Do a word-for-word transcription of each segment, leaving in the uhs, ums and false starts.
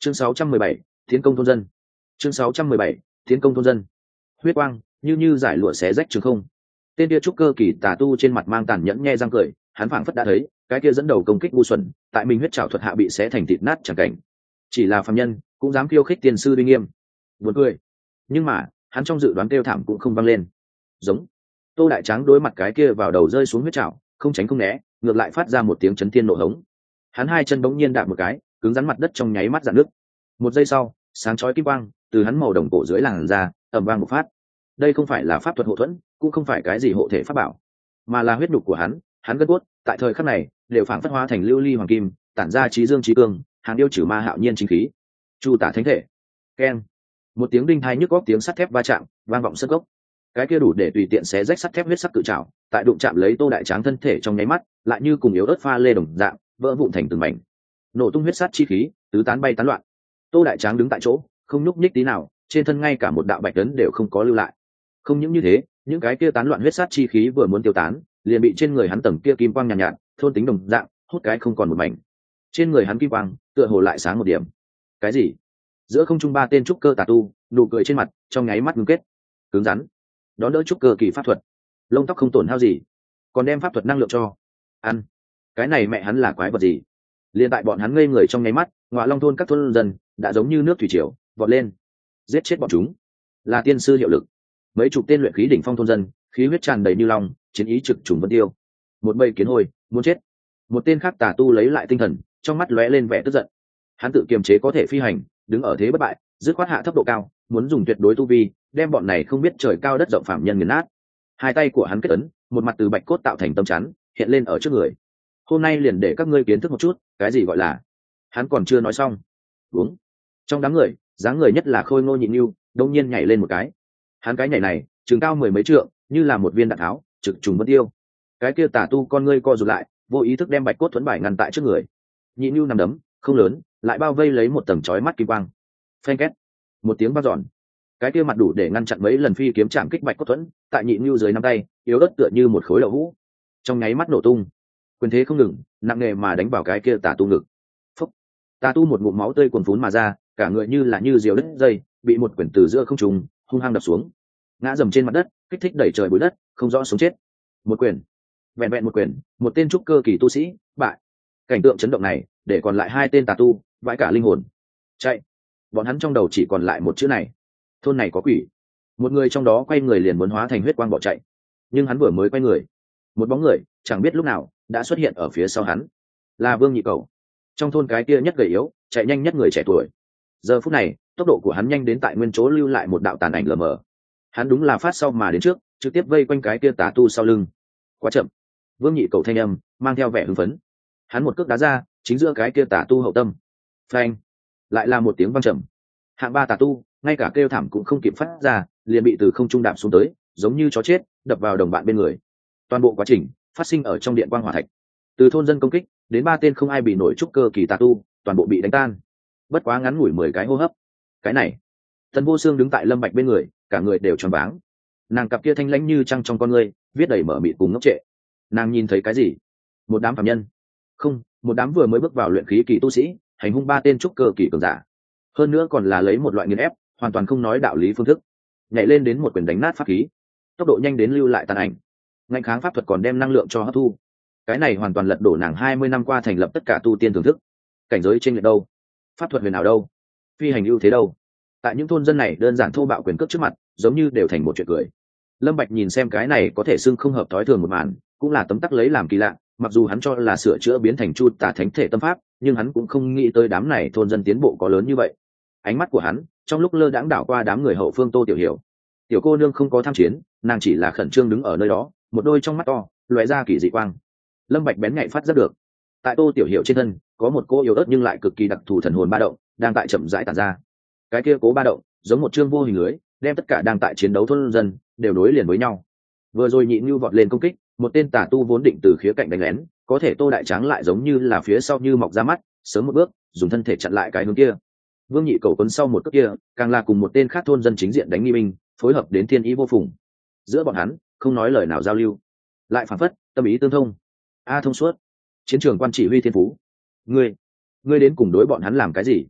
chương sáu trăm mười bảy, tiến công thôn dân. chương sáu trăm mười bảy, tiến công thôn dân. Huyết quang như như giải lụa xé rách trường không. Tên kia trúc cơ kỳ tà tu trên mặt mang tàn nhẫn nhe răng cười, hắn phảng phất đã thấy cái kia dẫn đầu công kích ngu xuẩn tại mình huyết trảo thuật hạ bị xé thành thịt nát chẳng cảnh. Chỉ là phàm nhân cũng dám khiêu khích tiên sư uy nghiêm. Buồn cười. Nhưng mà hắn trong dự đoán kêu thảm cũng không vang lên. Giống. Tô Đại Tráng đối mặt cái kia vào đầu rơi xuống huyết trảo, không tránh không né, ngược lại phát ra một tiếng chấn thiên nổ hống. Hắn hai chân bỗng nhiên đạp một cái, cứng rắn mặt đất trong nháy mắt rạn nước. Một giây sau, sáng chói kim quang từ hắn màu đồng cổ dưới làn ra, ầm vang một phát. Đây không phải là pháp thuật hộ thuẫn, cũng không phải cái gì hộ thể pháp bảo, mà là huyết nhục của hắn. Hắn gân cốt tại thời khắc này đều phảng phất hóa thành lưu ly hoàng kim, tản ra trí dương trí cương, hàng yêu trừ ma hạo nhiên chính khí. Chu tả thánh thể. Keng. Một tiếng đinh thai nhức góc tiếng sắt thép va chạm vang vọng sân gốc. Cái kia đủ để tùy tiện xé rách sắt thép huyết sắc cự trảo, tại đụng chạm lấy Tô Đại Tráng thân thể trong nháy mắt, lại như cùng yếu ớt pha lê đồng dạng, vỡ vụn thành từng mảnh. Nổ tung huyết sát chi khí, tứ tán bay tán loạn. Tô Đại Tráng đứng tại chỗ, không nhúc nhích tí nào, trên thân ngay cả một đạo bạch ấn đều không có lưu lại. Không những như thế, những cái kia tán loạn huyết sát chi khí vừa muốn tiêu tán, liền bị trên người hắn tầng kia kim quang nhàn nhạt, nhạt, thôn tính đồng dạng, hút cái không còn một mảnh. Trên người hắn kim quang, tựa hồ lại sáng một điểm. Cái gì? Giữa không trung ba tên trúc cơ tà tu, nụ cười trên mặt, trong nháy mắt ngưng kết, cứng rắn. Đón đỡ trúc cơ kỳ pháp thuật, lông tóc không tổn hao gì, còn đem pháp thuật năng lượng cho ăn. Cái này mẹ hắn là quái vật gì? Liên tại bọn hắn ngây người trong nháy mắt, Ngọa Long thôn các thôn dân đã giống như nước thủy triều vọt lên, giết chết bọn chúng. Là tiên sư hiệu lực. Mấy chục tên luyện khí đỉnh phong thôn dân, khí huyết tràn đầy như long, chiến ý trực trùng vân tiêu. Một bầy kiến hôi muốn chết. Một tên khác tà tu lấy lại tinh thần, trong mắt lóe lên vẻ tức giận. Hắn tự kiềm chế có thể phi hành, đứng ở thế bất bại, dứt khoát hạ thấp độ cao, muốn dùng tuyệt đối tu vi đem bọn này không biết trời cao đất rộng phạm nhân nghiền nát. Hai tay của hắn kết ấn, một mặt từ bạch cốt tạo thành tâm chắn hiện lên ở trước người. Hôm nay liền để các ngươi kiến thức một chút cái gì gọi là. Hắn còn chưa nói xong, uống. Trong đám người, dáng người nhất là khôi ngô nhịn nhưu, đông nhiên nhảy lên một cái. Hắn cái nhảy này chừng cao mười mấy trượng, như là một viên đạn tháo trực trùng mất tiêu. Cái kia tà tu con ngươi co rụt lại, vô ý thức đem bạch cốt thuẫn bài ngăn tại trước người. Nhịn nhưu nằm đấm không lớn, lại bao vây lấy một tầng chói mắt kim quang. Phanh két, một tiếng vang dọn. Cái kia mặt đủ để ngăn chặn mấy lần phi kiếm chạm kích bạch cốt thuẫn, tại nhịn nhưu dưới nắm tay yếu ớt tựa như một khối đậu hũ, trong nháy mắt nổ tung. Quyền thế không ngừng, nặng nề mà đánh vào cái kia tà tu ngực. Phúc. Tà tu một ngụm máu tươi cuồn phún mà ra, cả người như là như diều đứt dây, bị một quyền từ giữa không trung hung hăng đập xuống, ngã dầm trên mặt đất, kích thích đẩy trời bụi đất, không rõ sống chết. Một quyền, vẹn vẹn một quyền, một tên trúc cơ kỳ tu sĩ bại. Cảnh tượng chấn động này để còn lại hai tên tà tu vãi cả linh hồn. Chạy. Bọn hắn trong đầu chỉ còn lại một chữ này: thôn này có quỷ. Một người trong đó quay người liền muốn hóa thành huyết quang bỏ chạy, nhưng hắn vừa mới quay người, một bóng người chẳng biết lúc nào đã xuất hiện ở phía sau hắn. Là Vương Nhị Cầu, trong thôn cái kia nhất gầy yếu, chạy nhanh nhất người trẻ tuổi. Giờ phút này tốc độ của hắn nhanh đến tại nguyên chỗ lưu lại một đạo tàn ảnh lờ mờ. Hắn đúng là phát sau mà đến trước, trực tiếp vây quanh cái kia tà tu sau lưng. Quá chậm. Vương Nhị Cầu thanh âm mang theo vẻ hưng phấn. Hắn một cước đá ra, chính giữa cái kia tà tu hậu tâm. Phanh. Lại là một tiếng vang trầm. Hạng ba tà tu ngay cả kêu thảm cũng không kịp phát ra, liền bị từ không trung đạp xuống tới, giống như chó chết đập vào đồng bạn bên người. Toàn bộ quá trình phát sinh ở trong điện quang hỏa thạch. Từ thôn dân công kích đến ba tên không ai bị nổi trúc cơ kỳ tà tu, toàn bộ bị đánh tan. Bất quá ngắn ngủi mười cái hô hấp. Cái này, Tần Vô Xương đứng tại Lâm Bạch bên người, cả người đều tròn váng. Nàng cặp kia thanh lãnh như trăng trong con ngươi, viết đầy mở mịt cùng ngốc trệ. Nàng nhìn thấy cái gì? Một đám phàm nhân? Không, một đám vừa mới bước vào luyện khí kỳ tu sĩ, hành hung ba tên trúc cơ kỳ cường giả. Hơn nữa còn là lấy một loại nghiền ép, hoàn toàn không nói đạo lý phương thức, nhảy lên đến một quyền đánh nát pháp khí, tốc độ nhanh đến lưu lại tàn ảnh, ngạnh kháng pháp thuật còn đem năng lượng cho hấp thu. Cái này hoàn toàn lật đổ nàng hai mươi năm qua thành lập tất cả tu tiên thưởng thức. Cảnh giới trên lệch đâu? Pháp thuật huyền ảo đâu? Phi hành ưu thế đâu? Tại những thôn dân này đơn giản thô bạo quyền cước trước mặt, giống như đều thành một chuyện cười. Lâm Bạch nhìn xem cái này có thể xưng không hợp thói thường một màn, cũng là tấm tắc lấy làm kỳ lạ. Mặc dù hắn cho là sửa chữa biến thành chu tà thánh thể tâm pháp, nhưng hắn cũng không nghĩ tới đám này thôn dân tiến bộ có lớn như vậy. Ánh mắt của hắn trong lúc lơ đãng đảo qua đám người hậu phương Tô Tiểu Hiểu. Tiểu cô nương không có tham chiến, nàng chỉ là khẩn trương đứng ở nơi đó, một đôi trong mắt to lóe ra kỳ dị quang. Lâm Bạch bén nhạy phát giác được, tại Tô Tiểu Hiểu trên thân có một cô yếu ớt nhưng lại cực kỳ đặc thù thần hồn ba động đang tại chậm rãi tản ra. Cái kia cố ba động giống một chương vô hình lưới, đem tất cả đang tại chiến đấu thôn dân đều nối liền với nhau. Vừa rồi Nhị Nưu vọt lên công kích, một tên tà tu vốn định từ khía cạnh đánh lén, có thể Tô Đại Tráng lại giống như là phía sau như mọc ra mắt, sớm một bước dùng thân thể chặn lại cái hướng kia. Vương Nhị Cầu quấn sau một cước kia, càng là cùng một tên khác thôn dân chính diện đánh nghi binh, phối hợp đến thiên ý vô phùng. Giữa bọn hắn không nói lời nào giao lưu, lại phản phất tâm ý tương thông. A thông suốt. Chiến trường quan chỉ huy thiên phú, ngươi ngươi đến cùng đối bọn hắn làm cái gì?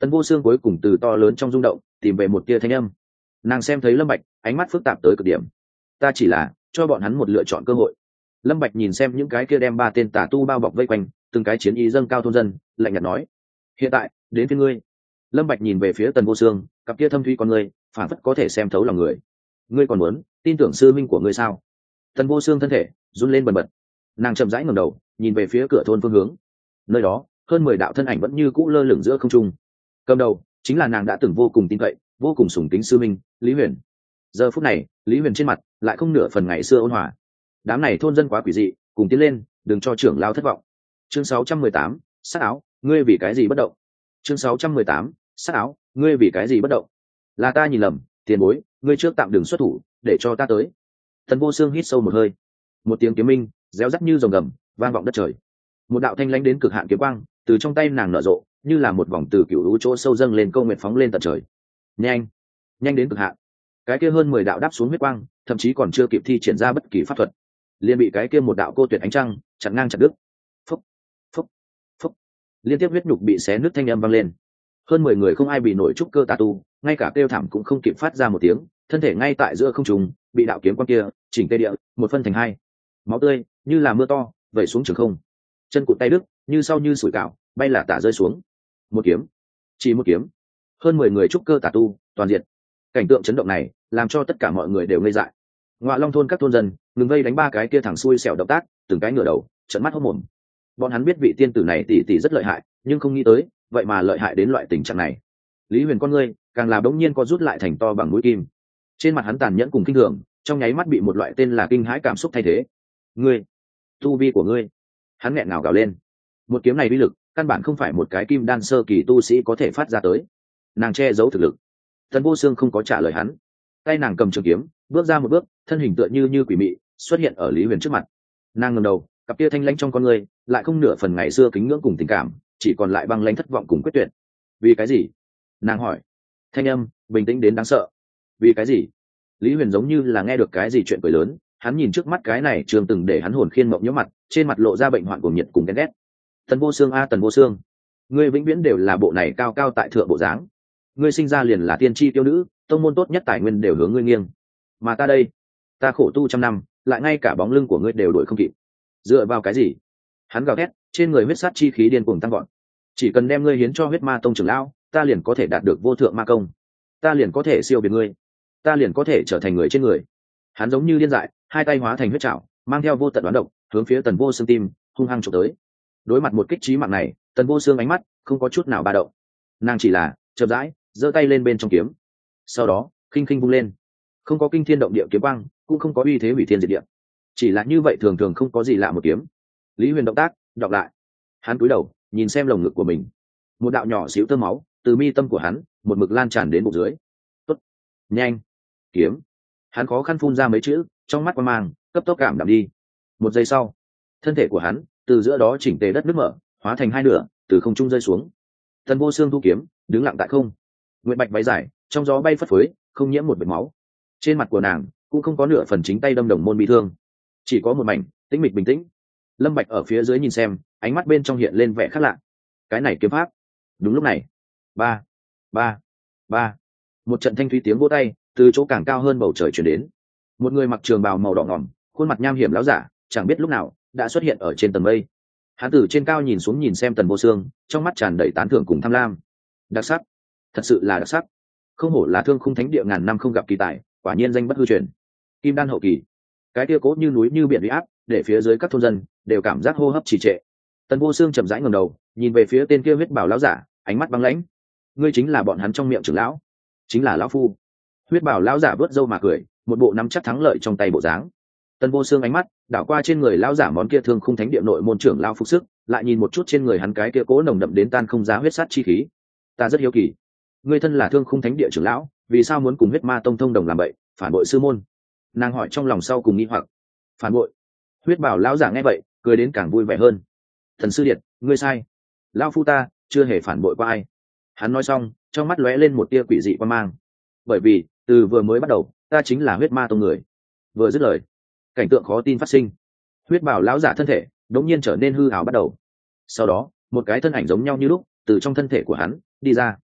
Tần Vô Xương cuối cùng từ to lớn trong rung động tìm về một tia thanh âm. Nàng xem thấy Lâm Bạch ánh mắt phức tạp tới cực điểm. Ta chỉ là cho bọn hắn một lựa chọn cơ hội. Lâm Bạch nhìn xem những cái kia đem ba tên tà tu bao bọc vây quanh, từng cái chiến ý dâng cao thôn dân, lạnh nhạt nói: hiện tại đến phía ngươi. Lâm Bạch nhìn về phía Tần Vô Xương, cặp kia thâm thúy con ngươi phản phất có thể xem thấu lòng người. Ngươi còn muốn tin tưởng sư minh của ngươi sao? Tần Vô Xương thân thể run lên bần bật, nàng chậm rãi ngẩng đầu nhìn về phía cửa thôn phương hướng. Nơi đó hơn mười đạo thân ảnh vẫn như cũ lơ lửng giữa không trung. Cầm đầu chính là nàng đã từng vô cùng tin cậy, vô cùng sùng kính sư minh Lý Huyền. Giờ phút này Lý Huyền trên mặt lại không nửa phần ngày xưa ôn hòa. Đám này thôn dân quá quỷ dị, cùng tiến lên, đừng cho trưởng lão thất vọng. Chương sáu trăm mười tám, sát áo, ngươi vì cái gì bất động? Chương sáu trăm mười tám, sát áo, ngươi vì cái gì bất động? Là ta nhìn lầm, tiền bối, ngươi trước tạm đừng xuất thủ, để cho ta tới. Tần Vô Xương hít sâu một hơi, một tiếng kiếm minh réo rắt như rồng gầm vang vọng đất trời. Một đạo thanh lãnh đến cực hạn kiếm quang từ trong tay nàng nở rộ, như là một vòng từ cựu lũ chỗ sâu dâng lên câu nguyệt phóng lên tận trời. Nhanh, nhanh đến cực hạn. Cái kia hơn mười đạo đáp xuống huyết quang, thậm chí còn chưa kịp thi triển ra bất kỳ pháp thuật, liền bị cái kia một đạo cô tuyệt ánh trăng chặn ngang chặt đứt. Phúc, phúc, phúc. Liên tiếp huyết nhục bị xé nứt thanh âm vang lên. Hơn mười người không ai bị nổi trúc cơ tà tu, ngay cả kêu thảm cũng không kịp phát ra một tiếng, thân thể ngay tại giữa không trung bị đạo kiếm quang kia chỉnh tê địa một phân thành hai. Máu tươi như là mưa to vẩy xuống trường không. Chân cụt tay đứt như sau như sủi cảo bay là tả rơi xuống. Một kiếm, chỉ một kiếm, hơn mười người trúc cơ tà tu toàn diện. Cảnh tượng chấn động này làm cho tất cả mọi người đều ngây dại. Ngoại Long thôn các thôn dân ngừng vây đánh ba cái kia thẳng xuôi xẻo động tác, từng cái ngửa đầu trợn mắt hốt mồm. Bọn hắn biết vị tiên tử này tỷ tỷ rất lợi hại, nhưng không nghĩ tới vậy mà lợi hại đến loại tình trạng này. Lý Huyền con ngươi càng là đống nhiên co rút lại thành to bằng mũi kim. Trên mặt hắn tàn nhẫn cùng kinh thường, trong nháy mắt bị một loại tên là kinh hãi cảm xúc thay thế. Ngươi, tu vi của ngươi. Hắn nghẹn ngào gào lên. Một kiếm này uy lực căn bản không phải một cái kim đan sơ kỳ tu sĩ có thể phát ra tới. Nàng che giấu thực lực. Tần Vô Xương không có trả lời hắn, tay nàng cầm trường kiếm bước ra một bước, thân hình tựa như như quỷ mị xuất hiện ở Lý Huyền trước mặt. Nàng ngẩng đầu, cặp tia thanh lãnh trong con người lại không nửa phần ngày xưa kính ngưỡng cùng tình cảm, chỉ còn lại băng lãnh thất vọng cùng quyết tuyệt. Vì cái gì? Nàng hỏi. Thanh âm bình tĩnh đến đáng sợ. Vì cái gì? Lý Huyền giống như là nghe được cái gì chuyện cười lớn, hắn nhìn trước mắt cái này trường từng để hắn hồn khiên mộng nhớ mặt, trên mặt lộ ra bệnh hoạn cuồng nhiệt cùng ghen ghét. Tần Vô Xương a Tần Vô Xương, ngươi vĩnh viễn đều là bộ này cao cao tại thượng bộ dáng. Ngươi sinh ra liền là tiên tri tiêu nữ, tông môn tốt nhất tài nguyên đều hướng ngươi nghiêng, mà ta đây, ta khổ tu trăm năm, lại ngay cả bóng lưng của ngươi đều đuổi không kịp. Dựa vào cái gì? Hắn gào thét, trên người huyết sát chi khí điên cuồng tăng gọn. Chỉ cần đem ngươi hiến cho huyết ma tông trưởng lão, ta liền có thể đạt được vô thượng ma công, ta liền có thể siêu biệt ngươi, ta liền có thể trở thành người trên người. Hắn giống như điên dại, hai tay hóa thành huyết trảo, mang theo vô tận đoán độc, hướng phía Tần Vô Xương tim hung hăng chụp tới. Đối mặt một kích chí mạng này, Tần Vô Xương ánh mắt không có chút nào ba động. Nàng chỉ là chậm rãi giơ tay lên bên trong kiếm, sau đó khinh khinh vung lên. Không có kinh thiên động địa kiếm quang, cũng không có uy thế hủy thiên diệt địa, chỉ là như vậy thường thường không có gì lạ một kiếm. Lý Huyền động tác đọc lại, hắn cúi đầu nhìn xem lồng ngực của mình, một đạo nhỏ xíu tơ máu từ mi tâm của hắn một mực lan tràn đến bụng dưới. Tốt, nhanh, kiếm. Hắn khó khăn phun ra mấy chữ, trong mắt quang mang cấp tốc cảm đạm đi. Một giây sau, thân thể của hắn từ giữa đó chỉnh tề đất nứt mở, hóa thành hai nửa, từ không trung rơi xuống. Tần Vô Xương thu kiếm, đứng lặng tại không. Nguyệt bạch váy dài trong gió bay phất phới, không nhiễm một vệt máu. Trên mặt của nàng cũng không có nửa phần chính tay đâm đồng môn bị thương, chỉ có một mảnh tĩnh mịch bình tĩnh. Lâm Bạch ở phía dưới nhìn xem, ánh mắt bên trong hiện lên vẻ khác lạ. Cái này kiếm pháp. Đúng lúc này, ba, ba, ba, một trận thanh thúy tiếng vỗ tay từ chỗ càng cao hơn bầu trời truyền đến. Một người mặc trường bào màu đỏ ngòm, khuôn mặt nham hiểm láo giả, chẳng biết lúc nào đã xuất hiện ở trên tầng mây. Hắn từ trên cao nhìn xuống nhìn xem Tần Vô Xương, trong mắt tràn đầy tán thưởng cùng tham lam. Đặc sắc, thật sự là đặc sắc. Không hổ là Thương Khung Thánh Địa ngàn năm không gặp kỳ tài, quả nhiên danh bất hư truyền. Kim đan hậu kỳ, cái kia cố như núi như biển uy áp, để phía dưới các thôn dân đều cảm giác hô hấp trì trệ. Tần Vô Xương chậm rãi ngẩng đầu, nhìn về phía tên kia huyết bào lão giả, ánh mắt băng lãnh. Ngươi chính là bọn hắn trong miệng trưởng lão, chính là lão phu. Huyết bào lão giả vớt râu mà cười, một bộ nắm chắc thắng lợi trong tay bộ dáng. Tần Vô Xương ánh mắt đảo qua trên người lão giả món kia Thương Khung Thánh Địa nội môn trưởng lão phục sức, lại nhìn một chút trên người hắn cái kia cố nồng đậm đến tan không giá huyết sát chi khí. Ta rất hiếu kỳ, ngươi thân là Thương Khung Thánh Địa trưởng lão, vì sao muốn cùng huyết ma tông thông đồng làm bậy, phản bội sư môn? Nàng hỏi trong lòng sau cùng nghi hoặc. Phản bội? Huyết bảo lão giả nghe vậy cười đến càng vui vẻ hơn. Thần sư điện, ngươi sai, lão phu ta chưa hề phản bội qua ai. Hắn nói xong, trong mắt lóe lên một tia quỷ dị quan mang. Bởi vì từ vừa mới bắt đầu, ta chính là huyết ma tông người. Vừa dứt lời, cảnh tượng khó tin phát sinh. Huyết bảo lão giả thân thể đống nhiên trở nên hư ảo bắt đầu. Sau đó, một cái thân ảnh giống nhau như lúc từ trong thân thể của hắn đi ra.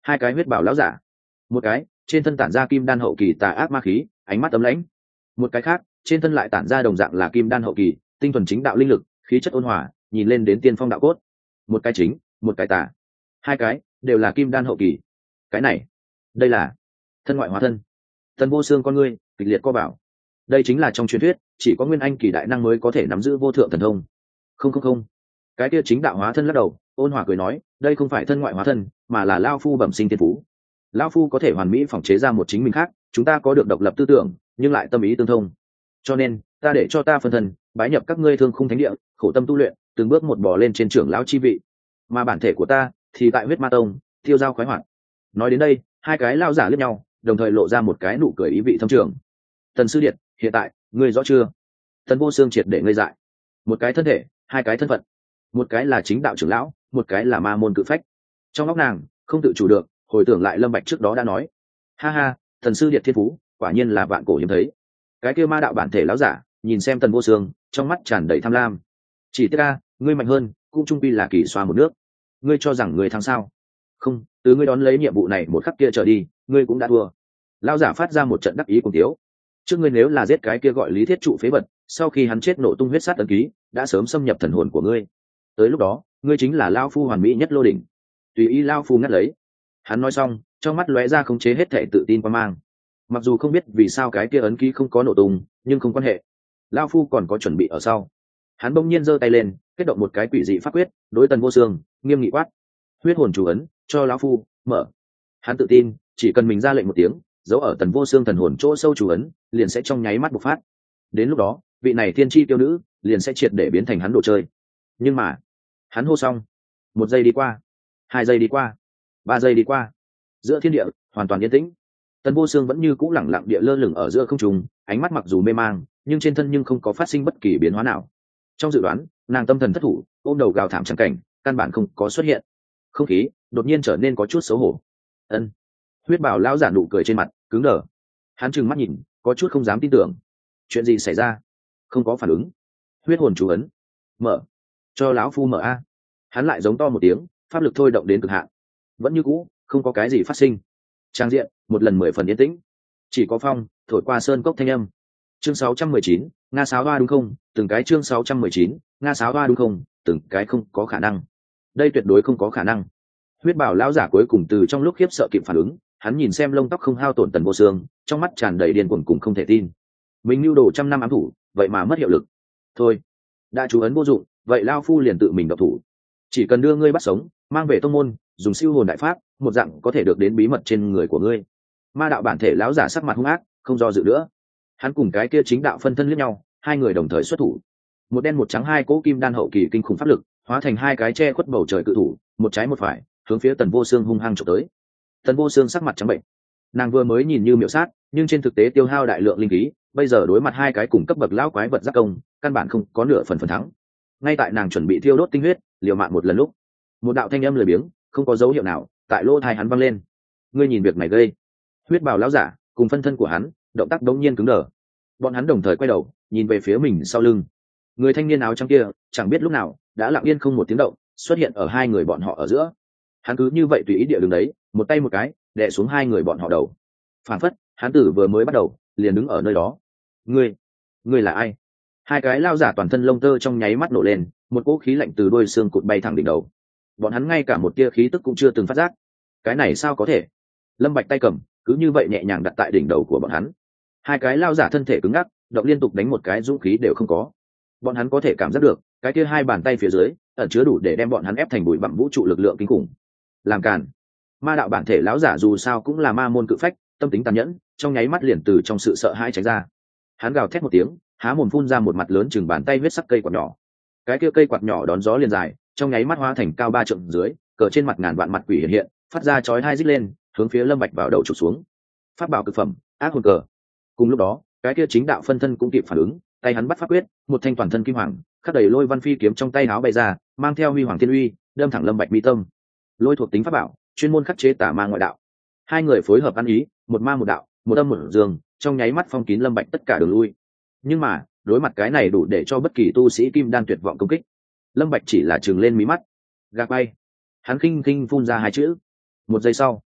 hai cái huyết bảo lão giả, một cái trên thân tản ra kim đan hậu kỳ tà ác ma khí, ánh mắt ấm lãnh, một cái khác trên thân lại tản ra đồng dạng là kim đan hậu kỳ, tinh thuần chính đạo linh lực, khí chất ôn hòa, nhìn lên đến tiên phong đạo cốt. Một cái chính, một cái tà, hai cái đều là kim đan hậu kỳ. Cái này, đây là thân ngoại hóa thân. Tần Vô Xương con ngươi kịch liệt co bảo. Đây chính là trong truyền thuyết chỉ có nguyên anh kỳ đại năng mới có thể nắm giữ vô thượng thần thông. Không không không, cái kia chính đạo hóa thân lắc đầu, ôn hòa cười nói, đây không phải thân ngoại hóa thân, mà là lao phu bẩm sinh tiên phú. Lao phu có thể hoàn mỹ phỏng chế ra một chính mình khác, chúng ta có được độc lập tư tưởng nhưng lại tâm ý tương thông, cho nên ta để cho ta phân thân bái nhập các ngươi thương khung thánh địa, khổ tâm tu luyện, từng bước một bò lên trên trưởng lão chi vị, mà bản thể của ta thì tại huyết ma tông tiêu dao khoái hoạt. Nói đến đây, hai cái lao giả liếc nhau, đồng thời lộ ra một cái nụ cười ý vị thâm trường. Tần sư điện, hiện tại ngươi rõ chưa? Tần Vô Xương triệt để ngây dại. Một cái thân thể, hai cái thân phận, một cái là chính đạo trưởng lão, một cái là ma môn cự phách. Trong óc nàng không tự chủ được hồi tưởng lại Lâm Bạch trước đó đã nói, ha ha, thần sư điện thiên phú quả nhiên là vạn cổ hiếm thấy. Cái kia ma đạo bản thể lão giả nhìn xem Tần Vô Xương, trong mắt tràn đầy tham lam. Chỉ tiếc a, ngươi mạnh hơn, cũng trung quy là kỳ xoa một nước. Ngươi cho rằng ngươi thắng sao? Không, từ ngươi đón lấy nhiệm vụ này một khắc kia trở đi, ngươi cũng đã thua. Lão giả phát ra một trận đắc ý cùng tiếu. Trước ngươi nếu là giết cái kia gọi Lý Thiết trụ phế vật, sau khi hắn chết nổ tung huyết sát ấn ký, đã sớm xâm nhập thần hồn của ngươi. Tới lúc đó, ngươi chính là lão phu hoàn mỹ nhất lô đỉnh. Tùy ý lão phu ngắt lấy. Hắn nói xong, trong mắt lóe ra khống chế hết thể tự tin qua mang. Mặc dù không biết vì sao cái kia ấn ký không có nổ tung, nhưng không quan hệ. Lão phu còn có chuẩn bị ở sau. Hắn bỗng nhiên giơ tay lên, kết động một cái quỷ dị pháp quyết, đối Tần Vô Xương nghiêm nghị quát: huyết hồn chủ ấn, cho lão phu mở. Hắn tự tin, chỉ cần mình ra lệnh một tiếng, dấu ở Tần Vô Xương thần hồn chỗ sâu chủ ấn liền sẽ trong nháy mắt bộc phát. Đến lúc đó, vị này thiên chi tiêu nữ liền sẽ triệt để biến thành hắn đồ chơi. Nhưng mà, hắn hô xong, một giây đi qua, hai giây đi qua, ba giây đi qua, giữa thiên địa hoàn toàn yên tĩnh. Tần Vô Xương vẫn như cũ lẳng lặng địa lơ lửng ở giữa không trung, ánh mắt mặc dù mê mang, nhưng trên thân nhưng không có phát sinh bất kỳ biến hóa nào. Trong dự đoán, nàng tâm thần thất thủ, ôm đầu gào thảm chẳng cảnh, căn bản không có xuất hiện. Không khí đột nhiên trở nên có chút xấu hổ. Ân. Huyết Bảo lão giả nụ cười trên mặt cứng đờ. Hắn trừng mắt nhìn, có chút không dám tin tưởng. Chuyện gì xảy ra? Không có phản ứng. Huyết hồn chú ấn, mở. Cho lão phu mở a. Hắn lại giống to một tiếng, pháp lực thôi động đến cực hạn. Vẫn như cũ, không có cái gì phát sinh. Trang diện một lần mười phần yên tĩnh, chỉ có phong thổi qua sơn cốc thanh âm. Chương sáu trăm mười chín, nga sáo hoa đúng không? Từng cái chương sáu trăm mười chín, nga sáo hoa đúng không? Từng cái không có khả năng. Đây tuyệt đối không có khả năng. Huyết Bảo lão giả cuối cùng từ trong lúc khiếp sợ kịp phản ứng, hắn nhìn xem lông tóc không hao tổn Tần Vô Xương, trong mắt tràn đầy điên cuồng cùng không thể tin. Mình lưu đồ trăm năm ám thủ, vậy mà mất hiệu lực. Thôi, đã chú ấn vô dụng, vậy lao phu liền tự mình độc thủ. Chỉ cần đưa ngươi bắt sống, mang về tông môn, dùng siêu hồn đại pháp, một dạng có thể được đến bí mật trên người của ngươi. Ma đạo bản thể lão giả sắc mặt hung ác, không do dự nữa. Hắn cùng cái kia chính đạo phân thân liếc nhau, hai người đồng thời xuất thủ. Một đen một trắng hai cỗ kim đan hậu kỳ kinh khủng pháp lực, hóa thành hai cái che khuất bầu trời cự thủ, một trái một phải, hướng phía Tần Vô Xương hung hăng chụp tới. Tần Vô Xương sắc mặt trắng bệnh. Nàng vừa mới nhìn như miểu sát, nhưng trên thực tế tiêu hao đại lượng linh khí, bây giờ đối mặt hai cái cùng cấp bậc lão quái vật giáp công, căn bản không có nửa phần phần thắng. Ngay tại nàng chuẩn bị thiêu đốt tinh huyết, liều mạng một lần lúc, một đạo thanh âm lười biếng, không có dấu hiệu nào, tại lỗ tai hắn vang lên. Ngươi nhìn việc này gây. Huyết Bào lão giả cùng phân thân của hắn, động tác đống nhiên cứng đờ. Bọn hắn đồng thời quay đầu, nhìn về phía mình sau lưng. Người thanh niên áo trắng kia, chẳng biết lúc nào đã lặng yên không một tiếng động, xuất hiện ở hai người bọn họ ở giữa. Hắn cứ như vậy tùy ý địa đứng đấy, một tay một cái đè xuống hai người bọn họ đầu. Phản phất, hắn tử vừa mới bắt đầu liền đứng ở nơi đó. Ngươi, ngươi là ai? Hai cái lao giả toàn thân lông tơ trong nháy mắt nổ lên, một cỗ khí lạnh từ đôi xương cụt bay thẳng đỉnh đầu. Bọn hắn ngay cả một tia khí tức cũng chưa từng phát giác. Cái này sao có thể? Lâm Bạch tay cầm, cứ như vậy nhẹ nhàng đặt tại đỉnh đầu của bọn hắn. Hai cái lao giả thân thể cứng ngắc, động liên tục đánh một cái dũng khí đều không có. Bọn hắn có thể cảm giác được, cái kia hai bàn tay phía dưới ẩn chứa đủ để đem bọn hắn ép thành bụi bặm vũ trụ lực lượng kinh khủng. Làm càn. Ma đạo bản thể lão giả dù sao cũng là ma môn cự phách, tâm tính tàn nhẫn, trong nháy mắt liền từ trong sự sợ hãi tránh ra. Hắn gào thét một tiếng, há mồm phun ra một mặt lớn chừng bàn tay huyết sắc cây quạt nhỏ. Cái kia cây quạt nhỏ đón gió liền dài, trong nháy mắt hóa thành cao ba trượng dưới, cờ trên mặt ngàn vạn mặt quỷ hiện hiện, phát ra chói hai rít lên, hướng phía Lâm Bạch vào đầu chụp xuống. Pháp bảo cực phẩm, ác hồn cờ. Cùng lúc đó, cái kia chính đạo phân thân cũng kịp phản ứng, tay hắn bắt pháp quyết, một thanh toàn thân kim hoàng, khắc đầy lôi văn phi kiếm trong tay áo bay ra, mang theo huy hoàng thiên uy, đâm thẳng Lâm Bạch mi tâm. Lôi thuộc tính pháp bảo, chuyên môn khắc chế tà ma ngoại đạo. Hai người phối hợp ăn ý, một ma một đạo, một âm một dương, trong nháy mắt phong kín Lâm Bạch tất cả đường lui. Nhưng mà, đối mặt cái này đủ để cho bất kỳ tu sĩ kim đan tuyệt vọng công kích. Lâm Bạch chỉ là trừng lên mí mắt, gạt bay. Hắn khinh khinh phun ra hai chữ. Một giây sau,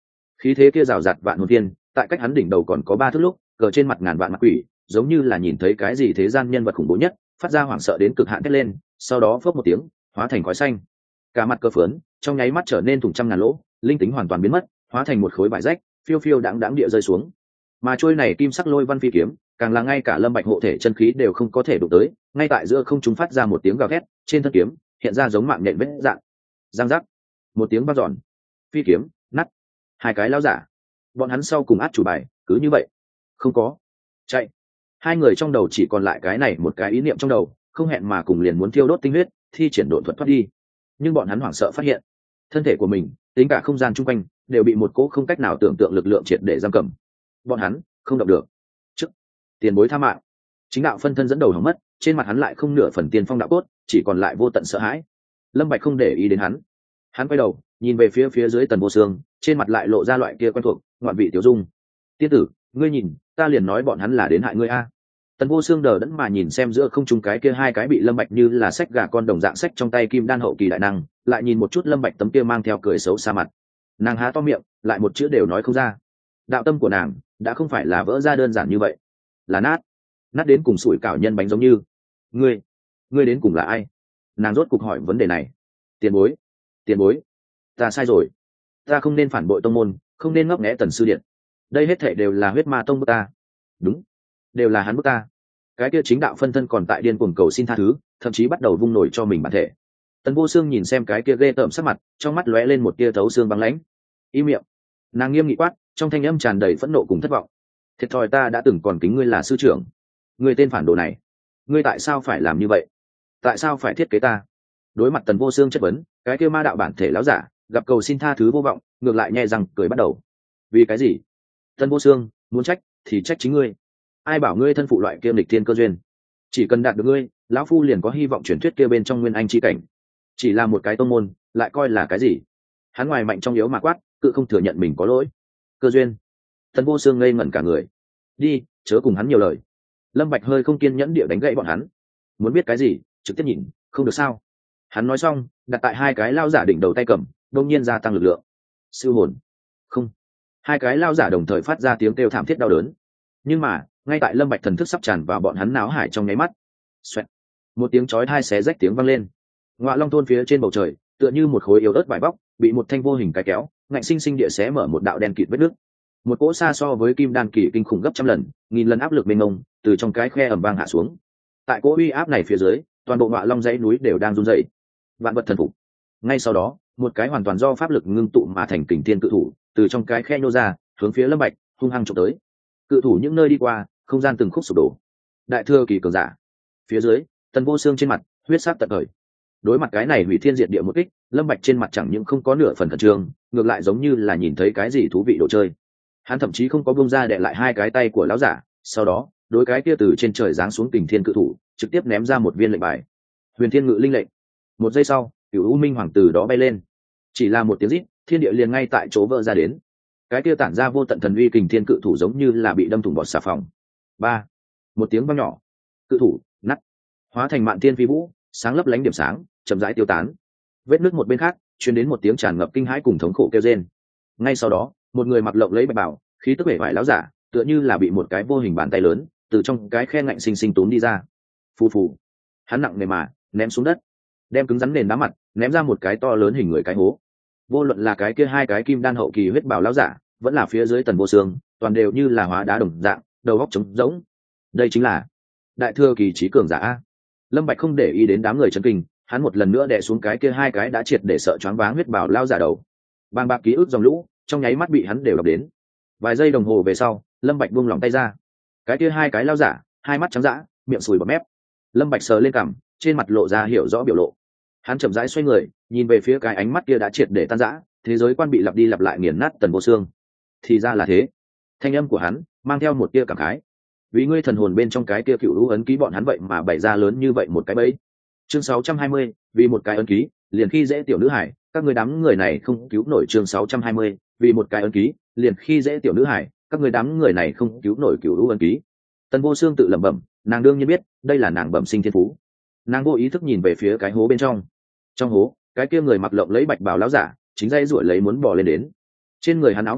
khí thế kia rào rạt vạn hồn tiên, tại cách hắn đỉnh đầu còn có ba thước lúc, cờ trên mặt ngàn vạn mặt quỷ, giống như là nhìn thấy cái gì thế gian nhân vật khủng bố nhất, phát ra hoảng sợ đến cực hạn thét lên, sau đó phớp một tiếng, hóa thành khói xanh. Cả mặt cờ phướn, trong nháy mắt trở nên thủng trăm ngàn lỗ, linh tính hoàn toàn biến mất, hóa thành một khối vải rách, phiêu phiêu đãng đãng địa rơi xuống. Mà trôi này kim sắc lôi văn phi kiếm, càng là ngay cả Lâm Bạch hộ thể chân khí đều không có thể đụng tới, ngay tại giữa không trung phát ra một tiếng gào thét, trên thân kiếm hiện ra giống mạng nhện vết dạng. Răng rắc, một tiếng vang dọn, phi kiếm nát. Hai cái lão giả, bọn hắn sau cùng át chủ bài, cứ như vậy, không có chạy. Hai người trong đầu chỉ còn lại cái này một cái ý niệm trong đầu, không hẹn mà cùng liền muốn thiêu đốt tinh huyết, thi triển độn thuật thoát đi. Nhưng bọn hắn hoảng sợ phát hiện, thân thể của mình, tính cả không gian chung quanh, đều bị một cỗ không cách nào tưởng tượng lực lượng triệt để giam cầm. Bọn hắn không động được. Chức tiền bối tha mạng. Chính đạo phân thân dẫn đầu hỏng mất, trên mặt hắn lại không nửa phần tiên phong đạo cốt, chỉ còn lại vô tận sợ hãi. Lâm Bạch không để ý đến hắn, hắn quay đầu nhìn về phía phía dưới Tần Vô Xương, trên mặt lại lộ ra loại kia quen thuộc ngoạn vị tiểu dung. Tiên tử, ngươi nhìn, ta liền nói bọn hắn là đến hại ngươi a. Tần Vô Xương đờ đẫn mà nhìn xem giữa không trung cái kia hai cái bị Lâm Bạch như là sách gà con đồng dạng sách trong tay kim đan hậu kỳ đại năng, lại nhìn một chút Lâm Bạch tấm kia mang theo cười xấu xa mặt, nàng há to miệng, lại một chữ đều nói không ra. Đạo tâm của nàng đã không phải là vỡ ra đơn giản như vậy, là nát, nát đến cùng sủi cảo nhân bánh giống như. Ngươi, ngươi đến cùng là ai? Nàng rốt cục hỏi vấn đề này. Tiền bối, tiền bối, ta sai rồi, ta không nên phản bội tông môn, không nên ngấp nghé Tần sư điện. Đây hết thảy đều là huyết ma tông bức ta. Đúng, đều là hắn bức ta. Cái kia chính đạo phân thân còn tại điên cuồng cầu xin tha thứ, thậm chí bắt đầu vung nổi cho mình bản thể. Tần Vô Xương nhìn xem cái kia ghê tởm sắc mặt, trong mắt lóe lên một tia thấu xương băng lãnh. Im miệng. Nàng nghiêm nghị quát, trong thanh âm tràn đầy phẫn nộ cùng thất vọng. Thiệt thòi ta đã từng còn kính ngươi là sư trưởng, ngươi tên phản đồ này, ngươi tại sao phải làm như vậy? Tại sao phải thiết kế ta? Đối mặt Tần Vô Xương chất vấn, cái kia ma đạo bản thể láo giả gặp cầu xin tha thứ vô vọng, ngược lại nhẹ răng cười bắt đầu. Vì cái gì? Tần Vô Xương muốn trách thì trách chính ngươi. Ai bảo ngươi thân phụ loại kia nghịch thiên cơ duyên? Chỉ cần đạt được ngươi, lão phu liền có hy vọng truyền thuyết kia bên trong nguyên anh chi cảnh. Chỉ là một cái tông môn, lại coi là cái gì? Hắn ngoài mạnh trong yếu mà quát, cự không thừa nhận mình có lỗi. Cơ duyên? Tần Vô Xương ngây ngẩn cả người. Đi, chớ cùng hắn nhiều lời. Lâm Bạch hơi không kiên nhẫn địa đánh gậy bọn hắn. Muốn biết cái gì, trực tiếp nhìn, không được sao? Hắn nói xong, đặt tại hai cái lao giả đỉnh đầu tay cầm, đột nhiên gia tăng lực lượng. Siêu hồn. Không. Hai cái lao giả đồng thời phát ra tiếng kêu thảm thiết đau đớn. Nhưng mà, ngay tại Lâm Bạch thần thức sắp tràn vào bọn hắn náo hải trong nháy mắt, xoẹt, một tiếng chói tai xé rách tiếng vang lên. Ngọa Long thôn phía trên bầu trời, tựa như một khối yếu ớt vải bóc, bị một thanh vô hình cái kéo, ngạnh sinh sinh địa xé mở một đạo đen kịt vết nứt. Một cỗ xa so với kim đan kỳ kinh khủng gấp trăm lần, nghìn lần áp lực mênh mông, từ trong cái khe ầm vang hạ xuống. Tại cỗ uy áp này phía dưới, toàn bộ Ngọa Long dãy núi đều đang run rẩy. Vạn vật thần phục. Ngay sau đó, một cái hoàn toàn do pháp lực ngưng tụ mà thành kình thiên cự thủ, từ trong cái khe nhô ra, hướng phía Lâm Bạch hung hăng chụp tới. Cự thủ những nơi đi qua, không gian từng khúc sụp đổ. Đại thừa kỳ cường giả. Phía dưới, Tần Vô Xương trên mặt huyết sắc tận trời. Đối mặt cái này hủy thiên diệt địa một kích, Lâm Bạch trên mặt chẳng những không có nửa phần khẩn trương, ngược lại giống như là nhìn thấy cái gì thú vị đồ chơi. Hắn thậm chí không có buông ra đè lại hai cái tay của lão giả, sau đó, đối cái kia từ trên trời giáng xuống kình thiên cự thủ, trực tiếp ném ra một viên lệnh bài. Huyền Thiên Ngự linh lệnh. Một giây sau, Cửu U Minh Hoàng từ đó bay lên. Chỉ là một tiếng rít, thiên địa liền ngay tại chỗ vỡ ra đến. Cái kia tản ra vô tận thần uy kình thiên cự thủ giống như là bị đâm thủng bọt xà phòng. Ba, một tiếng vang nhỏ, cự thủ nát, hóa thành mạn thiên phi vũ, sáng lấp lánh điểm sáng, chậm rãi tiêu tán. Vết nứt một bên khác, truyền đến một tiếng tràn ngập kinh hãi cùng thống khổ kêu rên. Ngay sau đó, một người mặc lộng lấy bạch bào, khí tức vẻ vải láo giả, tựa như là bị một cái vô hình bàn tay lớn từ trong cái khe ngạnh sinh sinh túm đi ra. Phù phù, hắn nặng nề mà ném xuống đất, đem cứng rắn nền đá mặt ném ra một cái to lớn hình người cái hố. Vô luận là cái kia hai cái kim đan hậu kỳ huyết bảo láo giả, vẫn là phía dưới Tần Vô Xương, toàn đều như là hóa đá đồng dạng, đầu óc trống rỗng. Đây chính là đại thừa kỳ trí cường giả a. Lâm Bạch không để ý đến đám người chấn kinh, hắn một lần nữa đè xuống cái kia hai cái đã triệt để sợ choáng váng huyết bảo lao giả đầu. Bàng bạc ký ức dòng lũ trong nháy mắt bị hắn đều đọc đến. Vài giây đồng hồ về sau, Lâm Bạch buông lỏng tay ra. Cái kia hai cái lao giả, hai mắt trắng dã, miệng sùi bọt mép. Lâm Bạch sờ lên cằm, trên mặt lộ ra hiểu rõ biểu lộ. Hắn chậm rãi xoay người, nhìn về phía cái ánh mắt kia đã triệt để tan rã, thế giới quan bị lặp đi lặp lại nghiền nát Tần Vô Xương. Thì ra là thế. Thanh âm của hắn mang theo một tia cảm khái. Vì ngươi thần hồn bên trong cái kia cựu lũ ấn ký bọn hắn vậy mà bày ra lớn như vậy một cái bẫy. Chương sáu trăm hai mươi, vì một cái ấn ký, liền khi dễ tiểu nữ hải, các ngươi đám người này không cứu nổi. Chương sáu trăm hai mươi, vì một cái ấn ký, liền khi dễ tiểu nữ hải, các ngươi đám người này không cứu nổi cựu lũ ấn ký. Tần Vô Xương tự lẩm bẩm, nàng đương nhiên biết, đây là nàng bẩm sinh thiên phú. Nàng vô ý thức nhìn về phía cái hố bên trong. Trong hố, cái kia người mặc lộng lấy bạch bào láo giả, chính dây ruổi lấy muốn bò lên đến. Trên người hắn áo bảo,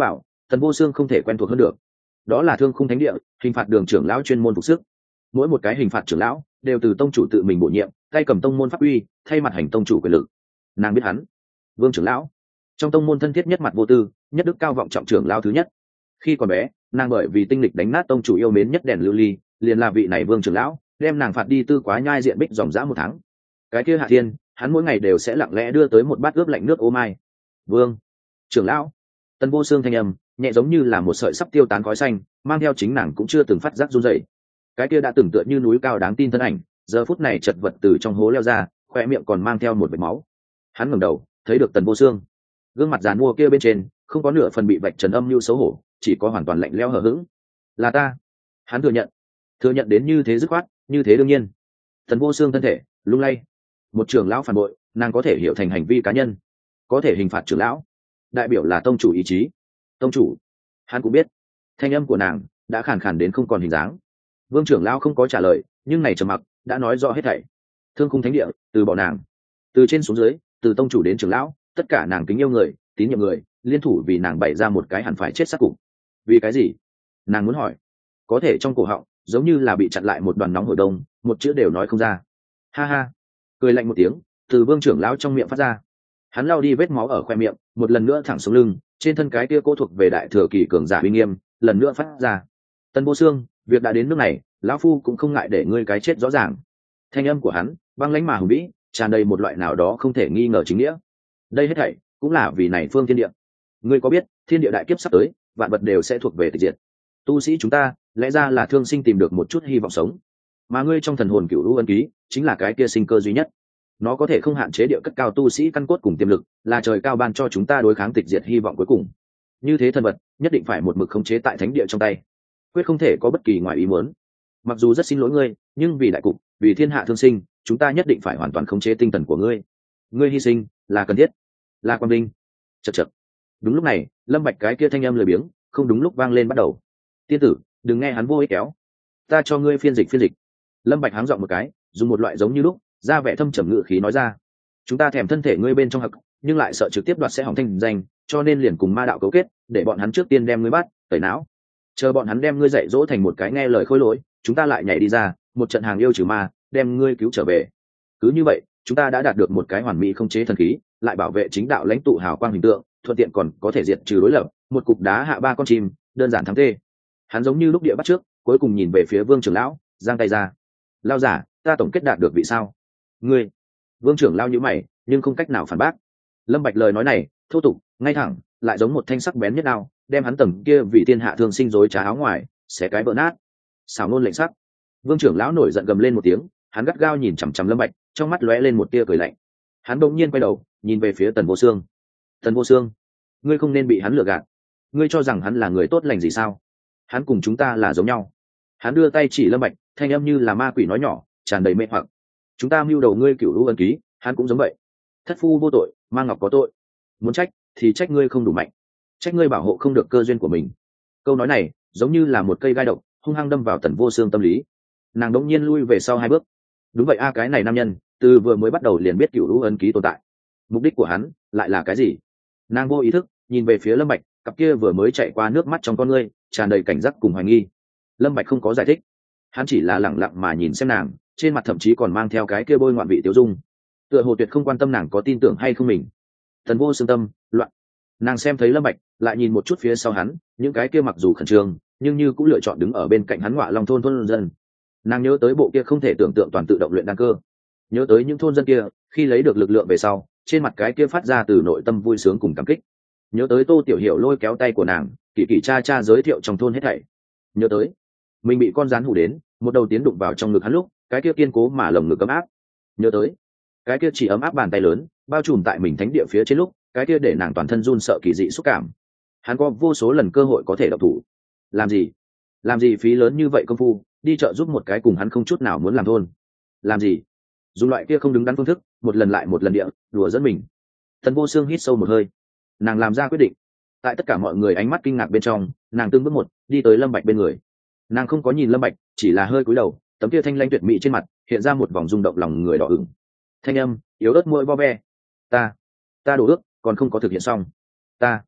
Tần Vô Xương không thể quen thuộc hơn được. Đó là Thương Khung Thánh Địa, hình phạt đường trưởng lão chuyên môn phục sức. Mỗi một cái hình phạt trưởng lão đều từ tông chủ tự mình bổ nhiệm, tay cầm tông môn pháp uy, thay mặt hành tông chủ quyền lực. Nàng biết hắn, Vương trưởng lão, trong tông môn thân thiết nhất mặt vô tư, nhất đức cao vọng trọng trưởng lão thứ nhất. Khi còn bé, nàng bởi vì tinh lịch đánh nát tông chủ yêu mến nhất đèn lưu ly, liền là vị này Vương trưởng lão, đem nàng phạt đi tư quá nhai diện bích dòng dã một tháng. Cái kia Hạ Thiên, hắn mỗi ngày đều sẽ lặng lẽ đưa tới một bát ướp lạnh nước ô mai. Vương trưởng lão, Tần Vô Xương thanh âm nhẹ giống như là một sợi sắp tiêu tán khói xanh, mang theo chính nàng cũng chưa từng phát giác run rẩy. Cái kia đã từng tựa như núi cao đáng tin thân ảnh, giờ phút này chật vật từ trong hố leo ra, khoe miệng còn mang theo một vệt máu. Hắn ngẩng đầu, thấy được Tần Vô Xương, gương mặt giàn mua kia bên trên không có nửa phần bị vạch trần âm mưu xấu hổ, chỉ có hoàn toàn lạnh lẽo hờ hững. Là ta. Hắn thừa nhận, thừa nhận đến như thế dứt khoát, như thế đương nhiên. Tần Vô Xương thân thể lung lay. Một trưởng lão phản bội, nàng có thể hiểu thành hành vi cá nhân, có thể hình phạt trưởng lão, đại biểu là tông chủ ý chí. Tông chủ, hắn cũng biết. Thanh âm của nàng đã khàn khàn đến không còn hình dáng. Vương trưởng lão không có trả lời, nhưng này trầm mặc đã nói rõ hết thảy. Thương Khung Thánh Địa từ bỏ nàng, từ trên xuống dưới, từ tông chủ đến trưởng lão, tất cả nàng kính yêu người, tín nhiệm người, liên thủ vì nàng bày ra một cái hẳn phải chết sát cục. Vì cái gì? Nàng muốn hỏi, có thể trong cổ họng giống như là bị chặn lại một đoàn nóng hổi đông, một chữ đều nói không ra. Ha ha, cười lạnh một tiếng từ Vương trưởng lão trong miệng phát ra. Hắn lau đi vết máu ở khoe miệng, một lần nữa thẳng xuống lưng, trên thân cái kia cố thuộc về đại thừa kỳ cường giả uy nghiêm lần nữa phát ra. Tần Vô Xương, việc đã đến nước này, lão phu cũng không ngại để ngươi cái chết rõ ràng. Thanh âm của hắn băng lãnh mà hùng vĩ, tràn đầy một loại nào đó không thể nghi ngờ chính nghĩa. Đây hết thảy cũng là vì này phương thiên địa. Ngươi có biết thiên địa đại kiếp sắp tới, vạn vật đều sẽ thuộc về tịch diệt. Tu sĩ chúng ta lẽ ra là thương sinh tìm được một chút hy vọng sống, mà ngươi trong thần hồn cửu lũ ân ký chính là cái kia sinh cơ duy nhất. Nó có thể không hạn chế địa cất cao tu sĩ căn cốt cùng tiềm lực, là trời cao ban cho chúng ta đối kháng tịch diệt hy vọng cuối cùng. Như thế thần vật nhất định phải một mực khống chế tại thánh địa trong tay, quyết không thể có bất kỳ ngoài ý muốn. Mặc dù rất xin lỗi ngươi, nhưng vì đại cục, vì thiên hạ thương sinh, chúng ta nhất định phải hoàn toàn khống chế tinh thần của ngươi. Ngươi hy sinh là cần thiết, là quang vinh. Chật chật. Đúng lúc này, Lâm Bạch cái kia thanh âm lười biếng không đúng lúc vang lên bắt đầu. Tiên tử, đừng nghe hắn vô ích kéo, ta cho ngươi phiên dịch phiên dịch. Lâm Bạch háng giọng một cái, dùng một loại giống như lúc ra vẻ thâm trầm ngữ khí nói ra. Chúng ta thèm thân thể ngươi bên trong hặc, nhưng lại sợ trực tiếp đoạt sẽ hỏng thanh danh, cho nên liền cùng ma đạo cấu kết, để bọn hắn trước tiên đem ngươi bắt, tẩy não. Chờ bọn hắn đem ngươi dạy dỗ thành một cái nghe lời khôi lỗi, chúng ta lại nhảy đi ra, một trận hàng yêu trừ ma, đem ngươi cứu trở về. Cứ như vậy, chúng ta đã đạt được một cái hoàn mỹ không chế thần khí, lại bảo vệ chính đạo lãnh tụ hào quang hình tượng, thuận tiện còn có thể diệt trừ đối lập, một cục đá hạ ba con chim, đơn giản thắng tê. Hắn giống như lúc địa bắt trước, cuối cùng nhìn về phía Vương trưởng lão, giang tay ra. Lao giả, ta tổng kết đạt được vị sao? Ngươi. Vương trưởng lão nhíu mày, nhưng không cách nào phản bác. Lâm Bạch lời nói này, thô tục, ngay thẳng, lại giống một thanh sắc bén nhất đao, đem hắn tầng kia vì thiên hạ thương sinh rối trá áo ngoài, xé cái vỡ nát. Xảo nôn lệnh sắc. Vương trưởng lão nổi giận gầm lên một tiếng, hắn gắt gao nhìn chằm chằm Lâm Bạch, trong mắt lóe lên một tia cười lạnh. Hắn đột nhiên quay đầu, nhìn về phía Tần Vô Xương. Tần Vô Xương, ngươi không nên bị hắn lừa gạt. Ngươi cho rằng hắn là người tốt lành gì sao? Hắn cùng chúng ta là giống nhau. Hắn đưa tay chỉ Lâm Bạch, thanh âm như là ma quỷ nói nhỏ, tràn đầy mê hoặc. Chúng ta mưu đầu ngươi cửu lũ ân ký, hắn cũng giống vậy. Thất phu vô tội, ma ngọc có tội. Muốn trách thì trách ngươi không đủ mạnh, trách ngươi bảo hộ không được cơ duyên của mình. Câu nói này giống như là một cây gai độc, hung hăng đâm vào Tần Vô Xương tâm lý. Nàng đống nhiên lui về sau hai bước. Đúng vậy a, cái này nam nhân từ vừa mới bắt đầu liền biết cửu lũ ân ký tồn tại. Mục đích của hắn lại là cái gì? Nàng vô ý thức nhìn về phía Lâm Bạch, cặp kia vừa mới chạy qua nước mắt trong con ngươi tràn đầy cảnh giác cùng hoài nghi. Lâm Bạch không có giải thích, hắn chỉ là lặng lặng mà nhìn xem nàng, trên mặt thậm chí còn mang theo cái kia bôi ngoạn vị tiêu dung, tựa hồ tuyệt không quan tâm nàng có tin tưởng hay không mình. Tần Vô Xương tâm loạn, nàng xem thấy Lâm Bạch, lại nhìn một chút phía sau hắn, những cái kia mặc dù khẩn trương nhưng như cũng lựa chọn đứng ở bên cạnh hắn Ngọa Long thôn thôn dân. Nàng nhớ tới bộ kia không thể tưởng tượng toàn tự động luyện đan cơ, nhớ tới những thôn dân kia khi lấy được lực lượng về sau, trên mặt cái kia phát ra từ nội tâm vui sướng cùng cảm kích. Nhớ tới Tô Tiểu Hiểu lôi kéo tay của nàng, kỳ kỳ cha cha giới thiệu trong thôn hết thảy. Nhớ tới mình bị con rắn hù đến, một đầu tiến đụng vào trong ngực hắn lúc, cái kia kiên cố mà lồng ngực ấm áp. Nhớ tới cái kia chỉ ấm áp bàn tay lớn bao trùm tại mình thánh địa phía trên lúc, cái kia để nàng toàn thân run sợ kỳ dị xúc cảm. Hắn có vô số lần cơ hội có thể động thủ, làm gì làm gì phí lớn như vậy công phu đi chợ giúp một cái cùng hắn không chút nào muốn làm thôn, làm gì dùng loại kia không đứng đắn phương thức một lần lại một lần địa đùa dẫn mình. Tần Vô Xương hít sâu một hơi, nàng làm ra quyết định. Tại tất cả mọi người ánh mắt kinh ngạc bên trong, nàng từng bước một đi tới Lâm Bạch bên người. Nàng không có nhìn Lâm Bạch, chỉ là hơi cúi đầu, tấm kia thanh lãnh tuyệt mỹ trên mặt hiện ra một vòng rung động lòng người đỏ ửng. Thanh âm yếu ớt môi vo ve, ta ta đổ ước còn không có thực hiện xong, ta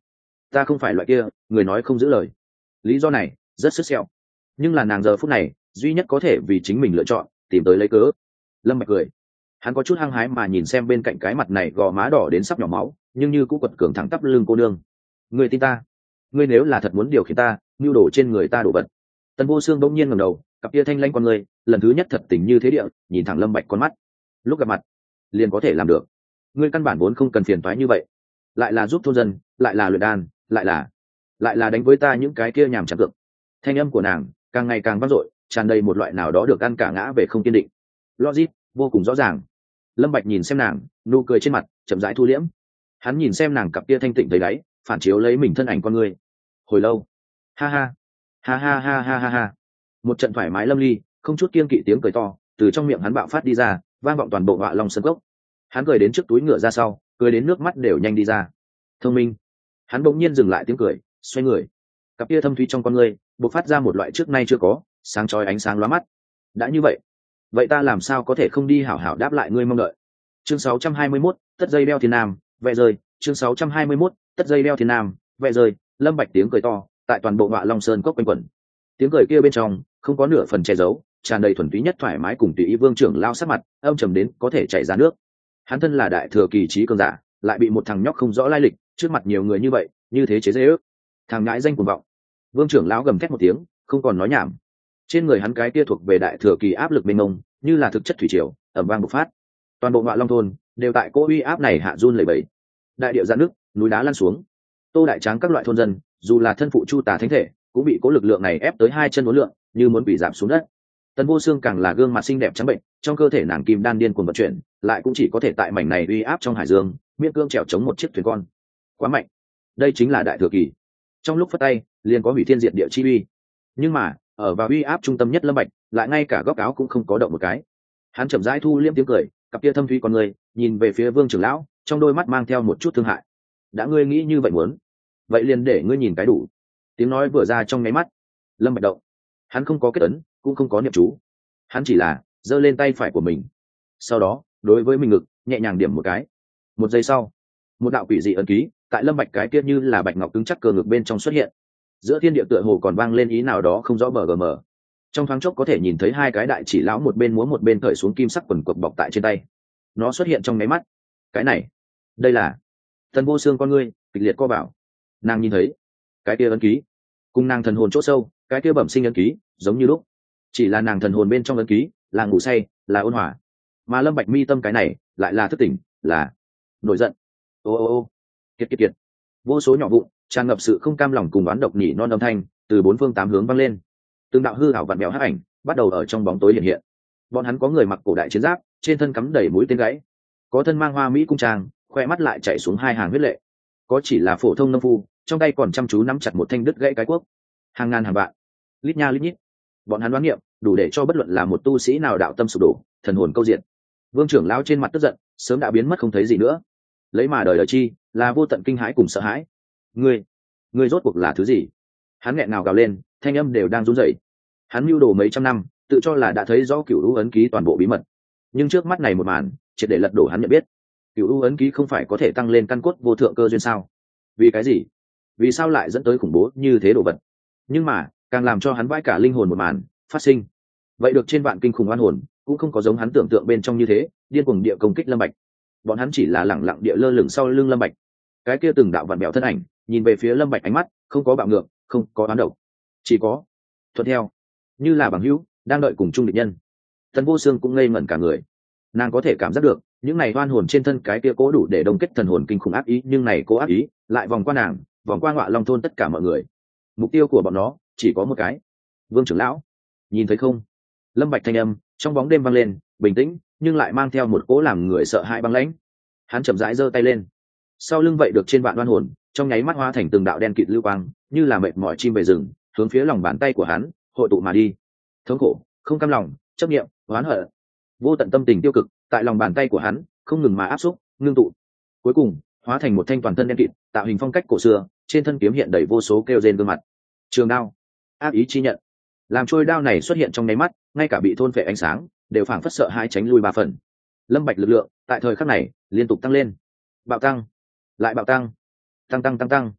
ta không phải loại kia người nói không giữ lời. Lý do này rất sức sẹo, nhưng là nàng giờ phút này duy nhất có thể vì chính mình lựa chọn tìm tới lấy cớ. Lâm Bạch cười, hắn có chút hăng hái mà nhìn xem bên cạnh cái mặt này gò má đỏ đến sắp nhỏ máu nhưng như cũng quật cường thẳng tắp lưng cô nương. Ngươi tin ta? Ngươi nếu là thật muốn điều khiển ta nhu đổ trên người ta đổ vật. Tần Vô Xương bỗng nhiên ngẩng đầu, cặp kia thanh lãnh con người lần thứ nhất thật tình như thế địa nhìn thẳng Lâm Bạch con mắt. Lúc gặp mặt liền có thể làm được, ngươi căn bản vốn không cần phiền toái như vậy, lại là giúp thôn dân, lại là luyện đan, lại là lại là đánh với ta những cái kia nhảm chán cược. Thanh âm của nàng càng ngày càng vang dội, tràn đầy một loại nào đó được ăn cả ngã về không kiên định. Logic vô cùng rõ ràng. Lâm Bạch nhìn xem nàng, nụ cười trên mặt chậm rãi thu liễm. Hắn nhìn xem nàng cặp kia thanh tịnh thấy đáy, phản chiếu lấy mình thân ảnh con người. Hồi lâu, ha ha, ha ha ha ha ha ha. Một trận thoải mái lâm ly, không chút kiêng kỵ tiếng cười to từ trong miệng hắn bạo phát đi ra, vang vọng toàn bộ Ngọa Long Sơn Cốc. Hắn cười đến trước túi ngựa ra sau, cười đến nước mắt đều nhanh đi ra. Thông minh. Hắn bỗng nhiên dừng lại tiếng cười, xoay người. Cặp kia thâm thúy trong con người bộc phát ra một loại trước nay chưa có sáng chói ánh sáng lóa mắt. Đã như vậy, vậy ta làm sao có thể không đi hảo hảo đáp lại ngươi mong đợi. Chương sáu trăm hai mươi mốt, tất dây đeo thiên nam, vẽ rơi. Chương sáu trăm hai mươi mốt, tất dây đeo thiên nam, vẽ rơi. Lâm Bạch tiếng cười to tại toàn bộ Ngọa Long Sơn Cốc quanh quẩn. Tiếng cười kia bên trong không có nửa phần che giấu, tràn đầy thuần túy nhất thoải mái cùng tùy ý. Vương trưởng lao sát mặt âm trầm đến có thể chảy ra nước. Hắn thân là đại thừa kỳ trí cường giả, lại bị một thằng nhóc không rõ lai lịch trước mặt nhiều người như vậy như thế chế giễu. Thằng ngãi danh cuồng vọng. Vương trưởng lão gầm thét một tiếng, không còn nói nhảm. Trên người hắn cái kia thuộc về đại thừa kỳ áp lực mênh mông, như là thực chất thủy triều, ầm vang bộc phát. Toàn bộ Ngọa Long thôn đều tại cỗ uy áp này hạ run lẩy bẩy. Đại địa giãn nước, núi đá lăn xuống. Tô Đại Tráng các loại thôn dân, dù là thân phụ Chu Tà thánh thể, cũng bị cỗ lực lượng này ép tới hai chân uốn lượn, như muốn bị giảm xuống đất. Tần Vô Xương càng là gương mặt xinh đẹp trắng bệnh, trong cơ thể nàng kim đan điên cuồng vận chuyển, lại cũng chỉ có thể tại mảnh này uy áp trong hải dương, miễn cưỡng trèo chống một chiếc thuyền con. Quá mạnh. Đây chính là đại thừa kỳ. Trong lúc phất tay, liền có hủy thiên diệt địa chi uy. Nhưng mà, ở vào uy áp trung tâm nhất Lâm Bạch, lại ngay cả góc áo cũng không có động một cái. Hắn chậm rãi thu liễm tiếng cười, cặp kia thâm thúy con người, nhìn về phía Vương trưởng lão, trong đôi mắt mang theo một chút thương hại. Đã ngươi nghĩ như vậy muốn, vậy liền để ngươi nhìn cái đủ. Tiếng nói vừa ra trong nháy mắt, Lâm Bạch động. Hắn không có kết ấn, cũng không có niệm chú, hắn chỉ là giơ lên tay phải của mình, sau đó đối với mình ngực nhẹ nhàng điểm một cái. Một giây sau, một đạo quỷ dị ấn ký tại Lâm Bạch cái kia như là bạch ngọc cứng chắc cơ ngực bên trong xuất hiện. Giữa thiên địa tựa hồ còn vang lên ý nào đó không rõ bờ gm. Trong thoáng chốc có thể nhìn thấy hai cái đại chỉ lão một bên múa một bên cởi xuống kim sắc quần quật bọc tại trên tay. Nó xuất hiện trong nháy mắt. Cái này, đây là Tần Vô Xương con ngươi kịch liệt co bảo. Nàng nhìn thấy cái kia ấn ký cùng nàng thần hồn chỗ sâu cái kia bẩm sinh ấn ký giống như lúc, chỉ là nàng thần hồn bên trong ấn ký là ngủ say, là ôn hòa, mà Lâm Bạch mi tâm cái này lại là thức tỉnh, là nổi giận. Ô ô ô, kiệt kiệt kiệt. Vô số nhỏ vụn tràn ngập sự không cam lòng cùng oán độc nhỉ non âm thanh từ bốn phương tám hướng vang lên. Từng đạo hư ảo vặn vẹo hắc ảnh bắt đầu ở trong bóng tối hiện hiện. Bọn hắn có người mặc cổ đại chiến giáp, trên thân cắm đầy mũi tên gãy, có thân mang hoa mỹ cung trang, khoe mắt lại chảy xuống hai hàng huyết lệ, có chỉ là phổ thông nông phu, trong tay còn chăm chú nắm chặt một thanh đứt gãy cái cuốc. Hàng ngàn hàng vạn, lít nha lít nhít, bọn hắn đoán nghiệm đủ để cho bất luận là một tu sĩ nào đạo tâm sụp đổ, thần hồn câu diện. Vương trưởng lão trên mặt tức giận sớm đã biến mất không thấy gì nữa, lấy mà đời đời chi là vô tận kinh hãi cùng sợ hãi. Ngươi, ngươi rốt cuộc là thứ gì? Hắn nghẹn ngào gào lên, thanh âm đều đang run rẩy. Hắn mưu đồ mấy trăm năm, tự cho là đã thấy rõ cửu u ấn ký toàn bộ bí mật, nhưng trước mắt này một màn triệt để lật đổ hắn nhận biết. Cửu u ấn ký không phải có thể tăng lên căn cốt vô thượng cơ duyên sao? Vì cái gì? Vì sao lại dẫn tới khủng bố như thế đồ vật? Nhưng mà càng làm cho hắn vãi cả linh hồn một màn phát sinh. Vậy được trên vạn kinh khủng oan hồn cũng không có giống hắn tưởng tượng bên trong như thế điên cuồng địa công kích Lâm Bạch. Bọn hắn chỉ là lẳng lặng địa lơ lửng sau lưng Lâm Bạch. Cái kia từng đạo vặn bèo thân ảnh nhìn về phía Lâm Bạch, ánh mắt không có bạo ngược, không có oán độc, chỉ có thuận theo, như là bằng hữu đang đợi cùng chung địch nhân. Tần Vô Xương cũng ngây ngẩn cả người. Nàng có thể cảm giác được những này oan hồn trên thân cái kia cố đủ để đông kết thần hồn kinh khủng ác ý, nhưng này cố ác ý lại vòng qua nàng, vòng qua Ngọa Long thôn tất cả mọi người. Mục tiêu của bọn nó chỉ có một cái. Vương trưởng lão, nhìn thấy không? Lâm Bạch thanh âm trong bóng đêm vang lên, bình tĩnh nhưng lại mang theo một cỗ làm người sợ hãi băng lãnh. Hắn chậm rãi giơ tay lên, sau lưng vậy được trên vạn oan hồn trong nháy mắt hóa thành từng đạo đen kịt lưu quang, như là mệt mỏi chim về rừng, hướng phía lòng bàn tay của hắn hội tụ mà đi. Thống khổ, không cam lòng, chấp niệm, oán hận, vô tận tâm tình tiêu cực tại lòng bàn tay của hắn không ngừng mà áp xúc, ngưng tụ, cuối cùng hóa thành một thanh toàn thân đen kịt, tạo hình phong cách cổ xưa, trên thân kiếm hiện đầy vô số kêu rên gương mặt. Trường đao, ác ý chi nhận. Làm trôi đao này xuất hiện trong nháy mắt, ngay cả bị thôn phệ ánh sáng đều phảng phất sợ hãi tránh lui ba phần. Lâm Bạch lực lượng tại thời khắc này liên tục tăng lên, bạo tăng, lại bạo tăng, tăng tăng tăng tăng.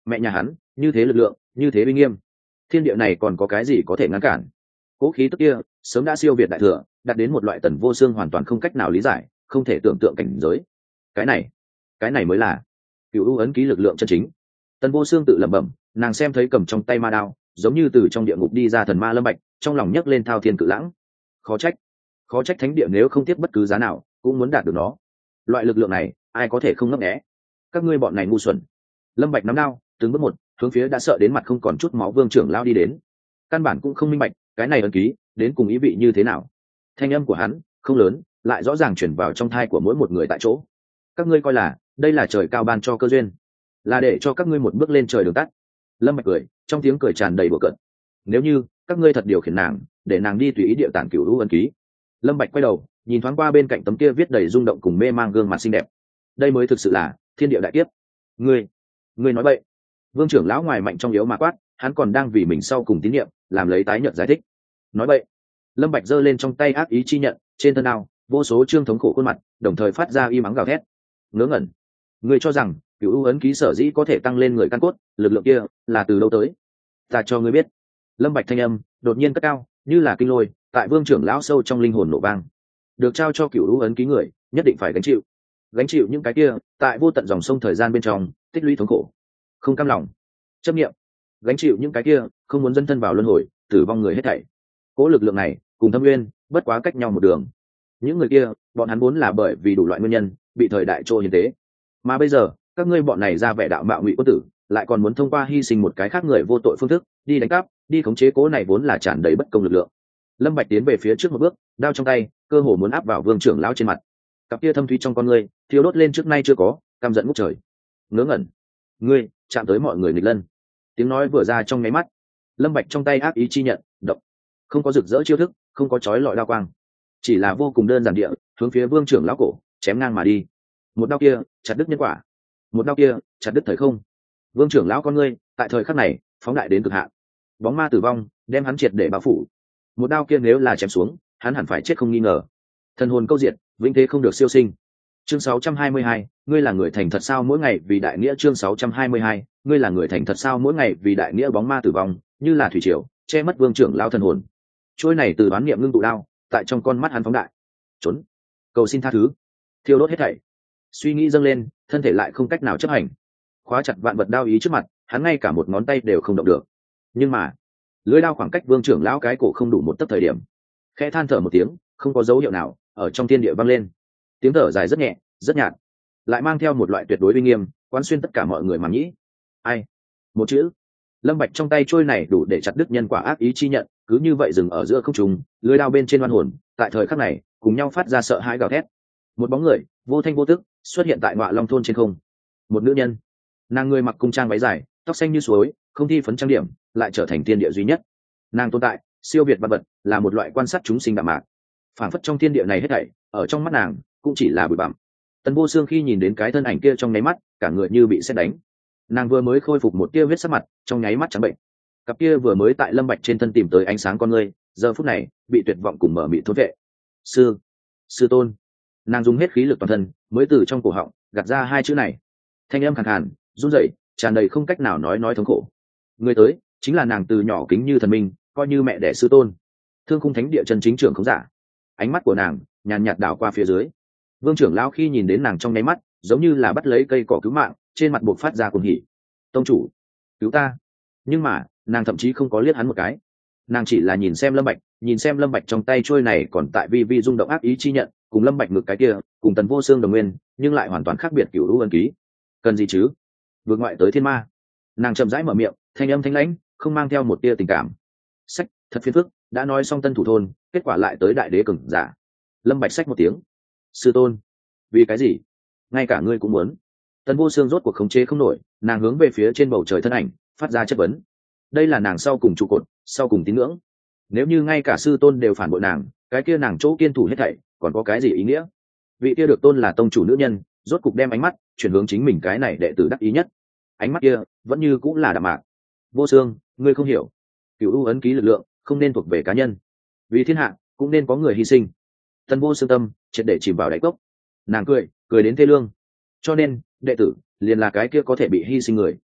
mẹ nhà hắn như thế lực lượng như thế uy nghiêm, thiên địa này còn có cái gì có thể ngăn cản? Cố khí tức kia sớm đã siêu việt đại thừa, đạt đến một loại Tần Vô Xương hoàn toàn không cách nào lý giải, không thể tưởng tượng cảnh giới. Cái này, cái này mới là Cửu U ấn ký lực lượng chân chính. Tần Vô Xương tự lẩm bẩm, nàng xem thấy cầm trong tay ma đao, giống như từ trong địa ngục đi ra thần ma Lâm Bạch, trong lòng nhấc lên thao thiên cự lãng. Khó trách, khó trách thánh địa nếu không tiếc bất cứ giá nào cũng muốn đạt được nó. Loại lực lượng này, ai có thể không ngấp nghé? Các ngươi bọn này ngu xuẩn. Lâm Bạch nắm đao, từng bước một, hướng phía đã sợ đến mặt không còn chút máu Vương trưởng lão đi đến. Căn bản cũng không minh bạch, cái này ấn ký đến cùng ý vị như thế nào. Thanh âm của hắn không lớn, lại rõ ràng truyền vào trong thai của mỗi một người tại chỗ. Các ngươi coi là đây là trời cao ban cho cơ duyên, là để cho các ngươi một bước lên trời đường tắt. Lâm Bạch cười, trong tiếng cười tràn đầy bừa cợt. Nếu như các ngươi thật điều khiển nàng, để nàng đi tùy ý địa tản Cửu U ấn ký. Lâm Bạch quay đầu, nhìn thoáng qua bên cạnh tấm kia viết đầy rung động cùng mê mang gương mặt xinh đẹp. Đây mới thực sự là thiên địa đại kiếp. Ngươi, ngươi nói bậy. Vương trưởng lão ngoài mạnh trong yếu mà quát, hắn còn đang vì mình sau cùng tín nhiệm, làm lấy tái nhận giải thích. Nói bậy. Lâm Bạch giơ lên trong tay ác ý chi nhận, trên thân đao, vô số trương thống khổ khuôn mặt, đồng thời phát ra y mắng gào thét. Ngớ ngẩn. Ngươi cho rằng Cửu U ấn ký sở dĩ có thể tăng lên người căn cốt, lực lượng kia là từ đâu tới? Ta cho ngươi biết. Lâm Bạch thanh âm đột nhiên cất cao, như là kinh lôi, tại Vương trưởng lão sâu trong linh hồn nổ vang. Được trao cho Cửu U ấn ký người, nhất định phải gánh chịu. Gánh chịu những cái kia, tại vô tận dòng sông thời gian bên trong, tích lũy thống khổ, không cam lòng, chấp niệm, gánh chịu những cái kia, không muốn dấn thân vào luân hồi, tử vong người hết thảy. Cố lực lượng này, cùng Thâm Nguyên, bất quá cách nhau một đường. Những người kia, bọn hắn vốn là bởi vì đủ loại nguyên nhân, bị thời đại trô hiến tế. Mà bây giờ, các ngươi bọn này ra vẻ đạo mạo ngụy quân tử, lại còn muốn thông qua hy sinh một cái khác người vô tội phương thức, đi đánh cắp, đi khống chế cố này vốn là tràn đầy bất công lực lượng. Lâm Bạch tiến về phía trước một bước, đao trong tay, cơ hồ muốn áp vào Vương trưởng lão trên mặt. Cặp kia thâm thúy trong con ngươi, thiêu đốt lên trước nay chưa có, căm giận ngút trời. Ngớ ngẩn, ngươi chạm tới mọi người nghịch lân. Tiếng nói vừa ra trong nháy mắt, Lâm Bạch trong tay ác ý chi nhận động, không có rực rỡ chiêu thức, không có chói lọi đao quang, chỉ là vô cùng đơn giản địa hướng phía Vương trưởng lão cổ chém ngang mà đi. Một đao kia chặt đứt nhân quả, một đao kia chặt đứt thời không. Vương trưởng lão con ngươi tại thời khắc này phóng đại đến cực hạn, bóng ma tử vong đem hắn triệt để bao phủ. Một đao kia nếu là chém xuống, hắn hẳn phải chết không nghi ngờ. Thần hồn câu diệt, vĩnh thế không được siêu sinh. Chương sáu trăm hai mươi hai, ngươi là người thành thật sao mỗi ngày vì đại nghĩa. Chương sáu trăm hai mươi hai, ngươi là người thành thật sao mỗi ngày vì đại nghĩa. Bóng ma tử vong như là thủy triều che mất Vương trưởng lão thần hồn. Trôi này từ đoán niệm ngưng tụ đao, tại trong con mắt hắn phóng đại. Trốn, cầu xin tha thứ, thiêu đốt hết thảy. Suy nghĩ dâng lên, thân thể lại không cách nào chấp hành. Khóa chặt vạn vật đao ý trước mặt, hắn ngay cả một ngón tay đều không động được. Nhưng mà, lưỡi đao khoảng cách Vương trưởng lão cái cổ không đủ một tấc thời điểm, khẽ than thở một tiếng, không có dấu hiệu nào ở trong thiên địa vang lên. Tiếng thở dài rất nhẹ, rất nhạt, lại mang theo một loại tuyệt đối uy nghiêm, quán xuyên tất cả mọi người mà nghĩ. Ai? Một chữ. Lâm Bạch trong tay trôi này đủ để chặt đứt nhân quả ác ý chi nhận, cứ như vậy dừng ở giữa không trung, lưỡi đao bên trên oan hồn, tại thời khắc này, cùng nhau phát ra sợ hãi gào thét. Một bóng người, vô thanh vô tức, xuất hiện tại Ngọa Long thôn trên không. Một nữ nhân, nàng người mặc cung trang váy dài, tóc xanh như suối, không thi phấn trang điểm, lại trở thành thiên địa duy nhất. Nàng tồn tại, siêu việt vật vật, là một loại quan sát chúng sinh đạm mạc. Phản phất trong thiên địa này hết thảy, ở trong mắt nàng, cũng chỉ là bụi bặm. Tần Vô Xương khi nhìn đến cái thân ảnh kia trong nháy mắt, cả người như bị sét đánh. Nàng vừa mới khôi phục một tia huyết sắc mặt, trong nháy mắt trắng bệnh. Cặp kia vừa mới tại Lâm Bạch trên thân tìm tới ánh sáng con ngươi, giờ phút này bị tuyệt vọng cùng mở mịt thốn vệ. Sư, sư tôn. Nàng dùng hết khí lực toàn thân, mới từ trong cổ họng gạt ra hai chữ này. Thanh âm khàn khàn, run rẩy, tràn đầy không cách nào nói nói thống khổ. Người tới, chính là nàng từ nhỏ kính như thần minh, coi như mẹ đẻ sư tôn. Thương Khung Thánh Địa chân chính trưởng không giả. Ánh mắt của nàng nhàn nhạt đảo qua phía dưới. Vương trưởng lão khi nhìn đến nàng trong nháy mắt, giống như là bắt lấy cây cỏ cứu mạng, trên mặt buộc phát ra cuồng hỉ. Tông chủ, cứu ta! Nhưng mà, nàng thậm chí không có liếc hắn một cái. Nàng chỉ là nhìn xem Lâm Bạch, nhìn xem Lâm Bạch trong tay trôi này còn tại vi vi rung động ác ý chi nhận, cùng Lâm Bạch ngực cái kia, cùng Tần Vô Xương đồng nguyên, nhưng lại hoàn toàn khác biệt Cửu U ấn ký. Cần gì chứ? Vượt ngoại tới thiên ma. Nàng chậm rãi mở miệng, thanh âm thanh lãnh, không mang theo một tia tình cảm. Sách, thật phiền phức, đã nói xong tân thủ thôn, kết quả lại tới đại đế cường giả. Lâm Bạch sách một tiếng. Sư tôn, vì cái gì? Ngay cả ngươi cũng muốn? Tần Vô Xương rốt cuộc khống chế không nổi, nàng hướng về phía trên bầu trời thân ảnh, phát ra chất vấn. Đây là nàng sau cùng trụ cột, sau cùng tín ngưỡng. Nếu như ngay cả sư tôn đều phản bội nàng, cái kia nàng chỗ kiên thủ hết thảy, còn có cái gì ý nghĩa? Vị kia được tôn là tông chủ nữ nhân, rốt cục đem ánh mắt chuyển hướng chính mình cái này đệ tử đắc ý nhất. Ánh mắt kia vẫn như cũng là đạm mạc. Vô Xương, ngươi không hiểu, Cửu U ấn ký lực lượng không nên thuộc về cá nhân, vì thiên hạ cũng nên có người hy sinh. Tần Vô Xương tâm triệt để chìm vào đáy cốc. Nàng cười, cười đến thê lương. Cho nên, đệ tử liền là cái kia có thể bị hy sinh người,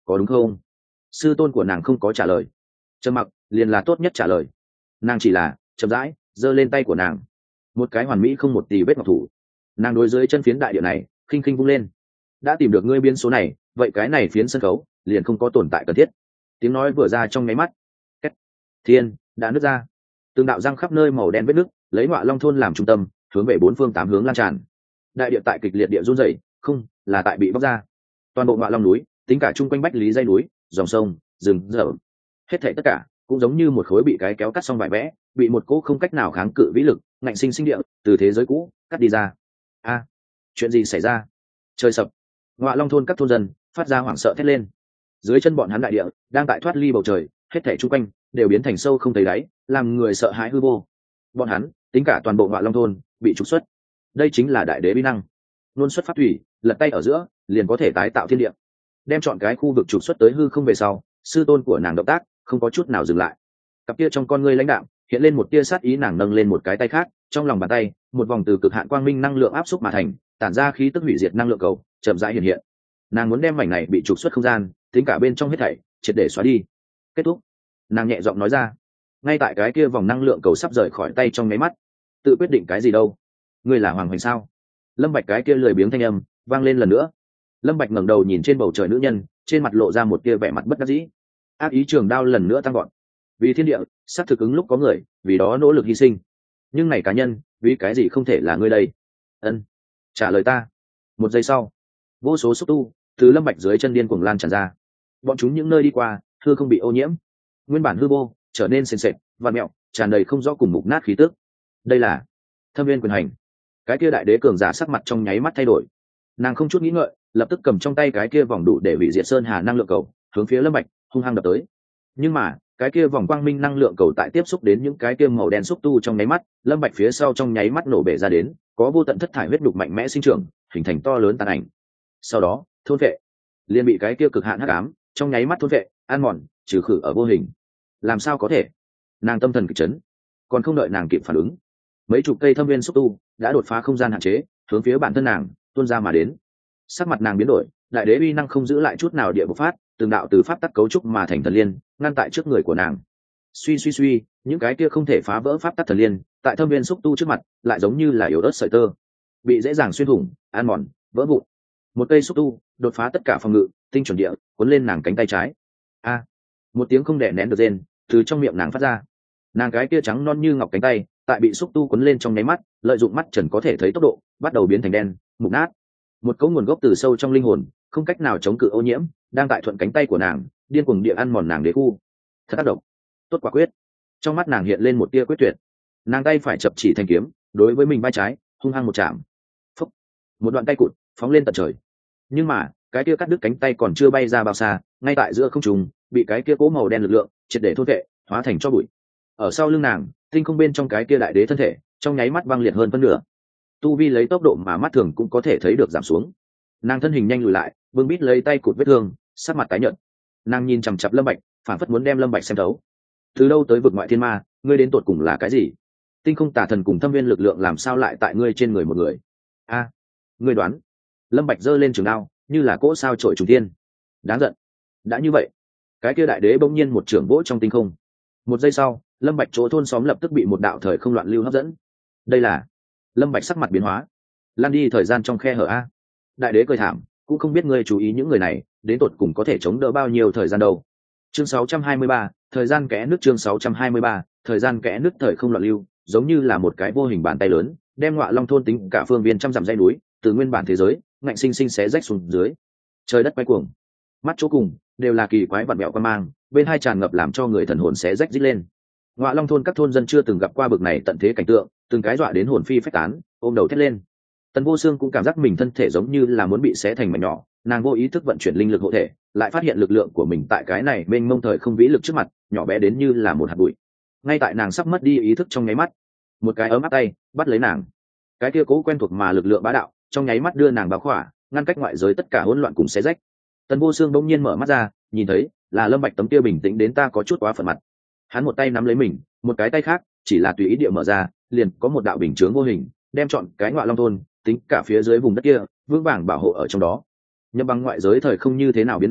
có đúng không? Sư tôn của nàng không có trả lời. Trầm mặc liền là tốt nhất trả lời. Nàng chỉ là chậm rãi giơ lên tay của nàng, một cái hoàn mỹ không một tì vết ngọc thủ. Nàng đối dưới chân phiến đại địa này khinh khinh vung lên. Đã tìm được ngươi biến số này, vậy cái này phiến sân khấu liền không có tồn tại cần thiết. Tiếng nói vừa ra trong nháy mắt, két, thiên đã nứt ra, từng đạo răng khắp nơi màu đen vết nứt, lấy Ngọa Long thôn làm trung tâm, hướng về bốn phương tám hướng lan tràn. Đại địa tại kịch liệt địa run rẩy, không là tại bị bóc ra. Toàn bộ Ngọa Long núi, tính cả chung quanh bách lý dây núi, dòng sông, rừng rậm, hết thảy tất cả cũng giống như một khối bị cái kéo cắt xong vải vẽ, bị một cỗ không cách nào kháng cự vĩ lực ngạnh sinh sinh địa từ thế giới cũ cắt đi ra. A, chuyện gì xảy ra? Trời sập! Ngọa Long thôn các thôn dân phát ra hoảng sợ thét lên. Dưới chân bọn hắn đại địa đang tại thoát ly bầu trời, hết thảy chung quanh đều biến thành sâu không thấy đáy, làm người sợ hãi hư vô. Bọn hắn, tính cả toàn bộ Ngọa Long thôn bị trục xuất. Đây chính là đại đế bí năng, luôn xuất pháp thủy, lật tay ở giữa liền có thể tái tạo thiên địa, đem chọn cái khu vực trục xuất tới hư không về sau. Sư tôn của nàng động tác không có chút nào dừng lại, cặp kia trong con ngươi lãnh đạm hiện lên một tia sát ý. Nàng nâng lên một cái tay khác, trong lòng bàn tay một vòng từ cực hạn quang minh năng lượng áp xúc mà thành, tản ra khí tức hủy diệt năng lượng cầu chậm rãi hiện hiện. Nàng muốn đem mảnh này bị trục xuất không gian, tính cả bên trong hết thảy triệt để xóa đi. Kết thúc, nàng nhẹ giọng nói ra. Ngay tại cái kia vòng năng lượng cầu sắp rời khỏi tay trong nháy mắt, tự quyết định cái gì đâu? Ngươi là Hoàng Hoành sao? Lâm Bạch cái kia lười biếng thanh âm vang lên lần nữa. Lâm Bạch ngẩng đầu nhìn trên bầu trời nữ nhân, trên mặt lộ ra một tia vẻ mặt bất đắc dĩ. Ác ý trường đao lần nữa tăng gọn. Vì thiên địa sắp thực ứng lúc có người vì đó nỗ lực hy sinh, nhưng này cá nhân vì cái gì không thể là ngươi đây? Ân, trả lời ta. Một giây sau, vô số xúc tu từ Lâm Bạch dưới chân điên cuồng lan tràn ra. Bọn chúng những nơi đi qua hư không bị ô nhiễm, nguyên bản hư vô trở nên sền sệt và mẹo, tràn đầy không rõ cùng mục nát khí tức. Đây là Thâm Viên quyền hành. Cái kia đại đế cường giả sắc mặt trong nháy mắt thay đổi. Nàng không chút nghĩ ngợi, lập tức cầm trong tay cái kia vòng đủ để hủy diệt sơn hà năng lượng cầu, hướng phía Lâm Bạch hung hăng đập tới. Nhưng mà cái kia vòng quang minh năng lượng cầu tại tiếp xúc đến những cái kia màu đen xúc tu trong nháy mắt, Lâm Bạch phía sau trong nháy mắt nổ bể ra đến, có vô tận thất thải huyết đục mạnh mẽ sinh trưởng, hình thành to lớn tàn ảnh. Sau đó thôn vệ, liền bị cái kia cực hạn hắc ám trong nháy mắt thôn vệ, ăn mòn, trừ khử ở vô hình. Làm sao có thể? Nàng tâm thần kịch chấn, còn không đợi nàng kịp phản ứng, mấy chục cây thâm viên xúc tu đã đột phá không gian hạn chế, hướng phía bản thân nàng tuôn ra mà đến. Sắc mặt nàng biến đổi, đại đế uy năng không giữ lại chút nào địa bộc phát, từng đạo từ pháp tắc cấu trúc mà thành thần liên ngăn tại trước người của nàng. Suy suy suy, những cái kia không thể phá vỡ pháp tắc thần liên tại thâm viên xúc tu trước mặt lại giống như là yếu ớt sợi tơ, bị dễ dàng xuyên thủng, ăn mòn, vỡ vụn. Một cây xúc tu đột phá tất cả phòng ngự, tinh chuẩn địa cuốn lên nàng cánh tay trái. A, một tiếng không đè nén được rên từ trong miệng nàng phát ra. Nàng cái kia trắng non như ngọc cánh tay tại bị xúc tu cuốn lên trong nháy mắt, lợi dụng mắt trần có thể thấy tốc độ bắt đầu biến thành đen mục nát. Một cấu nguồn gốc từ sâu trong linh hồn, không cách nào chống cự ô nhiễm, đang tại thuận cánh tay của nàng điên cuồng địa ăn mòn nàng đế khu. Thật tác động, tốt quả quyết. Trong mắt nàng hiện lên một tia quyết tuyệt. Nàng tay phải chập chỉ thanh kiếm, đối với mình vai trái hung hăng một chạm. Phúc, một đoạn tay cụt phóng lên tận trời. Nhưng mà cái kia cắt đứt cánh tay còn chưa bay ra bao xa, ngay tại giữa không trung bị cái kia cố màu đen lực lượng triệt để thôn vệ, hóa thành cho bụi. Ở sau lưng nàng, tinh không bên trong cái kia đại đế thân thể trong nháy mắt băng liệt hơn phân nửa, tu vi lấy tốc độ mà mắt thường cũng có thể thấy được giảm xuống. Nàng thân hình nhanh lùi lại, bưng bít lấy tay cụt vết thương, sắc mặt tái nhợt. Nàng nhìn chằm chặp Lâm Bạch, phản phất muốn đem Lâm Bạch xem thấu. Từ đâu tới vực ngoại thiên ma, ngươi đến tột cùng là cái gì? Tinh không tà thần cùng thâm viên lực lượng làm sao lại tại ngươi trên người một người? A, ngươi đoán? Lâm Bạch giơ lên trường đao, như là cỗ sao trổi trùng thiên. Đáng giận. Đã như vậy, cái kia đại đế bỗng nhiên một trường vỗ trong tinh không. Một giây sau, Lâm Bạch chỗ thôn xóm lập tức bị một đạo thời không loạn lưu hấp dẫn. Đây là Lâm Bạch sắc mặt biến hóa. Lan đi thời gian trong khe hở a. Đại đế cười thảm, cũng không biết ngươi chú ý những người này đến tột cùng có thể chống đỡ bao nhiêu thời gian đâu. Chương sáu trăm hai mươi ba, thời gian kẽ nước. Chương sáu trăm hai mươi ba, thời gian kẽ nước. Thời không loạn lưu giống như là một cái vô hình bàn tay lớn, đem Ngọa Long thôn tính cả phương viên trăm dặm dãy núi từ nguyên bản thế giới ngạnh sinh sinh xé rách xuống dưới. Trời đất quay cuồng, mắt chỗ cùng đều là kỳ quái vặn vẹo quan mang, bên hai tràn ngập làm cho người thần hồn xé rách rít lên. Ngọa Long thôn các thôn dân chưa từng gặp qua bực này tận thế cảnh tượng, từng cái dọa đến hồn phi phách tán, ôm đầu thét lên. Tần Vô Xương cũng cảm giác mình thân thể giống như là muốn bị xé thành mảnh nhỏ, nàng vô ý thức vận chuyển linh lực hộ thể, lại phát hiện lực lượng của mình tại cái này mênh mông thời không vĩ lực trước mặt, nhỏ bé đến như là một hạt bụi. Ngay tại nàng sắp mất đi ý thức trong nháy mắt, một cái ấm áp tay bắt lấy nàng. Cái kia cố quen thuộc mà lực lượng bá đạo, trong nháy mắt đưa nàng bao khỏa, ngăn cách ngoại giới tất cả hỗn loạn cùng xé rách. Tần Vô Xương bỗng nhiên mở mắt ra, nhìn thấy là Lâm Bạch tấm kia bình tĩnh đến ta có chút quá phận mặt. Hắn một tay nắm lấy mình, một cái tay khác chỉ là tùy ý địa mở ra, liền có một đạo bình chướng vô hình đem chọn cái Ngọa Long thôn tính cả phía dưới vùng đất kia vững vàng bảo hộ ở trong đó. Nhâm băng ngoại giới thời không như thế nào biến nào,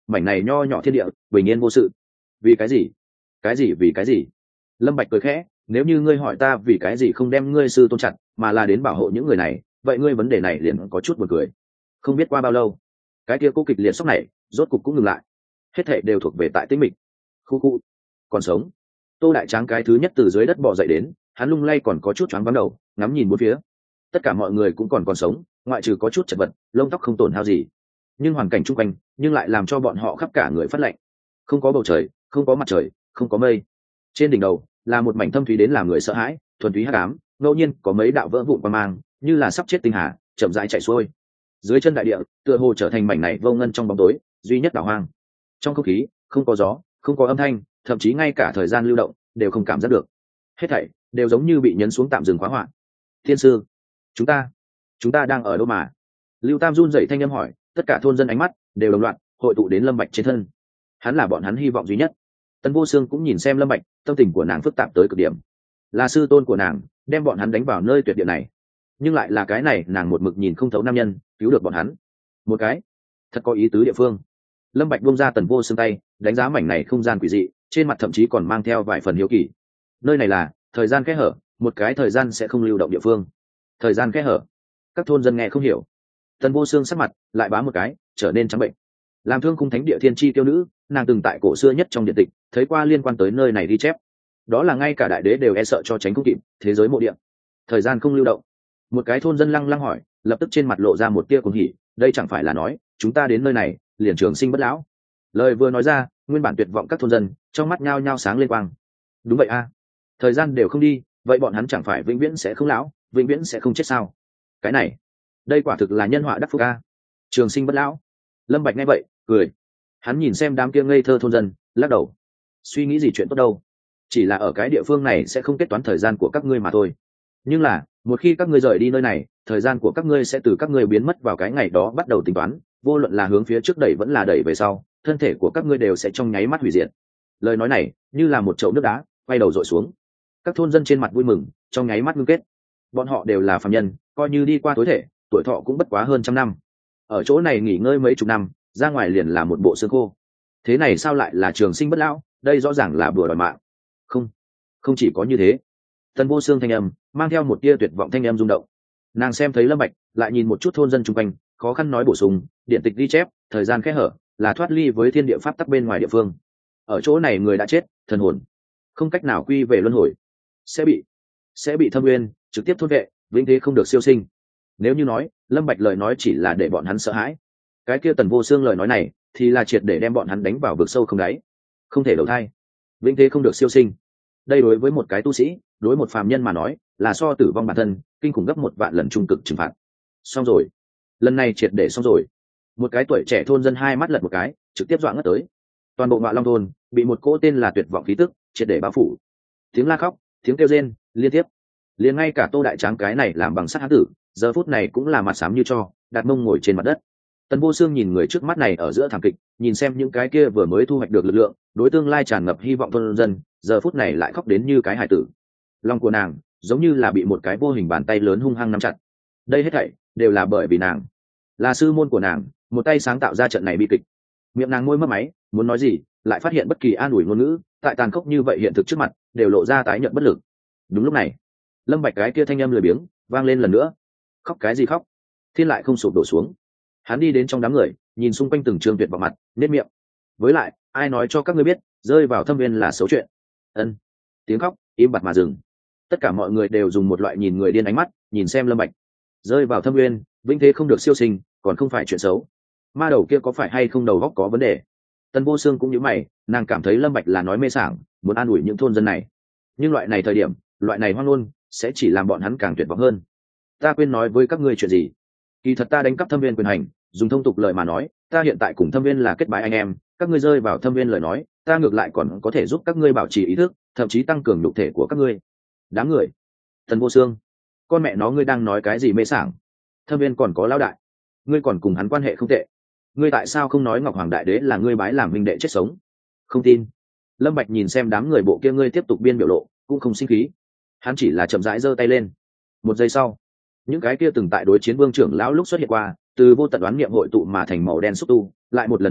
mảnh này nho nhỏ thiên địa bình yên vô sự. Vì cái gì? Cái gì vì cái gì? Lâm Bạch cười khẽ, nếu như ngươi hỏi ta vì cái gì không đem ngươi sư tôn chặt mà là đến bảo hộ những người này, vậy ngươi vấn đề này liền có chút buồn cười. Không biết qua bao lâu, cái kia cố kịch liệt sốc này rốt cục cũng ngừng lại, hết thảy đều thuộc về tại tĩnh mịch. Khu khu, còn sống. Tô Đại Tráng cái thứ nhất từ dưới đất bò dậy đến, hắn lung lay còn có chút choáng váng đầu, ngắm nhìn bốn phía. Tất cả mọi người cũng còn còn sống, ngoại trừ có chút chật vật, lông tóc không tổn hao gì, nhưng hoàn cảnh chung quanh nhưng lại làm cho bọn họ khắp cả người phát lạnh. Không có bầu trời, không có mặt trời, không có mây, trên đỉnh đầu là một mảnh thâm thúy đến làm người sợ hãi, thuần túy hắc ám, ngẫu nhiên có mấy đạo vỡ vụn qua mang, như là sắp chết tinh hà, chậm rãi chảy xuôi. Dưới chân đại địa, tựa hồ trở thành mảnh này vô ngân trong bóng tối, duy nhất đảo hoang. Trong không khí, không có gió, không có âm thanh, thậm chí ngay cả thời gian lưu động đều không cảm giác được. Hết thảy đều giống như bị nhấn xuống tạm dừng khóa hoạn. Thiên sư, chúng ta, chúng ta đang ở đâu mà? Lưu Tam run rẩy thanh âm hỏi, tất cả thôn dân ánh mắt đều đồng loạt hội tụ đến Lâm Bạch trên thân. Hắn là bọn hắn hy vọng duy nhất. Tần Vô Xương cũng nhìn xem Lâm Bạch, tâm tình của nàng phức tạp tới cực điểm. Là sư tôn của nàng đem bọn hắn đánh vào nơi tuyệt địa này, nhưng lại là cái này nàng một mực nhìn không thấu nam nhân cứu được bọn hắn. Một cái thật có ý tứ địa phương. Lâm Bạch buông ra Tần Vô Xương tay, đánh giá mảnh này không gian quỷ dị, trên mặt thậm chí còn mang theo vài phần hiếu kỳ. Nơi này là thời gian kẽ hở, một cái thời gian sẽ không lưu động địa phương. Thời gian kẽ hở? Các thôn dân nghe không hiểu. Tần Vô Xương sắc mặt lại bá một cái, trở nên trắng bệnh. Làm Thương Khung Thánh Địa thiên chi tiêu nữ, nàng từng tại cổ xưa nhất trong điện tịch thấy qua liên quan tới nơi này ghi chép. Đó là ngay cả đại đế đều e sợ cho tránh không kịp, thế giới mộ địa, thời gian không lưu động. Một cái thôn dân lăng lăng hỏi, lập tức trên mặt lộ ra một tia cuồng hỉ, đây chẳng phải là nói chúng ta đến nơi này liền trường sinh bất lão? Lời vừa nói ra, nguyên bản tuyệt vọng các thôn dân trong mắt nhao nhao sáng lên quang. Đúng vậy a, thời gian đều không đi, vậy bọn hắn chẳng phải vĩnh viễn sẽ không lão, vĩnh viễn sẽ không chết sao? Cái này, đây quả thực là nhân họa đắc phúc a. Trường sinh bất lão. Lâm Bạch nghe vậy cười, hắn nhìn xem đám kia ngây thơ thôn dân, lắc đầu. Suy nghĩ gì chuyện tốt đâu, chỉ là ở cái địa phương này sẽ không kết toán thời gian của các ngươi mà thôi. Nhưng là một khi các ngươi rời đi nơi này, thời gian của các ngươi sẽ từ các ngươi biến mất vào cái ngày đó bắt đầu tính toán, vô luận là hướng phía trước đẩy vẫn là đẩy về sau, thân thể của các ngươi đều sẽ trong nháy mắt hủy diệt. Lời nói này như là một chậu nước đá quay đầu dội xuống. Các thôn dân trên mặt vui mừng trong nháy mắt ngưng kết. Bọn họ đều là phàm nhân, coi như đi qua tối thể, tuổi thọ cũng bất quá hơn trăm năm. Ở chỗ này nghỉ ngơi mấy chục năm, ra ngoài liền là một bộ xương khô. Thế này sao lại là trường sinh bất lão? Đây rõ ràng là bùa đòi mạng. Không, không chỉ có như thế. Tần Vô Xương thanh âm mang theo một tia tuyệt vọng thanh âm rung động. Nàng xem thấy Lâm Bạch, lại nhìn một chút thôn dân xung quanh, khó khăn nói bổ sung, điện tịch ghi chép, thời gian kẽ hở là thoát ly với thiên địa pháp tắc bên ngoài địa phương. Ở chỗ này người đã chết, thần hồn không cách nào quy về luân hồi, sẽ bị sẽ bị thâm nguyên trực tiếp thôn vệ, vĩnh thế không được siêu sinh. Nếu như nói Lâm Bạch lời nói chỉ là để bọn hắn sợ hãi, cái kia Tần Vô Xương lời nói này thì là triệt để đem bọn hắn đánh vào vực sâu không đáy, không thể đầu thai, vĩnh thế không được siêu sinh. Đây đối với một cái tu sĩ, đối một phàm nhân mà nói là so tử vong bản thân kinh khủng gấp một vạn lần trung cực trừng phạt. Xong rồi, lần này triệt để xong rồi. Một cái tuổi trẻ thôn dân hai mắt lật một cái, trực tiếp dọa ngất tới. Toàn bộ Ngọa Long thôn bị một cỗ tên là tuyệt vọng khí tức triệt để bao phủ. Tiếng la khóc, tiếng kêu rên liên tiếp, liền ngay cả Tô Đại Tráng cái này làm bằng sắt hán tử giờ phút này cũng là mặt xám như tro, đặt mông ngồi trên mặt đất. Tần Vô Xương nhìn người trước mắt này ở giữa thảm kịch, nhìn xem những cái kia vừa mới thu hoạch được lực lượng, đối tương lai tràn ngập hy vọng thôn dân, giờ phút này lại khóc đến như cái hài tử. Lòng của nàng giống như là bị một cái vô hình bàn tay lớn hung hăng nắm chặt. Đây hết thảy đều là bởi vì nàng, là sư môn của nàng, một tay sáng tạo ra trận này bi kịch. Miệng nàng môi mấp máy, muốn nói gì, lại phát hiện bất kỳ an ủi ngôn ngữ, tại tàn khốc như vậy hiện thực trước mặt, đều lộ ra tái nhợt bất lực. Đúng lúc này, Lâm Bạch cái kia thanh âm lười biếng vang lên lần nữa. Khóc cái gì khóc? Thiên lại không sụp đổ xuống. Hắn đi đến trong đám người, nhìn xung quanh từng trường tuyệt vào mặt, nét miệng. Với lại, ai nói cho các ngươi biết, rơi vào thâm viên là xấu chuyện? Ân. Tiếng khóc im bặt mà dừng. Tất cả mọi người đều dùng một loại nhìn người điên ánh mắt nhìn xem Lâm Bạch. Rơi vào thâm viên, vĩnh thế không được siêu sinh, còn không phải chuyện xấu. Ma đầu kia có phải hay không đầu óc có vấn đề? Tần Vô Xương cũng như mày, nàng cảm thấy Lâm Bạch là nói mê sảng, muốn an ủi những thôn dân này. Nhưng loại này thời điểm, loại này hoang ngôn sẽ chỉ làm bọn hắn càng tuyệt vọng hơn. Ta quên nói với các ngươi chuyện gì? Kỳ thật ta đánh cắp thâm viên quyền hành, dùng thông tục lời mà nói, ta hiện tại cùng thâm viên là kết bái anh em, các ngươi rơi vào thâm viên lời nói, ta ngược lại còn có thể giúp các ngươi bảo trì ý thức, thậm chí tăng cường nhục thể của các ngươi. Đám người. Tần Vô Xương, con mẹ nó ngươi đang nói cái gì mê sảng? Thâm viên còn có lão đại, ngươi còn cùng hắn quan hệ không tệ, ngươi tại sao không nói Ngọc Hoàng Đại Đế là ngươi bái làm minh đệ chết sống? Không tin. Lâm Bạch nhìn xem đám người bộ kia ngươi tiếp tục biên biểu lộ, cũng không sinh khí, hắn chỉ là chậm rãi giơ tay lên. Một giây sau, những cái kia từng tại đối chiến vương trưởng lão lúc xuất hiện qua, từ vô tận đoán niệm hội tụ mà thành màu đen xúc tu, lại một lần nữa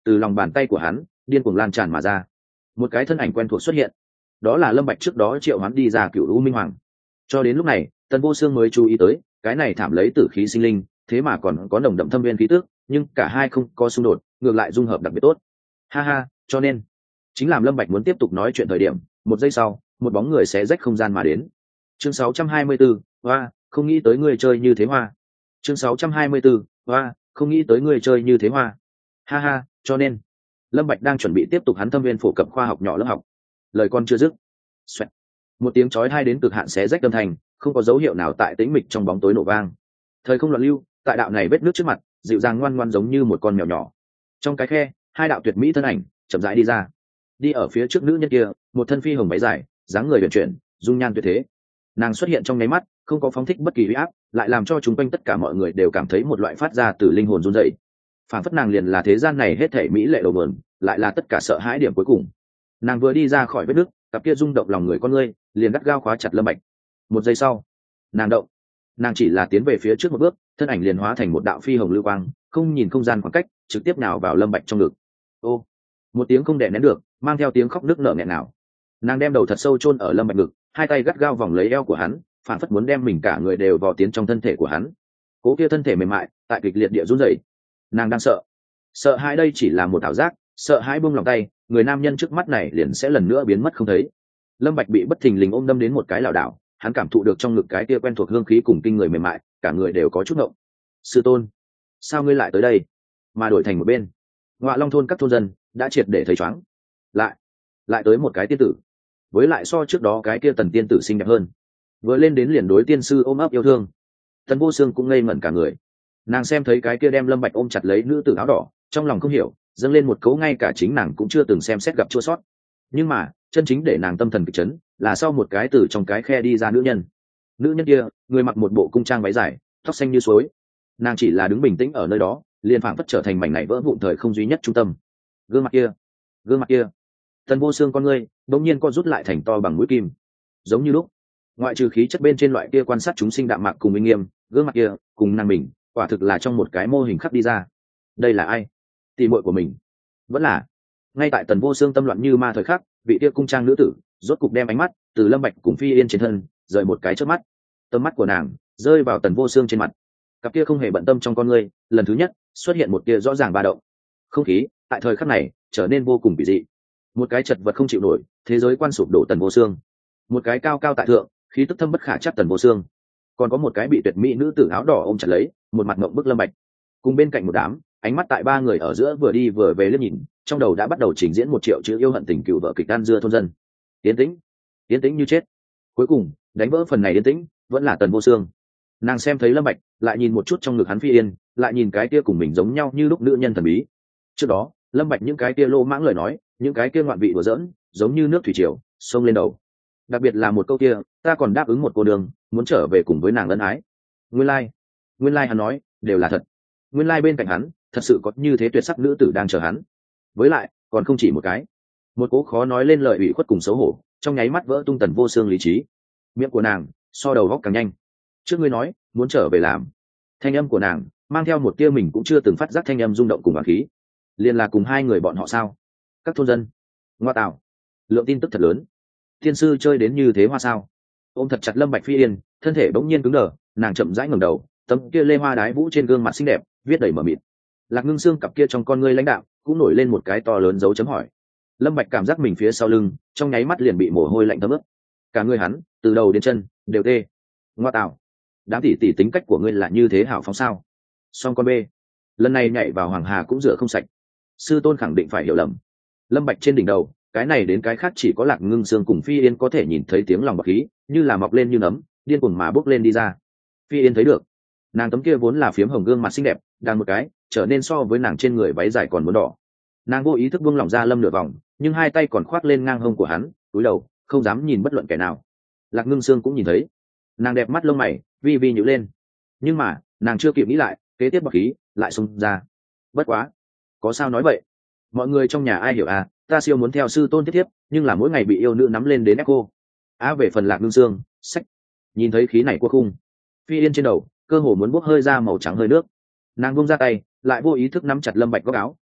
từ lòng bàn tay của hắn điên cuồng lan tràn mà ra. Một cái thân ảnh quen thuộc xuất hiện, đó là Lâm Bạch trước đó triệu hắn đi ra Cựu U Minh Hoàng. Cho đến lúc này Tần Vô Xương mới chú ý tới cái này thảm lấy tử khí sinh linh thế mà còn có nồng đậm thâm viên khí tức, nhưng cả hai không có xung đột, ngược lại dung hợp đặc biệt tốt. Ha ha, cho nên chính làm Lâm Bạch muốn tiếp tục nói chuyện thời điểm, một giây sau một bóng người xé rách không gian mà đến. Chương sáu trăm hai mươi tư, hoa, không nghĩ tới ngươi chơi như thế hoa. Chương sáu trăm hai mươi tư, hoa, không nghĩ tới ngươi chơi như thế hoa. Ha ha, cho nên Lâm Bạch đang chuẩn bị tiếp tục hắn thâm viên phổ cập khoa học nhỏ lớp học. Lời con chưa dứt, xoẹt, một tiếng chói tai đến cực hạn xé rách âm thanh, không có dấu hiệu nào tại tĩnh mịch trong bóng tối nổ vang. Thời không loạn lưu, tại đạo này vết nước trước mặt, dịu dàng ngoan ngoãn giống như một con mèo nhỏ. Trong cái khe, hai đạo tuyệt mỹ thân ảnh chậm rãi đi ra. Đi ở phía trước nữ nhân kia, một thân phi hồng váy dài, dáng người huyền chuyển, dung nhan tuyệt thế. Nàng xuất hiện trong nháy mắt, không có phóng thích bất kỳ uy áp, lại làm cho chúng quanh tất cả mọi người đều cảm thấy một loại phát ra từ linh hồn run rẩy. Phản phất nàng liền là thế gian này hết thảy mỹ lệ đầu nguồn, lại là tất cả sợ hãi điểm cuối cùng. Nàng vừa đi ra khỏi vết nước, cặp kia rung động lòng người con ngươi, liền gắt gao khóa chặt Lâm Bạch. Một giây sau, nàng động, nàng chỉ là tiến về phía trước một bước, thân ảnh liền hóa thành một đạo phi hồng lưu quang, không nhìn không gian khoảng cách, trực tiếp nào vào Lâm Bạch trong ngực. Ô, một tiếng không đè nén được, mang theo tiếng khóc nức nở nghẹn ngào. Nàng đem đầu thật sâu chôn ở Lâm Bạch ngực, hai tay gắt gao vòng lấy eo của hắn, phản phất muốn đem mình cả người đều vò tiến trong thân thể của hắn. Cố kia thân thể mềm mại, tại kịch liệt địa run rẩy. Nàng đang sợ, sợ hãi đây chỉ là một ảo giác, sợ hãi buông lòng tay, người nam nhân trước mắt này liền sẽ lần nữa biến mất không thấy. Lâm Bạch bị bất thình lình ôm đâm đến một cái lảo đảo, hắn cảm thụ được trong ngực cái kia quen thuộc hương khí cùng kinh người mềm mại, cả người đều có chút ngộng. Sư tôn, sao ngươi lại tới đây? Mà đổi thành một bên, Ngọa Long thôn các thôn dân đã triệt để thấy choáng. Lại, lại tới một cái tiên tử, với lại so trước đó cái kia Tần tiên tử xinh đẹp hơn. Vừa lên đến liền đối tiên sư ôm ấp yêu thương. Tần Vô Xương cũng ngây ngẩn cả người. Nàng xem thấy cái kia đem Lâm Bạch ôm chặt lấy nữ tử áo đỏ, trong lòng không hiểu, dâng lên một cấu ngay cả chính nàng cũng chưa từng xem xét gặp chua sót. Nhưng mà chân chính để nàng tâm thần kịch chấn là sau một cái từ trong cái khe đi ra nữ nhân. Nữ nhân kia người mặc một bộ cung trang váy dài, tóc xanh như suối. Nàng chỉ là đứng bình tĩnh ở nơi đó, liền phảng phất trở thành mảnh này vỡ vụn thời không duy nhất trung tâm. Gương mặt kia, gương mặt kia, Tần Vô Xương con ngươi đột nhiên co rút lại thành to bằng mũi kim, giống như lúc ngoại trừ khí chất bên trên loại kia quan sát chúng sinh đạm mạc cùng minh nghiêm, gương mặt kia cùng nàng mình quả thực là trong một cái mô hình khắc đi ra. Đây là ai? Tỷ muội của mình? Vẫn là ngay tại Tần Vô Xương tâm loạn như ma thời khắc, vị kia cung trang nữ tử rốt cục đem ánh mắt từ Lâm Bạch cùng Phi Yên trên thân rời một cái chớp mắt, tầm mắt của nàng rơi vào Tần Vô Xương trên mặt. Cặp kia không hề bận tâm trong con ngươi lần thứ nhất xuất hiện một tia rõ ràng ba động. Không khí tại thời khắc này trở nên vô cùng kỳ dị. Một cái chật vật không chịu nổi, thế giới quan sụp đổ Tần Vô Xương, một cái cao cao tại thượng, khí tức thâm bất khả trắc Tần Vô Xương, còn có một cái bị tuyệt mỹ nữ tử áo đỏ ôm chặt lấy, một mặt ngậm bức Lâm Bạch. Cùng bên cạnh một đám ánh mắt tại ba người ở giữa vừa đi vừa về liếc nhìn, trong đầu đã bắt đầu trình diễn một triệu chữ yêu hận tình cựu vợ kịch đan dưa thôn dân. Yên tĩnh, yên tĩnh như chết. Cuối cùng đánh vỡ phần này yên tĩnh vẫn là Tần Vô Xương. Nàng xem thấy Lâm Bạch, lại nhìn một chút trong ngực hắn Phi Yên, lại nhìn cái kia cùng mình giống nhau như lúc nữ nhân thần bí. Trước đó Lâm Bạch những cái kia lô mãng lời nói, những cái kia ngoạn vị đùa giỡn, giống như nước thủy triều xông lên đầu. Đặc biệt là một câu kia, ta còn đáp ứng một cô đường, muốn trở về cùng với nàng ân ái. Nguyên lai, like, nguyên lai like hắn nói đều là thật. Nguyên lai like bên cạnh hắn thật sự có như thế tuyệt sắc nữ tử đang chờ hắn. Với lại còn không chỉ một cái. Một cố khó nói lên lời ủy khuất cùng xấu hổ, trong nháy mắt vỡ tung Tần Vô Xương lý trí. Miệng của nàng so đầu góc càng nhanh. Trước ngươi nói muốn trở về làm. Thanh âm của nàng mang theo một tia mình cũng chưa từng phát giác thanh âm rung động cùng hỏa khí. Liên là cùng hai người bọn họ sao? Các thôn dân. Ngoa tạo. Lượng tin tức thật lớn. Thiên sư chơi đến như thế hoa sao? Ôm thật chặt Lâm Bạch Phi Yên, thân thể bỗng nhiên cứng đờ, nàng chậm rãi ngẩng đầu, tấm kia lê hoa đái vũ trên gương mặt xinh đẹp viết đầy mờ mịt. Lạc Ngưng Xương cặp kia trong con ngươi lãnh đạm cũng nổi lên một cái to lớn dấu chấm hỏi. Lâm Bạch cảm giác mình phía sau lưng trong nháy mắt liền bị mồ hôi lạnh thấm ướt, cả người hắn từ đầu đến chân đều tê. Ngoa tạo, đám tỷ tỷ tính cách của ngươi là như thế hảo phóng sao? Song con bê, lần này nhảy vào hoàng hà cũng rửa không sạch. Sư tôn khẳng định phải hiểu lầm. Lâm Bạch trên đỉnh đầu, cái này đến cái khác chỉ có Lạc Ngưng Xương cùng Phi Yên có thể nhìn thấy tiếng lòng bạc khí, như là mọc lên như nấm, điên cuồng mà bốc lên đi ra. Phi Yên thấy được, nàng tấm kia vốn là phiếm hồng gương mặt xinh đẹp, đang một cái trở nên so với nàng trên người váy dài còn muốn đỏ. Nàng vô ý thức buông lỏng ra Lâm nửa vòng, nhưng hai tay còn khoác lên ngang hông của hắn, cúi đầu không dám nhìn bất luận kẻ nào. Lạc Ngưng Xương cũng nhìn thấy, nàng đẹp mắt lông mày vi vi nhíu lên, nhưng mà nàng chưa kịp nghĩ lại, kế tiếp bạc khí lại xông ra. Bất quá, có sao nói vậy? Mọi người trong nhà ai hiểu à? Ta siêu muốn theo sư tôn tiếp tiếp, nhưng là mỗi ngày bị yêu nữ nắm lên đến ép cô. Á về phần Lạc Ngưng Xương, sách, nhìn thấy khí này của khung, Phi Yên trên đầu cơ hồ muốn bốc hơi ra màu trắng hơi nước. Nàng buông ra tay, lại vô ý thức nắm chặt Lâm Bạch góc áo,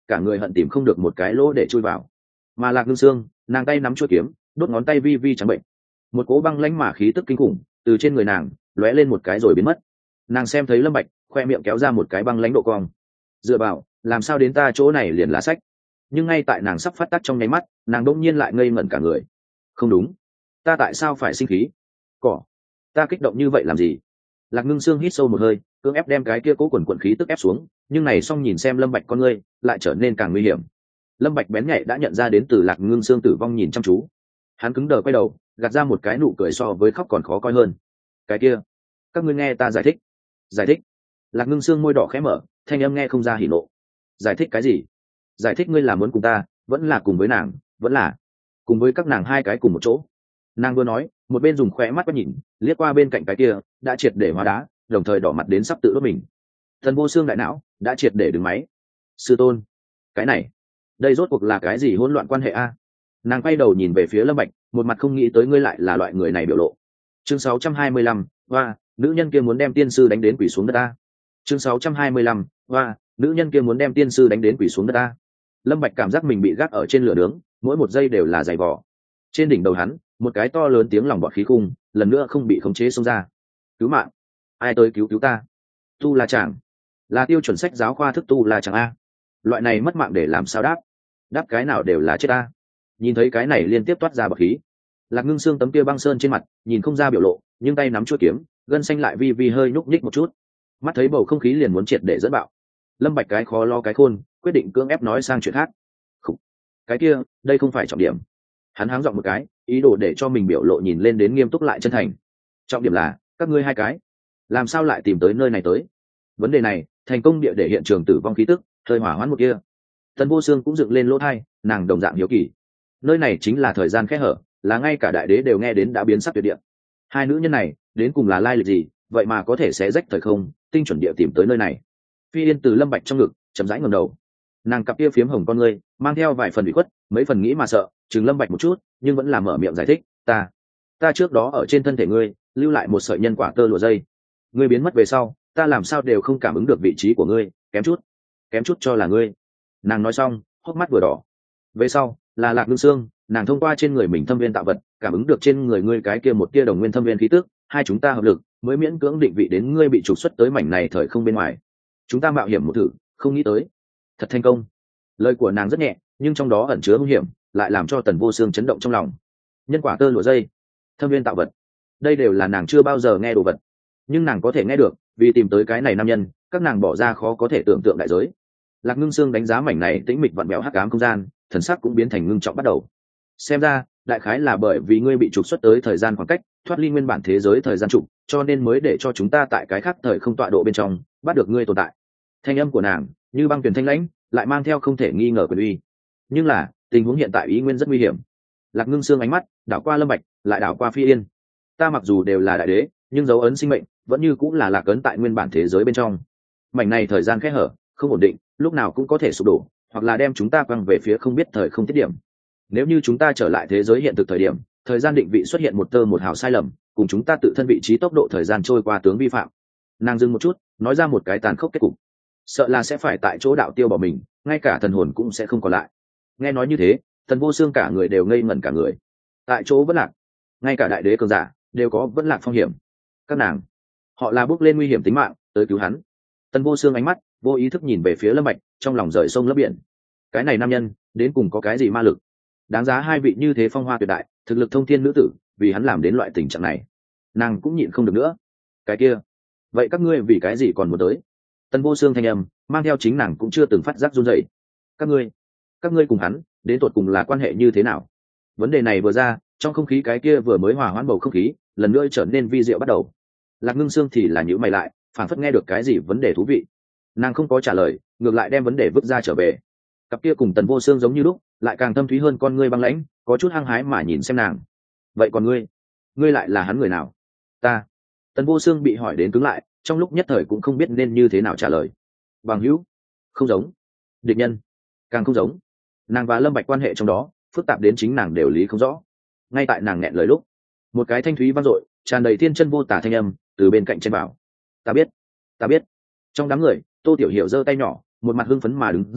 cả người hận tìm không được một cái lỗ để chui vào. Mà Lạc Ngưng Sương, nàng tay nắm chuôi kiếm, đốt ngón tay vi vi trắng bệnh, một cỗ băng lãnh mà khí tức kinh khủng từ trên người nàng lóe lên một cái rồi biến mất. Nàng xem thấy Lâm Bạch khoe miệng kéo ra một cái băng lãnh độ cong, dựa vào, làm sao đến ta chỗ này liền lá sách. Nhưng ngay tại nàng sắp phát tác trong nháy mắt, nàng đỗng nhiên lại ngây ngẩn cả người. Không đúng, ta tại sao phải sinh khí? Cỏ, ta kích động như vậy làm gì? Lạc Ngưng Sương hít sâu một hơi, cưỡng ép đem cái kia cố quần quần khí tức ép xuống, nhưng này xong nhìn xem Lâm Bạch con ngươi lại trở nên càng nguy hiểm. Lâm Bạch bén nhạy đã nhận ra đến từ Lạc Ngưng Sương tử vong nhìn chăm chú, hắn cứng đờ quay đầu, gạt ra một cái nụ cười so với khóc còn khó coi hơn. Cái kia, các ngươi nghe ta giải thích. Giải thích? Lạc Ngưng Sương môi đỏ khẽ mở, thanh âm nghe không ra hỉ nộ. Giải thích cái gì? Giải thích ngươi là muốn cùng ta, vẫn là cùng với nàng, vẫn là cùng với các nàng hai cái cùng một chỗ. Nàng vừa nói, một bên dùng khóe mắt quét nhìn, liếc qua bên cạnh cái kia đã triệt để hóa đá, đồng thời đỏ mặt đến sắp tự đốt mình. Thần Vô Xương đại não đã triệt để đứng máy. Sư tôn, cái này, đây rốt cuộc là cái gì hỗn loạn quan hệ a? Nàng quay đầu nhìn về phía Lâm Bạch, một mặt không nghĩ tới ngươi lại là loại người này biểu lộ. Chương sáu trăm hai mươi lăm, và nữ nhân kia muốn đem tiên sư đánh đến quỳ xuống đất ta. Chương sáu trăm hai mươi lăm, và nữ nhân kia muốn đem tiên sư đánh đến quỳ xuống đất ta. Lâm Bạch cảm giác mình bị gác ở trên lửa nướng, mỗi một giây đều là dày vò. Trên đỉnh đầu hắn, một cái to lớn tiếng lòng bọt khí khung, lần nữa không bị khống chế xông ra. Cứu mạng! Ai tới cứu cứu ta? Tu La Chàng, là tiêu chuẩn sách giáo khoa thức Tu La Chàng a. Loại này mất mạng để làm sao đáp? Đáp cái nào đều là chết a. Nhìn thấy cái này liên tiếp toát ra bọt khí, Lạc Ngưng Sương tấm kia băng sơn trên mặt, nhìn không ra biểu lộ, nhưng tay nắm chuôi kiếm, gân xanh lại vi vi hơi nhúc nhích một chút. Mắt thấy bầu không khí liền muốn triệt để dẫn bạo. Lâm Bạch cái khó lo cái khôn, quyết định cưỡng ép nói sang chuyện khác. Khủ. Cái kia, đây không phải trọng điểm. Hắn háng giọng một cái, ý đồ để cho mình biểu lộ nhìn lên đến nghiêm túc lại chân thành. Trọng điểm là, các ngươi hai cái, làm sao lại tìm tới nơi này tới? Vấn đề này, thành công địa để hiện trường tử vong khí tức, hơi hỏa hoãn một kia. Tần Vô Xương cũng dựng lên lỗ tai, nàng đồng dạng hiếu kỳ. Nơi này chính là thời gian kẽ hở, là ngay cả đại đế đều nghe đến đã biến sắc tuyệt địa. Hai nữ nhân này, đến cùng là lai lịch gì, vậy mà có thể xé rách thời không, tinh chuẩn địa tìm tới nơi này. Phi Yên từ Lâm Bạch trong ngực chậm rãi ngẩng đầu, nàng cặp kia phiếm hồng con ngươi mang theo vài phần ủy khuất, mấy phần nghĩ mà sợ, chừng Lâm Bạch một chút, nhưng vẫn là mở miệng giải thích, ta, ta trước đó ở trên thân thể ngươi lưu lại một sợi nhân quả tơ lụa dây, ngươi biến mất về sau, ta làm sao đều không cảm ứng được vị trí của ngươi, kém chút, kém chút cho là ngươi. Nàng nói xong, hốc mắt vừa đỏ. Về sau, là Lạc Ngưng Sương, nàng thông qua trên người mình thâm viên tạo vật, cảm ứng được trên người ngươi cái kia một tia đồng nguyên thâm viên khí tức, hai chúng ta hợp lực, mới miễn cưỡng định vị đến ngươi bị trục xuất tới mảnh này thời không bên ngoài. Chúng ta mạo hiểm một thử, không nghĩ tới, thật thành công. Lời của nàng rất nhẹ, nhưng trong đó ẩn chứa nguy hiểm, lại làm cho Tần Vô Xương chấn động trong lòng. Nhân quả tơ lụa dây, thâm viên tạo vật, đây đều là nàng chưa bao giờ nghe đồ vật, nhưng nàng có thể nghe được, vì tìm tới cái này nam nhân, các nàng bỏ ra khó có thể tưởng tượng đại giới. Lạc Ngưng Sương đánh giá mảnh này tĩnh mịch vặn vẹo hắc ám không gian, thần sắc cũng biến thành ngưng trọng bắt đầu. Xem ra, đại khái là bởi vì ngươi bị trục xuất tới thời gian khoảng cách, thoát ly nguyên bản thế giới thời gian trục, cho nên mới để cho chúng ta tại cái khác thời không tọa độ bên trong bắt được ngươi tồn tại. Thanh âm của nàng như băng tuyển thanh lãnh, lại mang theo không thể nghi ngờ quyền uy. Nhưng là, tình huống hiện tại ý nguyên rất nguy hiểm. Lạc Ngưng Sương ánh mắt đảo qua Lâm Bạch, lại đảo qua Phi Yên. Ta mặc dù đều là đại đế, nhưng dấu ấn sinh mệnh vẫn như cũng là lạc ấn tại nguyên bản thế giới bên trong. Mảnh này thời gian khẽ hở, không ổn định, lúc nào cũng có thể sụp đổ, hoặc là đem chúng ta quăng về phía không biết thời không tiết điểm. Nếu như chúng ta trở lại thế giới hiện thực thời điểm, thời gian định vị xuất hiện một tơ một hào sai lầm, cùng chúng ta tự thân vị trí tốc độ thời gian trôi qua tướng vi phạm. Nàng dừng một chút, nói ra một cái tàn khốc kết cục, sợ là sẽ phải tại chỗ đạo tiêu bỏ mình, ngay cả thần hồn cũng sẽ không còn lại. Nghe nói như thế, Tần Vô Xương cả người đều ngây ngẩn cả người, tại chỗ vẫn lạc, ngay cả đại đế cường giả đều có vẫn lạc phong hiểm. Các nàng, họ là bước lên nguy hiểm tính mạng tới cứu hắn. Tần Vô Xương ánh mắt vô ý thức nhìn về phía Lâm Bạch, trong lòng rời sông lấp biển. Cái này nam nhân đến cùng có cái gì ma lực, đáng giá hai vị như thế phong hoa tuyệt đại, thực lực thông thiên nữ tử vì hắn làm đến loại tình trạng này. Nàng cũng nhịn không được nữa. Cái kia, vậy các ngươi vì cái gì còn muốn tới? Tần Vô Xương thanh âm mang theo chính nàng cũng chưa từng phát giác run rẩy. Các ngươi, các ngươi cùng hắn đến tột cùng là quan hệ như thế nào? Vấn đề này vừa ra, trong không khí cái kia vừa mới hòa hoãn bầu không khí lần nữa trở nên vi diệu bắt đầu. Lạc Ngưng Sương thì là nhíu mày lại, phản phất nghe được cái gì vấn đề thú vị. Nàng không có trả lời, ngược lại đem vấn đề vứt ra trở về. Cặp kia cùng Tần Vô Xương giống như lúc, lại càng thâm thúy hơn con ngươi băng lãnh, có chút hăng hái mà nhìn xem nàng. Vậy còn ngươi, ngươi lại là hắn người nào? Ta. Tần Vô Xương bị hỏi đến cứng lại, trong lúc nhất thời cũng không biết nên như thế nào trả lời. Bằng hữu, không giống. Địch nhân, càng không giống. Nàng và Lâm Bạch quan hệ trong đó phức tạp đến chính nàng đều lý không rõ. Ngay tại nàng nghẹn lời lúc, một cái thanh thúy vang dội, tràn đầy thiên chân vô tả thanh âm từ bên cạnh chen vào. Ta biết, ta biết. Trong đám người, Tô Tiểu Hiểu giơ tay nhỏ, một mặt hưng phấn mà đứng dậy,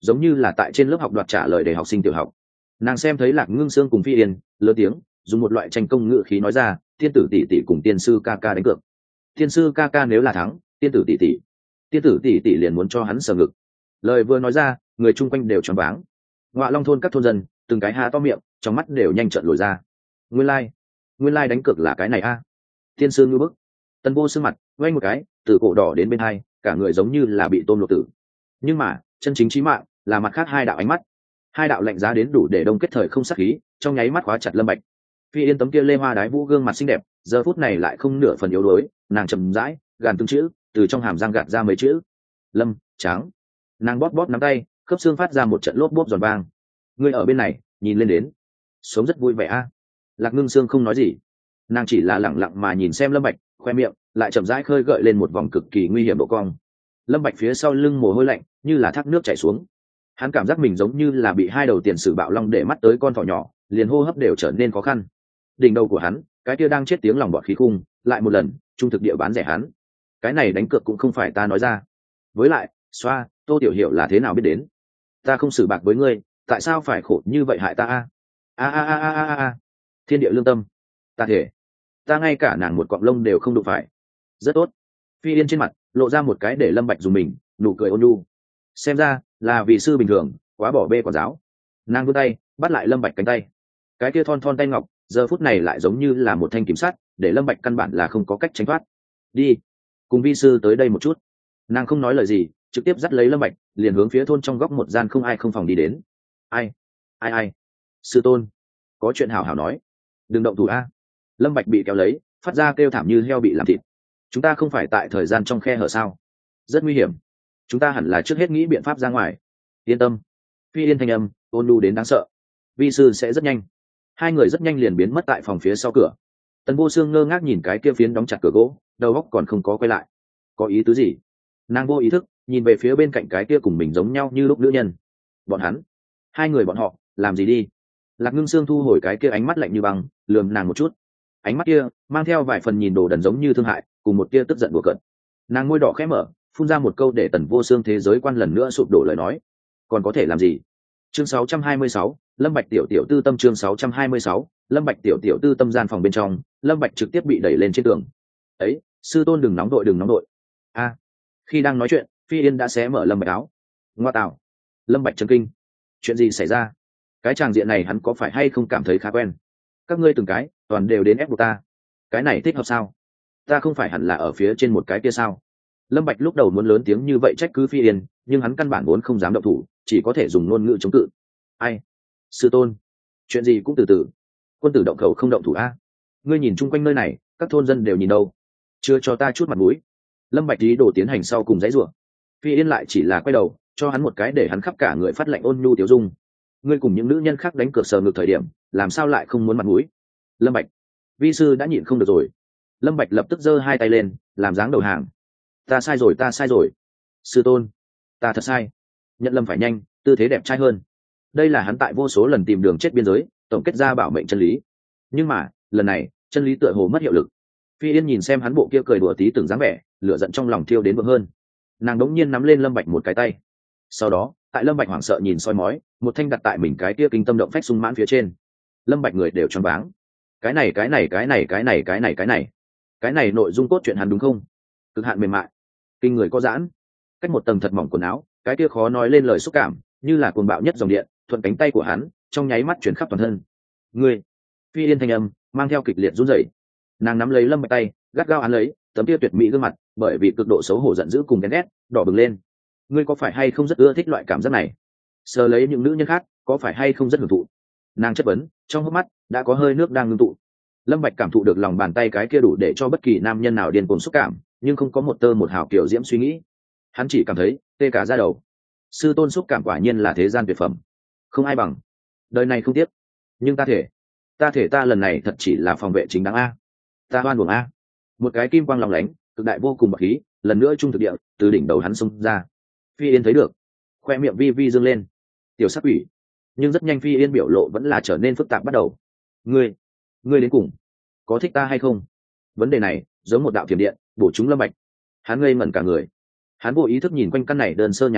giống như là tại trên lớp học đoạt trả lời để học sinh tiểu học. Nàng xem thấy Lạc Ngưng Sương cùng Phi Yên lớn tiếng dùng một loại tranh công ngữ khí nói ra, tiên tử tỷ tỷ cùng tiên sư ca ca đánh cược. Tiên sư ca ca nếu là thắng, tiên tử tỷ tỷ tiên tử tỷ tỷ liền muốn cho hắn sờ ngực. Lời vừa nói ra, người chung quanh đều choáng váng. Ngọa Long thôn các thôn dân từng cái há to miệng, trong mắt đều nhanh trợn lồi ra. Nguyên lai, like. nguyên lai like đánh cược là cái này a. À. Tiên sư ngư bức. Tần Vô Sương mặt quay một cái, từ cổ đỏ đến bên hai, cả người giống như là bị tôm luộc tử. Nhưng mà chân chính chí mạng là mặt khác hai đạo ánh mắt, hai đạo lạnh giá đến đủ để đông kết thời không sát khí, trong nháy mắt khóa chặt Lâm Bạch. Phi Yên tấm kia lê hoa đái vũ gương mặt xinh đẹp, giờ phút này lại không nửa phần yếu đuối, nàng chậm rãi gàn từng chữ, từ trong hàm răng gạt ra mấy chữ: Lâm Tráng. Nàng bóp bóp nắm tay, khớp xương phát ra một trận lốp bốp giòn vang. Ngươi ở bên này nhìn lên đến sống rất vui vẻ a. À? Lạc Ngưng Sương không nói gì, nàng chỉ là lặng lặng mà nhìn xem Lâm Bạch, khoe miệng lại chậm rãi khơi gợi lên một vòng cực kỳ nguy hiểm độ cong. Lâm Bạch phía sau lưng mồ hôi lạnh như là thác nước chảy xuống, hắn cảm giác mình giống như là bị hai đầu tiền sử bạo long để mắt tới con thỏ nhỏ, liền hô hấp đều trở nên khó khăn. Đỉnh đầu của hắn, cái kia đang chết tiếng lòng bọt khí khung, lại một lần trung thực địa bán rẻ hắn. Cái này đánh cược cũng không phải ta nói ra. Với lại, xoa, Tô Tiểu Hiểu là thế nào biết đến? Ta không xử bạc với ngươi, tại sao phải khổ như vậy hại ta a? A a a a a a. Thiên địa lương tâm. Ta thể, ta ngay cả nàng một cọng lông đều không đụng phải. Rất tốt. Phi Yên trên mặt lộ ra một cái để Lâm Bạch dùng mình, nụ cười ôn nhu. Xem ra là vị sư bình thường, quá bỏ bê quả giáo. Nàng vươn tay bắt lại Lâm Bạch cánh tay, cái kia thon thon tay ngọc giờ phút này lại giống như là một thanh kiếm sắt, để Lâm Bạch căn bản là không có cách tránh thoát. Đi, cùng vi sư tới đây một chút. Nàng không nói lời gì, trực tiếp dắt lấy Lâm Bạch, liền hướng phía thôn trong góc một gian không ai không phòng đi đến. Ai, ai ai, sư tôn, có chuyện hảo hảo nói, đừng động thủ a. Lâm Bạch bị kéo lấy, phát ra kêu thảm như heo bị làm thịt. Chúng ta không phải tại thời gian trong khe hở sao? Rất nguy hiểm, chúng ta hẳn là trước hết nghĩ biện pháp ra ngoài. Yên tâm. Phi Yên thanh âm ôn nhu đến đáng sợ. Vi sư sẽ rất nhanh. Hai người rất nhanh liền biến mất tại phòng phía sau cửa. Tần Vô Sương ngơ ngác nhìn cái kia phiến đóng chặt cửa gỗ, đầu óc còn không có quay lại. Có ý tứ gì? Nàng vô ý thức nhìn về phía bên cạnh cái kia cùng mình giống nhau như lúc nữ nhân. Bọn hắn, hai người bọn họ làm gì đi? Lạc Ngưng Sương thu hồi cái kia ánh mắt lạnh như băng, lườm nàng một chút. Ánh mắt kia mang theo vài phần nhìn đồ đần giống như thương hại, cùng một tia tức giận đùa cợt. Nàng môi đỏ khẽ mở, phun ra một câu để Tần Vô Sương thế giới quan lần nữa sụp đổ lời nói. Còn có thể làm gì? Chương sáu trăm hai mươi sáu, Lâm Bạch tiểu tiểu tư tâm. Chương sáu trăm hai mươi sáu, Lâm Bạch tiểu tiểu tư tâm. Gian phòng bên trong, Lâm Bạch trực tiếp bị đẩy lên trên tường. "Ấy, sư tôn đừng nóng đội đừng nóng đội." A. À, khi đang nói chuyện, Phi Yên đã xé mở Lâm Bạch áo. Ngoa tạo. Lâm Bạch chấn kinh. Chuyện gì xảy ra? Cái tràng diện này hắn có phải hay không cảm thấy khá quen? Các ngươi từng cái, toàn đều đến ép buộc ta. Cái này thích hợp sao? Ta không phải hẳn là ở phía trên một cái kia sao? Lâm Bạch lúc đầu muốn lớn tiếng như vậy trách cứ Phi Yên, nhưng hắn căn bản vốn không dám động thủ, chỉ có thể dùng ngôn ngữ chống cự. Ai? Sư tôn, chuyện gì cũng từ từ. Quân tử động khẩu không động thủ a. Ngươi nhìn chung quanh nơi này, các thôn dân đều nhìn đâu? Chưa cho ta chút mặt mũi. Lâm Bạch ý đồ tiến hành sau cùng giãy giụa. Phi Yên lại chỉ là quay đầu, cho hắn một cái để hắn khắp cả người phát lạnh ôn nhu tiểu dung. Ngươi cùng những nữ nhân khác đánh cược sờ ngược thời điểm, làm sao lại không muốn mặt mũi? Lâm Bạch, vi sư đã nhịn không được rồi. Lâm Bạch lập tức giơ hai tay lên, làm dáng đầu hàng. Ta sai rồi, ta sai rồi. Sư tôn, ta thật sai. Nhận lầm phải nhanh, tư thế đẹp trai hơn. Đây là hắn tại vô số lần tìm đường chết biên giới, tổng kết ra bảo mệnh chân lý. Nhưng mà, lần này, chân lý tựa hồ mất hiệu lực. Phi Yên nhìn xem hắn bộ kia cười đùa tí từng dáng vẻ, lửa giận trong lòng thiêu đến vượng hơn. Nàng đống nhiên nắm lên Lâm Bạch một cái tay. Sau đó, tại Lâm Bạch hoảng sợ nhìn soi mói, một thanh đặt tại mình cái kia kinh tâm động phách sung mãn phía trên. Lâm Bạch người đều choáng váng. Cái này cái này cái này cái này cái này cái này, cái này nội dung cốt truyện hắn đúng không? Cực hạn mềm mại, kinh người có giãn, cách một tầng thật mỏng quần áo, cái kia khó nói lên lời xúc cảm, như là cuồng bạo nhất dòng điện, thuận cánh tay của hắn, trong nháy mắt truyền khắp toàn thân. Ngươi, Phi Yên thanh âm mang theo kịch liệt run rẩy. Nàng nắm lấy Lâm Bạch tay, gắt gao án lấy, tấm kia tuyệt mỹ gương mặt, bởi vì cực độ xấu hổ giận dữ cùng ghen ghét, đỏ bừng lên. Ngươi có phải hay không rất ưa thích loại cảm giác này? Sờ lấy những nữ nhân khác, có phải hay không rất hưởng thụ? Nàng chất vấn, trong hốc mắt đã có hơi nước đang ngưng tụ. Lâm Bạch cảm thụ được lòng bàn tay cái kia đủ để cho bất kỳ nam nhân nào điên cuồng xúc cảm, nhưng không có một tơ một hào kiểu diễm suy nghĩ. Hắn chỉ cảm thấy tê cả da đầu. Sư tôn xúc cảm quả nhiên là thế gian tuyệt phẩm, không ai bằng. Đời này không tiếc, nhưng ta thể, ta thể ta lần này thật chỉ là phòng vệ chính đáng a. Ta oan uổng a. Một cái kim quang lóng lánh, cực đại vô cùng bậc khí, lần nữa trung thực địa từ đỉnh đầu hắn xông ra. Phi Yên thấy được, khoe miệng vi vi dương lên. Tiểu sắc quỷ. Nhưng rất nhanh Phi Yên biểu lộ vẫn là trở nên phức tạp bắt đầu. Ngươi, ngươi đến cùng có thích ta hay không? Vấn đề này giống một đạo thiểm điện bổ trúng Lâm Bạch. Hắn ngây ngẩn cả người. Hắn vô ý thức nhìn quanh căn này đơn sơ nhà lá,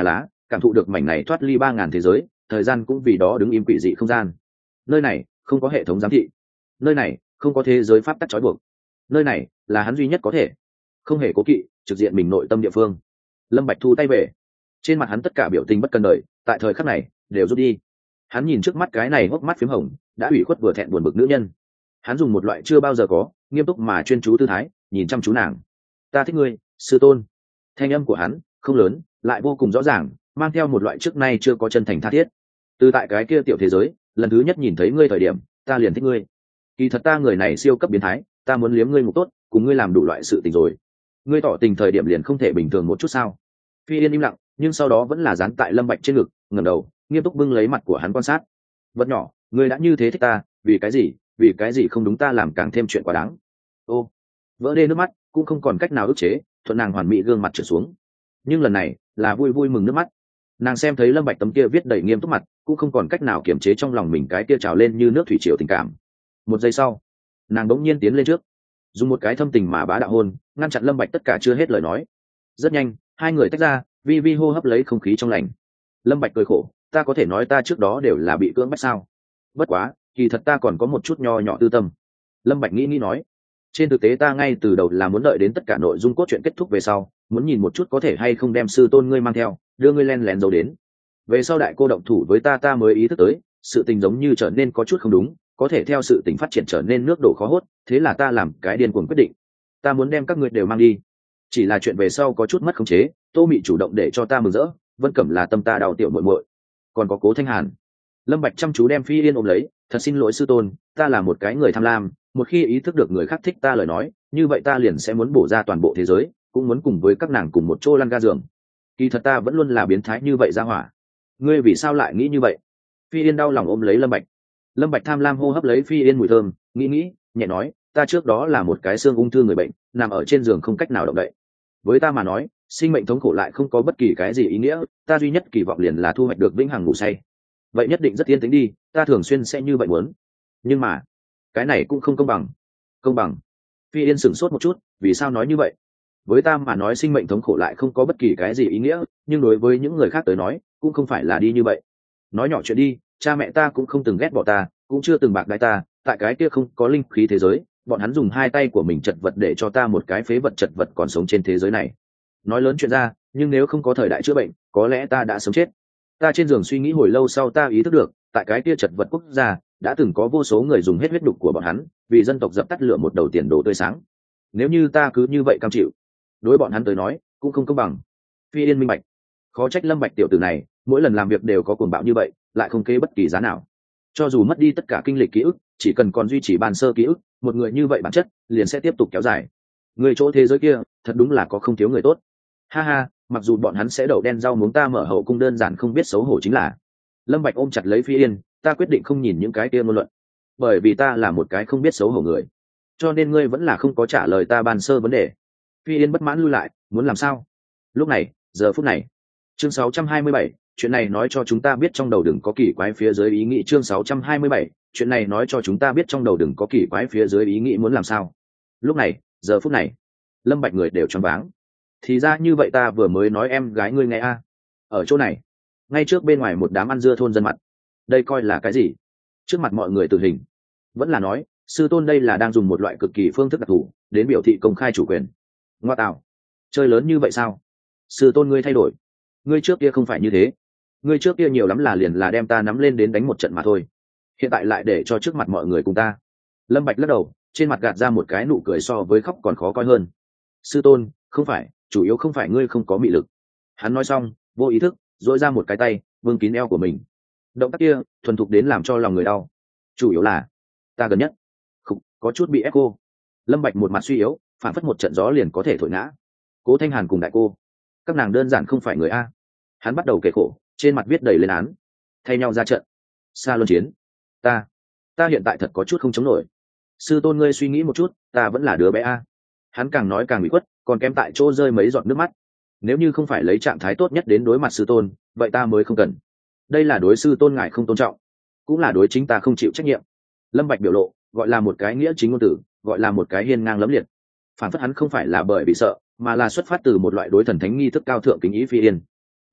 cảm thụ được mảnh này thoát ly ba ngàn thế giới, thời gian cũng vì đó đứng im quỷ dị không gian. Nơi này không có hệ thống giám thị, nơi này không có thế giới pháp tắc trói buộc, nơi này là hắn duy nhất có thể không hề cố kỵ trực diện mình nội tâm địa phương. Lâm Bạch thu tay về, trên mặt hắn tất cả biểu tình bất cần đời tại thời khắc này đều rút đi. Hắn nhìn trước mắt cái này hốc mắt phím hồng đã ủy khuất vừa thẹn buồn bực nữ nhân, hắn dùng một loại chưa bao giờ có nghiêm túc mà chuyên chú tư thái nhìn chăm chú nàng. Ta thích ngươi, sư tôn. Thanh âm của hắn không lớn lại vô cùng rõ ràng, mang theo một loại trước nay chưa có chân thành tha thiết. Từ tại cái kia tiểu thế giới lần thứ nhất nhìn thấy ngươi thời điểm, ta liền thích ngươi. Kỳ thật ta người này siêu cấp biến thái, ta muốn liếm ngươi ngục tốt, cùng ngươi làm đủ loại sự tình rồi. Ngươi tỏ tình thời điểm liền không thể bình thường một chút sao? Phi Yên im lặng, nhưng sau đó vẫn là dán tại Lâm Bạch trên ngực, ngẩng đầu, nghiêm túc bưng lấy mặt của hắn quan sát. Vật nhỏ, ngươi đã như thế thích ta, vì cái gì? Vì cái gì không đúng ta làm càng thêm chuyện quá đáng? Ô, vỡ đê nước mắt, cũng không còn cách nào ức chế, thuận nàng hoàn mỹ gương mặt trượt xuống. Nhưng lần này là vui vui mừng nước mắt. Nàng xem thấy Lâm Bạch tấm kia viết đầy nghiêm túc mặt, cũng không còn cách nào kiềm chế trong lòng mình cái kia trào lên như nước thủy triều tình cảm. Một giây sau, nàng đống nhiên tiến lên trước, dùng một cái thâm tình mà bá đạo hôn ngăn chặn Lâm Bạch tất cả chưa hết lời nói. Rất nhanh hai người tách ra, vi vi hô hấp lấy không khí trong lành. Lâm Bạch cười khổ, ta có thể nói ta trước đó đều là bị cưỡng bách sao? Bất quá kỳ thật ta còn có một chút nho nhỏ tư tâm. Lâm Bạch nghĩ nghĩ nói, trên thực tế ta ngay từ đầu là muốn đợi đến tất cả nội dung cốt truyện kết thúc về sau, muốn nhìn một chút có thể hay không đem sư tôn ngươi mang theo, đưa ngươi len lén giấu đến. Về sau đại cô động thủ với ta ta mới ý thức tới, sự tình giống như trở nên có chút không đúng, có thể theo sự tình phát triển trở nên nước đổ khó hốt, thế là ta làm cái điên cuồng quyết định, ta muốn đem các ngươi đều mang đi. Chỉ là chuyện về sau có chút mất khống chế, Tô Mị chủ động để cho ta mừng rỡ, Vân Cẩm là tâm ta đau tiểu muội muội, còn có Cố Thanh Hàn. Lâm Bạch chăm chú đem Phi Yên ôm lấy, thật xin lỗi sư tôn, ta là một cái người tham lam, một khi ý thức được người khác thích ta lời nói, như vậy ta liền sẽ muốn bổ ra toàn bộ thế giới, cũng muốn cùng với các nàng cùng một chỗ lăn ga giường. Kỳ thật ta vẫn luôn là biến thái như vậy ra hỏa. Ngươi vì sao lại nghĩ như vậy? Phi Yên đau lòng ôm lấy Lâm Bạch. Lâm Bạch tham lam hô hấp lấy Phi Yên mùi thơm, nghĩ nghĩ, nhẹ nói, ta trước đó là một cái xương ung thư người bệnh, nằm ở trên giường không cách nào động đậy. Với ta mà nói, sinh mệnh thống khổ lại không có bất kỳ cái gì ý nghĩa, ta duy nhất kỳ vọng liền là thu hoạch được vĩnh hằng ngủ say. Vậy nhất định rất yên tĩnh đi, ta thường xuyên sẽ như vậy muốn. Nhưng mà, cái này cũng không công bằng. Công bằng? Phi Yên sửng sốt một chút, vì sao nói như vậy? Với ta mà nói sinh mệnh thống khổ lại không có bất kỳ cái gì ý nghĩa, nhưng đối với những người khác tới nói, cũng không phải là đi như vậy. Nói nhỏ chuyện đi, cha mẹ ta cũng không từng ghét bỏ ta, cũng chưa từng bạc đãi ta, tại cái kia không có linh khí thế giới, bọn hắn dùng hai tay của mình chật vật để cho ta một cái phế vật chật vật còn sống trên thế giới này. Nói lớn chuyện ra, nhưng nếu không có thời đại chữa bệnh, có lẽ ta đã sống chết. Ta trên giường suy nghĩ hồi lâu sau ta ý thức được, tại cái kia chật vật quốc gia, đã từng có vô số người dùng hết huyết đục của bọn hắn, vì dân tộc dập tắt lửa một đầu tiền đồ tươi sáng. Nếu như ta cứ như vậy cam chịu, đối bọn hắn tới nói, cũng không công bằng. Phi Yên minh bạch, khó trách Lâm Bạch tiểu tử này, mỗi lần làm việc đều có cuồng bạo như vậy, lại không kế bất kỳ giá nào. Cho dù mất đi tất cả kinh lịch ký ức, chỉ cần còn duy trì ban sơ ký ức, một người như vậy bản chất liền sẽ tiếp tục kéo dài. Người chỗ thế giới kia, thật đúng là có không thiếu người tốt. Ha ha, mặc dù bọn hắn sẽ đậu đen rau muống ta mở hậu cung đơn giản không biết xấu hổ chính là. Lâm Bạch ôm chặt lấy Phi Yên, ta quyết định không nhìn những cái kia ngôn luận, bởi vì ta là một cái không biết xấu hổ người, cho nên ngươi vẫn là không có trả lời ta ban sơ vấn đề. Phi Yên bất mãn lui lại, muốn làm sao? Lúc này, giờ phút này, chương sáu trăm hai mươi bảy, chuyện này nói cho chúng ta biết trong đầu đừng có kỳ quái phía dưới ý nghĩ. Chương sáu trăm hai mươi bảy, chuyện này nói cho chúng ta biết trong đầu đừng có kỳ quái phía dưới ý nghĩ muốn làm sao. Lúc này, giờ phút này, Lâm Bạch người đều choáng váng. Thì ra như vậy, ta vừa mới nói em gái ngươi nghe a. Ở chỗ này, ngay trước bên ngoài một đám ăn dưa thôn dân mặt, đây coi là cái gì? Trước mặt mọi người tử hình, vẫn là nói sư tôn đây là đang dùng một loại cực kỳ phương thức đặc thù đến biểu thị công khai chủ quyền. Ngoa tạo, chơi lớn như vậy sao? Sư tôn ngươi thay đổi, ngươi trước kia không phải như thế, ngươi trước kia nhiều lắm là liền là đem ta nắm lên đến đánh một trận mà thôi, hiện tại lại để cho trước mặt mọi người cùng ta. Lâm Bạch lắc đầu, trên mặt gạt ra một cái nụ cười so với khóc còn khó coi hơn. Sư tôn, không phải, chủ yếu không phải ngươi không có mị lực. Hắn nói xong, vô ý thức duỗi ra một cái tay vương kín eo của mình. Động tác kia thuần thục đến làm cho lòng người đau. Chủ yếu là ta gần nhất không có chút bị ép cô. Lâm Bạch một mặt suy yếu, phản phất một trận gió liền có thể thổi ngã. Cố Thanh Hàn cùng đại cô, các nàng đơn giản không phải người a. Hắn bắt đầu kể khổ, trên mặt viết đầy lên án, thay nhau ra trận, xa luân chiến. Ta, ta hiện tại thật có chút không chống nổi. Sư tôn ngươi suy nghĩ một chút, ta vẫn là đứa bé a. Hắn càng nói càng bị khuất, còn kém tại chỗ rơi mấy giọt nước mắt. Nếu như không phải lấy trạng thái tốt nhất đến đối mặt sư tôn, vậy ta mới không cần. Đây là đối sư tôn ngài không tôn trọng, cũng là đối chính ta không chịu trách nhiệm. Lâm Bạch biểu lộ, gọi là một cái nghĩa chính ngôn tử, gọi là một cái hiên ngang lẫm liệt. Phản phất hắn không phải là bởi bị sợ, mà là xuất phát từ một loại đối thần thánh nghi thức cao thượng kính ý Phi Yên.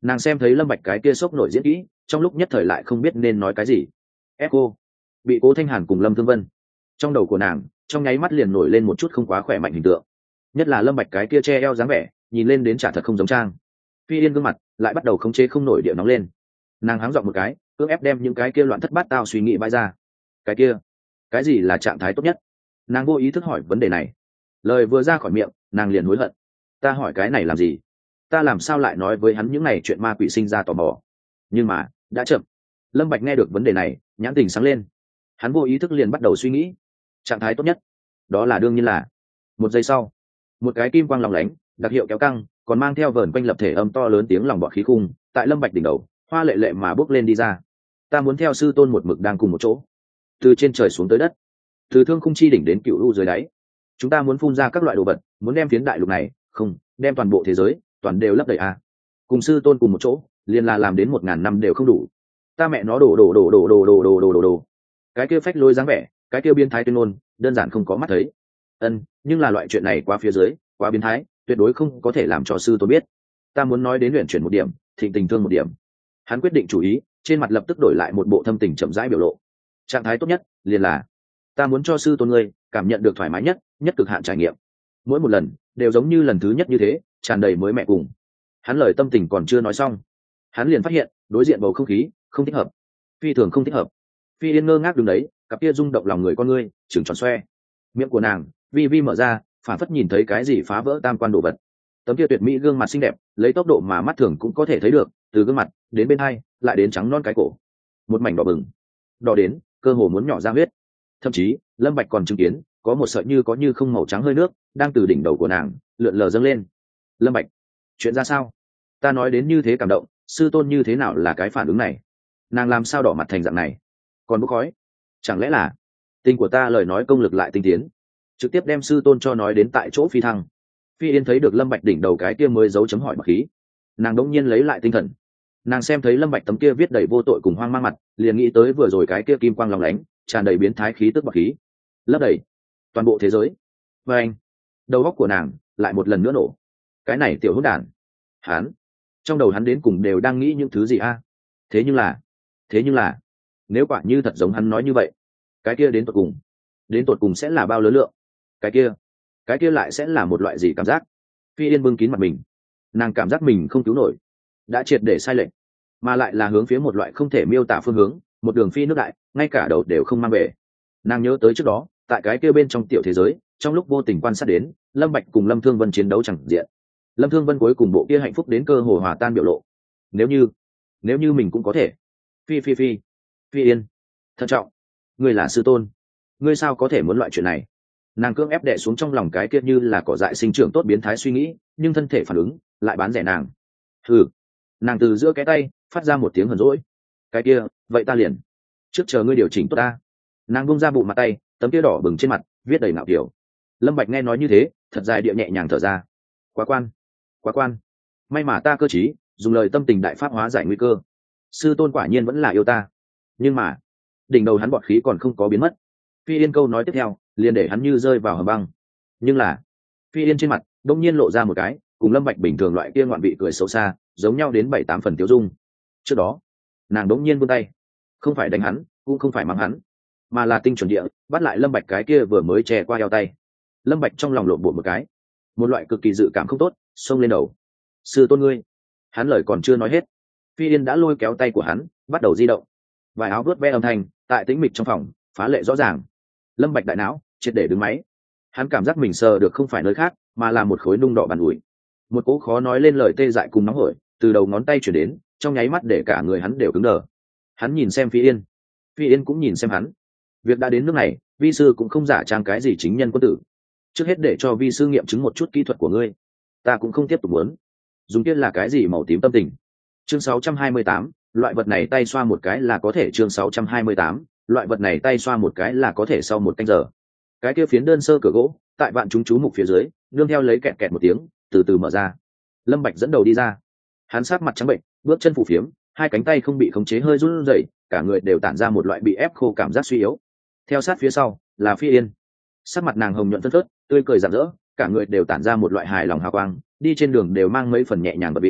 Nàng xem thấy lâm bạch cái kia sốc nổi diễn kỹ, trong lúc nhất thời lại không biết nên nói cái gì. Echo bị Cố Thanh Hàn cùng Lâm Thương Vân, trong đầu của nàng trong nháy mắt liền nổi lên một chút không quá khỏe mạnh hình tượng, nhất là lâm bạch cái kia che eo dáng vẻ, nhìn lên đến chả thật không giống trang. Phi Yên gương mặt lại bắt đầu khống chế không nổi điệu nóng lên, nàng háng giọng một cái, cưỡng ép đem những cái kia loạn thất bát tao suy nghĩ bãi ra. Cái kia, cái gì là trạng thái tốt nhất? Nàng vô ý thức hỏi vấn đề này, lời vừa ra khỏi miệng nàng liền hối hận. Ta hỏi cái này làm gì? Ta làm sao lại nói với hắn những này chuyện ma quỷ sinh ra tò mò? Nhưng mà đã chậm. Lâm Bạch nghe được vấn đề này, nhãn tình sáng lên, hắn vô ý thức liền bắt đầu suy nghĩ. Trạng thái tốt nhất, đó là đương nhiên là. Một giây sau, một cái kim quang lóng lánh, đặc hiệu kéo căng, còn mang theo vờn quanh lập thể âm to lớn tiếng lòng bọt khí khung, tại Lâm Bạch đỉnh đầu, hoa lệ lệ mà bước lên đi ra. Ta muốn theo sư tôn một mực đang cùng một chỗ, từ trên trời xuống tới đất, từ thương khung chi đỉnh đến cựu u dưới đáy. Chúng ta muốn phun ra các loại đồ vật, muốn đem phiến đại lục này, không, đem toàn bộ thế giới, toàn đều lấp đầy a. À. Cùng sư tôn cùng một chỗ, liền là làm đến một ngàn năm đều không đủ. Ta mẹ nó đổ đổ đổ đổ đổ đổ đổ đổ đổ đổ. Cái kia phách lối dáng vẻ, cái kia biến thái tuyên ngôn, đơn giản không có mắt thấy. Ân, nhưng là loại chuyện này quá phía dưới, quá biến thái, tuyệt đối không có thể làm cho sư tôn biết. Ta muốn nói đến luyện chuyển một điểm, thịnh tình thương một điểm. Hắn quyết định chủ ý, trên mặt lập tức đổi lại một bộ thâm tình chậm rãi biểu lộ. Trạng thái tốt nhất liền là ta muốn cho sư tôn ngươi cảm nhận được thoải mái nhất, nhất cực hạn trải nghiệm. Mỗi một lần đều giống như lần thứ nhất như thế, tràn đầy mới mẹ cùng. Hắn lời tâm tình còn chưa nói xong, hắn liền phát hiện đối diện bầu không khí không thích hợp, phi thường không thích hợp. Phi Yên ngơ ngác đứng đấy, cặp kia rung động lòng người con ngươi trừng tròn xoe, miệng của nàng vi vi mở ra, phản phất nhìn thấy cái gì phá vỡ tam quan đồ vật. Tấm kia tuyệt mỹ gương mặt xinh đẹp, lấy tốc độ mà mắt thường cũng có thể thấy được, từ gương mặt đến bên hai, lại đến trắng non cái cổ, một mảnh đỏ bừng, đỏ đến cơ hồ muốn nhỏ ra huyết. Thậm chí Lâm Bạch còn chứng kiến có một sợi như có như không màu trắng hơi nước đang từ đỉnh đầu của nàng lượn lờ dâng lên. Lâm Bạch, chuyện ra sao? Ta nói đến như thế cảm động, sư tôn như thế nào là cái phản ứng này? Nàng làm sao đỏ mặt thành dạng này? Còn bốc khói? Chẳng lẽ là tình của ta lời nói công lực lại tinh tiến, trực tiếp đem sư tôn cho nói đến tại chỗ phi thăng? Phi Yên thấy được Lâm Bạch đỉnh đầu cái kia mới dấu chấm hỏi bạc khí, nàng đống nhiên lấy lại tinh thần. Nàng xem thấy Lâm Bạch tấm kia viết đầy vô tội cùng hoang mang mặt, liền nghĩ tới vừa rồi cái kia kim quang lóng lánh, tràn đầy biến thái khí tức bạc khí, lấp đầy toàn bộ thế giới. Và anh, đầu óc của nàng lại một lần nữa nổ. Cái này tiểu hỗn đản, hắn trong đầu hắn đến cùng đều đang nghĩ những thứ gì a? Thế nhưng là, thế nhưng là, nếu quả như thật giống hắn nói như vậy, cái kia đến tột cùng, đến tột cùng sẽ là bao lớn lượng? Cái kia, cái kia lại sẽ là một loại gì cảm giác? Phi Yên bưng kín mặt mình, nàng cảm giác mình không cứu nổi, đã triệt để sai lệch, mà lại là hướng phía một loại không thể miêu tả phương hướng, một đường phi nước đại, ngay cả đầu đều không mang về. Nàng nhớ tới trước đó, tại cái kia bên trong tiểu thế giới, trong lúc vô tình quan sát đến Lâm Bạch cùng Lâm Thương Vân chiến đấu chẳng diện, Lâm Thương Vân cuối cùng bộ kia hạnh phúc đến cơ hồ hòa tan biểu lộ. Nếu như, nếu như mình cũng có thể. Phi phi phi, Phi Yên, thận trọng, ngươi là sư tôn, ngươi sao có thể muốn loại chuyện này? Nàng cưỡng ép đè xuống trong lòng cái kia như là cỏ dại sinh trưởng tốt biến thái suy nghĩ, nhưng thân thể phản ứng lại bán rẻ nàng. Hừ. Nàng từ giữa cái tay phát ra một tiếng hờn dỗi. Cái kia, vậy ta liền trước chờ ngươi điều chỉnh tốt ta. Nàng buông ra bụng mặt tay, tấm kia đỏ bừng trên mặt viết đầy ngạo kiểu. Lâm Bạch nghe nói như thế, thật dài địa nhẹ nhàng thở ra. Quá quan, quá quan. May mà ta cơ trí, dùng lời tâm tình đại pháp hóa giải nguy cơ. Sư tôn quả nhiên vẫn là yêu ta. Nhưng mà, đỉnh đầu hắn bọt khí còn không có biến mất. Phi Yên câu nói tiếp theo, liền để hắn như rơi vào hầm băng. Nhưng là, Phi Yên trên mặt đột nhiên lộ ra một cái, cùng Lâm Bạch bình thường loại kia ngoạn vị cười xấu xa, giống nhau đến bảy tám phần tiêu dung. Trước đó, nàng đột nhiên vươn tay, không phải đánh hắn, cũng không phải mắng hắn, mà là tinh chuẩn địa bắt lại Lâm Bạch cái kia vừa mới che qua eo tay. Lâm Bạch trong lòng lộn bột một cái, một loại cực kỳ dự cảm không tốt xông lên đầu. Sư tôn ngươi, hắn lời còn chưa nói hết, Phi Yên đã lôi kéo tay của hắn, bắt đầu di động. Vài áo vớt ve âm thanh tại tĩnh mịch trong phòng phá lệ rõ ràng. Lâm Bạch đại não triệt để đứng máy, hắn cảm giác mình sờ được không phải nơi khác, mà là một khối nung đỏ bàn ủi. Một cỗ khó nói lên lời tê dại cùng nóng hổi từ đầu ngón tay chuyển đến, trong nháy mắt để cả người hắn đều cứng đờ. Hắn nhìn xem Phi Yên, Phi Yên cũng nhìn xem hắn. Việc đã đến nước này, vi sư cũng không giả trang cái gì chính nhân quân tử. Trước hết để cho vi sư nghiệm chứng một chút kỹ thuật của ngươi, ta cũng không tiếp tục muốn dùng kia là cái gì màu tím tâm tình. Chương sáu trăm hai mươi tám, loại vật này tay xoa một cái là có thể. Chương sáu trăm hai mươi tám, loại vật này tay xoa một cái là có thể. Sau một canh giờ, cái kia phiến đơn sơ cửa gỗ tại vạn chúng chú mục phía dưới nương theo lấy kẹt kẹt một tiếng từ từ mở ra. Lâm Bạch dẫn đầu đi ra, hắn sát mặt trắng bệnh, bước chân phù phiếm, hai cánh tay không bị khống chế hơi run rẩy, cả người đều tản ra một loại bị ép khô cảm giác suy yếu. Theo sát phía sau là Phi Yên, sắc mặt nàng hồng nhuận phấn phớt, tươi cười rạng rỡ, cả người đều tản ra một loại hài lòng hào quang, đi trên đường đều mang mấy phần nhẹ nhàng bật vị.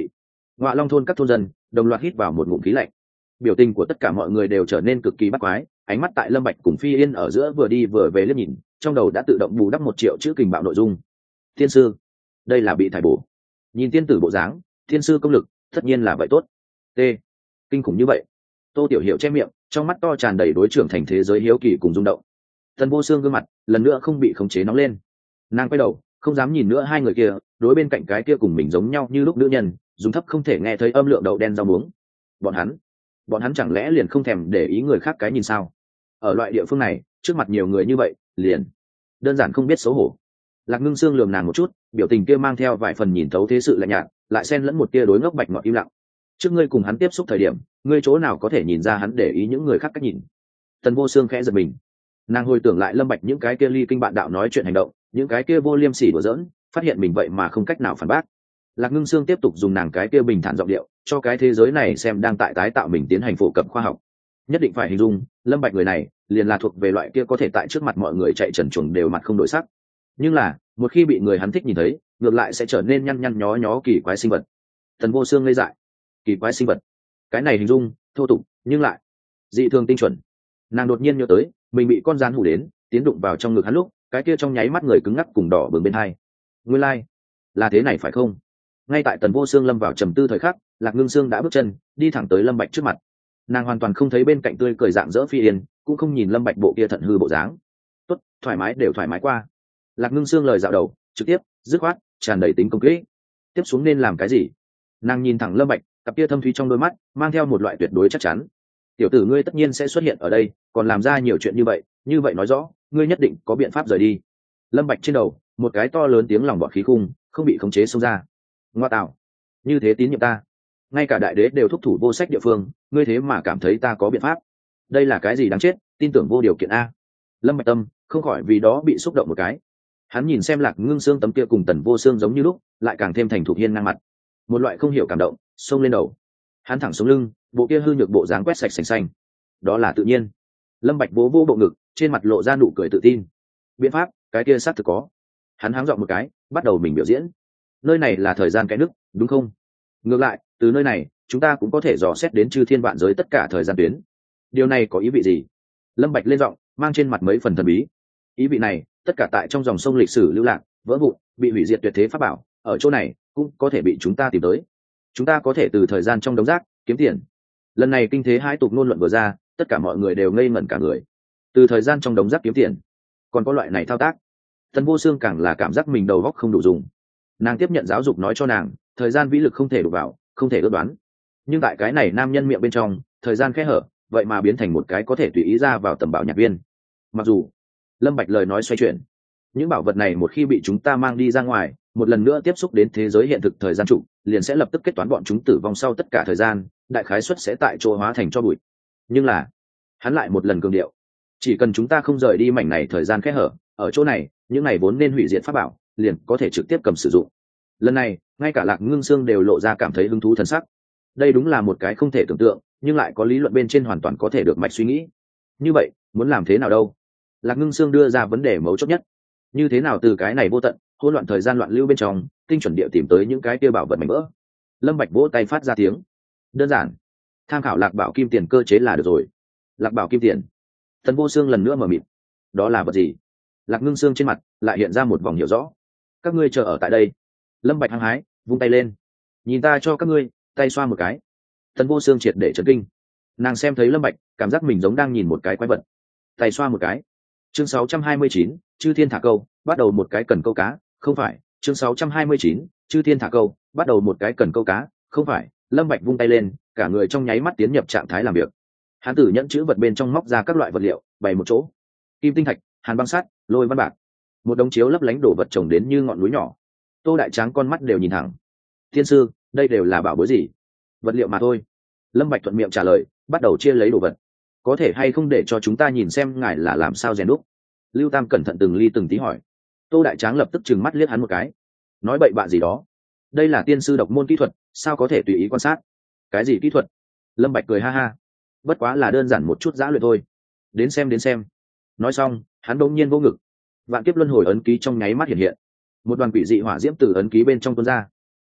Ngọa Long thôn các thôn dân đồng loạt hít vào một ngụm khí lạnh. Biểu tình của tất cả mọi người đều trở nên cực kỳ bắt quái, ánh mắt tại Lâm Bạch cùng Phi Yên ở giữa vừa đi vừa về liếc nhìn, trong đầu đã tự động bù đắp một triệu chữ kình bạo nội dung. Thiên sư, đây là bị thải bổ. Nhìn tiên tử bộ dáng, thiên sư công lực tất nhiên là vậy tốt. T, kinh khủng như vậy. Tô Tiểu Hiểu che miệng, trong mắt to tràn đầy đối trưởng thành thế giới hiếu kỳ cùng rung động. Tần Vô Xương gương mặt lần nữa không bị khống chế nóng lên, nàng quay đầu không dám nhìn nữa hai người kia, đối bên cạnh cái kia cùng mình giống nhau như lúc nữ nhân dùng thấp không thể nghe thấy âm lượng đậu đen rau muống. Bọn hắn, bọn hắn chẳng lẽ liền không thèm để ý người khác cái nhìn sao? Ở loại địa phương này, trước mặt nhiều người như vậy, liền đơn giản không biết xấu hổ. Lạc Ngưng Sương lườm nàng một chút, biểu tình kia mang theo vài phần nhìn thấu thế sự lạnh nhạt, lại xen lẫn một tia đối ngốc bạch ngọt im lặng. Trước ngươi cùng hắn tiếp xúc thời điểm, ngươi chỗ nào có thể nhìn ra hắn để ý những người khác cách nhìn? Tần Vô Xương khẽ giật mình, nàng hồi tưởng lại Lâm Bạch những cái kia ly kinh bạn đạo nói chuyện hành động, những cái kia vô liêm sỉ đùa giỡn, phát hiện mình vậy mà không cách nào phản bác. Lạc Ngưng Sương tiếp tục dùng nàng cái kia bình thản giọng điệu, cho cái thế giới này xem đang tại tái tạo mình tiến hành phổ cập khoa học. Nhất định phải hình dung, Lâm Bạch người này, liền là thuộc về loại kia có thể tại trước mặt mọi người chạy trần truồng đều mặt không đổi sắc. Nhưng là, một khi bị người hắn thích nhìn thấy, ngược lại sẽ trở nên nhăn nhăn nhó nhó kỳ quái sinh vật. Tần Vô Xương ngây dại. Kỳ quái sinh vật. Cái này hình dung, thô tục, nhưng lại dị thường tinh chuẩn. Nàng đột nhiên nhớ tới, mình bị con rắn hù đến, tiến đụng vào trong ngực hắn lúc, cái kia trong nháy mắt người cứng ngắc cùng đỏ bừng bên hai. Nguyên lai, like. Là thế này phải không? Ngay tại Tần Vô Xương lâm vào trầm tư thời khắc, Lạc Ngưng Sương đã bước chân đi thẳng tới Lâm Bạch trước mặt. Nàng hoàn toàn không thấy bên cạnh tươi cười rạng rỡ Phi Yên, cũng không nhìn Lâm Bạch bộ kia thận hư bộ dáng. Tốt, thoải mái đều thoải mái qua. Lạc Ngưng Sương lời dạo đầu, trực tiếp, dứt khoát, tràn đầy tính công kích. Tiếp xuống nên làm cái gì? Nàng nhìn thẳng Lâm Bạch, cặp kia thâm thúy trong đôi mắt mang theo một loại tuyệt đối chắc chắn. Tiểu tử ngươi tất nhiên sẽ xuất hiện ở đây, còn làm ra nhiều chuyện như vậy, như vậy nói rõ, ngươi nhất định có biện pháp rời đi. Lâm Bạch trên đầu, một cái to lớn tiếng lòng bọt khí khung, không bị khống chế xông ra. Ngoa tạo, như thế tín nhiệm ta, ngay cả đại đế đều thúc thủ vô sách địa phương, ngươi thế mà cảm thấy ta có biện pháp? Đây là cái gì đáng chết, tin tưởng vô điều kiện a. Lâm Bạch tâm không khỏi vì đó bị xúc động một cái. Hắn nhìn xem Lạc Ngưng Sương tấm kia cùng Tần Vô Xương giống như lúc, lại càng thêm thành thục hiên ngang mặt. Một loại không hiểu cảm động xông lên đầu. Hắn thẳng xuống lưng, bộ kia hư nhược bộ dáng quét sạch sành xanh. Đó là tự nhiên. Lâm Bạch vỗ vỗ bộ ngực, trên mặt lộ ra nụ cười tự tin. Biện pháp, cái kia xác thực có. Hắn háng giọng một cái, bắt đầu mình biểu diễn. Nơi này là thời gian cái nước, đúng không? Ngược lại, từ nơi này, chúng ta cũng có thể dò xét đến chư thiên vạn giới tất cả thời gian tuyến. Điều này có ý vị gì? Lâm Bạch lên giọng, mang trên mặt mấy phần thần bí. Ý vị này, tất cả tại trong dòng sông lịch sử lưu lạc, vỡ vụn, bị hủy diệt tuyệt thế pháp bảo, ở chỗ này cũng có thể bị chúng ta tìm tới. Chúng ta có thể từ thời gian trong đống rác kiếm tiền. Lần này kinh thế hai tục ngôn luận vừa ra, tất cả mọi người đều ngây ngẩn cả người. Từ thời gian trong đống rác kiếm tiền, còn có loại này thao tác. Tần Vô Xương càng là cảm giác mình đầu óc không đủ dùng. Nàng tiếp nhận giáo dục nói cho nàng, thời gian vĩ lực không thể đụng vào, không thể ước đoán. Nhưng tại cái này nam nhân miệng bên trong, thời gian khẽ hở, vậy mà biến thành một cái có thể tùy ý ra vào tầm bảo nhạc viên. Mặc dù Lâm Bạch lời nói xoay chuyển, những bảo vật này một khi bị chúng ta mang đi ra ngoài, một lần nữa tiếp xúc đến thế giới hiện thực thời gian trụ, liền sẽ lập tức kết toán bọn chúng tử vong sau tất cả thời gian, đại khái suất sẽ tại chỗ hóa thành cho bụi. Nhưng là, hắn lại một lần cường điệu, chỉ cần chúng ta không rời đi mảnh này thời gian khẽ hở, ở chỗ này, những này vốn nên hủy diệt pháp bảo, liền có thể trực tiếp cầm sử dụng. Lần này, ngay cả Lạc Ngưng Sương đều lộ ra cảm thấy hứng thú thần sắc. Đây đúng là một cái không thể tưởng tượng, nhưng lại có lý luận bên trên hoàn toàn có thể được mạch suy nghĩ. Như vậy, muốn làm thế nào đâu? Lạc Ngưng Sương đưa ra vấn đề mấu chốt nhất. Như thế nào từ cái này vô tận, hỗn loạn thời gian loạn lưu bên trong, tinh chuẩn địa tìm tới những cái kia bảo vật mảnh vỡ? Lâm Bạch vỗ tay phát ra tiếng. Đơn giản, tham khảo Lạc Bảo Kim Tiền cơ chế là được rồi. Lạc Bảo Kim Tiền. Tần Vô Xương lần nữa mở mịt. Đó là vật gì? Lạc Ngưng Sương trên mặt lại hiện ra một vòng hiểu rõ. Các ngươi chờ ở tại đây. Lâm Bạch hăng hái, vung tay lên. Nhìn ta cho các ngươi, tay xoa một cái. Tần Vô Xương triệt để chấn kinh. Nàng xem thấy Lâm Bạch, cảm giác mình giống đang nhìn một cái quái vật. Tay xoa một cái. Chương sáu trăm hai mươi chín, Chư Thiên thả câu, bắt đầu một cái cần câu cá, không phải. Chương sáu trăm hai mươi chín, Chư Thiên thả câu, bắt đầu một cái cần câu cá, không phải. Lâm Bạch vung tay lên, cả người trong nháy mắt tiến nhập trạng thái làm việc. Hắn tử nhẫn chữ vật bên trong móc ra các loại vật liệu, bày một chỗ. Kim tinh thạch, hàn băng sắt, lôi văn bạc, một đống chiếu lấp lánh đổ vật chồng đến như ngọn núi nhỏ. Tô Đại Tráng con mắt đều nhìn thẳng. Thiên sư, đây đều là bảo bối gì? Vật liệu mà thôi. Lâm Bạch thuận miệng trả lời, bắt đầu chia lấy đồ vật. Có thể hay không để cho chúng ta nhìn xem ngài là làm sao rèn đúc? Lưu Tam cẩn thận từng ly từng tí hỏi. Tô Đại Tráng lập tức trừng mắt liếc hắn một cái. Nói bậy bạ gì đó? Đây là tiên sư độc môn kỹ thuật, sao có thể tùy ý quan sát? Cái gì kỹ thuật? Lâm Bạch cười ha ha. Bất quá là đơn giản một chút giã luyện thôi. Đến xem đến xem. Nói xong, hắn đột nhiên vô ngực. Vạn kiếp luân hồi ấn ký trong nháy mắt hiện hiện. Một đoàn quỷ dị hỏa diễm từ ấn ký bên trong tuôn ra.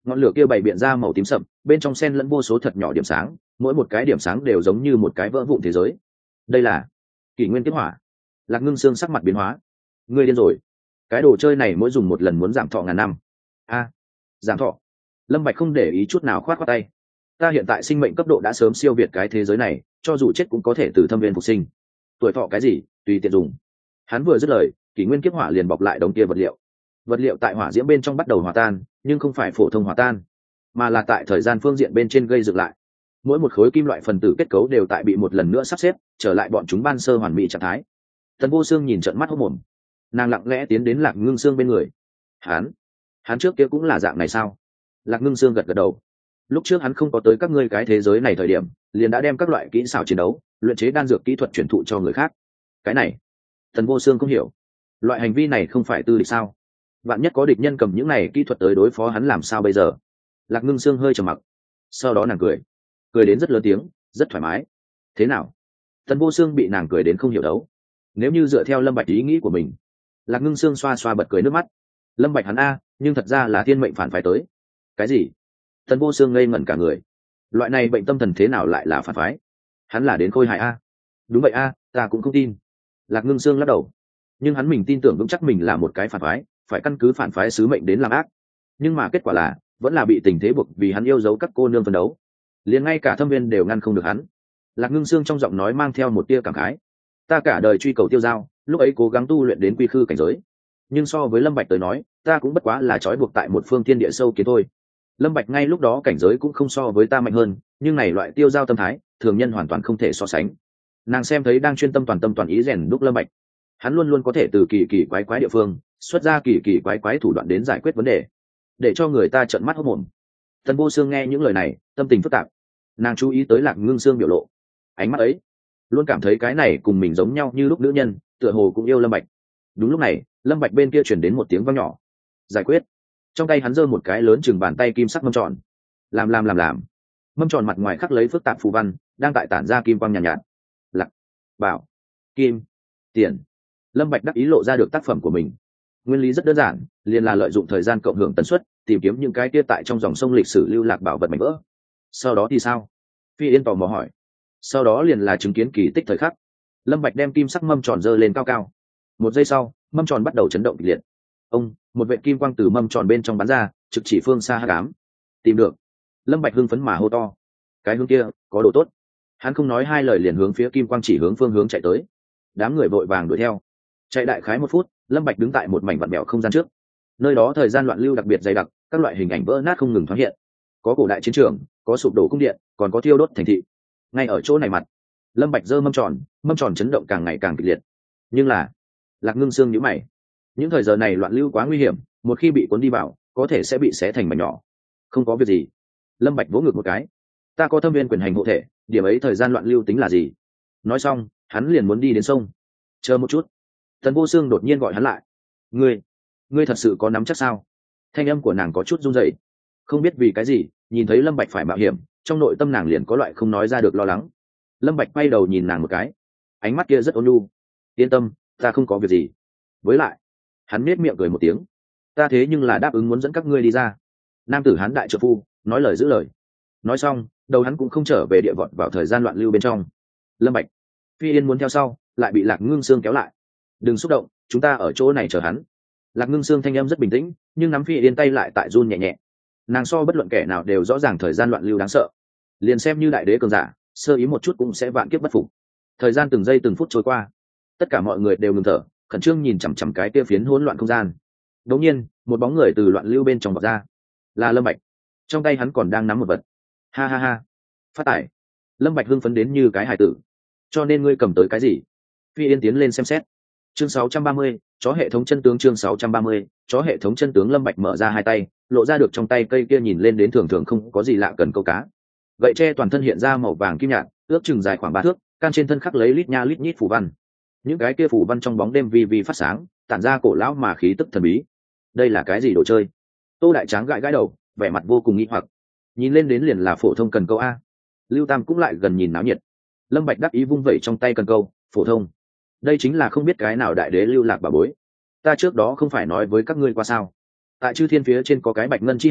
ngọn lửa kia bày biện ra màu tím sậm, bên trong sen lẫn vô số thật nhỏ điểm sáng, mỗi một cái điểm sáng đều giống như một cái vỡ vụn thế giới. Đây là kỷ nguyên kiếp hỏa. Lạc Ngưng Sương sắc mặt biến hóa. Ngươi điên rồi, cái đồ chơi này mỗi dùng một lần muốn giảm thọ ngàn năm. A, giảm thọ? Lâm Bạch không để ý chút nào, khoát khoát tay. Ta hiện tại sinh mệnh cấp độ đã sớm siêu việt cái thế giới này, cho dù chết cũng có thể từ thâm viên phục sinh. Tuổi thọ cái gì tùy tiện dùng. Hắn vừa dứt lời, kỷ nguyên kiếp hỏa liền bọc lại đống kia vật liệu. Vật liệu tại hỏa diễm bên trong bắt đầu hòa tan, nhưng không phải phổ thông hòa tan, mà là tại thời gian phương diện bên trên gây dựng lại. Mỗi một khối kim loại phần tử kết cấu đều tại bị một lần nữa sắp xếp trở lại bọn chúng ban sơ hoàn mỹ trạng thái. Tần Vô Sương nhìn trợn mắt hốt mồm. Nàng lặng lẽ tiến đến Lạc Ngưng Sương bên người. hắn hắn trước kia cũng là dạng này sao? Lạc Ngưng Sương gật gật đầu. Lúc trước hắn không có tới các ngươi cái thế giới này thời điểm, liền đã đem các loại kỹ xảo chiến đấu, luyện chế đan dược kỹ thuật truyền thụ cho người khác. Cái này Tần Vô Sương không hiểu, loại hành vi này không phải tư địch sao? Vạn nhất có địch nhân cầm những này kỹ thuật tới đối phó hắn làm sao bây giờ? Lạc Ngưng Sương hơi trầm mặc, sau đó nàng cười cười đến rất lớn tiếng, rất thoải mái. Thế nào? Tần Vô Sương bị nàng cười đến không hiểu đấu. Nếu như dựa theo Lâm Bạch ý nghĩ của mình. Lạc Ngưng Sương xoa xoa bật cười nước mắt. Lâm Bạch hắn a, nhưng thật ra là thiên mệnh phản phái tới. Cái gì? Tần Vô Sương ngây ngẩn cả người. Loại này bệnh tâm thần thế nào lại là phản phái? Hắn là đến khôi hài a? Đúng vậy a, ta cũng không tin. Lạc Ngưng Sương lắc đầu. Nhưng hắn mình tin tưởng vững chắc mình là một cái phản phái, phải căn cứ phản phái sứ mệnh đến làm ác. Nhưng mà kết quả là vẫn là bị tình thế buộc, vì hắn yêu dấu các cô nương phấn đấu, liền ngay cả thâm viên đều ngăn không được hắn. Lạc Ngưng Sương trong giọng nói mang theo một tia cảm khái. Ta cả đời truy cầu tiêu dao, lúc ấy cố gắng tu luyện đến quy khư cảnh giới, nhưng so với Lâm Bạch tới nói, ta cũng bất quá là trói buộc tại một phương thiên địa sâu kiến thôi. Lâm Bạch ngay lúc đó cảnh giới cũng không so với ta mạnh hơn, nhưng này loại tiêu dao tâm thái, thường nhân hoàn toàn không thể so sánh. Nàng xem thấy đang chuyên tâm toàn tâm toàn ý rèn đúc Lâm Bạch, hắn luôn luôn có thể từ kỳ kỳ quái quái địa phương xuất ra kỳ kỳ quái quái thủ đoạn đến giải quyết vấn đề, để cho người ta trợn mắt hốt mồm. Tần Vô Sương nghe những lời này, tâm tình phức tạp. Nàng chú ý tới Lạc Ngưng Sương biểu lộ, ánh mắt ấy luôn cảm thấy cái này cùng mình giống nhau như lúc nữ nhân, tựa hồ cũng yêu Lâm Bạch. Đúng lúc này, Lâm Bạch bên kia truyền đến một tiếng vang nhỏ. Giải quyết. Trong tay hắn giơ một cái lớn chừng bàn tay kim sắc mâm tròn. Làm làm làm làm. Mâm tròn mặt ngoài khắc lấy phức tạp phù văn, đang tại tản ra kim quang nhàn nhạt, nhạt. Lạc, bảo, kim, tiền. Lâm Bạch đắc ý lộ ra được tác phẩm của mình. Nguyên lý rất đơn giản, liền là lợi dụng thời gian cộng hưởng tần suất, tìm kiếm những cái kia tại trong dòng sông lịch sử lưu lạc bảo vật mảnh vỡ. Sau đó thì sao? Phi Yên tò mò hỏi. Sau đó liền là chứng kiến kỳ tích thời khắc. Lâm Bạch đem kim sắc mâm tròn giơ lên cao cao. Một giây sau, mâm tròn bắt đầu chấn động kịch liệt. Ông, một vệt kim quang từ mâm tròn bên trong bắn ra, trực chỉ phương xa hắc ám. Tìm được. Lâm Bạch hưng phấn mà hô to. Cái hướng kia, có đồ tốt. Hắn không nói hai lời liền hướng phía kim quang chỉ hướng phương hướng chạy tới. Đám người vội vàng đuổi theo. Chạy đại khái một phút, Lâm Bạch đứng tại một mảnh vặn vẹo không gian trước. Nơi đó thời gian loạn lưu đặc biệt dày đặc, các loại hình ảnh vỡ nát không ngừng thoáng hiện. Có cổ đại chiến trường, có sụp đổ cung điện, còn có thiêu đốt thành thị. Ngay ở chỗ này mặt, Lâm Bạch giơ mâm tròn, mâm tròn chấn động càng ngày càng kịch liệt. Nhưng là, Lạc Ngưng Sương nhíu mày. Những thời giờ này loạn lưu quá nguy hiểm, một khi bị cuốn đi vào, có thể sẽ bị xé thành mảnh nhỏ. Không có việc gì. Lâm Bạch vỗ ngực một cái. Ta có thâm viên quyền hành hộ thể, điểm ấy thời gian loạn lưu tính là gì? Nói xong, hắn liền muốn đi đến sông. Chờ một chút. Tần Vô Sương đột nhiên gọi hắn lại. Ngươi, ngươi thật sự có nắm chắc sao? Thanh âm của nàng có chút run rẩy. Không biết vì cái gì, nhìn thấy Lâm Bạch phải mạo hiểm, trong nội tâm nàng liền có loại không nói ra được lo lắng. Lâm Bạch quay đầu nhìn nàng một cái, ánh mắt kia rất ôn nhu. Yên tâm, ta không có việc gì. Với lại, hắn nhếch miệng cười một tiếng. Ta thế nhưng là đáp ứng muốn dẫn các ngươi đi ra. Nam tử hán đại trợ phu, nói lời giữ lời. Nói xong, đầu hắn cũng không trở về địa vọt vào thời gian loạn lưu bên trong. Lâm Bạch, Phi Yên muốn theo sau, lại bị Lạc Ngưng Sương kéo lại. Đừng xúc động, chúng ta ở chỗ này chờ hắn. Lạc Ngưng Sương thanh âm rất bình tĩnh, nhưng nắm Phi Yên tay lại tại run nhẹ nhẹ. Nàng so bất luận kẻ nào đều rõ ràng thời gian loạn lưu đáng sợ. Liền xem như đại đế cường giả, sơ ý một chút cũng sẽ vạn kiếp bất phục. Thời gian từng giây từng phút trôi qua, tất cả mọi người đều ngừng thở, khẩn trương nhìn chằm chằm cái kia phiến hỗn loạn không gian. Đột nhiên, một bóng người từ loạn lưu bên trong vọt ra, là Lâm Bạch. Trong tay hắn còn đang nắm một vật. Ha ha ha, phát tải. Lâm Bạch hưng phấn đến như cái hài tử. Cho nên ngươi cầm tới cái gì? Phi Yên tiến lên xem xét. Chương sáu trăm ba mươi, chó hệ thống chân tướng. Chương sáu trăm ba mươi, chó hệ thống chân tướng. Lâm Bạch mở ra hai tay, lộ ra được trong tay cây kia nhìn lên đến thường thường không có gì lạ cần câu cá. Gậy tre toàn thân hiện ra màu vàng kim nhạt, ước chừng dài khoảng ba thước, can trên thân khắc lấy lít nha lít nhít phù văn. Những cái kia phù văn trong bóng đêm vi vi phát sáng, tản ra cổ lão mà khí tức thần bí. Đây là cái gì đồ chơi? Tô Đại Tráng gãi gãi đầu, vẻ mặt vô cùng nghi hoặc. Nhìn lên đến liền là phổ thông cần câu a. Lưu Tam cũng lại gần nhìn náo nhiệt. Lâm Bạch đắc ý vung vẩy trong tay cần câu, phổ thông. Đây chính là không biết cái nào đại đế lưu lạc bà bối. Ta trước đó không phải nói với các ngươi qua sao? Tại Chư Thiên phía trên có cái Bạch Ngân chi hải,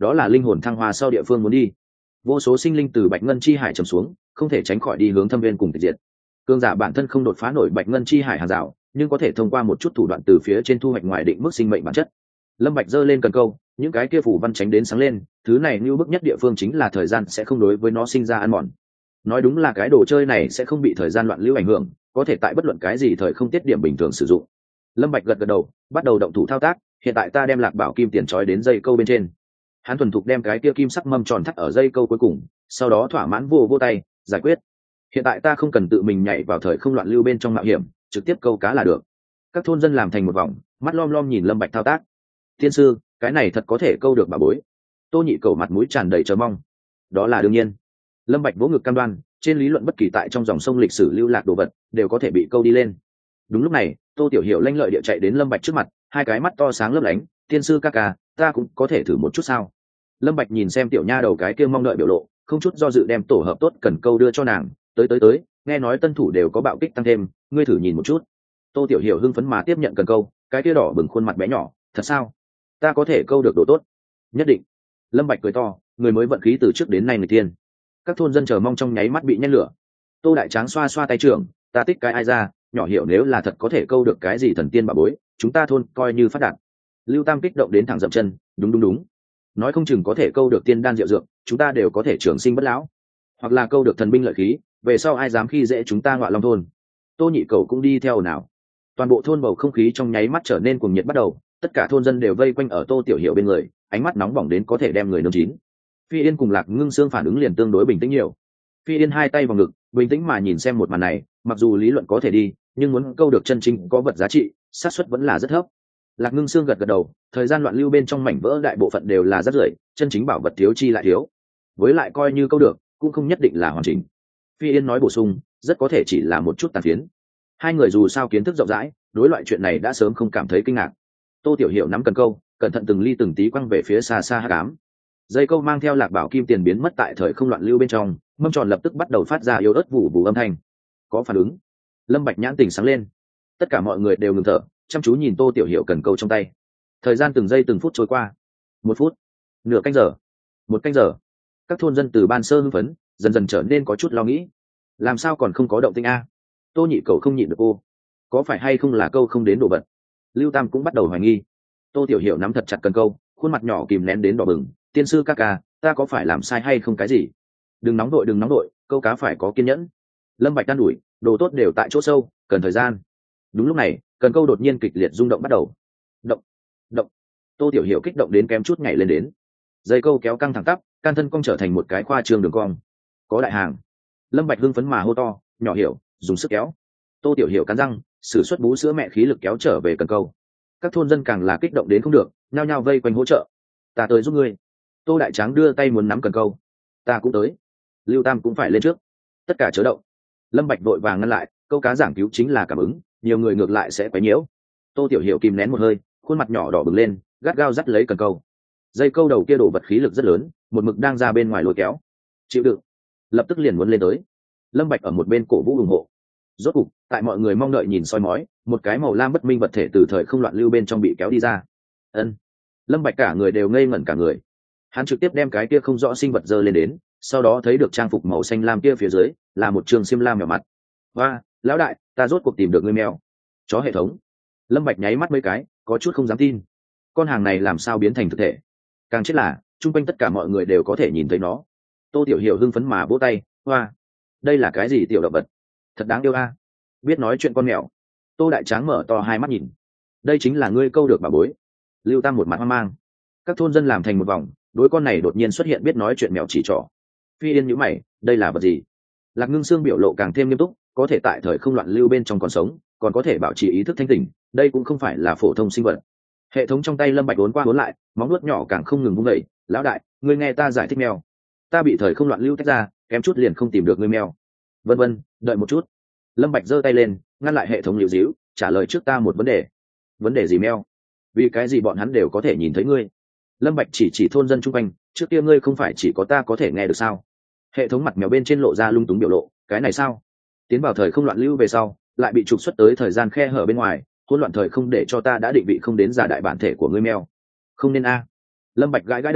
đó là linh hồn thăng hoa sau địa phương muốn đi. Vô số sinh linh từ bạch ngân chi hải trầm xuống, không thể tránh khỏi đi hướng thâm viên cùng tịch diệt. Cương giả bản thân không đột phá nổi bạch ngân chi hải hàng rào, nhưng có thể thông qua một chút thủ đoạn từ phía trên thu hoạch ngoài định mức sinh mệnh bản chất. Lâm Bạch giơ lên cần câu, những cái kia phủ văn tránh đến sáng lên, thứ này lưu bức nhất địa phương chính là thời gian sẽ không đối với nó sinh ra ăn mòn. Nói đúng là cái đồ chơi này sẽ không bị thời gian loạn lưu ảnh hưởng, có thể tại bất luận cái gì thời không tiết điểm bình thường sử dụng. Lâm Bạch gật gật đầu, bắt đầu động thủ thao tác. Hiện tại ta đem lạc bảo kim tiền trói đến dây câu bên trên. Hắn thuần thục đem cái kia kim sắc mâm tròn thắt ở dây câu cuối cùng, sau đó thỏa mãn vô vô tay giải quyết. Hiện tại ta không cần tự mình nhảy vào thời không loạn lưu bên trong mạo hiểm, trực tiếp câu cá là được. Các thôn dân làm thành một vòng, mắt lom lom nhìn Lâm Bạch thao tác. Thiên sư, cái này thật có thể câu được bà bối. Tô Nhị Cầu mặt mũi tràn đầy chờ mong. Đó là đương nhiên. Lâm Bạch vỗ ngực cam đoan, trên lý luận bất kỳ tại trong dòng sông lịch sử lưu lạc đồ vật đều có thể bị câu đi lên. Đúng lúc này, Tô Tiểu Hiểu lanh lợi địa chạy đến Lâm Bạch trước mặt, hai cái mắt to sáng lấp lánh. Thiên sư ca ca, ta cũng có thể thử một chút sao? Lâm Bạch nhìn xem tiểu nha đầu cái kia mong đợi biểu lộ, không chút do dự đem tổ hợp tốt cần câu đưa cho nàng. Tới tới tới, nghe nói tân thủ đều có bạo kích tăng thêm, ngươi thử nhìn một chút. Tô Tiểu Hiểu hưng phấn mà tiếp nhận cần câu, cái kia đỏ bừng khuôn mặt bé nhỏ, thật sao? Ta có thể câu được độ tốt? Nhất định. Lâm Bạch cười to, người mới vận khí từ trước đến nay người tiên. Các thôn dân chờ mong trong nháy mắt bị nhét lửa. Tô Đại Tráng xoa xoa tay trưởng, ta tích cái ai ra, nhỏ Hiểu nếu là thật có thể câu được cái gì thần tiên bảo bối, chúng ta thôn coi như phát đạt. Lưu Tam kích động đến thẳng dậm chân, đúng đúng đúng. Nói không chừng có thể câu được tiên đan diệu dược, chúng ta đều có thể trường sinh bất lão. Hoặc là câu được thần binh lợi khí, về sau ai dám khi dễ chúng ta Ngọa Long thôn. Tô Nhị Cầu cũng đi theo nào. Toàn bộ thôn bầu không khí trong nháy mắt trở nên cuồng nhiệt bắt đầu, tất cả thôn dân đều vây quanh ở Tô Tiểu Hiểu bên người, ánh mắt nóng bỏng đến có thể đem người nướng chín. Phi Yên cùng Lạc Ngưng Xương phản ứng liền tương đối bình tĩnh nhiều. Phi Yên hai tay vào ngực, bình tĩnh mà nhìn xem một màn này, mặc dù lý luận có thể đi, nhưng muốn câu được chân chính có vật giá trị, xác suất vẫn là rất thấp. Lạc Ngưng Xương gật gật đầu, thời gian loạn lưu bên trong mảnh vỡ đại bộ phận đều là rất rưởi, chân chính bảo vật thiếu chi lại thiếu. Với lại coi như câu được, cũng không nhất định là hoàn chỉnh. Phi Yên nói bổ sung, rất có thể chỉ là một chút tàn phiến. Hai người dù sao kiến thức rộng rãi, đối loại chuyện này đã sớm không cảm thấy kinh ngạc. Tô Tiểu Hiểu nắm cần câu, cẩn thận từng ly từng tí quăng về phía xa xa hắc ám. Dây câu mang theo lạc bảo kim tiền biến mất tại thời không loạn lưu bên trong, mâm tròn lập tức bắt đầu phát ra yếu ớt vụ vụ âm thanh. Có phản ứng. Lâm Bạch nhãn tỉnh sáng lên. Tất cả mọi người đều ngừng thở, chăm chú nhìn Tô Tiểu Hiểu cần câu trong tay. Thời gian từng giây từng phút trôi qua. Một phút, nửa canh giờ, một canh giờ. Các thôn dân từ ban sơ hưng phấn, dần dần trở nên có chút lo nghĩ. Làm sao còn không có động tĩnh a? Tô Nhị Cầu không nhịn được cô, có phải hay không là câu không đến đồ vật? Lưu Tam cũng bắt đầu hoài nghi. Tô Tiểu Hiểu nắm thật chặt cần câu, khuôn mặt nhỏ kìm nén đến đỏ bừng. Tiên sư ca ca, ta có phải làm sai hay không cái gì? Đừng nóng đội đừng nóng đội, câu cá phải có kiên nhẫn. Lâm Bạch đan đuổi, đồ tốt đều tại chỗ sâu, cần thời gian. Đúng lúc này, cần câu đột nhiên kịch liệt rung động bắt đầu. Động, động. Tô Tiểu Hiểu kích động đến kém chút nhảy lên đến. Dây câu kéo căng thẳng tắp, can thân cong trở thành một cái khoa trương đường cong. Có đại hàng. Lâm Bạch hưng phấn mà hô to, nhỏ Hiểu, dùng sức kéo. Tô Tiểu Hiểu cắn răng, sử xuất bú sữa mẹ khí lực kéo trở về cần câu. Các thôn dân càng là kích động đến không được, nhao nhao vây quanh hỗ trợ. Ta tới giúp ngươi. Tô Đại Tráng đưa tay muốn nắm cần câu. Ta cũng tới. Lưu Tam cũng phải lên trước. Tất cả chớ động. Lâm Bạch vội vàng ngăn lại, câu cá giảng cứu chính là cảm ứng, nhiều người ngược lại sẽ quấy nhiễu. Tô Tiểu Hiểu kìm nén một hơi, khuôn mặt nhỏ đỏ bừng lên, gắt gao dắt lấy cần câu. Dây câu đầu kia đổ vật khí lực rất lớn, một mực đang ra bên ngoài lôi kéo. Chịu đựng. Lập tức liền muốn lên tới. Lâm Bạch ở một bên cổ vũ ủng hộ. Rốt cục, tại mọi người mong đợi nhìn soi mói, một cái màu lam bất minh vật thể từ thời không loạn lưu bên trong bị kéo đi ra. Ân. Lâm Bạch cả người đều ngây ngẩn cả người. Hắn trực tiếp đem cái kia không rõ sinh vật giơ lên đến, sau đó thấy được trang phục màu xanh lam kia phía dưới là một trường xiêm lam mèo mặt. Và, lão đại, ta rốt cuộc tìm được người mèo. Chó hệ thống. Lâm Bạch nháy mắt mấy cái, có chút không dám tin. Con hàng này làm sao biến thành thực thể? Càng chết là, chung quanh tất cả mọi người đều có thể nhìn thấy nó. Tô Tiểu Hiểu hưng phấn mà vỗ tay, hoa, đây là cái gì tiểu động vật? Thật đáng yêu a. Biết nói chuyện con mèo. Tô Đại Tráng mở to hai mắt nhìn. Đây chính là ngươi câu được bà bối. Lưu Tam một mặt hoang mang. Các thôn dân làm thành một vòng, đối con này đột nhiên xuất hiện biết nói chuyện mèo chỉ trỏ. Phi Yên nhíu mày, đây là vật gì? Lạc Ngưng Xương biểu lộ càng thêm nghiêm túc, có thể tại thời không loạn lưu bên trong còn sống, còn có thể bảo trì ý thức thanh tỉnh, đây cũng không phải là phổ thông sinh vật. Hệ thống trong tay Lâm Bạch uốn qua uốn lại, móng vuốt nhỏ càng không ngừng vung dậy, lão đại, ngươi nghe ta giải thích mèo. Ta bị thời không loạn lưu tách ra, kém chút liền không tìm được ngươi mèo. Vân vân, đợi một chút. Lâm Bạch giơ tay lên, ngăn lại hệ thống liễu díu, trả lời trước ta một vấn đề. Vấn đề gì mèo? Vì cái gì bọn hắn đều có thể nhìn thấy ngươi? Lâm Bạch chỉ chỉ thôn dân chung quanh, trước kia ngươi không phải chỉ có ta có thể nghe được sao? Hệ thống mặt mèo bên trên lộ ra lung túng biểu lộ, cái này sao? Tiến vào thời không loạn lưu về sau, lại bị trục xuất tới thời gian khe hở bên ngoài, hỗn loạn thời không để cho ta đã định vị không đến giả đại bản thể của ngươi mèo. Không nên a. Lâm Bạch gãi gãi đầu,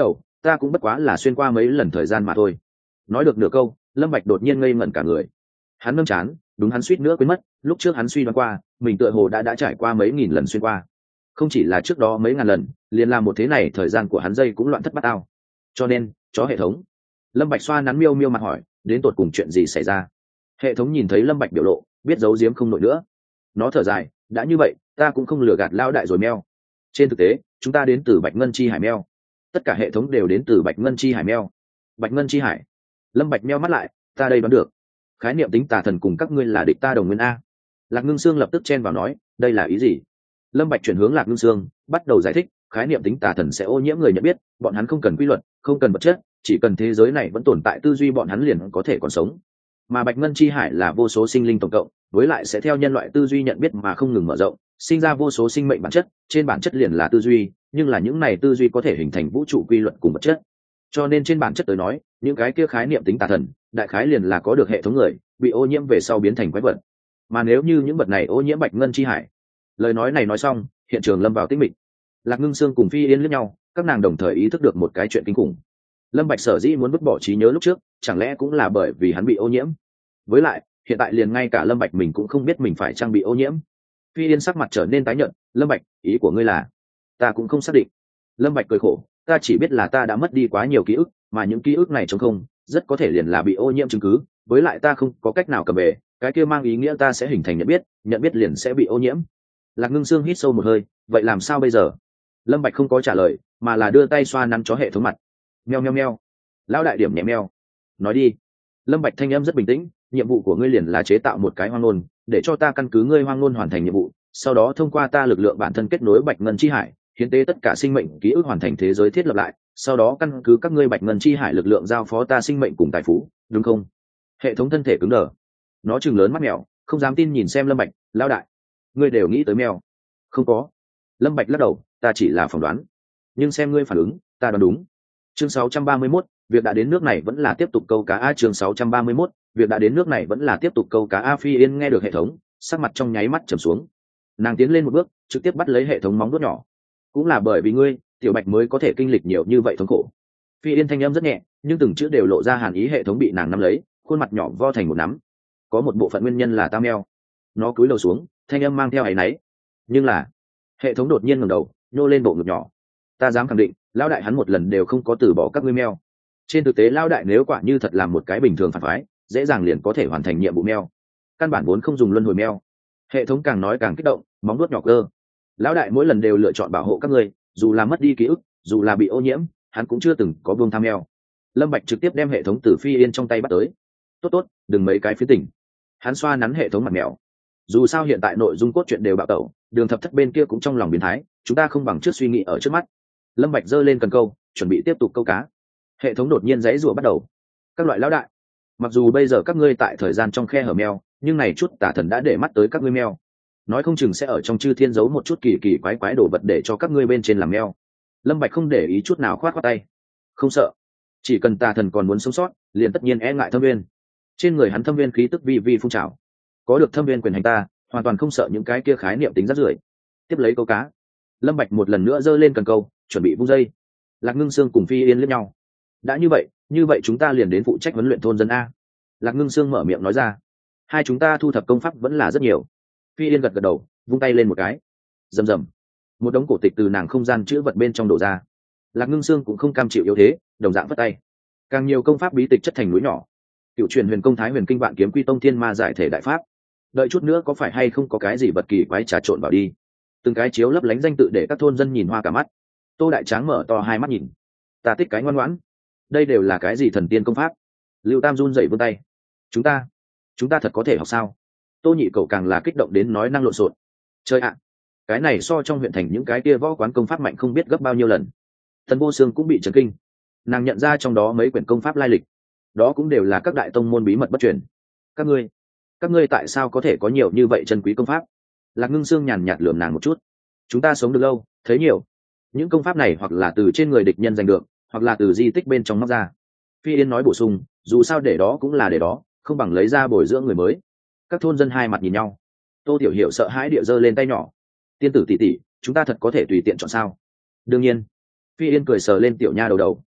ta cũng bất quá là xuyên qua mấy lần thời gian mà thôi. Nói được nửa câu, Lâm Bạch đột nhiên ngây ngẩn cả người. Hắn nâng chán, đúng, hắn suýt nữa quên mất, lúc trước hắn suy đoán qua, mình tựa hồ đã đã trải qua mấy nghìn lần xuyên qua. Không chỉ là trước đó mấy ngàn lần, liền làm một thế này thời gian của hắn dây cũng loạn thất bát ao. Cho nên, chó hệ thống. Lâm Bạch xoa nắn miêu miêu mặt hỏi, đến tột cùng chuyện gì xảy ra? Hệ thống nhìn thấy Lâm Bạch biểu lộ, biết giấu giếm không nổi nữa. Nó thở dài, đã như vậy, ta cũng không lừa gạt lão đại rồi meo. Trên thực tế, chúng ta đến từ Bạch Ngân Chi Hải meo. Tất cả hệ thống đều đến từ Bạch Ngân Chi Hải meo. Bạch Ngân Chi Hải. Lâm Bạch meo mắt lại, ta đây đoán được. Khái niệm tính tà thần cùng các ngươi là địch ta đồng nguyên a. Lạc Ngưng Sương lập tức chen vào nói, đây là ý gì? Lâm Bạch chuyển hướng Lạc Ngưng Sương, bắt đầu giải thích, khái niệm tính tà thần sẽ ô nhiễm người nhận biết, bọn hắn không cần quy luật, không cần vật chất, chỉ cần thế giới này vẫn tồn tại tư duy bọn hắn liền có thể còn sống. Mà Bạch Ngân Chi Hải là vô số sinh linh tổng cộng, với lại sẽ theo nhân loại tư duy nhận biết mà không ngừng mở rộng, sinh ra vô số sinh mệnh bản chất, trên bản chất liền là tư duy, nhưng là những này tư duy có thể hình thành vũ trụ quy luật cùng vật chất. Cho nên trên bản chất tới nói, những cái kia khái niệm tính tà thần, đại khái liền là có được hệ thống người, bị ô nhiễm về sau biến thành quái vật. Mà nếu như những vật này ô nhiễm Bạch Ngân Chi Hải. Lời nói này nói xong, hiện trường lâm vào tĩnh mịch. Lạc Ngưng Sương cùng Phi Yên liếc nhau, các nàng đồng thời ý thức được một cái chuyện kinh khủng. Lâm Bạch sở dĩ muốn vứt bỏ trí nhớ lúc trước, chẳng lẽ cũng là bởi vì hắn bị ô nhiễm? Với lại, hiện tại liền ngay cả Lâm Bạch mình cũng không biết mình phải trang bị ô nhiễm. Phi Yên sắc mặt trở nên tái nhợt, "Lâm Bạch, ý của ngươi là?" "Ta cũng không xác định." Lâm Bạch cười khổ, "Ta chỉ biết là ta đã mất đi quá nhiều ký ức, mà những ký ức này trống không, rất có thể liền là bị ô nhiễm chứng cứ, với lại ta không có cách nào cầm về, cái kia mang ý nghĩa ta sẽ hình thành nhận biết, nhận biết liền sẽ bị ô nhiễm." Lạc Ngưng Sương hít sâu một hơi, "Vậy làm sao bây giờ?" Lâm Bạch không có trả lời, mà là đưa tay xoa nắn chó hệ thống mặt. "Meo meo meo." Lão đại điểm nhẹ meo. "Nói đi." Lâm Bạch thanh âm rất bình tĩnh, "Nhiệm vụ của ngươi liền là chế tạo một cái hoang ngôn, để cho ta căn cứ ngươi hoang ngôn hoàn thành nhiệm vụ, sau đó thông qua ta lực lượng bản thân kết nối Bạch Ngân Chi Hải, hiến tế tất cả sinh mệnh ký ức hoàn thành thế giới thiết lập lại, sau đó căn cứ các ngươi Bạch Ngân Chi Hải lực lượng giao phó ta sinh mệnh cùng tài phú, đúng không?" Hệ thống thân thể cứng đờ. Nó trừng lớn mắt mèo, không dám tin nhìn xem Lâm Bạch, "Lão đại, ngươi đều nghĩ tới mèo?" "Không có." Lâm Bạch lắc đầu, "Ta chỉ là phỏng đoán, nhưng xem ngươi phản ứng, ta đoán đúng." Chương sáu trăm ba mươi mốt, việc đã đến nước này vẫn là tiếp tục câu cá a. Chương sáu trăm ba mươi mốt, việc đã đến nước này vẫn là tiếp tục câu cá a. Phi Yên nghe được hệ thống, sắc mặt trong nháy mắt trầm xuống. Nàng tiến lên một bước, trực tiếp bắt lấy hệ thống móng vuốt nhỏ. "Cũng là bởi vì ngươi, Tiểu Bạch mới có thể kinh lịch nhiều như vậy thống khổ." Phi Yên thanh âm rất nhẹ, nhưng từng chữ đều lộ ra hàn ý. Hệ thống bị nàng nắm lấy, khuôn mặt nhỏ vo thành một nắm. "Có một bộ phận nguyên nhân là ta meo." Nó cúi đầu xuống, thanh âm mang theo áy náy. "Nhưng là..." Hệ thống đột nhiên ngẩng đầu, nhô lên bộ ngực nhỏ. "Ta dám khẳng định, lão đại hắn một lần đều không có từ bỏ các ngươi meo. Trên thực tế lão đại nếu quả như thật làm một cái bình thường phản phái, dễ dàng liền có thể hoàn thành nhiệm vụ meo. Căn bản vốn không dùng luân hồi meo." Hệ thống càng nói càng kích động, móng vuốt nhỏ cơ. "Lão đại mỗi lần đều lựa chọn bảo hộ các ngươi, dù là mất đi ký ức, dù là bị ô nhiễm, hắn cũng chưa từng có buông tha meo." Lâm Bạch trực tiếp đem hệ thống từ Phi Yên trong tay bắt tới. "Tốt tốt, đừng mấy cái phía tỉnh." Hắn xoa nắn hệ thống mặt mèo. "Dù sao hiện tại nội dung cốt truyện đều bạo tẩu, Đường Thập Thất bên kia cũng trong lòng biến thái, chúng ta không bằng trước suy nghĩ ở trước mắt." Lâm Bạch giơ lên cần câu, chuẩn bị tiếp tục câu cá. Hệ thống đột nhiên giãy giụa bắt đầu. "Các loại lão đại, mặc dù bây giờ các ngươi tại thời gian trong khe hở meo, nhưng này chút tà thần đã để mắt tới các ngươi meo, nói không chừng sẽ ở trong chư thiên giấu một chút kỳ kỳ quái quái đồ vật để cho các ngươi bên trên làm meo." Lâm Bạch không để ý chút nào, khoát khoát tay. "Không sợ, chỉ cần tà thần còn muốn sống sót, liền tất nhiên e ngại thâm viên." Trên người hắn thâm viên khí tức vi vi phun trào. Có được thâm viên quyền hành ta, hoàn toàn không sợ những cái kia khái niệm tính rác rưởi. Tiếp lấy câu cá. Lâm Bạch một lần nữa giơ lên cần câu, chuẩn bị vung dây. Lạc Ngưng Sương cùng Phi Yên liếc nhau. "Đã như vậy, như vậy chúng ta liền đến phụ trách huấn luyện thôn dân a." Lạc Ngưng Sương mở miệng nói ra. "Hai chúng ta thu thập công pháp vẫn là rất nhiều." Phi Yên gật gật đầu, vung tay lên một cái. Rầm rầm. Một đống cổ tịch từ nàng không gian chứa vật bên trong đổ ra. Lạc Ngưng Sương cũng không cam chịu yếu thế, đồng dạng vất tay. Càng nhiều công pháp bí tịch chất thành núi nhỏ. Cựu truyền huyền công Thái Huyền Kinh Vạn Kiếm Quy Tông Thiên Ma Giải Thể Đại Pháp. Đợi chút nữa có phải hay không có cái gì bất kỳ quái trà trộn vào đi. Từng cái chiếu lấp lánh danh tự để các thôn dân nhìn hoa cả mắt. Tô Đại Tráng mở to hai mắt nhìn. "Ta thích cái ngoan ngoãn. Đây đều là cái gì thần tiên công pháp?" Lưu Tam run rẩy vươn tay. "Chúng ta, chúng ta thật có thể học sao?" Tô Nhị Cậu càng là kích động đến nói năng lộn xộn. "Chơi ạ, cái này so trong huyện thành những cái kia võ quán công pháp mạnh không biết gấp bao nhiêu lần." Tần Vô Sương cũng bị chấn kinh. Nàng nhận ra trong đó mấy quyển công pháp lai lịch, đó cũng đều là các đại tông môn bí mật bất truyền. "Các ngươi, các ngươi tại sao có thể có nhiều như vậy chân quý công pháp?" Lạc Ngưng Sương nhàn nhạt lườm nàng một chút. "Chúng ta sống được lâu, thấy nhiều. Những công pháp này hoặc là từ trên người địch nhân giành được, hoặc là từ di tích bên trong móc ra." Phi Yên nói bổ sung, "Dù sao để đó cũng là để đó, không bằng lấy ra bồi dưỡng người mới." Các thôn dân hai mặt nhìn nhau. Tô Tiểu Hiểu sợ hãi địa giơ lên tay nhỏ. "Tiên tử tỷ tỷ, chúng ta thật có thể tùy tiện chọn sao?" "Đương nhiên." Phi Yên cười sờ lên tiểu nha đầu đầu.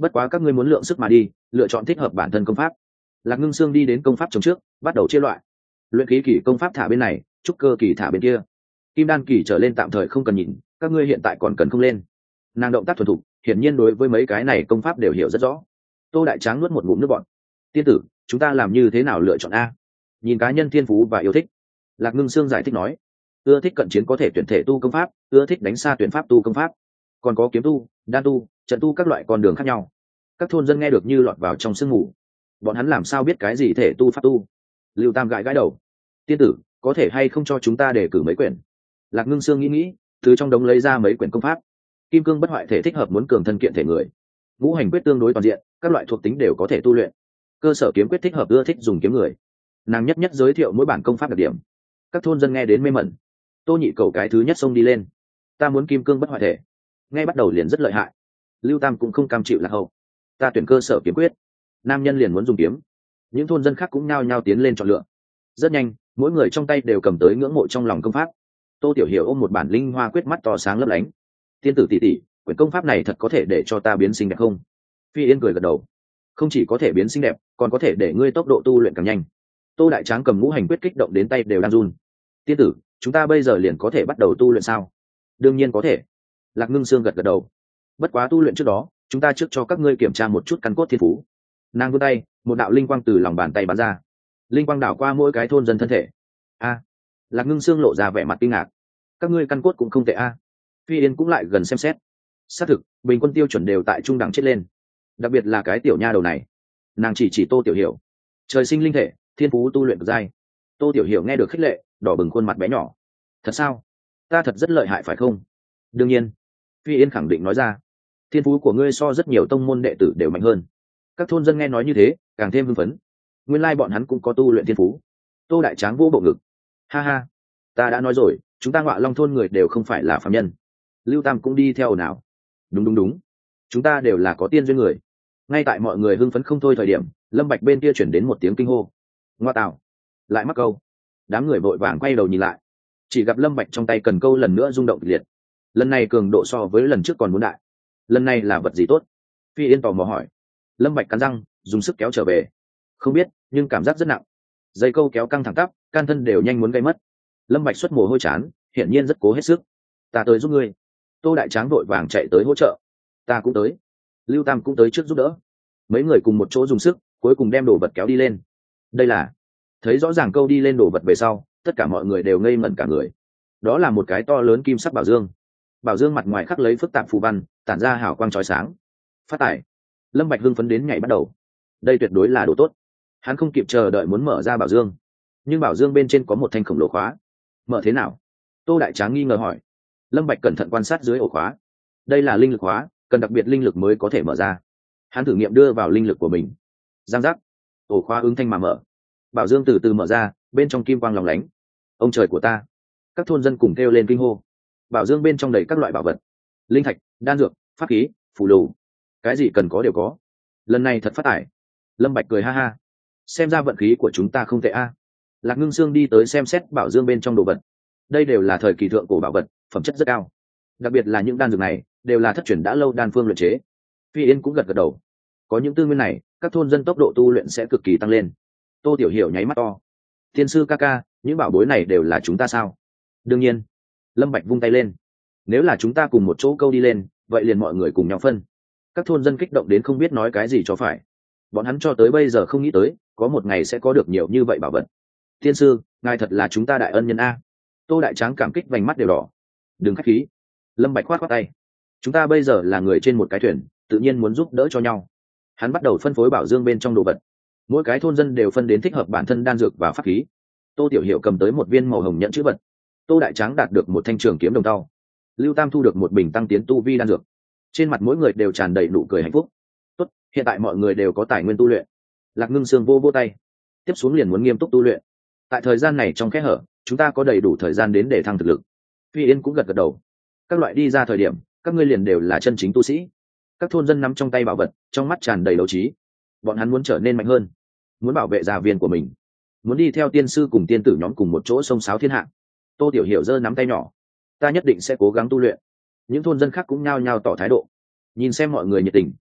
bất quá các ngươi muốn lượng sức mà đi, lựa chọn thích hợp bản thân công pháp. Lạc Ngưng Sương đi đến công pháp chống trước, bắt đầu chia loại. Luyện khí kỳ công pháp thả bên này, trúc cơ kỳ thả bên kia, kim đan kỳ trở lên tạm thời không cần nhìn, các ngươi hiện tại còn cần không lên. Nàng động tác thuần thục, hiển nhiên đối với mấy cái này công pháp đều hiểu rất rõ. Tô Đại Tráng nuốt một ngụm nước bọt. Tiên tử, chúng ta làm như thế nào lựa chọn a? Nhìn cá nhân thiên phú và yêu thích. Lạc Ngưng Sương giải thích nói, ưa thích cận chiến có thể tuyển thể tu công pháp, ưa thích đánh xa tuyển pháp tu công pháp, còn có kiếm tu, đan tu, trận tu các loại con đường khác nhau. Các thôn dân nghe được như lọt vào trong sương mù. Bọn hắn làm sao biết cái gì thể tu pháp tu? Lưu Tam gãi gãi đầu. Tiên tử, có thể hay không cho chúng ta đề cử mấy quyển? Lạc Ngưng Sương nghĩ nghĩ, từ trong đống lấy ra mấy quyển công pháp. Kim cương bất hoại thể thích hợp muốn cường thân kiện thể người. Ngũ hành quyết tương đối toàn diện, các loại thuộc tính đều có thể tu luyện. Cơ sở kiếm quyết thích hợp ưa thích dùng kiếm người. Nàng nhất nhất giới thiệu mỗi bản công pháp đặc điểm. Các thôn dân nghe đến mê mẩn. Tô Nhị cầu cái thứ nhất xông đi lên. Ta muốn kim cương bất hoại thể. Ngay bắt đầu liền rất lợi hại. Lưu Tam cũng không cam chịu lạc hậu. Ta tuyển cơ sở kiếm quyết. Nam nhân liền muốn dùng kiếm. Những thôn dân khác cũng nhao nhao tiến lên chọn lựa. Rất nhanh, mỗi người trong tay đều cầm tới ngưỡng mộ trong lòng công pháp. Tô Tiểu Hiểu ôm một bản linh hoa quyết, mắt to sáng lấp lánh. Tiên tử tỷ tỷ, quyển công pháp này thật có thể để cho ta biến xinh đẹp không? Phi Yên cười gật đầu. Không chỉ có thể biến xinh đẹp, còn có thể để ngươi tốc độ tu luyện càng nhanh. Tô Đại Tráng cầm ngũ hành quyết kích động đến tay đều đang run. Tiên tử, chúng ta bây giờ liền có thể bắt đầu tu luyện sao? Đương nhiên có thể. Lạc Ngưng Sương gật gật đầu. Bất quá tu luyện trước đó, chúng ta trước cho các ngươi kiểm tra một chút căn cốt thiên phú. Nàng vươn tay, một đạo linh quang từ lòng bàn tay bắn ra. Linh quang đảo qua mỗi cái thôn dân thân thể. A, Lạc Ngưng Sương lộ ra vẻ mặt kinh ngạc. Các ngươi căn cốt cũng không tệ a. Phi Yên cũng lại gần xem xét. Xác thực, bình quân tiêu chuẩn đều tại trung đẳng chết lên. Đặc biệt là cái tiểu nha đầu này. Nàng chỉ chỉ Tô Tiểu Hiểu. Trời sinh linh thể, thiên phú tu luyện cực giai. Tô Tiểu Hiểu nghe được khích lệ, đỏ bừng khuôn mặt bé nhỏ. Thật sao? Ta thật rất lợi hại phải không? Đương nhiên. Phi Yên khẳng định nói ra. Thiên phú của ngươi so rất nhiều tông môn đệ tử đều mạnh hơn. Các thôn dân nghe nói như thế, càng thêm hưng phấn. Nguyên lai bọn hắn cũng có tu luyện thiên phú. Tô Đại Tráng vô bộ ngực. Ha ha, ta đã nói rồi, chúng ta Ngọa Long thôn người đều không phải là phàm nhân. Lưu Tam cũng đi theo nào. Đúng đúng đúng, chúng ta đều là có tiên duyên người. Ngay tại mọi người hưng phấn không thôi thời điểm, Lâm Bạch bên kia chuyển đến một tiếng kinh hô. Ngoa tạo, lại mắc câu. Đám người vội vàng quay đầu nhìn lại, chỉ gặp Lâm Bạch trong tay cần câu lần nữa rung động kịch liệt. Lần này cường độ so với lần trước còn muốn đại. Lần này là vật gì tốt? Phi Yên tò mò hỏi. Lâm Bạch cắn răng, dùng sức kéo trở về. Không biết, nhưng cảm giác rất nặng. Dây câu kéo căng thẳng tắp, can thân đều nhanh muốn gây mất. Lâm Bạch xuất mồ hôi chán, hiển nhiên rất cố hết sức. Ta tới giúp ngươi. Tô Đại Tráng vội vàng chạy tới hỗ trợ. Ta cũng tới. Lưu Tam cũng tới trước giúp đỡ. Mấy người cùng một chỗ dùng sức, cuối cùng đem đồ vật kéo đi lên. Đây là, thấy rõ ràng câu đi lên đồ vật về sau, tất cả mọi người đều ngây ngẩn cả người. Đó là một cái to lớn kim sắc bảo dương. Bảo dương mặt ngoài khắc lấy phức tạp phù văn, tản ra hào quang chói sáng. Phát tải. Lâm Bạch hưng phấn đến nhảy bắt đầu. Đây tuyệt đối là đồ tốt. Hắn không kịp chờ đợi muốn mở ra bảo dương, nhưng bảo dương bên trên có một thanh khổng lồ khóa. Mở thế nào? Tô Đại Tráng nghi ngờ hỏi. Lâm Bạch cẩn thận quan sát dưới ổ khóa. Đây là linh lực khóa, cần đặc biệt linh lực mới có thể mở ra. Hắn thử nghiệm đưa vào linh lực của mình. Giang giác, ổ khóa ứng thanh mà mở. Bảo dương từ từ mở ra, bên trong kim quang lóng lánh. Ông trời của ta! Các thôn dân cùng kêu lên kinh hô. Bảo dương bên trong đầy các loại bảo vật, linh thạch, đan dược, pháp khí, phù lù, cái gì cần có đều có. Lần này thật phát tải. Lâm Bạch cười ha ha. Xem ra vận khí của chúng ta không tệ a. Lạc Ngưng Sương đi tới xem xét bảo dương bên trong đồ vật. Đây đều là thời kỳ thượng cổ bảo vật, phẩm chất rất cao. Đặc biệt là những đan dược này, đều là thất truyền đã lâu đan phương luyện chế. Phi Yên cũng gật gật đầu. Có những tư nguyên này, các thôn dân tốc độ tu luyện sẽ cực kỳ tăng lên. Tô Tiểu Hiểu nháy mắt to. Tiên sư ca ca, những bảo bối này đều là chúng ta sao? Đương nhiên. Lâm Bạch vung tay lên. Nếu là chúng ta cùng một chỗ câu đi lên, vậy liền mọi người cùng nhau phân. Các thôn dân kích động đến không biết nói cái gì cho phải. Bọn hắn cho tới bây giờ không nghĩ tới, có một ngày sẽ có được nhiều như vậy bảo vật. Tiên sư, ngài thật là chúng ta đại ân nhân a. Tô Đại Tráng cảm kích vành mắt đều đỏ. Đừng khách khí. Lâm Bạch khoát khoát tay. Chúng ta bây giờ là người trên một cái thuyền, tự nhiên muốn giúp đỡ cho nhau. Hắn bắt đầu phân phối bảo dương bên trong đồ vật. Mỗi cái thôn dân đều phân đến thích hợp bản thân đan dược và pháp khí. Tô Tiểu Hiểu cầm tới một viên màu hồng nhẫn chữ vật. Tô Đại Tráng đạt được một thanh trường kiếm đồng tao. Lưu Tam thu được một bình tăng tiến tu vi đan dược. Trên mặt mỗi người đều tràn đầy nụ cười hạnh phúc. Tốt, hiện tại mọi người đều có tài nguyên tu luyện. Lạc Ngưng Sương vô vô tay. Tiếp xuống liền muốn nghiêm túc tu luyện. Tại thời gian này trong kẽ hở, chúng ta có đầy đủ thời gian đến để thăng thực lực. Phi Yên cũng gật gật đầu. Các loại đi ra thời điểm, các ngươi liền đều là chân chính tu sĩ. Các thôn dân nắm trong tay bảo vật, trong mắt tràn đầy đấu trí. Bọn hắn muốn trở nên mạnh hơn, muốn bảo vệ gia viên của mình, muốn đi theo tiên sư cùng tiên tử nhóm cùng một chỗ sông sáo thiên hạ. Tô Tiểu Hiểu giơ nắm tay nhỏ. Ta nhất định sẽ cố gắng tu luyện. Những thôn dân khác cũng nhao nhao tỏ thái độ. Nhìn xem mọi người nhiệt tình,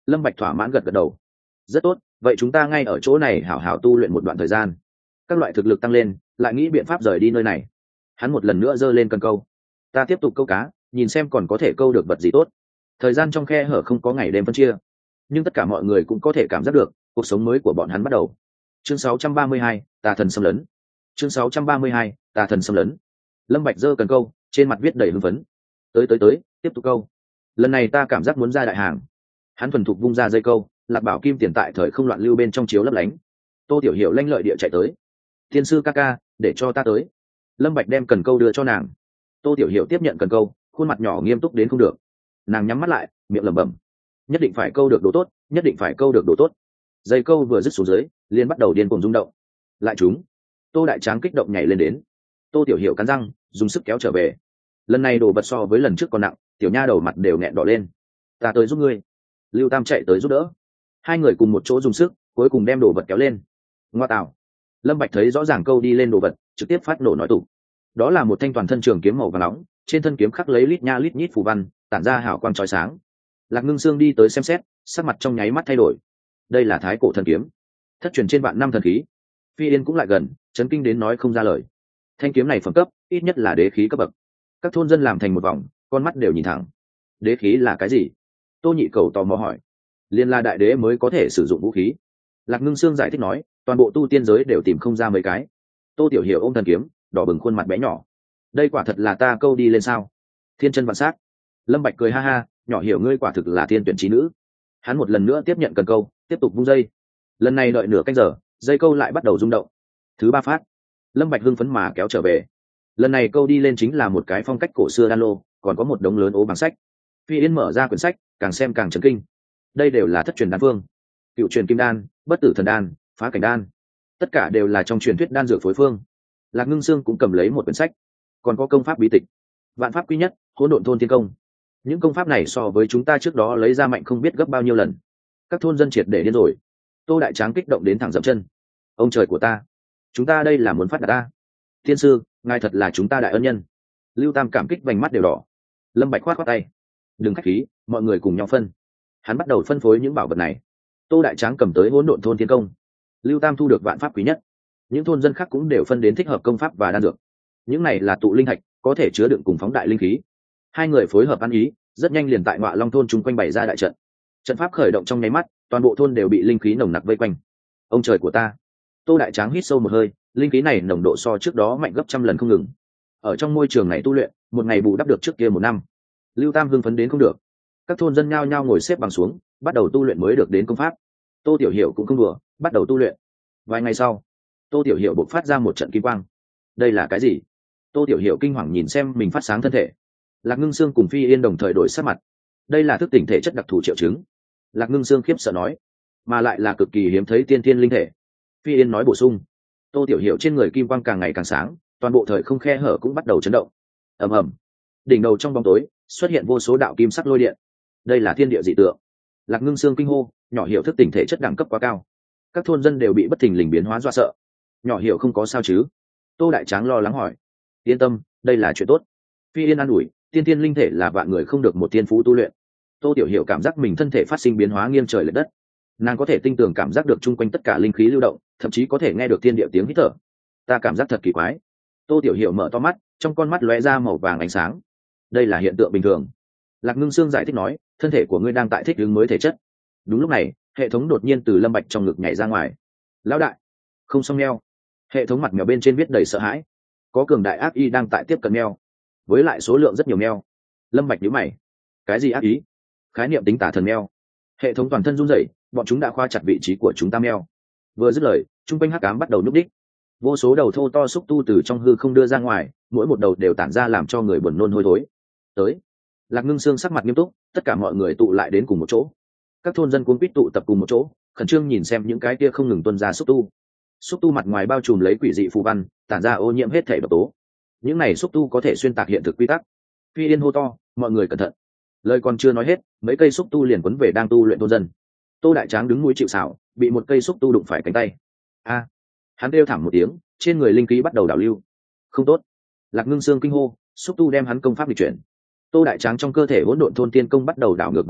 Lâm Bạch thỏa mãn gật gật đầu. Rất tốt, vậy chúng ta ngay ở chỗ này hảo hảo tu luyện một đoạn thời gian. Các loại thực lực tăng lên, lại nghĩ biện pháp rời đi nơi này. Hắn một lần nữa giơ lên cần câu. Ta tiếp tục câu cá, nhìn xem còn có thể câu được vật gì tốt. Thời gian trong khe hở không có ngày đêm phân chia, nhưng tất cả mọi người cũng có thể cảm giác được cuộc sống mới của bọn hắn bắt đầu. Chương sáu trăm ba mươi hai, Tà thần xâm lấn. Chương sáu trăm ba mươi hai, Tà thần xâm lấn. Lâm Bạch giơ cần câu, trên mặt viết đầy hưng phấn. Tới tới tới, tiếp tục câu. Lần này ta cảm giác muốn ra đại hàng. Hắn thuần thục vung ra dây câu, Lạc Bảo Kim tiền tại thời không loạn lưu bên trong chiếu lấp lánh. Tô Tiểu Hiểu lanh lợi địa chạy tới. Tiên sư ca ca, để cho ta tới. Lâm Bạch đem cần câu đưa cho nàng. Tô Tiểu Hiểu tiếp nhận cần câu, khuôn mặt nhỏ nghiêm túc đến không được. Nàng nhắm mắt lại, miệng lẩm bẩm, nhất định phải câu được đồ tốt, nhất định phải câu được đồ tốt. Dây câu vừa dứt xuống dưới, liền bắt đầu điên cuồng rung động. Lại chúng. Tô Đại Tráng kích động nhảy lên đến. Tô Tiểu Hiểu cắn răng, dùng sức kéo trở về. Lần này đồ vật so với lần trước còn nặng, tiểu nha đầu mặt đều nghẹn đỏ lên. Ta tới giúp ngươi. Lưu Tam chạy tới giúp đỡ. Hai người cùng một chỗ dùng sức, cuối cùng đem đồ vật kéo lên. Ngoa tạo. Lâm Bạch thấy rõ ràng câu đi lên đồ vật, trực tiếp phát nổ nói tủ. Đó là một thanh toàn thân trường kiếm màu vàng nóng, trên thân kiếm khắc lấy lít nha lít nhít phù văn, tản ra hào quang chói sáng. Lạc Ngưng Sương đi tới xem xét, sắc mặt trong nháy mắt thay đổi. Đây là thái cổ thần kiếm, thất truyền trên vạn năm thần khí. Phi Yên cũng lại gần, chấn kinh đến nói không ra lời. Thanh kiếm này phẩm cấp, ít nhất là đế khí cấp bậc. Các thôn dân làm thành một vòng, con mắt đều nhìn thẳng. Đế khí là cái gì? Tô Nhị Cầu tò mò hỏi. Liên la đại đế mới có thể sử dụng vũ khí. Lạc Ngưng Sương giải thích nói, toàn bộ tu tiên giới đều tìm không ra mấy cái. Tô Tiểu Hiểu ôm thần kiếm, đỏ bừng khuôn mặt bé nhỏ. Đây quả thật là ta câu đi lên sao? Thiên chân vạn sát. Lâm Bạch cười ha ha, nhỏ hiểu ngươi quả thực là thiên tuyển trí nữ. Hắn một lần nữa tiếp nhận cần câu, tiếp tục vung dây. Lần này đợi nửa canh giờ, dây câu lại bắt đầu rung động. Thứ ba phát, Lâm Bạch hưng phấn mà kéo trở về. Lần này câu đi lên chính là một cái phong cách cổ xưa đan lô, còn có một đống lớn ố bằng sách. Phi Yên mở ra quyển sách, càng xem càng chấn kinh. Đây đều là thất truyền đan phương, cựu truyền kim đan, bất tử thần đan, phá cảnh đan, tất cả đều là trong truyền thuyết đan dược phối phương. Lạc Ngưng Sương cũng cầm lấy một quyển sách, còn có công pháp bí tịch, vạn pháp quý nhất, hỗn độn thôn thiên công. Những công pháp này so với chúng ta trước đó lấy ra mạnh không biết gấp bao nhiêu lần. Các thôn dân triệt để điên rồi. Tô Đại Tráng kích động đến thẳng dậm chân. Ông trời của ta, chúng ta đây là muốn phát đạt ta. Thiên sư, ngài thật là chúng ta đại ân nhân. Lưu Tam cảm kích vành mắt đều đỏ. Lâm Bạch khoát khoát tay, đừng khách khí, mọi người cùng nhau phân. Hắn bắt đầu phân phối những bảo vật này. Tô Đại Tráng cầm tới hỗn độn thôn thiên công, Lưu Tam thu được vạn pháp quý nhất. Những thôn dân khác cũng đều phân đến thích hợp công pháp và đan dược. Những này là tụ linh thạch, có thể chứa đựng cùng phóng đại linh khí. Hai người phối hợp ăn ý, rất nhanh liền tại Ngọa Long thôn chung quanh bày ra đại trận. Trận pháp khởi động trong nháy mắt, toàn bộ thôn đều bị linh khí nồng nặc vây quanh. Ông trời của ta. Tô Đại Tráng hít sâu một hơi, linh khí này nồng độ so trước đó mạnh gấp trăm lần không ngừng. Ở trong môi trường này tu luyện, một ngày bù đắp được trước kia một năm. Lưu Tam hưng phấn đến không được. Các thôn dân nhao nhao ngồi xếp bằng xuống, bắt đầu tu luyện mới được đến công pháp. Tô Tiểu Hiểu cũng không đùa, bắt đầu tu luyện. Vài ngày sau, Tô Tiểu Hiểu bộc phát ra một trận kim quang. Đây là cái gì? Tô Tiểu Hiểu kinh hoàng nhìn xem mình phát sáng thân thể. Lạc Ngưng Sương cùng Phi Yên đồng thời đổi sắc mặt. Đây là thức tỉnh thể chất đặc thù triệu chứng. Lạc Ngưng Sương khiếp sợ nói, mà lại là cực kỳ hiếm thấy tiên thiên linh thể. Phi Yên nói bổ sung. Tô Tiểu Hiểu trên người kim quang càng ngày càng sáng, toàn bộ thời không khe hở cũng bắt đầu chấn động. Ầm ầm, đỉnh đầu trong bóng tối xuất hiện vô số đạo kim sắc lôi điện. Đây là thiên địa dị tượng. Lạc Ngưng Sương kinh hô, nhỏ Hiểu thức tỉnh thể chất đẳng cấp quá cao. Các thôn dân đều bị bất thình lình biến hóa dọa sợ. Nhỏ Hiểu không có sao chứ? Tô Đại Tráng lo lắng hỏi. Yên tâm, đây là chuyện tốt. Phi Yên an ủi, tiên tiên linh thể là vạn người không được một tiên phú tu luyện. Tô Tiểu Hiểu cảm giác mình thân thể phát sinh biến hóa nghiêng trời lệch đất. Nàng có thể tinh tường cảm giác được chung quanh tất cả linh khí lưu động, thậm chí có thể nghe được thiên địa tiếng hít thở. Ta cảm giác thật kỳ quái. Tô Tiểu Hiểu mở to mắt, trong con mắt lóe ra màu vàng ánh sáng. Đây là hiện tượng bình thường. Lạc Ngưng Sương giải thích nói, thân thể của ngươi đang tại thích ứng mới thể chất. Đúng lúc này, hệ thống đột nhiên từ Lâm Bạch trong ngực nhảy ra ngoài. Lão đại, không xong meo. Hệ thống mặt mèo bên trên viết đầy sợ hãi. Có cường đại ác ý đang tại tiếp cận meo, với lại số lượng rất nhiều meo. Lâm Bạch nhíu mày. Cái gì ác ý? Khái niệm tính tả thần meo. Hệ thống toàn thân run rẩy, bọn chúng đã khóa chặt vị trí của chúng ta meo. Vừa dứt lời, trung quanh hắc ám bắt đầu nhúc đích. Vô số đầu thô to xúc tu từ trong hư không đưa ra ngoài, mỗi một đầu đều tản ra làm cho người buồn nôn hôi thối. Tới. Lạc Ngưng Sương sắc mặt nghiêm túc, tất cả mọi người tụ lại đến cùng một chỗ. Các thôn dân cuống quýt tụ tập cùng một chỗ, khẩn trương nhìn xem những cái kia không ngừng tuôn ra xúc tu. Xúc tu mặt ngoài bao trùm lấy quỷ dị phù văn, tản ra ô nhiễm hết thể độc tố. Những này xúc tu có thể xuyên tạc hiện thực quy tắc. Phi Yên hô to, mọi người cẩn thận. Lời còn chưa nói hết, mấy cây xúc tu liền quấn về đang tu luyện thôn dân. Tô Đại Tráng đứng mũi chịu sào, bị một cây xúc tu đụng phải cánh tay. A! Hắn kêu thảm một tiếng, trên người linh khí bắt đầu đảo lưu. Không tốt. Lạc Ngưng Sương kinh hô, xúc tu đem hắn công pháp nghịch chuyển. Tô Đại Tráng trong cơ thể hỗn độn thôn tiên công bắt đầu đảo ngược vận chuyển,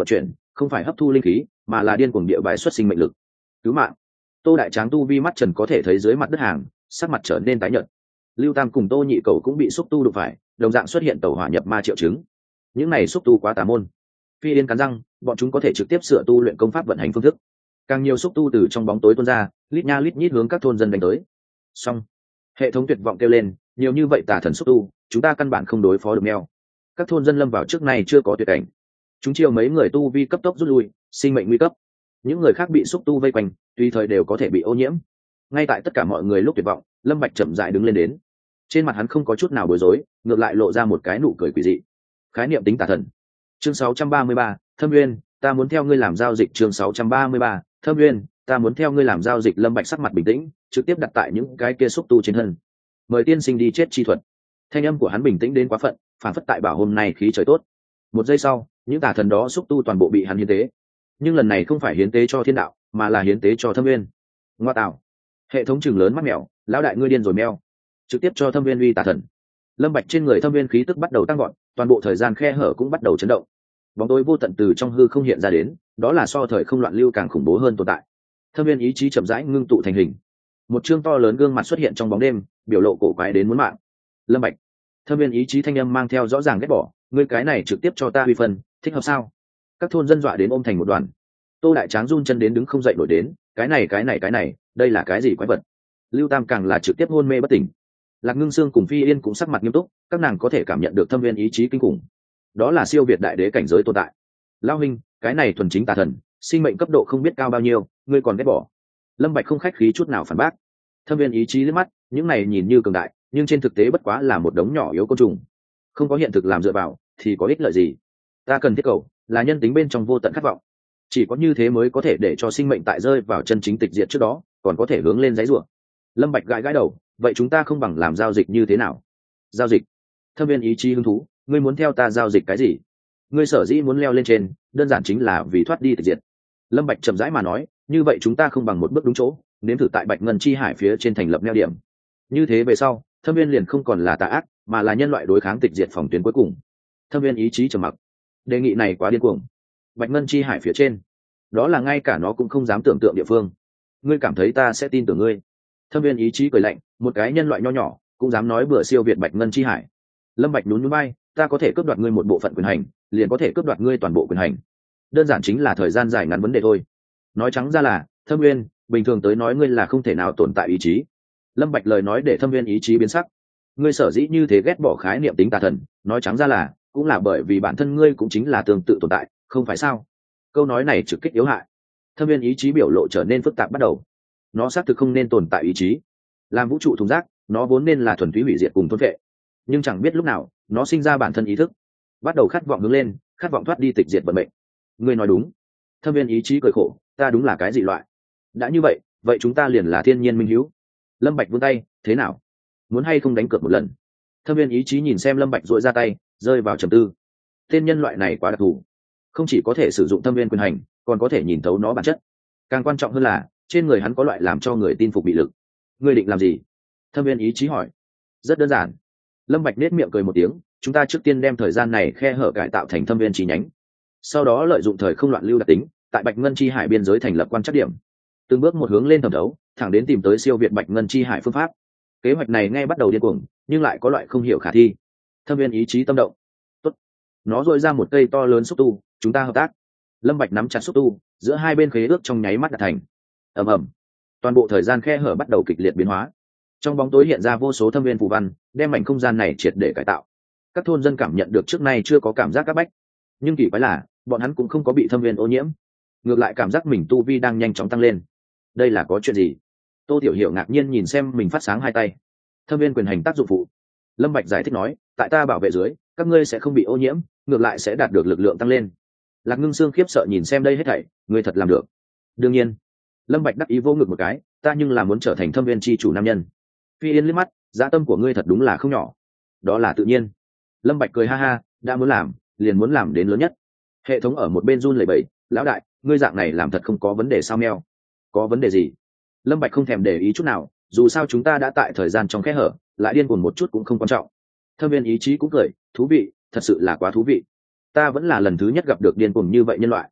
không phải hấp thu linh khí mà là điên cuồng địa bài xuất sinh mệnh lực. Cứu mạng. Tô đại tráng tu vi mắt trần có thể thấy dưới mặt đất hàng, sắc mặt trở nên tái nhợt. Lưu Tam cùng Tô nhị cầu cũng bị xúc tu đụng phải, đồng dạng xuất hiện tẩu hỏa nhập ma triệu chứng. Những này xúc tu quá tà môn. Phi Yên cắn răng, bọn chúng có thể trực tiếp sửa tu luyện công pháp vận hành phương thức. Càng nhiều xúc tu từ trong bóng tối tuôn ra, lít nha lít nhít hướng các thôn dân đánh tới. Xong, hệ thống tuyệt vọng kêu lên, nhiều như vậy tà thần xúc tu, chúng ta căn bản không đối phó được mèo. Các thôn dân lâm vào trước này chưa có tuyệt cảnh. Chúng chiêu mấy người tu vi cấp tốc rút lui, sinh mệnh nguy cấp. Những người khác bị xúc tu vây quanh, tùy thời đều có thể bị ô nhiễm. Ngay tại tất cả mọi người lúc tuyệt vọng, Lâm Bạch chậm rãi đứng lên đến. Trên mặt hắn không có chút nào bối rối, ngược lại lộ ra một cái nụ cười quỷ dị. Khái niệm tính tà thần. Chương sáu trăm ba mươi ba, Thâm Nguyên, ta muốn theo ngươi làm giao dịch. Chương sáu trăm ba mươi ba, Thâm Nguyên, ta muốn theo ngươi làm giao dịch. Lâm Bạch sắc mặt bình tĩnh, trực tiếp đặt tại những cái kia xúc tu trên thân. Mời tiên sinh đi chết chi thuật. Thanh âm của hắn bình tĩnh đến quá phận, phản phất tại bảo hôm nay khí trời tốt. Một giây sau, những tà thần đó xúc tu toàn bộ bị hắn hiến tế. Nhưng lần này không phải hiến tế cho thiên đạo, mà là hiến tế cho Thâm Nguyên. Ngoa tạo. Hệ thống chừng lớn mắt mèo, lão đại ngươi điên rồi mèo. Trực tiếp cho Thâm Nguyên uy tà thần. Lâm Bạch trên người Thâm Nguyên khí tức bắt đầu tăng vọt, toàn bộ thời gian khe hở cũng bắt đầu chấn động. Bóng tối vô tận từ trong hư không hiện ra đến, đó là so thời không loạn lưu càng khủng bố hơn tồn tại. Thâm Nguyên ý chí chậm rãi ngưng tụ thành hình. Một trương to lớn gương mặt xuất hiện trong bóng đêm, biểu lộ cổ quái đến muốn mạng. Lâm Bạch. Thâm Nguyên ý chí thanh âm mang theo rõ ràng ghét bỏ, ngươi cái này trực tiếp cho ta uy phân, thích hợp sao? Các thôn dân dọa đến ôm thành một đoàn. Tô đại tráng run chân đến đứng không dậy nổi đến, cái này cái này cái này, đây là cái gì quái vật? Lưu Tam càng là trực tiếp hôn mê bất tỉnh. Lạc Ngưng Sương cùng Phi Yên cũng sắc mặt nghiêm túc, các nàng có thể cảm nhận được Thâm Nguyên ý chí kinh khủng. Đó là siêu việt đại đế cảnh giới tồn tại. Lão huynh, cái này thuần chính tà thần, sinh mệnh cấp độ không biết cao bao nhiêu, ngươi còn ghét bỏ. Lâm Bạch không khách khí chút nào phản bác. Thâm Nguyên ý chí liếc mắt, những này nhìn như cường đại, nhưng trên thực tế bất quá là một đống nhỏ yếu côn trùng. Không có hiện thực làm dựa vào, thì có ích lợi gì? Ta cần thiết cầu, là nhân tính bên trong vô tận khát vọng. Chỉ có như thế mới có thể để cho sinh mệnh tại rơi vào chân chính tịch diệt trước đó, còn có thể hướng lên giấy rủa. Lâm Bạch gãi gãi đầu, vậy chúng ta không bằng làm giao dịch như thế nào? Giao dịch? Thâm Viên ý chí hứng thú, ngươi muốn theo ta giao dịch cái gì? Ngươi sở dĩ muốn leo lên trên, đơn giản chính là vì thoát đi tịch diệt. Lâm Bạch chậm rãi mà nói, như vậy chúng ta không bằng một bước đúng chỗ, nếm thử tại Bạch Ngân Chi Hải phía trên thành lập neo điểm. Như thế về sau, Thâm Viên liền không còn là tà ác, mà là nhân loại đối kháng tịch diệt phòng tuyến cuối cùng. Thâm Viên ý chí trầm mặc. Đề nghị này quá điên cuồng. Bạch Ngân Chi Hải phía trên, đó là ngay cả nó cũng không dám tưởng tượng địa phương. Ngươi cảm thấy ta sẽ tin tưởng ngươi? Thâm Viên ý chí cười lạnh, một cái nhân loại nho nhỏ cũng dám nói bừa siêu việt Bạch Ngân Chi Hải. Lâm Bạch nhún nhún vai, ta có thể cướp đoạt ngươi một bộ phận quyền hành, liền có thể cướp đoạt ngươi toàn bộ quyền hành. Đơn giản chính là thời gian dài ngắn vấn đề thôi. Nói trắng ra là, Thâm Nguyên, bình thường tới nói ngươi là không thể nào tồn tại ý chí. Lâm Bạch lời nói để Thâm Nguyên ý chí biến sắc. Ngươi sở dĩ như thế ghét bỏ khái niệm tính tà thần, nói trắng ra là, cũng là bởi vì bản thân ngươi cũng chính là tương tự tồn tại, không phải sao? Câu nói này trực kích yếu hại. Thâm Nguyên ý chí biểu lộ trở nên phức tạp bắt đầu. Nó xác thực không nên tồn tại ý chí. Làm vũ trụ thùng rác, nó vốn nên là thuần túy hủy diệt cùng thôn vệ. Nhưng chẳng biết lúc nào, nó sinh ra bản thân ý thức, bắt đầu khát vọng hướng lên, khát vọng thoát đi tịch diệt vận mệnh. Ngươi nói đúng. Thâm Viên ý chí cười khổ, ta đúng là cái gì loại? Đã như vậy, vậy chúng ta liền là thiên nhiên minh hữu. Lâm Bạch vươn tay, thế nào? Muốn hay không đánh cược một lần? Thâm Viên ý chí nhìn xem Lâm Bạch duỗi ra tay, rơi vào trầm tư. Tên nhân loại này quá đặc thù, không chỉ có thể sử dụng Thâm Viên quyền hành, còn có thể nhìn thấu nó bản chất. Càng quan trọng hơn là, trên người hắn có loại làm cho người tin phục bị lực. Ngươi định làm gì? Thâm Viên ý chí hỏi. Rất đơn giản. Lâm Bạch nét miệng cười một tiếng, chúng ta trước tiên đem thời gian này khe hở cải tạo thành Thâm Viên chi nhánh, sau đó lợi dụng thời không loạn lưu đặc tính, tại Bạch Ngân Chi Hải biên giới thành lập quan trắc điểm, từng bước một hướng lên thẩm thấu, thẳng đến tìm tới siêu việt Bạch Ngân Chi Hải phương pháp. Kế hoạch này ngay bắt đầu điên cuồng, nhưng lại có loại không hiểu khả thi. Thâm Viên ý chí tâm động. Tốt. Nó rọi ra một cây to lớn xúc tu, chúng ta hợp tác. Lâm Bạch nắm chặt xúc tu, giữa hai bên khế ước trong nháy mắt đạt thành. Ầm ầm. Toàn bộ thời gian khe hở bắt đầu kịch liệt biến hóa. Trong bóng tối hiện ra vô số thâm viên phù văn, đem mảnh không gian này triệt để cải tạo. Các thôn dân cảm nhận được trước nay chưa có cảm giác các bách, nhưng kỳ quái là bọn hắn cũng không có bị thâm viên ô nhiễm, ngược lại cảm giác mình tu vi đang nhanh chóng tăng lên. Đây là có chuyện gì? Tô Tiểu Hiểu ngạc nhiên nhìn xem mình phát sáng hai tay. Thâm viên quyền hành tác dụng phụ. Lâm Bạch giải thích nói, tại ta bảo vệ dưới, các ngươi sẽ không bị ô nhiễm, ngược lại sẽ đạt được lực lượng tăng lên. Lạc Ngưng Sương khiếp sợ nhìn xem đây hết thảy, ngươi thật làm được. Đương nhiên. Lâm Bạch đắc ý vô ngực một cái, ta nhưng là muốn trở thành thâm viên chi chủ nam nhân. Phi Yên liếc mắt, dạ tâm của ngươi thật đúng là không nhỏ. Đó là tự nhiên. Lâm Bạch cười ha ha, đã muốn làm, liền muốn làm đến lớn nhất. Hệ thống ở một bên run lẩy bẩy, lão đại, ngươi dạng này làm thật không có vấn đề sao meo? Có vấn đề gì? Lâm Bạch không thèm để ý chút nào, dù sao chúng ta đã tại thời gian trong kẽ hở, lại điên cuồng một chút cũng không quan trọng. Thâm Viên ý chí cũng cười, thú vị, thật sự là quá thú vị. Ta vẫn là lần thứ nhất gặp được điên cuồng như vậy nhân loại.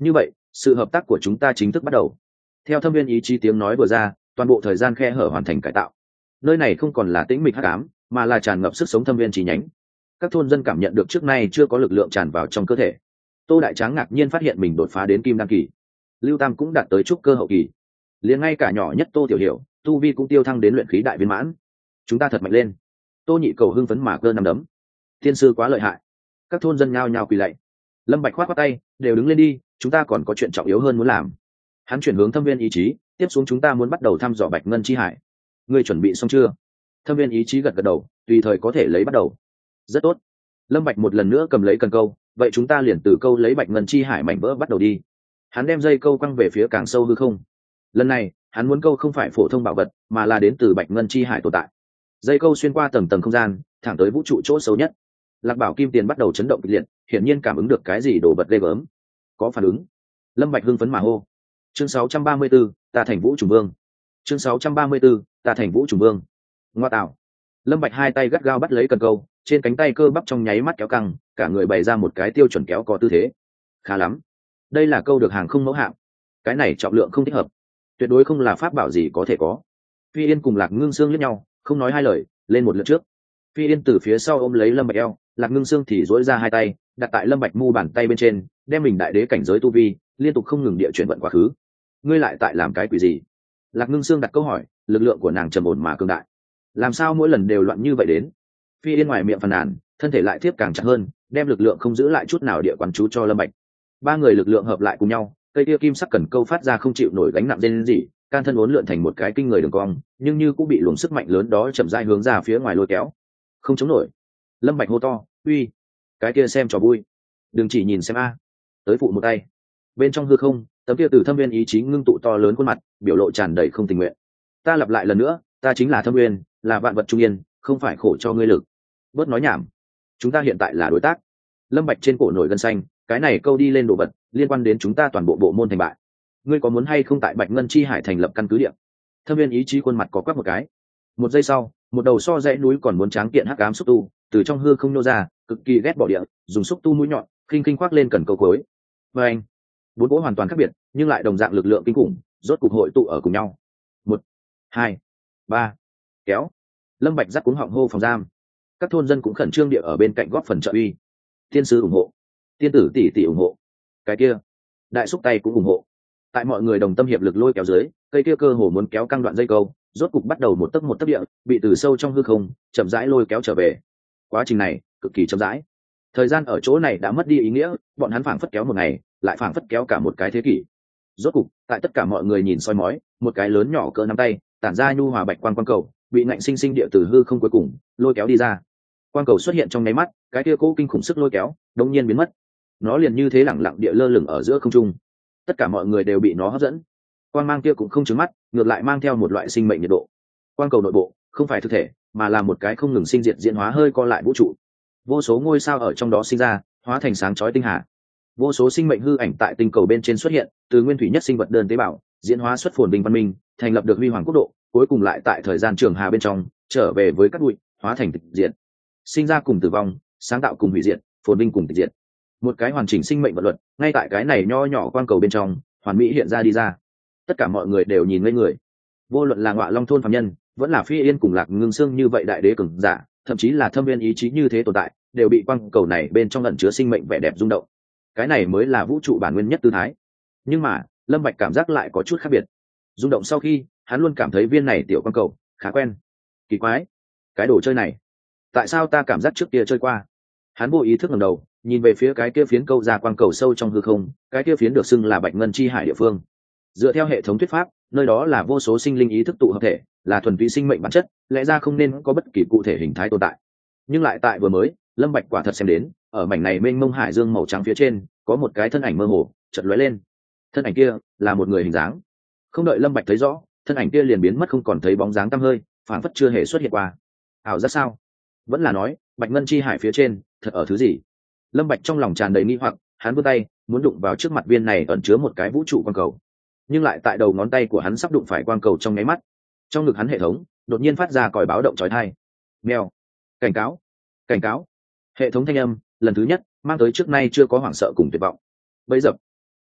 Như vậy sự hợp tác của chúng ta chính thức bắt đầu. Theo thâm viên ý chí tiếng nói vừa ra, toàn bộ thời gian khe hở hoàn thành cải tạo. Nơi này không còn là tĩnh mịch hắc ám, mà là tràn ngập sức sống thâm viên chi nhánh. Các thôn dân cảm nhận được trước nay chưa có lực lượng tràn vào trong cơ thể. Tô Đại Tráng ngạc nhiên phát hiện mình đột phá đến kim đan kỳ, Lưu Tam cũng đạt tới trúc cơ hậu kỳ, liền ngay cả nhỏ nhất Tô Tiểu Hiểu tu vi cũng tiêu thăng đến luyện khí đại viên mãn. Chúng ta thật mạnh lên. Tô Nhị Cầu hưng phấn mà cơ nắm đấm. Tiên sư quá lợi hại. Các thôn dân nhao nhao quỳ lạy. Lâm Bạch khoát khoát tay, đều đứng lên đi, chúng ta còn có chuyện trọng yếu hơn muốn làm. Hắn chuyển hướng thâm viên ý chí, tiếp xuống chúng ta muốn bắt đầu thăm dò Bạch Ngân chi hải. Ngươi chuẩn bị xong chưa? Thâm viên ý chí gật gật đầu, tùy thời có thể lấy bắt đầu. Rất tốt. Lâm Bạch một lần nữa cầm lấy cần câu, vậy chúng ta liền từ câu lấy Bạch Ngân chi hải mảnh vỡ bắt đầu đi. Hắn đem dây câu quăng về phía càng sâu hư không. Lần này hắn muốn câu không phải phổ thông bảo vật, mà là đến từ Bạch Ngân chi hải tồn tại. Dây câu xuyên qua tầng tầng không gian, thẳng tới vũ trụ chỗ sâu nhất. Lạc Bảo Kim Tiền bắt đầu chấn động kịch liệt, hiển nhiên cảm ứng được cái gì đồ vật ghê gớm. Có phản ứng. Lâm Bạch hưng phấn mà hô. Chương sáu trăm ba mươi 34, ta thành Vũ Trùng Vương. Chương sáu trăm ba mươi 34, ta thành Vũ Trùng Vương. Ngoa tạo. Lâm Bạch hai tay gắt gao bắt lấy cần câu, trên cánh tay cơ bắp trong nháy mắt kéo căng, cả người bày ra một cái tiêu chuẩn kéo có tư thế. Khá lắm. Đây là câu được hàng không mẫu hạng. Cái này trọng lượng không thích hợp, tuyệt đối không là pháp bảo gì có thể có. Phi Yên cùng Lạc Ngưng Xương liếc nhau, không nói hai lời, lên một lượt trước. Phi Yên từ phía sau ôm lấy Lâm Bạch eo, Lạc Ngưng Xương thì duỗi ra hai tay, đặt tại Lâm Bạch mu bàn tay bên trên, đem mình đại đế cảnh giới tu vi liên tục không ngừng địa chuyển vận quá khứ. Ngươi lại tại làm cái quỷ gì? Lạc Ngưng Xương đặt câu hỏi, lực lượng của nàng trầm ổn mà cường đại. Làm sao mỗi lần đều loạn như vậy đến? Phi Yên ngoài miệng phàn nàn, thân thể lại tiếp càng chặt hơn, đem lực lượng không giữ lại chút nào địa quán chú cho Lâm Bạch. Ba người lực lượng hợp lại cùng nhau, cây kia kim sắc cần câu phát ra không chịu nổi gánh nặng lên gì, can thân uốn lượn thành một cái kinh người đường cong, nhưng như cũng bị luồng sức mạnh lớn đó chậm rãi hướng ra phía ngoài lôi kéo. Không chống nổi. Lâm Bạch hô to, uy, cái kia xem trò vui, đừng chỉ nhìn xem a. Tới phụ một tay. Bên trong hư không, tấm kia từ thâm viên ý chí ngưng tụ to lớn khuôn mặt, biểu lộ tràn đầy không tình nguyện. Ta lặp lại lần nữa, ta chính là thâm viên, là vạn vật trung yên, không phải khổ cho ngươi lực. Bớt nói nhảm. Chúng ta hiện tại là đối tác. Lâm Bạch trên cổ nổi gân xanh, cái này câu đi lên đồ vật, liên quan đến chúng ta toàn bộ bộ môn thành bại. Ngươi có muốn hay không tại Bạch Ngân chi hải thành lập căn cứ địa? Thâm viên ý chí khuôn mặt có quắc một cái. Một giây sau, một đầu so dãy núi còn muốn tráng kiện hắc ám xúc tu từ trong hư không nô ra, cực kỳ ghét bỏ địa, dùng xúc tu mũi nhọn khinh khinh khoác lên cần câu cuối. Và anh, bốn cỗ hoàn toàn khác biệt, nhưng lại đồng dạng lực lượng kinh khủng, rốt cục hội tụ ở cùng nhau. Một, hai, ba, kéo. Lâm Bạch giắt cuống họng hô phòng giam. Các thôn dân cũng khẩn trương địa ở bên cạnh góp phần trợ uy. Tiên sư ủng hộ, tiên tử tỷ tỷ ủng hộ, cái kia đại xúc tay cũng ủng hộ. Tại mọi người đồng tâm hiệp lực lôi kéo dưới, cây kia cơ hồ muốn kéo căng đoạn dây câu, rốt cục bắt đầu một tấc một tấc địa, bị từ sâu trong hư không chậm rãi lôi kéo trở về. Quá trình này cực kỳ chậm rãi. Thời gian ở chỗ này đã mất đi ý nghĩa, bọn hắn phảng phất kéo một ngày, lại phảng phất kéo cả một cái thế kỷ. Rốt cục, tại tất cả mọi người nhìn soi mói, một cái lớn nhỏ cỡ nắm tay, tản ra nhu hòa bạch quang quang cầu, bị ngạnh sinh sinh địa từ hư không cuối cùng lôi kéo đi ra. Quang cầu xuất hiện trong nháy mắt, cái kia cố kinh khủng sức lôi kéo đống nhiên biến mất. Nó liền như thế lẳng lặng địa lơ lửng ở giữa không trung. Tất cả mọi người đều bị nó hấp dẫn. Quang mang kia cũng không trứng mắt, ngược lại mang theo một loại sinh mệnh nhiệt độ. Quang cầu nội bộ không phải thực thể, mà là một cái không ngừng sinh diệt diễn hóa hơi co lại vũ trụ. Vô số ngôi sao ở trong đó sinh ra, hóa thành sáng chói tinh hà. Vô số sinh mệnh hư ảnh tại tinh cầu bên trên xuất hiện, từ nguyên thủy nhất sinh vật đơn tế bào, diễn hóa xuất phồn vinh văn minh, thành lập được huy hoàng quốc độ, cuối cùng lại tại thời gian trường hà bên trong trở về với các bụi, hóa thành tịch diệt. Sinh ra cùng tử vong, sáng tạo cùng hủy diệt, phồn vinh cùng tịch diệt. Một cái hoàn chỉnh sinh mệnh vật luật, ngay tại cái này nho nhỏ quang cầu bên trong, hoàn mỹ hiện ra đi ra. Tất cả mọi người đều nhìn ngây người. Vô luận là Ngọa Long thôn phàm nhân, vẫn là Phi Yên cùng Lạc Ngưng Xương như vậy đại đế cường giả, thậm chí là thâm viên ý chí như thế tồn tại, đều bị quang cầu này bên trong ẩn chứa sinh mệnh vẻ đẹp rung động. Cái này mới là vũ trụ bản nguyên nhất tư thái. Nhưng mà, Lâm Bạch cảm giác lại có chút khác biệt. Rung động sau khi, hắn luôn cảm thấy viên này tiểu quang cầu khá quen. Kỳ quái, cái đồ chơi này, tại sao ta cảm giác trước kia chơi qua? Hắn vô ý thức ngẩng đầu, nhìn về phía cái kia phiến câu ra quang cầu sâu trong hư không, cái kia phiến được xưng là Bạch Ngân chi hải địa phương. Dựa theo hệ thống thuyết pháp, nơi đó là vô số sinh linh ý thức tụ hợp thể, là thuần túy sinh mệnh bản chất, lẽ ra không nên có bất kỳ cụ thể hình thái tồn tại. Nhưng lại tại vừa mới, Lâm Bạch quả thật xem đến, ở mảnh này mênh mông hải dương màu trắng phía trên, có một cái thân ảnh mơ hồ chợt lóe lên. Thân ảnh kia là một người hình dáng. Không đợi Lâm Bạch thấy rõ, thân ảnh kia liền biến mất không còn thấy bóng dáng tăm hơi, phảng phất chưa hề xuất hiện qua. Ảo giác sao? Vẫn là nói, Bạch Ngân chi hải phía trên, thật ở thứ gì? Lâm Bạch trong lòng tràn đầy nghi hoặc, hắn vươn tay, muốn đụng vào trước mặt viên này ẩn chứa một cái vũ trụ quang cầu. Nhưng lại tại đầu ngón tay của hắn sắp đụng phải quang cầu trong nháy mắt, trong ngực hắn hệ thống đột nhiên phát ra còi báo động chói tai. Mèo, cảnh cáo, cảnh cáo. Hệ thống thanh âm lần thứ nhất mang tới trước nay chưa có hoảng sợ cùng tuyệt vọng. Bấy dập.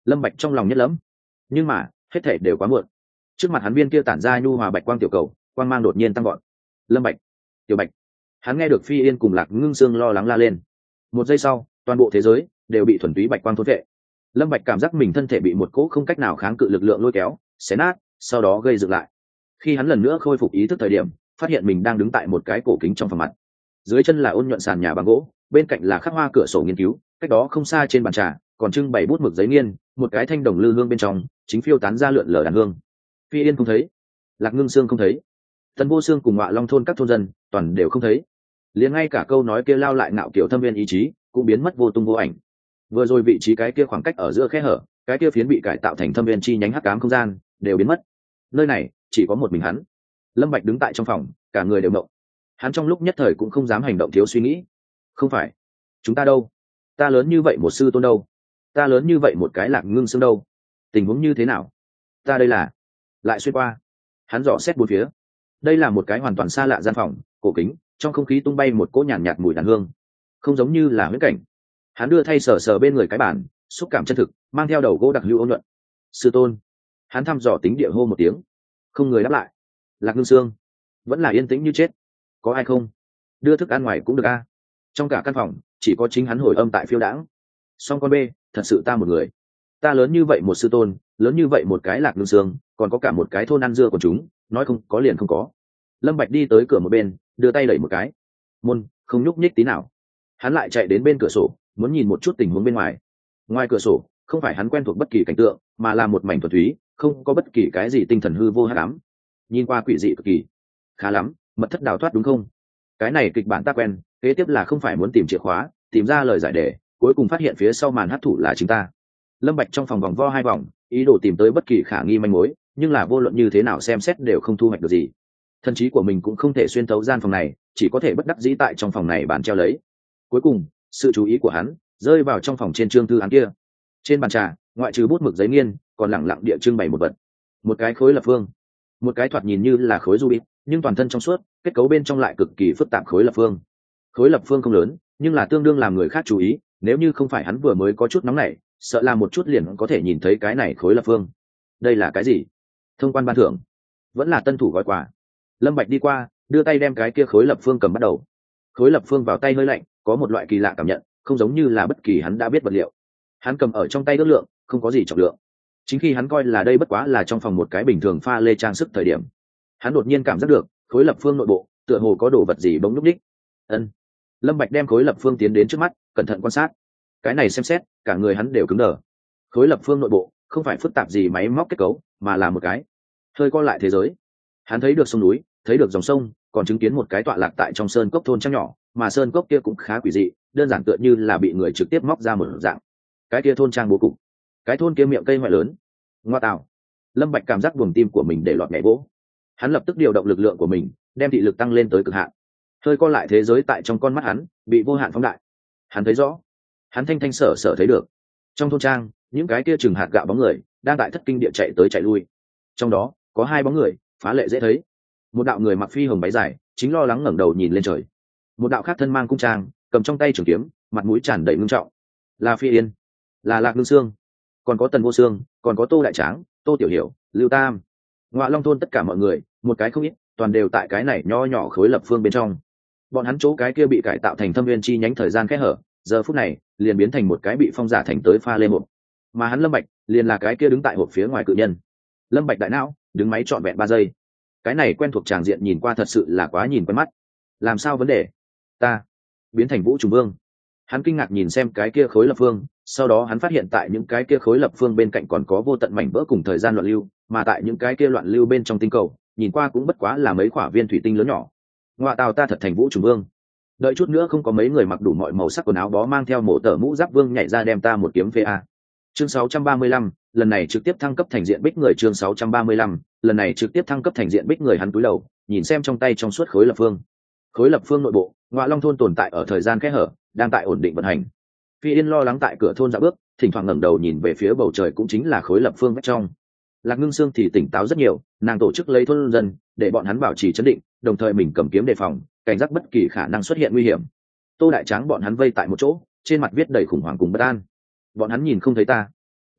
Lâm Bạch trong lòng nhất lắm, nhưng mà hết thảy đều quá muộn. Trước mặt hắn viên kia tản ra nhu hòa bạch quang tiểu cầu, quang mang đột nhiên tăng vọt. Lâm Bạch, Tiểu Bạch. Hắn nghe được Phi Yên cùng Lạc Ngưng Sương lo lắng la lên. Một giây sau, toàn bộ thế giới đều bị thuần túy bạch quang thôn vệ. Lâm Bạch cảm giác mình thân thể bị một cỗ không cách nào kháng cự lực lượng lôi kéo, xé nát, sau đó gây dựng lại. Khi hắn lần nữa khôi phục ý thức thời điểm, phát hiện mình đang đứng tại một cái cổ kính trong phòng mặt. Dưới chân là ôn nhuận sàn nhà bằng gỗ, bên cạnh là khắc hoa cửa sổ nghiên cứu, cách đó không xa trên bàn trà còn trưng bày bút mực giấy nghiên, một cái thanh đồng lư hương bên trong chính phiêu tán ra lượn lờ đàn hương. Phi Yên không thấy, Lạc Ngưng Sương không thấy, Tần Vô Xương cùng Ngọa Long thôn các thôn dân toàn đều không thấy, liền ngay cả câu nói kia lao lại ngạo kiểu thâm viên ý chí cũng biến mất vô tung vô ảnh. Vừa rồi vị trí cái kia khoảng cách ở giữa khe hở, cái kia phiến bị cải tạo thành thâm viên chi nhánh hắc ám không gian đều biến mất. Nơi này chỉ có một mình hắn. Lâm Bạch đứng tại trong phòng, cả người đều mộng. Hắn trong lúc nhất thời cũng không dám hành động thiếu suy nghĩ. Không phải, chúng ta đâu? Ta lớn như vậy một sư tôn đâu? Ta lớn như vậy một cái Lạc Ngưng Sương đâu? Tình huống như thế nào? Ta đây là lại xuyên qua. Hắn dò xét bốn phía. Đây là một cái hoàn toàn xa lạ gian phòng, cổ kính, trong không khí tung bay một cỗ nhàn nhạt, nhạt mùi đàn hương, không giống như là huyễn cảnh. Hắn đưa thay sờ sờ bên người cái bàn, xúc cảm chân thực, mang theo đầu gỗ đặc lưu ôn nhuận. Sư tôn. Hắn thăm dò tính địa hô một tiếng, không người đáp lại. Lạc Ngưng Sương vẫn là yên tĩnh như chết. Có ai không? Đưa thức ăn ngoài cũng được a. Trong cả căn phòng chỉ có chính hắn hồi âm tại phiêu đãng. Song con b, thật sự ta một người. Ta lớn như vậy một sư tôn, lớn như vậy một cái Lạc Ngưng Sương, còn có cả một cái thôn ăn dưa của chúng, nói không có liền không có. Lâm Bạch đi tới cửa một bên, đưa tay đẩy một cái, môn không nhúc nhích tí nào. Hắn lại chạy đến bên cửa sổ, muốn nhìn một chút tình huống bên ngoài. Ngoài cửa sổ không phải hắn quen thuộc bất kỳ cảnh tượng, mà là một mảnh thuần túy, không có bất kỳ cái gì tinh thần hư vô hắc ám. Nhìn qua quỷ dị cực kỳ. Khá lắm, mật thất đào thoát đúng không? Cái này kịch bản ta quen, kế tiếp là không phải muốn tìm chìa khóa, tìm ra lời giải đề, cuối cùng phát hiện phía sau màn hắc thủ là chính ta. Lâm Bạch trong phòng vòng vo hai vòng, ý đồ tìm tới bất kỳ khả nghi manh mối, nhưng là vô luận như thế nào xem xét đều không thu hoạch được gì. Thần trí của mình cũng không thể xuyên thấu gian phòng này, chỉ có thể bất đắc dĩ tại trong phòng này bàn treo lấy. Cuối cùng, sự chú ý của hắn rơi vào trong phòng trên trương thư án kia. Trên bàn trà, ngoại trừ bút mực giấy nghiên, còn lẳng lặng địa trưng bày một vật. Một cái khối lập phương, một cái thoạt nhìn như là khối ruby, nhưng toàn thân trong suốt, kết cấu bên trong lại cực kỳ phức tạp khối lập phương. Khối lập phương không lớn, nhưng là tương đương làm người khác chú ý, nếu như không phải hắn vừa mới có chút nóng nảy, sợ là một chút liền có thể nhìn thấy cái này khối lập phương. Đây là cái gì? Thông quan ban thưởng, vẫn là tân thủ gói quà. Lâm Bạch đi qua, đưa tay đem cái kia khối lập phương cầm bắt đầu. Khối lập phương vào tay hơi lạnh, có một loại kỳ lạ cảm nhận, không giống như là bất kỳ hắn đã biết vật liệu. Hắn cầm ở trong tay ước lượng, không có gì trọng lượng. Chính khi hắn coi là đây bất quá là trong phòng một cái bình thường pha lê trang sức thời điểm, hắn đột nhiên cảm giác được khối lập phương nội bộ tựa hồ có đồ vật gì bỗng núp đích. Ân. Lâm Bạch đem khối lập phương tiến đến trước mắt, cẩn thận quan sát. Cái này xem xét, cả người hắn đều cứng đờ. Khối lập phương nội bộ không phải phức tạp gì máy móc kết cấu, mà là một cái hơi co lại thế giới. Hắn thấy được sông núi, thấy được dòng sông, còn chứng kiến một cái tọa lạc tại trong sơn cốc thôn trăng nhỏ, mà sơn cốc kia cũng khá quỷ dị, đơn giản tựa như là bị người trực tiếp móc ra một dạng. Cái kia thôn trang bố cục, cái thôn kia miệng cây ngoại lớn. Ngoa tạo. Lâm Bạch cảm giác buồng tim của mình để lọt nhảy vỗ. Hắn lập tức điều động lực lượng của mình, đem thị lực tăng lên tới cực hạn. Hơi co lại thế giới tại trong con mắt hắn bị vô hạn phóng đại. Hắn thấy rõ, hắn thanh thanh sở sở thấy được. Trong thôn trang, những cái kia chừng hạt gạo bóng người đang tại thất kinh địa chạy tới chạy lui. Trong đó có hai bóng người phá lệ dễ thấy. Một đạo người mặc phi hồng váy dài, chính lo lắng ngẩng đầu nhìn lên trời. Một đạo khác thân mang cung trang, cầm trong tay trường kiếm, mặt mũi tràn đầy ngưng trọng. Là Phi Yên, là Lạc Ngưng Sương, còn có Tần Vô Xương, còn có Tô Đại Tráng, Tô Tiểu Hiểu, Lưu Tam. Ngọa Long thôn tất cả mọi người, một cái không ít, toàn đều tại cái này nho nhỏ khối lập phương bên trong. Bọn hắn chỗ cái kia bị cải tạo thành thâm viên chi nhánh thời gian khẽ hở, giờ phút này liền biến thành một cái bị phong giả thành tới pha lê một. Mà hắn Lâm Bạch liền là cái kia đứng tại hộp phía ngoài cự nhân. Lâm Bạch đại não đứng máy trọn vẹn ba giây. Cái này quen thuộc tràng diện nhìn qua thật sự là quá nhìn quen mắt. Làm sao vấn đề? Ta biến thành Vũ Trùng Vương. Hắn kinh ngạc nhìn xem cái kia khối lập phương, sau đó hắn phát hiện tại những cái kia khối lập phương bên cạnh còn có vô tận mảnh vỡ cùng thời gian loạn lưu, mà tại những cái kia loạn lưu bên trong tinh cầu, nhìn qua cũng bất quá là mấy quả viên thủy tinh lớn nhỏ. Ngoại tào ta thật thành Vũ Trùng Vương. Đợi chút nữa không có mấy người mặc đủ mọi màu sắc quần áo bó mang theo mổ tở mũ giáp vương nhảy ra đem ta một kiếm phê a. Chương sáu trăm ba mươi lăm, lần này trực tiếp thăng cấp thành diện bích người. Chương sáu trăm ba mươi lăm, lần này trực tiếp thăng cấp thành diện bích người. Hắn cúi đầu, nhìn xem trong tay trong suốt khối lập phương. Khối lập phương nội bộ, Ngọa Long thôn tồn tại ở thời gian kẽ hở, đang tại ổn định vận hành. Phi Yên lo lắng tại cửa thôn dạo bước, thỉnh thoảng ngẩng đầu nhìn về phía bầu trời, cũng chính là khối lập phương vách trong. Lạc Ngưng Sương thì tỉnh táo rất nhiều, nàng tổ chức lấy thôn dân để bọn hắn bảo trì trấn định, đồng thời mình cầm kiếm đề phòng, cảnh giác bất kỳ khả năng xuất hiện nguy hiểm. Tô Đại Tráng bọn hắn vây tại một chỗ, trên mặt viết đầy khủng hoảng cùng bất an. Bọn hắn nhìn không thấy ta.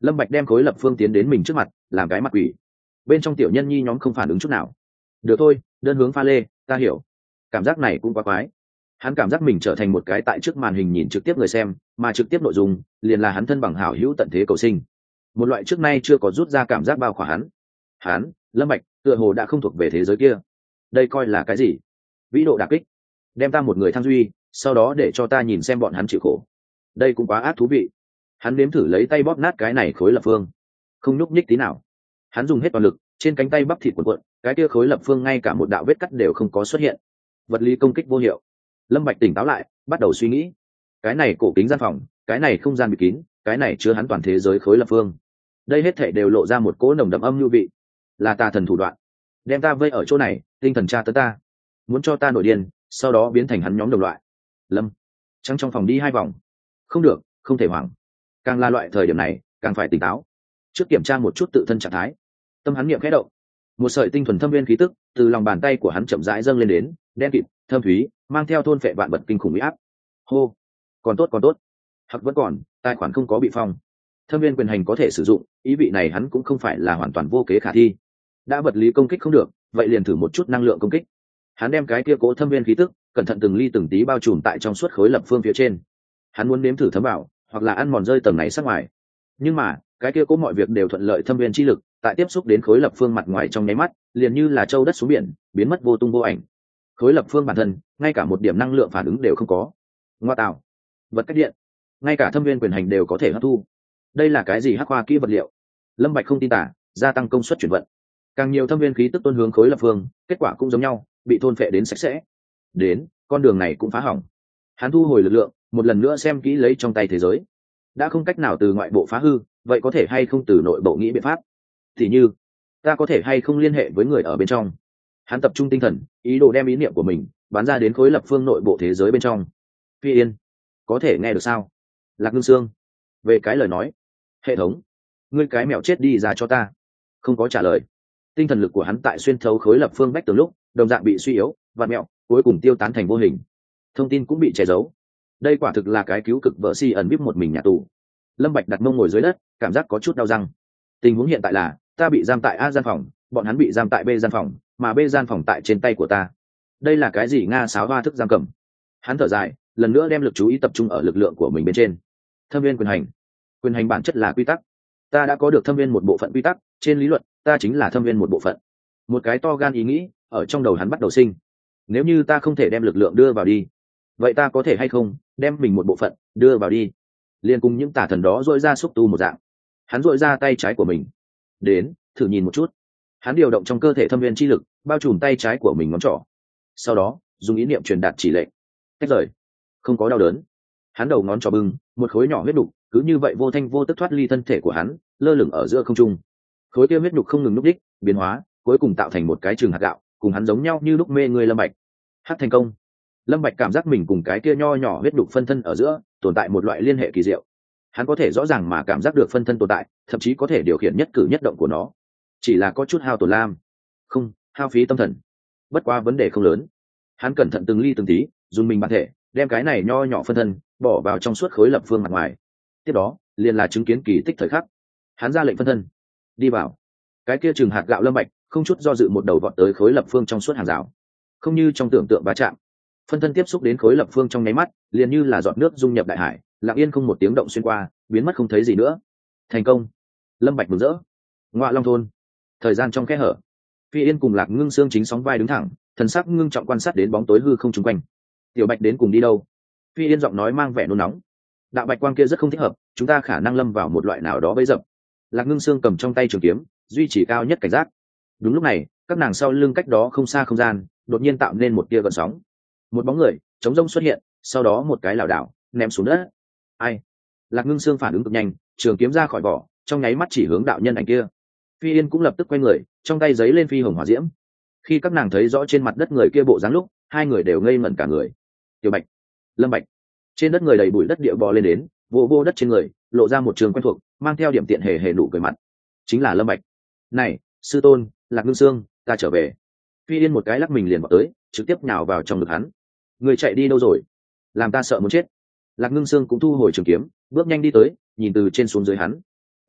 Lâm Bạch đem khối lập phương tiến đến mình trước mặt làm cái mặt quỷ. Bên trong tiểu nhân nhi nhóm không phản ứng chút nào. Được thôi, đơn hướng pha lê, ta hiểu. Cảm giác này cũng quá quái. Hắn cảm giác mình trở thành một cái tại trước màn hình nhìn trực tiếp người xem, mà trực tiếp nội dung liền là hắn thân bằng hảo hữu tận thế cầu sinh. Một loại trước nay chưa có rút ra cảm giác bao khỏa hắn. Hắn, Lâm Bạch, tựa hồ đã không thuộc về thế giới kia. Đây coi là cái gì? Vĩ độ đả kích. Đem ta một người tham duy, sau đó để cho ta nhìn xem bọn hắn chịu khổ. Đây cũng quá ác thú vị. Hắn nếm thử lấy tay bóp nát cái này khối lập phương, không nhúc nhích tí nào. Hắn dùng hết toàn lực, trên cánh tay bắp thịt cuộn cuộn, cái kia khối lập phương ngay cả một đạo vết cắt đều không có xuất hiện. Vật lý công kích vô hiệu. Lâm Bạch tỉnh táo lại, bắt đầu suy nghĩ. Cái này cổ kính gian phòng, cái này không gian bị kín, cái này chứa hắn toàn thế giới khối lập phương. Đây hết thảy đều lộ ra một cỗ nồng đậm âm nhu vị, là tà thần thủ đoạn. Đem ta vây ở chỗ này, tinh thần tra tấn ta, muốn cho ta nổi điên, sau đó biến thành hắn nhóm đồng loại. Lâm, trắng trong phòng đi hai vòng. Không được, không thể hoảng. Càng là loại thời điểm này, càng phải tỉnh táo. Trước kiểm tra một chút tự thân trạng thái. Tâm hắn niệm khẽ động, một sợi tinh thuần thâm viên khí tức từ lòng bàn tay của hắn chậm rãi dâng lên đến, đen kịt, thâm thúy, mang theo thôn phệ vạn vật kinh khủng uy áp. Hô, còn tốt còn tốt. Hoặc vẫn còn, tài khoản không có bị phong. Thâm viên quyền hành có thể sử dụng, ý vị này hắn cũng không phải là hoàn toàn vô kế khả thi. Đã vật lý công kích không được, vậy liền thử một chút năng lượng công kích. Hắn đem cái kia cố thâm viên khí tức cẩn thận từng ly từng tí bao trùm tại trong suốt khối lập phương phía trên. Hắn muốn nếm thử thấm vào, hoặc là ăn mòn rơi tầng này sát ngoài. Nhưng mà cái kia cố mọi việc đều thuận lợi, thâm viên chi lực tại tiếp xúc đến khối lập phương mặt ngoài trong nháy mắt liền như là châu đất xuống biển, biến mất vô tung vô ảnh. Khối lập phương bản thân ngay cả một điểm năng lượng phản ứng đều không có. Ngoa tạo, vật cách điện, ngay cả thâm viên quyền hành đều có thể hấp thu. Đây là cái gì hắc khoa kỹ vật liệu? Lâm Bạch không tin tả, gia tăng công suất chuyển vận. Càng nhiều thâm viên khí tức tuôn hướng khối lập phương, kết quả cũng giống nhau, bị thôn phệ đến sạch sẽ. Đến, con đường này cũng phá hỏng. Hắn thu hồi lực lượng, một lần nữa xem kỹ lấy trong tay thế giới. Đã không cách nào từ ngoại bộ phá hư, vậy có thể hay không từ nội bộ nghĩ biện pháp? Thì như, ta có thể hay không liên hệ với người ở bên trong? Hắn tập trung tinh thần, ý đồ đem ý niệm của mình bán ra đến khối lập phương nội bộ thế giới bên trong. Phi Yên, có thể nghe được sao? Lạc Ngưng Sương, về cái lời nói. Hệ thống, ngươi cái mèo chết đi ra cho ta. Không có trả lời. Tinh thần lực của hắn tại xuyên thấu khối lập phương bách từ lúc đồng dạng bị suy yếu, vặn mẹo, cuối cùng tiêu tán thành vô hình. Thông tin cũng bị che giấu. Đây quả thực là cái cứu cực vợ si ẩn bíp một mình nhà tù. Lâm Bạch đặt mông ngồi dưới đất, cảm giác có chút đau răng. Tình huống hiện tại là ta bị giam tại A gian phòng, bọn hắn bị giam tại B gian phòng, mà B gian phòng tại trên tay của ta. Đây là cái gì nga sáo hoa thức giam cầm? Hắn thở dài, lần nữa đem lực chú ý tập trung ở lực lượng của mình bên trên. Thâm viên quyền hành. Quyền hành bản chất là quy tắc. Ta đã có được thâm viên một bộ phận quy tắc, trên lý luận ta chính là thâm viên một bộ phận. Một cái to gan ý nghĩ ở trong đầu hắn bắt đầu sinh. Nếu như ta không thể đem lực lượng đưa vào đi, vậy ta có thể hay không đem mình một bộ phận đưa vào đi, liền cùng những tà thần đó dội ra xúc tu một dạng. Hắn dội ra tay trái của mình đến thử nhìn một chút. Hắn điều động trong cơ thể thâm viên chi lực bao trùm tay trái của mình ngón trỏ, sau đó dùng ý niệm truyền đạt chỉ lệnh. Tách rời, không có đau đớn. Hắn đầu ngón trỏ bưng một khối nhỏ huyết đục, cứ như vậy vô thanh vô tức thoát ly thân thể của hắn, lơ lửng ở giữa không trung. Khối kia huyết đục không ngừng núp đích biến hóa, cuối cùng tạo thành một cái trường hạt gạo, cùng hắn giống nhau như lúc mê người Lâm Bạch. Hát thành công. Lâm Bạch cảm giác mình cùng cái kia nho nhỏ huyết đục phân thân ở giữa tồn tại một loại liên hệ kỳ diệu. Hắn có thể rõ ràng mà cảm giác được phân thân tồn tại, thậm chí có thể điều khiển nhất cử nhất động của nó. Chỉ là có chút hao tổn lam, không hao phí tâm thần. Bất quá vấn đề không lớn. Hắn cẩn thận từng ly từng tí, dùng mình bản thể đem cái này nho nhỏ phân thân bỏ vào trong suốt khối lập phương mặt ngoài. Tiếp đó liền là chứng kiến kỳ tích thời khắc. Hắn ra lệnh phân thân đi vào. Cái kia trường hạt gạo Lâm Bạch không chút do dự một đầu vọt tới khối lập phương trong suốt hàng rào. Không như trong tưởng tượng va chạm, phân thân tiếp xúc đến khối lập phương trong nháy mắt liền như là giọt nước dung nhập đại hải, lặng yên không một tiếng động xuyên qua, biến mất không thấy gì nữa. Thành công. Lâm Bạch mừng rỡ. Ngọa Long thôn, thời gian trong kẽ hở, Phi Yên cùng Lạc Ngưng Sương chính sóng vai đứng thẳng, thần sắc ngưng trọng quan sát đến bóng tối hư không chung quanh. Tiểu Bạch đến cùng đi đâu? Phi Yên giọng nói mang vẻ nôn nóng. Đạo bạch quang kia rất không thích hợp, chúng ta khả năng lâm vào một loại nào đó bẫy dập. Lạc Ngưng Sương cầm trong tay trường kiếm, duy trì cao nhất cảnh giác. Đúng lúc này, các nàng sau lưng cách đó không xa không gian đột nhiên tạo nên một tia gợn sóng. Một bóng người chống rông xuất hiện, sau đó một cái lảo đảo ném xuống đất. Ai? Lạc Ngưng Sương phản ứng cực nhanh, trường kiếm ra khỏi vỏ, trong nháy mắt chỉ hướng đạo nhân ảnh kia. Phi Yên cũng lập tức quay người, trong tay giấy lên phi hồng hỏa diễm. Khi các nàng thấy rõ trên mặt đất người kia bộ dáng lúc, hai người đều ngây ngẩn cả người. Tiểu Bạch, Lâm Bạch. Trên đất người đầy bụi đất địa bò lên đến, vô vô đất trên người, lộ ra một trường quen thuộc, mang theo điểm tiện hề hề nụ cười mặt. Chính là Lâm Bạch. Này, sư tôn, Lạc Ngưng Sương, ta trở về. Phi Yên một cái lắc mình liền vào tới, trực tiếp nhào vào trong ngực hắn. Người chạy đi đâu rồi? Làm ta sợ muốn chết. Lạc Ngưng Sương cũng thu hồi trường kiếm, bước nhanh đi tới, nhìn từ trên xuống dưới hắn.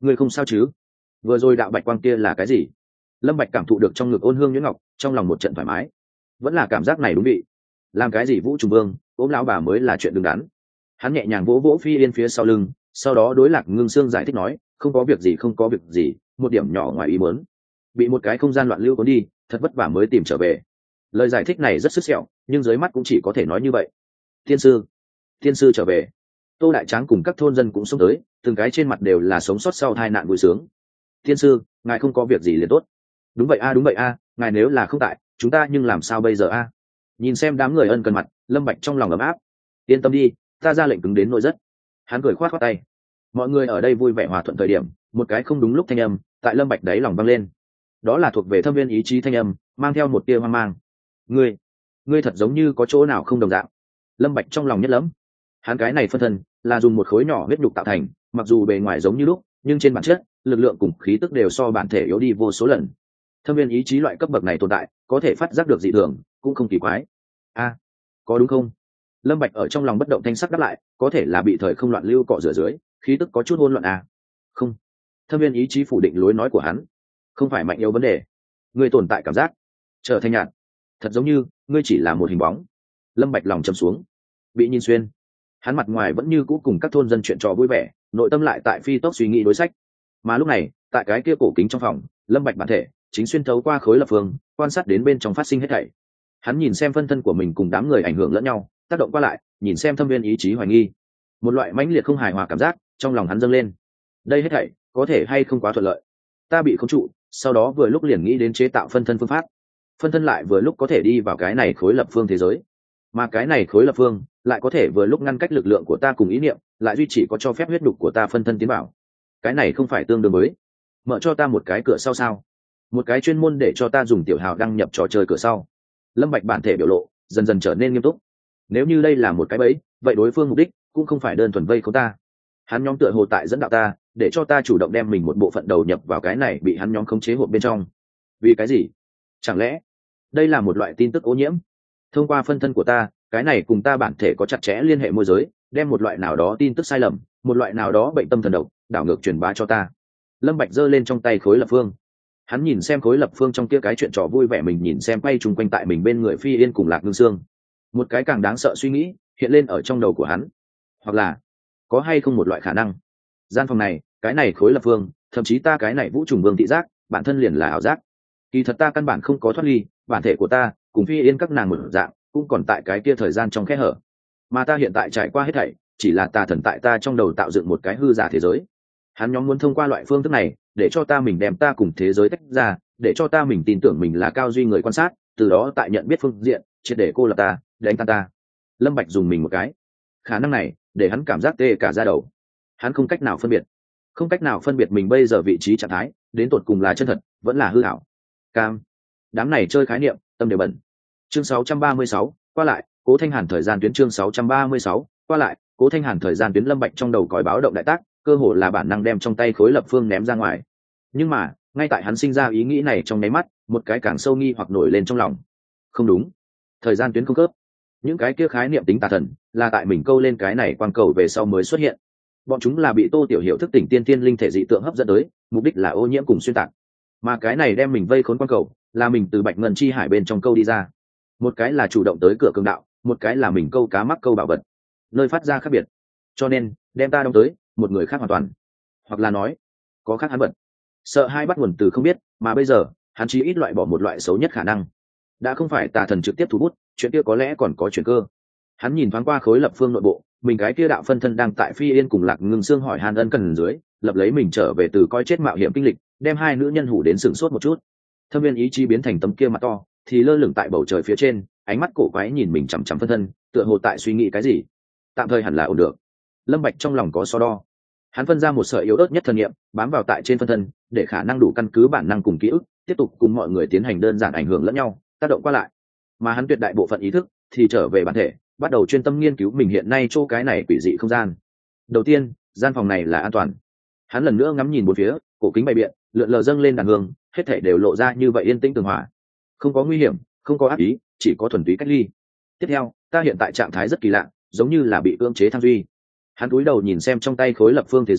Ngươi không sao chứ? Vừa rồi đạo bạch quang kia là cái gì? Lâm Bạch cảm thụ được trong ngực ôn hương nhuyễn ngọc, trong lòng một trận thoải mái. Vẫn là cảm giác này đúng vị. Làm cái gì Vũ Trùng Vương, ôm lão bà mới là chuyện đứng đắn. Hắn nhẹ nhàng vỗ vỗ Phi Yên phía sau lưng, sau đó đối Lạc Ngưng Sương giải thích nói, không có việc gì không có việc gì, một điểm nhỏ ngoài ý muốn. Bị một cái không gian loạn lưu cuốn đi, thật vất vả mới tìm trở về. Lời giải thích này rất sức sẹo, nhưng dưới mắt cũng chỉ có thể nói như vậy. Tiên sư, tiên sư trở về. Tô Đại Tráng cùng các thôn dân cũng xông tới, từng cái trên mặt đều là sống sót sau tai nạn vui sướng. Tiên sư, ngài không có việc gì liền tốt. Đúng vậy a đúng vậy a, ngài nếu là không tại, chúng ta nhưng làm sao bây giờ a? Nhìn xem đám người ân cần mặt, Lâm Bạch trong lòng ấm áp. Yên tâm đi, ta ra lệnh cứng đến nỗi rất. Hắn cười khoát khoát tay. Mọi người ở đây vui vẻ hòa thuận thời điểm, một cái không đúng lúc thanh âm tại Lâm Bạch đáy lòng vang lên. Đó là thuộc về Thâm Viên ý chí thanh âm, mang theo một tia hoang mang. Ngươi, ngươi thật giống như có chỗ nào không đồng dạng. Lâm Bạch trong lòng nhất lắm. Hắn cái này phân thân là dùng một khối nhỏ huyết nhục tạo thành, mặc dù bề ngoài giống như lúc, nhưng trên bản chất, lực lượng cùng khí tức đều so bản thể yếu đi vô số lần. Thâm Viên ý chí loại cấp bậc này tồn tại, có thể phát giác được dị thường, cũng không kỳ quái. A, có đúng không? Lâm Bạch ở trong lòng bất động thanh sắc đáp lại, có thể là bị thời không loạn lưu cọ rửa dưới, khí tức có chút hỗn loạn à? Không. Thâm Viên ý chí phủ định lối nói của hắn. Không phải mạnh yếu vấn đề, ngươi tồn tại cảm giác trở thành nhạt, thật giống như ngươi chỉ là một hình bóng. Lâm Bạch lòng trầm xuống, bị nhìn xuyên. Hắn mặt ngoài vẫn như cũ cùng các thôn dân chuyện trò vui vẻ, nội tâm lại tại phi tốc suy nghĩ đối sách. Mà lúc này, tại cái kia cổ kính trong phòng, Lâm Bạch bản thể chính xuyên thấu qua khối lập phương, quan sát đến bên trong phát sinh hết thảy. Hắn nhìn xem phân thân của mình cùng đám người ảnh hưởng lẫn nhau, tác động qua lại, nhìn xem Thâm Viên ý chí hoài nghi, một loại mãnh liệt không hài hòa cảm giác trong lòng hắn dâng lên. Đây hết thảy có thể hay không quá thuận lợi? Ta bị khống trụ, sau đó vừa lúc liền nghĩ đến chế tạo phân thân phương pháp. Phân thân lại vừa lúc có thể đi vào cái này khối lập phương thế giới, mà cái này khối lập phương lại có thể vừa lúc ngăn cách lực lượng của ta cùng ý niệm, lại duy trì có cho phép huyết đục của ta phân thân tiến vào. Cái này không phải tương đương với mở cho ta một cái cửa sau sao? Một cái chuyên môn để cho ta dùng tiểu hào đăng nhập trò chơi cửa sau. Lâm Bạch bản thể biểu lộ dần dần trở nên nghiêm túc. Nếu như đây là một cái bẫy, vậy đối phương mục đích cũng không phải đơn thuần vây khốn ta. Hắn nhóm tựa hồ tại dẫn đạo ta, để cho ta chủ động đem mình một bộ phận đầu nhập vào cái này bị hắn nhóm khống chế hộp bên trong. Vì cái gì? Chẳng lẽ đây là một loại tin tức ô nhiễm? Thông qua phân thân của ta, cái này cùng ta bản thể có chặt chẽ liên hệ môi giới, đem một loại nào đó tin tức sai lầm, một loại nào đó bệnh tâm thần độc, đảo ngược truyền bá cho ta. Lâm Bạch giơ lên trong tay khối lập phương. Hắn nhìn xem khối lập phương trong kia cái chuyện trò vui vẻ, mình nhìn xem quay chung quanh tại mình bên người Phi Yên cùng Lạc Ngưng Sương. Một cái càng đáng sợ suy nghĩ hiện lên ở trong đầu của hắn. Hoặc là có hay không một loại khả năng, gian phòng này, cái này khối lập phương, thậm chí ta cái này Vũ Trùng Vương thị giác, bản thân liền là ảo giác. Kỳ thật ta căn bản không có thoát ly, bản thể của ta cùng Phi Yên các nàng một dạng, cũng còn tại cái kia thời gian trong kẽ hở. Mà ta hiện tại trải qua hết thảy, chỉ là tà thần tại ta trong đầu tạo dựng một cái hư giả thế giới. Hắn nhóm muốn thông qua loại phương thức này, để cho ta mình đem ta cùng thế giới tách ra, để cho ta mình tin tưởng mình là cao duy người quan sát, từ đó tại nhận biết phương diện, triệt để cô lập ta, đánh tan ta. Lâm Bạch dùng mình một cái. Khả năng này, để hắn cảm giác tê cả da đầu. Hắn không cách nào phân biệt, không cách nào phân biệt mình bây giờ vị trí trạng thái, đến tột cùng là chân thật, vẫn là hư ảo. Cam. Đám này chơi khái niệm, tâm đều bẩn. Chương sáu trăm ba mươi sáu, qua lại, Cố Thanh Hàn thời gian tuyến chương sáu trăm ba mươi sáu, qua lại, Cố Thanh Hàn thời gian tuyến. Lâm Bạch trong đầu còi báo động đại tác, cơ hồ là bản năng đem trong tay khối lập phương ném ra ngoài. Nhưng mà, ngay tại hắn sinh ra ý nghĩ này trong nháy mắt, một cái càng sâu nghi hoặc nổi lên trong lòng. Không đúng, thời gian tuyến không khớp. Những cái kia khái niệm tính tà thần, là tại mình câu lên cái này quang cầu về sau mới xuất hiện. Bọn chúng là bị Tô Tiểu Hiểu thức tỉnh tiên tiên linh thể dị tượng hấp dẫn tới, mục đích là ô nhiễm cùng xuyên tạc. Mà cái này đem mình vây khốn quang cầu, là mình từ Bạch Ngân chi hải bên trong câu đi ra. Một cái là chủ động tới cửa cường đạo, một cái là mình câu cá mắc câu bảo vật. Nơi phát ra khác biệt. Cho nên, đem ta đóng tới một người khác hoàn toàn. Hoặc là nói, có khác hắn vật. Sợ hai bắt nguồn từ không biết, mà bây giờ, hắn chỉ ít loại bỏ một loại xấu nhất khả năng. Đã không phải tà thần trực tiếp thủ bút, chuyện kia có lẽ còn có chuyển cơ. Hắn nhìn thoáng qua khối lập phương nội bộ, mình cái kia đạo phân thân đang tại Phi Yên cùng Lạc Ngưng Sương hỏi han ân cần dưới, lập lấy mình trở về từ coi chết mạo hiểm kinh lịch, đem hai nữ nhân hủ đến sửng sốt một chút. Thâm Viên ý chí biến thành tấm kia mặt to, thì lơ lửng tại bầu trời phía trên, ánh mắt cổ quái nhìn mình chằm chằm phân thân, tựa hồ tại suy nghĩ cái gì. Tạm thời hẳn là ổn được. Lâm Bạch trong lòng có so đo. Hắn phân ra một sợi yếu ớt nhất thần niệm, bám vào tại trên phân thân, để khả năng đủ căn cứ bản năng cùng ký ức, tiếp tục cùng mọi người tiến hành đơn giản ảnh hưởng lẫn nhau, tác động qua lại. Mà hắn tuyệt đại bộ phận ý thức thì trở về bản thể, bắt đầu chuyên tâm nghiên cứu mình hiện nay chỗ cái này quỷ dị không gian. Đầu tiên, gian phòng này là an toàn. Hắn lần nữa ngắm nhìn bốn phía, cổ kính bày biện, lượn lờ dâng lên đàn hương, hết thảy đều lộ ra như vậy yên tĩnh tường hòa. Không có nguy hiểm, không có ác ý, chỉ có thuần túy cách ly. Tiếp theo, ta hiện tại trạng thái rất kỳ lạ, giống như là bị cưỡng chế tham duy. Hắn cúi đầu nhìn xem trong tay khối lập phương thế giới,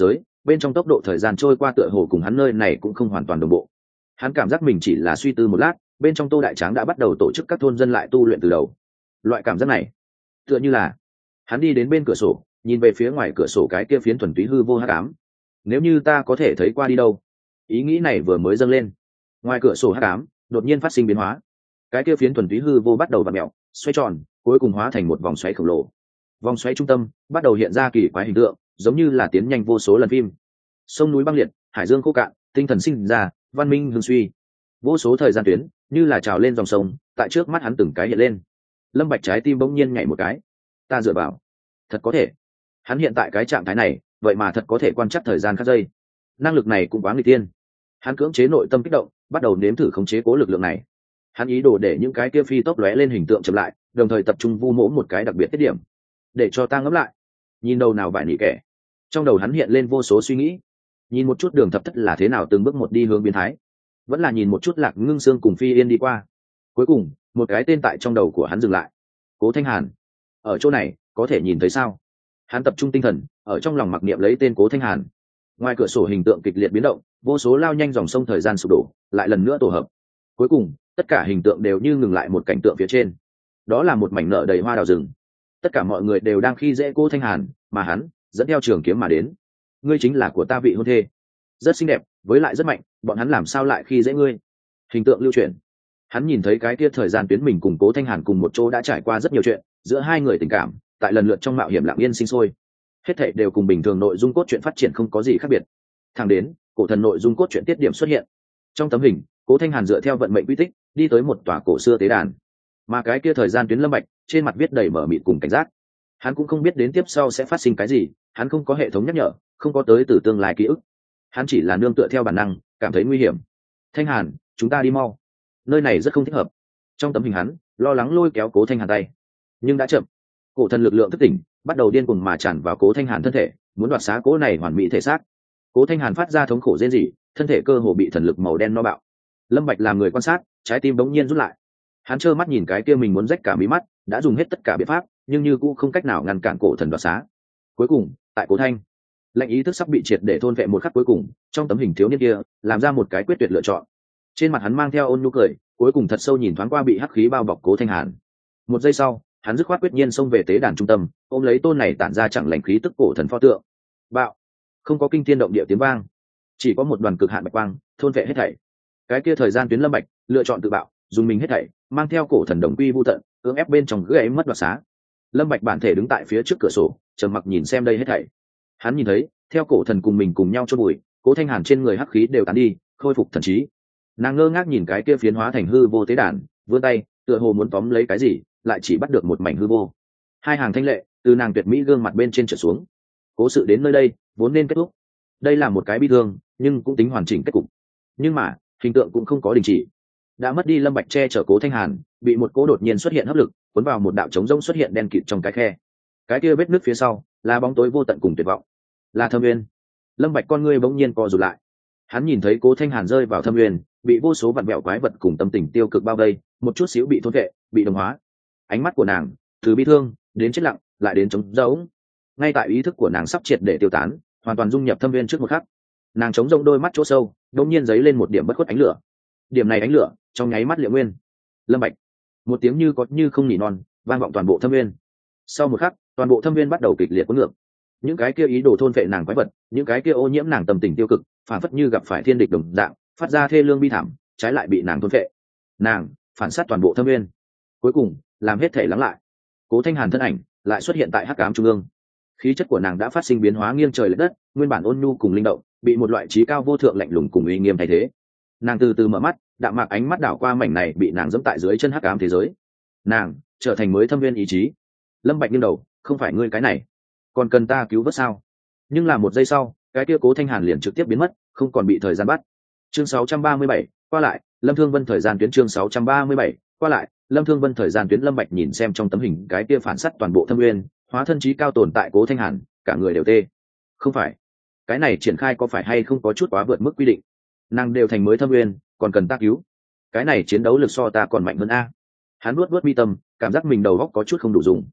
bên trong tốc độ thời gian trôi qua tựa hồ cùng hắn nơi này cũng không hoàn toàn đồng bộ. Hắn cảm giác mình chỉ là suy tư một lát, bên trong Tô Đại Tráng đã bắt đầu tổ chức các thôn dân lại tu luyện từ đầu. Loại cảm giác này tựa như là hắn đi đến bên cửa sổ, nhìn về phía ngoài cửa sổ cái kia phiến thuần túy hư vô hắc ám. Nếu như ta có thể thấy qua đi đâu? Ý nghĩ này vừa mới dâng lên, ngoài cửa sổ hắc ám đột nhiên phát sinh biến hóa. Cái kia phiến thuần túy hư vô bắt đầu vặn mèo, xoay tròn, cuối cùng hóa thành một vòng xoáy khổng lồ. Vòng xoáy trung tâm bắt đầu hiện ra kỳ quái hình tượng, giống như là tiến nhanh vô số lần phim. Sông núi băng liệt, hải dương khô cạn, tinh thần sinh ra, văn minh hưng suy. Vô số thời gian tuyến như là trào lên dòng sông, tại trước mắt hắn từng cái hiện lên. Lâm Bạch trái tim bỗng nhiên nhảy một cái. Ta dựa vào, thật có thể. Hắn hiện tại cái trạng thái này, vậy mà thật có thể quan trắc thời gian các giây. Năng lực này cũng quá nguy tiên. Hắn cưỡng chế nội tâm kích động, bắt đầu nếm thử khống chế cố lực lượng này. Hắn ý đồ để những cái kia phi tốc lóe lên hình tượng chậm lại, đồng thời tập trung vu mỗ một cái đặc biệt tiết điểm. Để cho ta ngẫm lại. Nhìn đầu nào vải nỉ kẻ. Trong đầu hắn hiện lên vô số suy nghĩ. Nhìn một chút đường thập thất là thế nào từng bước một đi hướng biến thái, vẫn là nhìn một chút Lạc Ngưng Sương cùng Phi Yên đi qua. Cuối cùng, một cái tên tại trong đầu của hắn dừng lại. Cố Thanh Hàn. Ở chỗ này, có thể nhìn thấy sao? Hắn tập trung tinh thần, ở trong lòng mặc niệm lấy tên Cố Thanh Hàn. Ngoài cửa sổ hình tượng kịch liệt biến động, vô số lao nhanh dòng sông thời gian sụp đổ, lại lần nữa tổ hợp. Cuối cùng, tất cả hình tượng đều như ngừng lại một cảnh tượng phía trên. Đó là một mảnh nở đầy hoa đào rừng. Tất cả mọi người đều đang khi dễ Cố Thanh Hàn, mà hắn dẫn theo trường kiếm mà đến. Ngươi chính là của ta vị hôn thê. Rất xinh đẹp, với lại rất mạnh, bọn hắn làm sao lại khi dễ ngươi? Hình tượng lưu truyền. Hắn nhìn thấy cái kia thời gian tuyến mình cùng Cố Thanh Hàn cùng một chỗ đã trải qua rất nhiều chuyện, giữa hai người tình cảm, tại lần lượt trong mạo hiểm lặng yên sinh sôi. Hết thảy đều cùng bình thường nội dung cốt truyện phát triển không có gì khác biệt. Thẳng đến, cổ thần nội dung cốt truyện tiết điểm xuất hiện. Trong tấm hình, Cố Thanh Hàn dựa theo vận mệnh quy tích, đi tới một tòa cổ xưa tế đàn. Mà cái kia thời gian tuyến Lâm Bạch, trên mặt viết đầy mở mịt cùng cảnh giác. Hắn cũng không biết đến tiếp sau sẽ phát sinh cái gì, hắn không có hệ thống nhắc nhở, không có tới từ tương lai ký ức. Hắn chỉ là nương tựa theo bản năng, cảm thấy nguy hiểm. Thanh Hàn, chúng ta đi mau, nơi này rất không thích hợp. Trong tấm hình hắn lo lắng lôi kéo Cố Thanh Hàn tay, nhưng đã chậm. Cổ thần lực lượng thức tỉnh, bắt đầu điên cuồng mà tràn vào Cố Thanh Hàn thân thể, muốn đoạt xá cố này hoàn mỹ thể xác. Cố Thanh Hàn phát ra thống khổ rên rỉ, thân thể cơ hồ bị thần lực màu đen no bạo. Lâm Bạch làm người quan sát, trái tim bỗng nhiên rút lại. Hắn trơ mắt nhìn cái kia mình muốn rách cả mí mắt, đã dùng hết tất cả biện pháp, nhưng như cũng không cách nào ngăn cản cổ thần đoạt xá. Cuối cùng, tại Cố Thanh, lệnh ý thức sắp bị triệt để thôn vệ một khắc cuối cùng, trong tấm hình thiếu niên kia làm ra một cái quyết tuyệt lựa chọn. Trên mặt hắn mang theo ôn nhu cười, cuối cùng thật sâu nhìn thoáng qua bị hắc khí bao bọc Cố Thanh Hàn. Một giây sau, hắn dứt khoát quyết nhiên xông về tế đàn trung tâm, ôm lấy tôn này tản ra chẳng lành khí tức cổ thần pho tượng. Bạo! Không có kinh thiên động địa tiếng vang, chỉ có một đoàn cực hạn bạch quang thôn vệ hết thảy. Cái kia thời gian tuyến Lâm Bạch lựa chọn tự bạo, dùng mình hết thảy, mang theo cổ thần đồng quy vu tận, cưỡng ép bên trong gãy mất đoạt xá. Lâm Bạch bản thể đứng tại phía trước cửa sổ, trầm mặc nhìn xem đây hết thảy. Hắn nhìn thấy, theo cổ thần cùng mình cùng nhau chôn bụi, Cố Thanh Hàn trên người hắc khí đều tán đi, khôi phục thần trí. Nàng ngơ ngác nhìn cái kia phiến hóa thành hư vô tế đàn, vươn tay, tựa hồ muốn tóm lấy cái gì, lại chỉ bắt được một mảnh hư vô. Hai hàng thanh lệ từ nàng tuyệt mỹ gương mặt bên trên trở xuống. Cố sự đến nơi đây vốn nên kết thúc. Đây là một cái bi thương, nhưng cũng tính hoàn chỉnh kết cục. Nhưng mà hình tượng cũng không có đình chỉ. Đã mất đi Lâm Bạch che chở Cố Thanh Hàn, bị một cỗ đột nhiên xuất hiện hấp lực cuốn vào một đạo trống rỗng xuất hiện đen kịt trong cái khe. Cái kia vết nứt phía sau là bóng tối vô tận cùng tuyệt vọng, là thâm nguyên. Lâm Bạch con ngươi bỗng nhiên co rụt lại. Hắn nhìn thấy Cố Thanh Hàn rơi vào thâm nguyên, bị vô số vặn vẹo quái vật cùng tâm tình tiêu cực bao vây, một chút xíu bị thôn vệ, bị đồng hóa. Ánh mắt của nàng từ bi thương đến chết lặng, lại đến trống rỗng. Ngay tại ý thức của nàng sắp triệt để tiêu tán, hoàn toàn dung nhập thâm viên trước một khắc, nàng chống rỗng đôi mắt chỗ sâu đột nhiên giấy lên một điểm bất khuất ánh lửa. Điểm này ánh lửa trong nháy mắt liệu nguyên. Lâm Bạch, một tiếng như có như không nỉ non vang vọng toàn bộ thâm viên. Sau một khắc, toàn bộ thâm viên bắt đầu kịch liệt cuốn ngược. Những cái kia ý đồ thôn vệ nàng quái vật, những cái kia ô nhiễm nàng tâm tình tiêu cực, phản phất như gặp phải thiên địch đồng dạng, phát ra thê lương bi thảm, trái lại bị nàng thôn vệ. Nàng phản sát toàn bộ thâm viên, cuối cùng làm hết thể lắng lại. Cố Thanh Hàn thân ảnh lại xuất hiện tại hắc ám trung ương. Khí chất của nàng đã phát sinh biến hóa nghiêng trời lệch đất, nguyên bản ôn nhu cùng linh động bị một loại trí cao vô thượng lạnh lùng cùng uy nghiêm thay thế. Nàng từ từ mở mắt, đạm mạc ánh mắt đảo qua mảnh này bị nàng dẫm tại dưới chân hắc ám thế giới. Nàng trở thành mới thâm viên ý chí. Lâm Bạch nghiêng đầu, không phải ngươi cái này, còn cần ta cứu vớt sao? Nhưng là một giây sau, cái kia Cố Thanh Hàn liền trực tiếp biến mất, không còn bị thời gian bắt. Chương sáu trăm ba mươi bảy, qua lại, Lâm Thương Vân thời gian tuyến chương sáu trăm ba mươi bảy, qua lại, Lâm Thương Vân thời gian tuyến. Lâm Bạch nhìn xem trong tấm hình cái kia phản sát toàn bộ thâm nguyên, hóa thân trí cao tồn tại Cố Thanh Hàn, cả người đều tê. Không phải, cái này triển khai có phải hay không có chút quá vượt mức quy định? Nàng đều thành mới thâm nguyên, còn cần ta cứu? Cái này chiến đấu lực so ta còn mạnh hơn a. Hắn nuốt nuốt mi tâm, cảm giác mình đầu óc có chút không đủ dùng.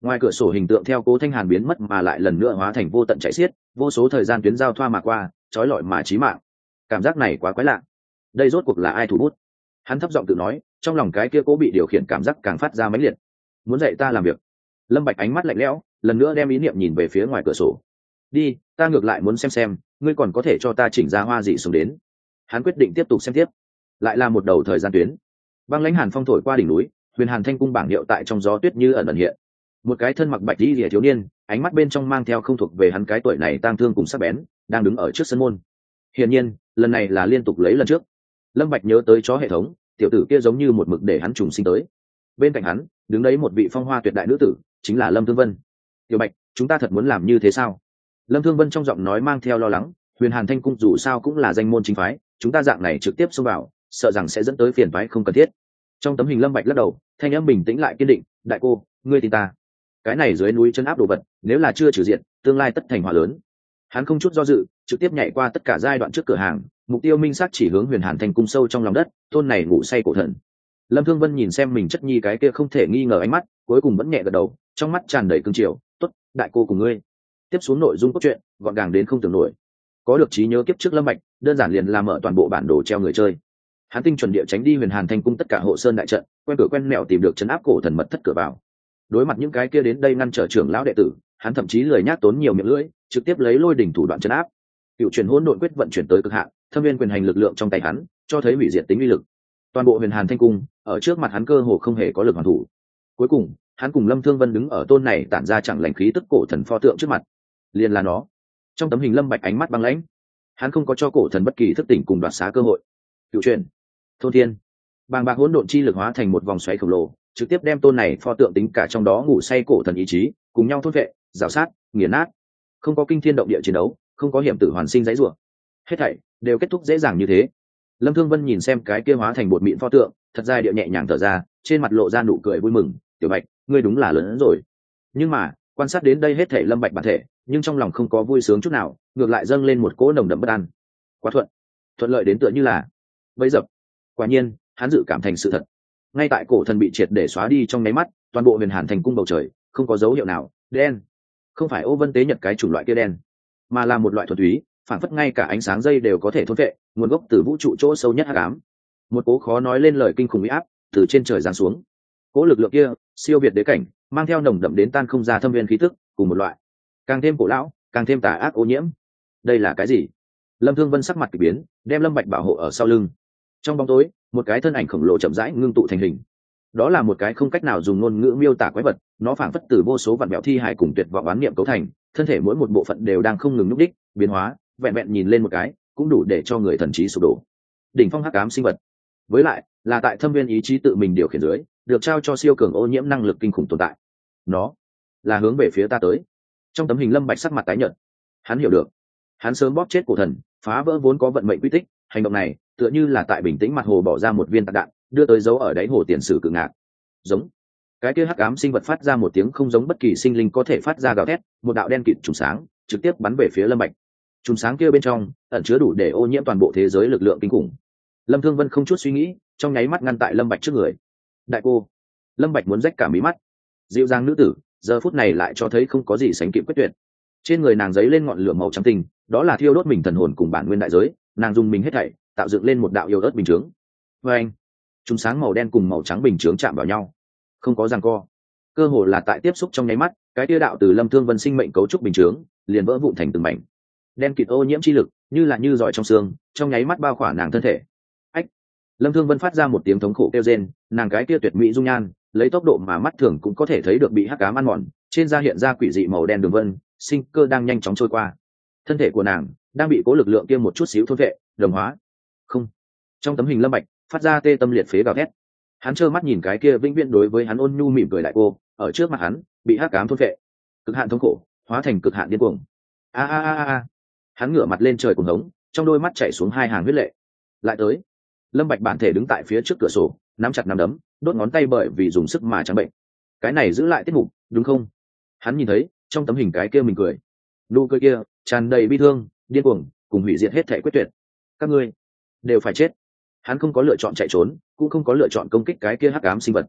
Ngoài cửa sổ hình tượng theo Cố Thanh Hàn biến mất mà lại lần nữa hóa thành vô tận chảy xiết, vô số thời gian tuyến giao thoa mà qua, trói lọi mà chí mạng. Cảm giác này quá quái lạ. Đây rốt cuộc là ai thủ bút? Hắn thấp giọng tự nói, trong lòng cái kia cố bị điều khiển cảm giác càng phát ra mãnh liệt. Muốn dạy ta làm việc. Lâm Bạch ánh mắt lạnh lẽo, lần nữa đem ý niệm nhìn về phía ngoài cửa sổ. Đi, ta ngược lại muốn xem xem, ngươi còn có thể cho ta chỉnh ra hoa gì xuống đến. Hắn quyết định tiếp tục xem tiếp. Lại là một đầu thời gian tuyến. Băng lãnh hàn phong thổi qua đỉnh núi, Huyền Hàn Thanh cung bảng hiệu tại trong gió tuyết như ẩn ẩn hiện. Một cái thân mặc bạch y lìa thiếu niên, ánh mắt bên trong mang theo không thuộc về hắn cái tuổi này tang thương cùng sắc bén, đang đứng ở trước sân môn. Hiển nhiên, lần này là liên tục lấy lần trước. Lâm Bạch nhớ tới chó hệ thống, tiểu tử kia giống như một mực để hắn trùng sinh tới. Bên cạnh hắn, đứng đấy một vị phong hoa tuyệt đại nữ tử, chính là Lâm Thương Vân. "Tiểu Bạch, chúng ta thật muốn làm như thế sao?" Lâm Thương Vân trong giọng nói mang theo lo lắng, Huyền Hàn Thanh cung dù sao cũng là danh môn chính phái, chúng ta dạng này trực tiếp xông vào, sợ rằng sẽ dẫn tới phiền toái không cần thiết. Trong tấm hình Lâm Bạch lắc đầu, thanh âm bình tĩnh lại kiên định, "Đại cô, ngươi tin ta. Cái này dưới núi chân áp đồ vật, nếu là chưa trừ diện, tương lai tất thành họa lớn." Hắn không chút do dự, trực tiếp nhảy qua tất cả giai đoạn trước cửa hàng, mục tiêu minh xác chỉ hướng Huyền Hàn Thanh cung sâu trong lòng đất, tôn này ngủ say cổ thần. Lâm Thương Vân nhìn xem mình chất nhi cái kia không thể nghi ngờ ánh mắt, cuối cùng vẫn nhẹ gật đầu, trong mắt tràn đầy cương triều, "Tốt, đại cô cùng ngươi." Tiếp xuống nội dung cốt truyện, gọn gàng đến không tưởng nổi. Có được trí nhớ kiếp trước Lâm Bạch, đơn giản liền làm mở toàn bộ bản đồ treo người chơi. Hắn tinh chuẩn địa tránh đi Huyền Hàn Thanh cung tất cả hộ sơn đại trận, quen cửa quen mẹo tìm được trấn áp cổ thần mật thất cửa vào. Đối mặt những cái kia đến đây ngăn trở trưởng lão đệ tử, hắn thậm chí lười nhác tốn nhiều miệng lưỡi, trực tiếp lấy lôi đỉnh thủ đoạn trấn áp. Cựu truyền hỗn độn quyết vận chuyển tới cực hạn, thâm viên quyền hành lực lượng trong tay hắn, cho thấy hủy diệt tính uy lực. Toàn bộ Huyền Hàn Thanh cung, ở trước mặt hắn cơ hồ không hề có lực hoàn thủ. Cuối cùng, hắn cùng Lâm Thương Vân đứng ở tôn này tản ra chẳng lành khí tức cổ thần pho tượng trước mặt. Liền là nó. Trong tấm hình Lâm Bạch ánh mắt băng lãnh, hắn không có cho cổ thần bất kỳ thức tỉnh cùng đoạt xá cơ hội. Cựu truyền, thôn thiên, bàng bạc hỗn độn chi lực hóa thành một vòng xoáy khổng lồ, trực tiếp đem tôn này pho tượng tính cả trong đó ngủ say cổ thần ý chí cùng nhau thôn vệ, rào sát, nghiền nát. Không có kinh thiên động địa chiến đấu, không có hiểm tử hoàn sinh dãy rủa, hết thảy đều kết thúc dễ dàng như thế. Lâm Thương Vân nhìn xem cái kia hóa thành bột mịn pho tượng, thật dài địa nhẹ nhàng thở ra, trên mặt lộ ra nụ cười vui mừng, "Tiểu Bạch, ngươi đúng là lớn hơn rồi." Nhưng mà, quan sát đến đây hết thảy Lâm Bạch bản thể, nhưng trong lòng không có vui sướng chút nào, ngược lại dâng lên một cỗ nồng đậm bất an. Quá thuận, thuận lợi đến tựa như là bẫy dập. Quả nhiên, hắn dự cảm thành sự thật. Ngay tại cổ thần bị triệt để xóa đi trong nháy mắt, toàn bộ Huyền Hàn Thành cung bầu trời không có dấu hiệu nào đen. Không phải ô vân tế nhật cái chủng loại kia đen, mà là một loại thuần túy, phản phất ngay cả ánh sáng dây đều có thể thôn vệ, nguồn gốc từ vũ trụ chỗ sâu nhất hắc ám. Một cố khó nói lên lời kinh khủng uy áp từ trên trời giáng xuống. Cố lực lượng kia siêu việt đế cảnh, mang theo nồng đậm đến tan không ra thâm viên khí tức, cùng một loại càng thêm cổ lão, càng thêm tà ác ô nhiễm. Đây là cái gì? Lâm Thương Vân sắc mặt kỳ biến, đem Lâm Bạch bảo hộ ở sau lưng. Trong bóng tối, một cái thân ảnh khổng lồ chậm rãi ngưng tụ thành hình. Đó là một cái không cách nào dùng ngôn ngữ miêu tả quái vật, nó phảng phất từ vô số vạn vẹo thi hài cùng tuyệt vọng oán niệm cấu thành, thân thể mỗi một bộ phận đều đang không ngừng nhúc đích, biến hóa, vẹn vẹn nhìn lên một cái, cũng đủ để cho người thần trí sụp đổ. Đỉnh phong hắc ám sinh vật, với lại là tại thâm viên ý chí tự mình điều khiển dưới, được trao cho siêu cường ô nhiễm năng lực kinh khủng tồn tại. Nó là hướng về phía ta tới. Trong tấm hình Lâm Bạch sắc mặt tái nhợt, hắn hiểu được, hắn sớm bóp chết cổ thần, phá vỡ vốn có vận mệnh quy tích, hành động này tựa như là tại bình tĩnh mặt hồ bỏ ra một viên tạc đạn, đưa tới dấu ở đáy hồ tiền sử cự ngạc. Giống cái kia hắc ám sinh vật phát ra một tiếng không giống bất kỳ sinh linh có thể phát ra gào thét, một đạo đen kịt trùng sáng trực tiếp bắn về phía Lâm Bạch. Trùng sáng kia bên trong ẩn chứa đủ để ô nhiễm toàn bộ thế giới lực lượng kinh khủng. Lâm Thương Vân không chút suy nghĩ, trong nháy mắt ngăn tại Lâm Bạch trước người. "Đại cô." Lâm Bạch muốn rách cả mí mắt. Dịu dàng nữ tử, giờ phút này lại cho thấy không có gì sánh kịp quyết tuyệt. Trên người nàng giấy lên ngọn lửa màu trắng tinh, đó là thiêu đốt mình thần hồn cùng bản nguyên đại giới, nàng dùng mình hết thảy, tạo dựng lên một đạo yêu ớt bình chướng. Và anh, chúng sáng màu đen cùng màu trắng bình chướng chạm vào nhau, không có giằng co, cơ hồ là tại tiếp xúc trong nháy mắt, cái tia đạo từ Lâm Thương Vân sinh mệnh cấu trúc bình chướng liền vỡ vụn thành từng mảnh. Đen kịt ô nhiễm chi lực, như là như giỏi trong xương, trong nháy mắt bao khỏa nàng thân thể. Ách! Lâm Thương Vân phát ra một tiếng thống khổ kêu rên, nàng cái tia tuyệt mỹ dung nhan, lấy tốc độ mà mắt thường cũng có thể thấy được bị hắc ám ăn mòn, trên da hiện ra quỷ dị màu đen đường vân, sinh cơ đang nhanh chóng trôi qua. Thân thể của nàng đang bị cố lực lượng kia một chút xíu thôn vệ, đồng hóa. Không. Trong tấm hình Lâm Bạch phát ra tê tâm liệt phế gào thét. Hắn trơ mắt nhìn cái kia vĩnh viễn đối với hắn ôn nhu mỉm cười đại cô, ở trước mặt hắn, bị hắc ám thôn vệ. Cực hạn thống khổ, hóa thành cực hạn điên cuồng. A a a a. Hắn ngửa mặt lên trời cuồng hống, trong đôi mắt chảy xuống hai hàng huyết lệ. Lại tới. Lâm Bạch bản thể đứng tại phía trước cửa sổ, nắm chặt nắm đấm, đốt ngón tay bởi vì dùng sức mà trắng bệnh. Cái này giữ lại tiết mục, đúng không? Hắn nhìn thấy, trong tấm hình cái kia mình cười. Nụ cười kia tràn đầy bi thương, điên cuồng, cùng hủy diệt hết thảy quyết tuyệt. Các ngươi đều phải chết. Hắn không có lựa chọn chạy trốn, cũng không có lựa chọn công kích cái kia hắc ám sinh vật.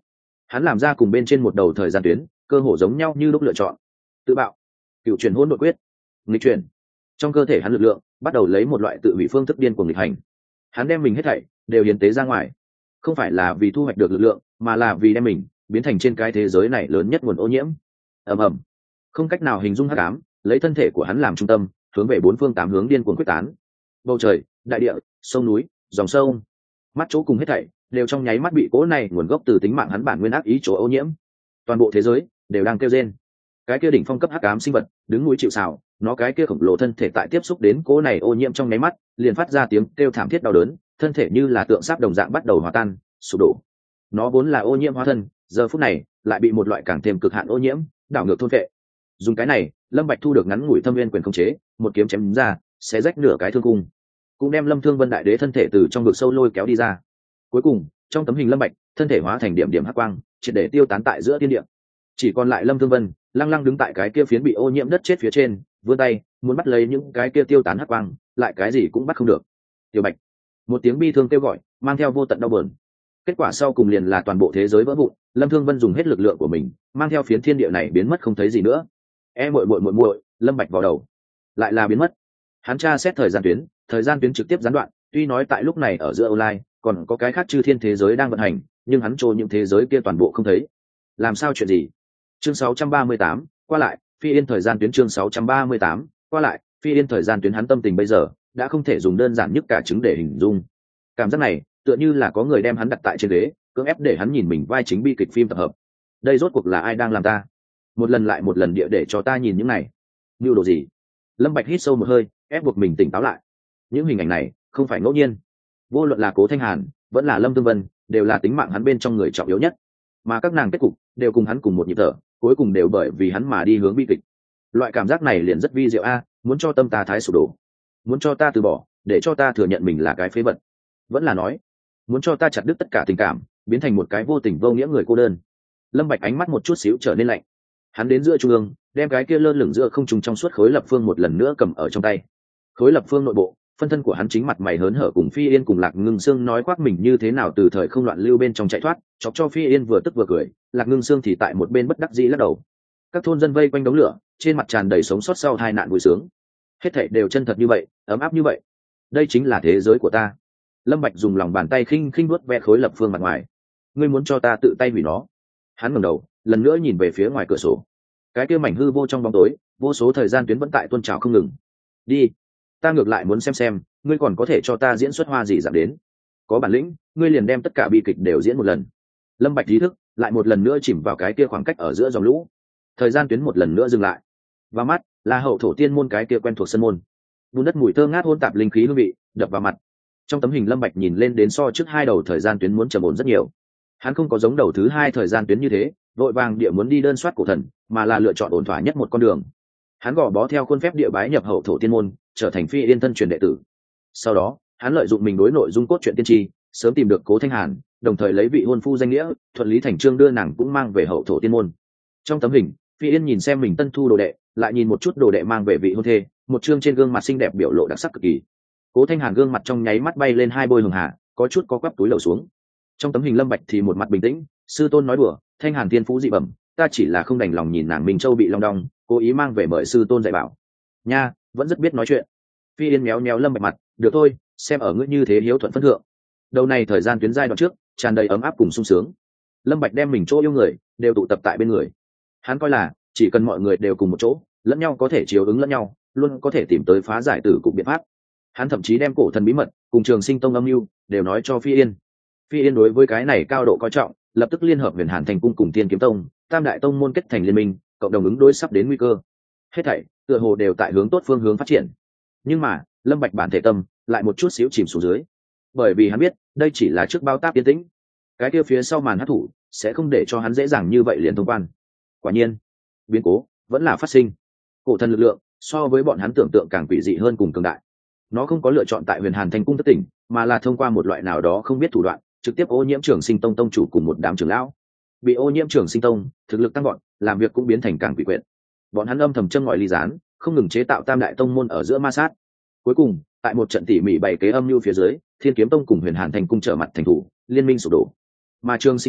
hắn làm ra cùng bên trên một đầu thời gian tuyến cơ hồ giống nhau như lúc lựa chọn. Tự bạo, cựu chuyển hỗn độn quyết, nghịch chuyển. Trong cơ thể hắn lực lượng bắt đầu lấy một loại tự hủy phương thức điên cuồng nghịch hành. Hắn đem mình hết thảy đều hiến tế ra ngoài, không phải là vì thu hoạch được lực lượng, mà là vì đem mình biến thành trên cái thế giới này lớn nhất nguồn ô nhiễm. Ầm ầm, không cách nào hình dung hắc ám lấy thân thể của hắn làm trung tâm, hướng về bốn phương tám hướng điên cuồng quyết tán. Bầu trời, đại địa, sông núi, dòng sông, mắt chỗ cùng hết thảy đều trong nháy mắt bị cỗ này nguồn gốc từ tính mạng hắn bản nguyên ác ý chỗ ô nhiễm. Toàn bộ thế giới đều đang kêu rên. Cái kia đỉnh phong cấp hắc ám sinh vật đứng núi chịu sào, nó cái kia khổng lồ thân thể tại tiếp xúc đến cỗ này ô nhiễm trong nháy mắt liền phát ra tiếng kêu thảm thiết đau đớn, thân thể như là tượng sáp đồng dạng bắt đầu hòa tan sụp đổ. Nó vốn là ô nhiễm hóa thân, giờ phút này lại bị một loại càng thêm cực hạn ô nhiễm đảo ngược thôn phệ. Dùng cái này, Lâm Bạch thu được ngắn ngủi thâm viên quyền khống chế, một kiếm chém ra, xé rách nửa cái thương cung, cũng đem Lâm Thương Vân đại đế thân thể từ trong vực sâu lôi kéo đi ra. Cuối cùng, trong tấm hình Lâm Bạch, thân thể hóa thành điểm điểm hắc quang, triệt để tiêu tán tại giữa thiên địa. Chỉ còn lại Lâm Thương Vân, lăng lăng đứng tại cái kia phiến bị ô nhiễm đất chết phía trên, vươn tay, muốn bắt lấy những cái kia tiêu tán hắc quang, lại cái gì cũng bắt không được. Tiểu Bạch, một tiếng bi thương kêu gọi, mang theo vô tận đau buồn. Kết quả sau cùng liền là toàn bộ thế giới vỡ vụn, Lâm Thương Vân dùng hết lực lượng của mình, mang theo phiến thiên địa này biến mất không thấy gì nữa. E muội muội muội muội, Lâm Bạch vào đầu, lại là biến mất. Hắn tra xét thời gian tuyến, thời gian tuyến trực tiếp gián đoạn, tuy nói tại lúc này ở giữa online còn có cái khác chư thiên thế giới đang vận hành, nhưng hắn trôi những thế giới kia toàn bộ không thấy. Làm sao chuyện gì? Chương sáu trăm ba mươi tám, qua lại, Phi Yên thời gian tuyến chương sáu trăm ba mươi tám, qua lại, Phi Yên thời gian tuyến hắn tâm tình bây giờ đã không thể dùng đơn giản nhất cả chứng để hình dung. Cảm giác này, tựa như là có người đem hắn đặt tại trên ghế, cưỡng ép để hắn nhìn mình vai chính bi kịch phim tập hợp. Đây rốt cuộc là ai đang làm ta? Một lần lại một lần địa để cho ta nhìn những này. Như đồ gì? Lâm Bạch hít sâu một hơi, ép buộc mình tỉnh táo lại. Những hình ảnh này không phải ngẫu nhiên, vô luận là Cố Thanh Hàn vẫn là Lâm Tương Vân đều là tính mạng hắn bên trong người trọng yếu nhất, mà các nàng kết cục đều cùng hắn cùng một nhịp thở, cuối cùng đều bởi vì hắn mà đi hướng bi kịch. Loại cảm giác này liền rất vi diệu a, muốn cho tâm ta thái sụp đổ, muốn cho ta từ bỏ, để cho ta thừa nhận mình là cái phế vật, vẫn là nói muốn cho ta chặt đứt tất cả tình cảm, biến thành một cái vô tình vô nghĩa người cô đơn. Lâm Bạch ánh mắt một chút xíu trở nên lạnh. Hắn đến giữa trung ương, đem cái kia lơ lửng giữa không trung trong suốt khối lập phương một lần nữa cầm ở trong tay. Khối lập phương nội bộ, phân thân của hắn chính mặt mày hớn hở cùng Phi Yên cùng Lạc Ngưng Sương nói khoác mình như thế nào từ thời không loạn lưu bên trong chạy thoát, chọc cho Phi Yên vừa tức vừa cười, Lạc Ngưng Sương thì tại một bên bất đắc dĩ lắc đầu. Các thôn dân vây quanh đống lửa, trên mặt tràn đầy sống sót sau tai nạn vui sướng. Hết thảy đều chân thật như vậy, ấm áp như vậy. Đây chính là thế giới của ta. Lâm Bạch dùng lòng bàn tay khinh khinh vuốt ve khối lập phương mặt ngoài. Ngươi muốn cho ta tự tay hủy nó? Hắn ngẩng đầu, lần nữa nhìn về phía ngoài cửa sổ. Cái kia mảnh hư vô trong bóng tối, vô số thời gian tuyến vẫn tại tuôn trào không ngừng. Đi, ta ngược lại muốn xem xem, ngươi còn có thể cho ta diễn xuất hoa gì dạng đến. Có bản lĩnh, ngươi liền đem tất cả bi kịch đều diễn một lần. Lâm Bạch ý thức lại một lần nữa chìm vào cái kia khoảng cách ở giữa dòng lũ. Thời gian tuyến một lần nữa dừng lại. Vào mắt là hậu thổ tiên môn cái kia quen thuộc sân môn. Bùn đất mùi thơm ngát hỗn tạp linh khí hương vị đập vào mặt. Trong tấm hình Lâm Bạch nhìn lên đến so trước hai đầu thời gian tuyến muốn trầm ổn rất nhiều. Hắn không có giống đầu thứ hai thời gian tuyến như thế, vội vàng địa muốn đi đơn soát cổ thần, mà là lựa chọn ổn thỏa nhất một con đường. Hắn gò bó theo khuôn phép địa bái nhập hậu thổ tiên môn, trở thành Phi Yên thân truyền đệ tử. Sau đó, hắn lợi dụng mình đối nội dung cốt truyện tiên tri, sớm tìm được Cố Thanh Hàn, đồng thời lấy vị hôn phu danh nghĩa, thuận lý thành chương đưa nàng cũng mang về hậu thổ tiên môn. Trong tấm hình, Phi Yên nhìn xem mình tân thu đồ đệ, lại nhìn một chút đồ đệ mang về vị hôn thê, một chương trên gương mặt xinh đẹp biểu lộ đặc sắc cực kỳ. Cố Thanh Hàn gương mặt trong nháy mắt bay lên hai bôi hường hà, có chút có quắp túi lầu xuống. Trong tấm hình Lâm Bạch thì một mặt bình tĩnh, sư tôn nói đùa, Thanh Hàn tiên phú dị bẩm, ta chỉ là không đành lòng nhìn nàng Minh Châu bị long đong, cố ý mang về mời sư tôn dạy bảo. Nha, vẫn rất biết nói chuyện. Phi Yên méo méo Lâm Bạch mặt, được thôi, xem ở ngươi như thế hiếu thuận phân thượng. Đầu này thời gian tuyến giai đoạn trước, tràn đầy ấm áp cùng sung sướng. Lâm Bạch đem mình chỗ yêu người đều tụ tập tại bên người. Hắn coi là chỉ cần mọi người đều cùng một chỗ, lẫn nhau có thể chiếu ứng lẫn nhau, luôn có thể tìm tới phá giải tử cục biện pháp. Hắn thậm chí đem cổ thần bí mật cùng Trường Sinh Tông âm mưu đều nói cho Phi Yên. Phi Yên đối với cái này cao độ coi trọng, lập tức liên hợp Huyền Hàn Thành Cung cùng Tiên Kiếm Tông, Tam Đại Tông môn kết thành liên minh, cộng đồng ứng đối sắp đến nguy cơ. Hết thảy tựa hồ đều tại hướng tốt phương hướng phát triển. Nhưng mà, Lâm Bạch bản thể tâm lại một chút xíu chìm xuống dưới, bởi vì hắn biết, đây chỉ là trước bao táp tiến tĩnh. Cái kia phía sau màn hắc thủ sẽ không để cho hắn dễ dàng như vậy liền thông quan. Quả nhiên, biến cố vẫn là phát sinh. Cổ thần lực lượng so với bọn hắn tưởng tượng càng quỷ dị hơn cùng cường đại. Nó không có lựa chọn tại Huyền Hàn Thành Cung thất tỉnh, mà là thông qua một loại nào đó không biết thủ đoạn, trực tiếp ô nhiễm Trường Sinh Tông tông chủ cùng một đám trưởng lão. Bị ô nhiễm Trường Sinh Tông, thực lực tăng vọt, làm việc cũng biến thành càng quỷ quyệt. Bọn hắn âm thầm châm ngòi ly gián, không ngừng chế tạo Tam Đại Tông môn ở giữa ma sát. Cuối cùng, tại một trận tỉ mỉ bày kế âm mưu phía dưới, Thiên Kiếm Tông cùng Huyền Hàn Thành Cung trở mặt thành thủ, liên minh sụp đổ. Mà Trường Sinh Tông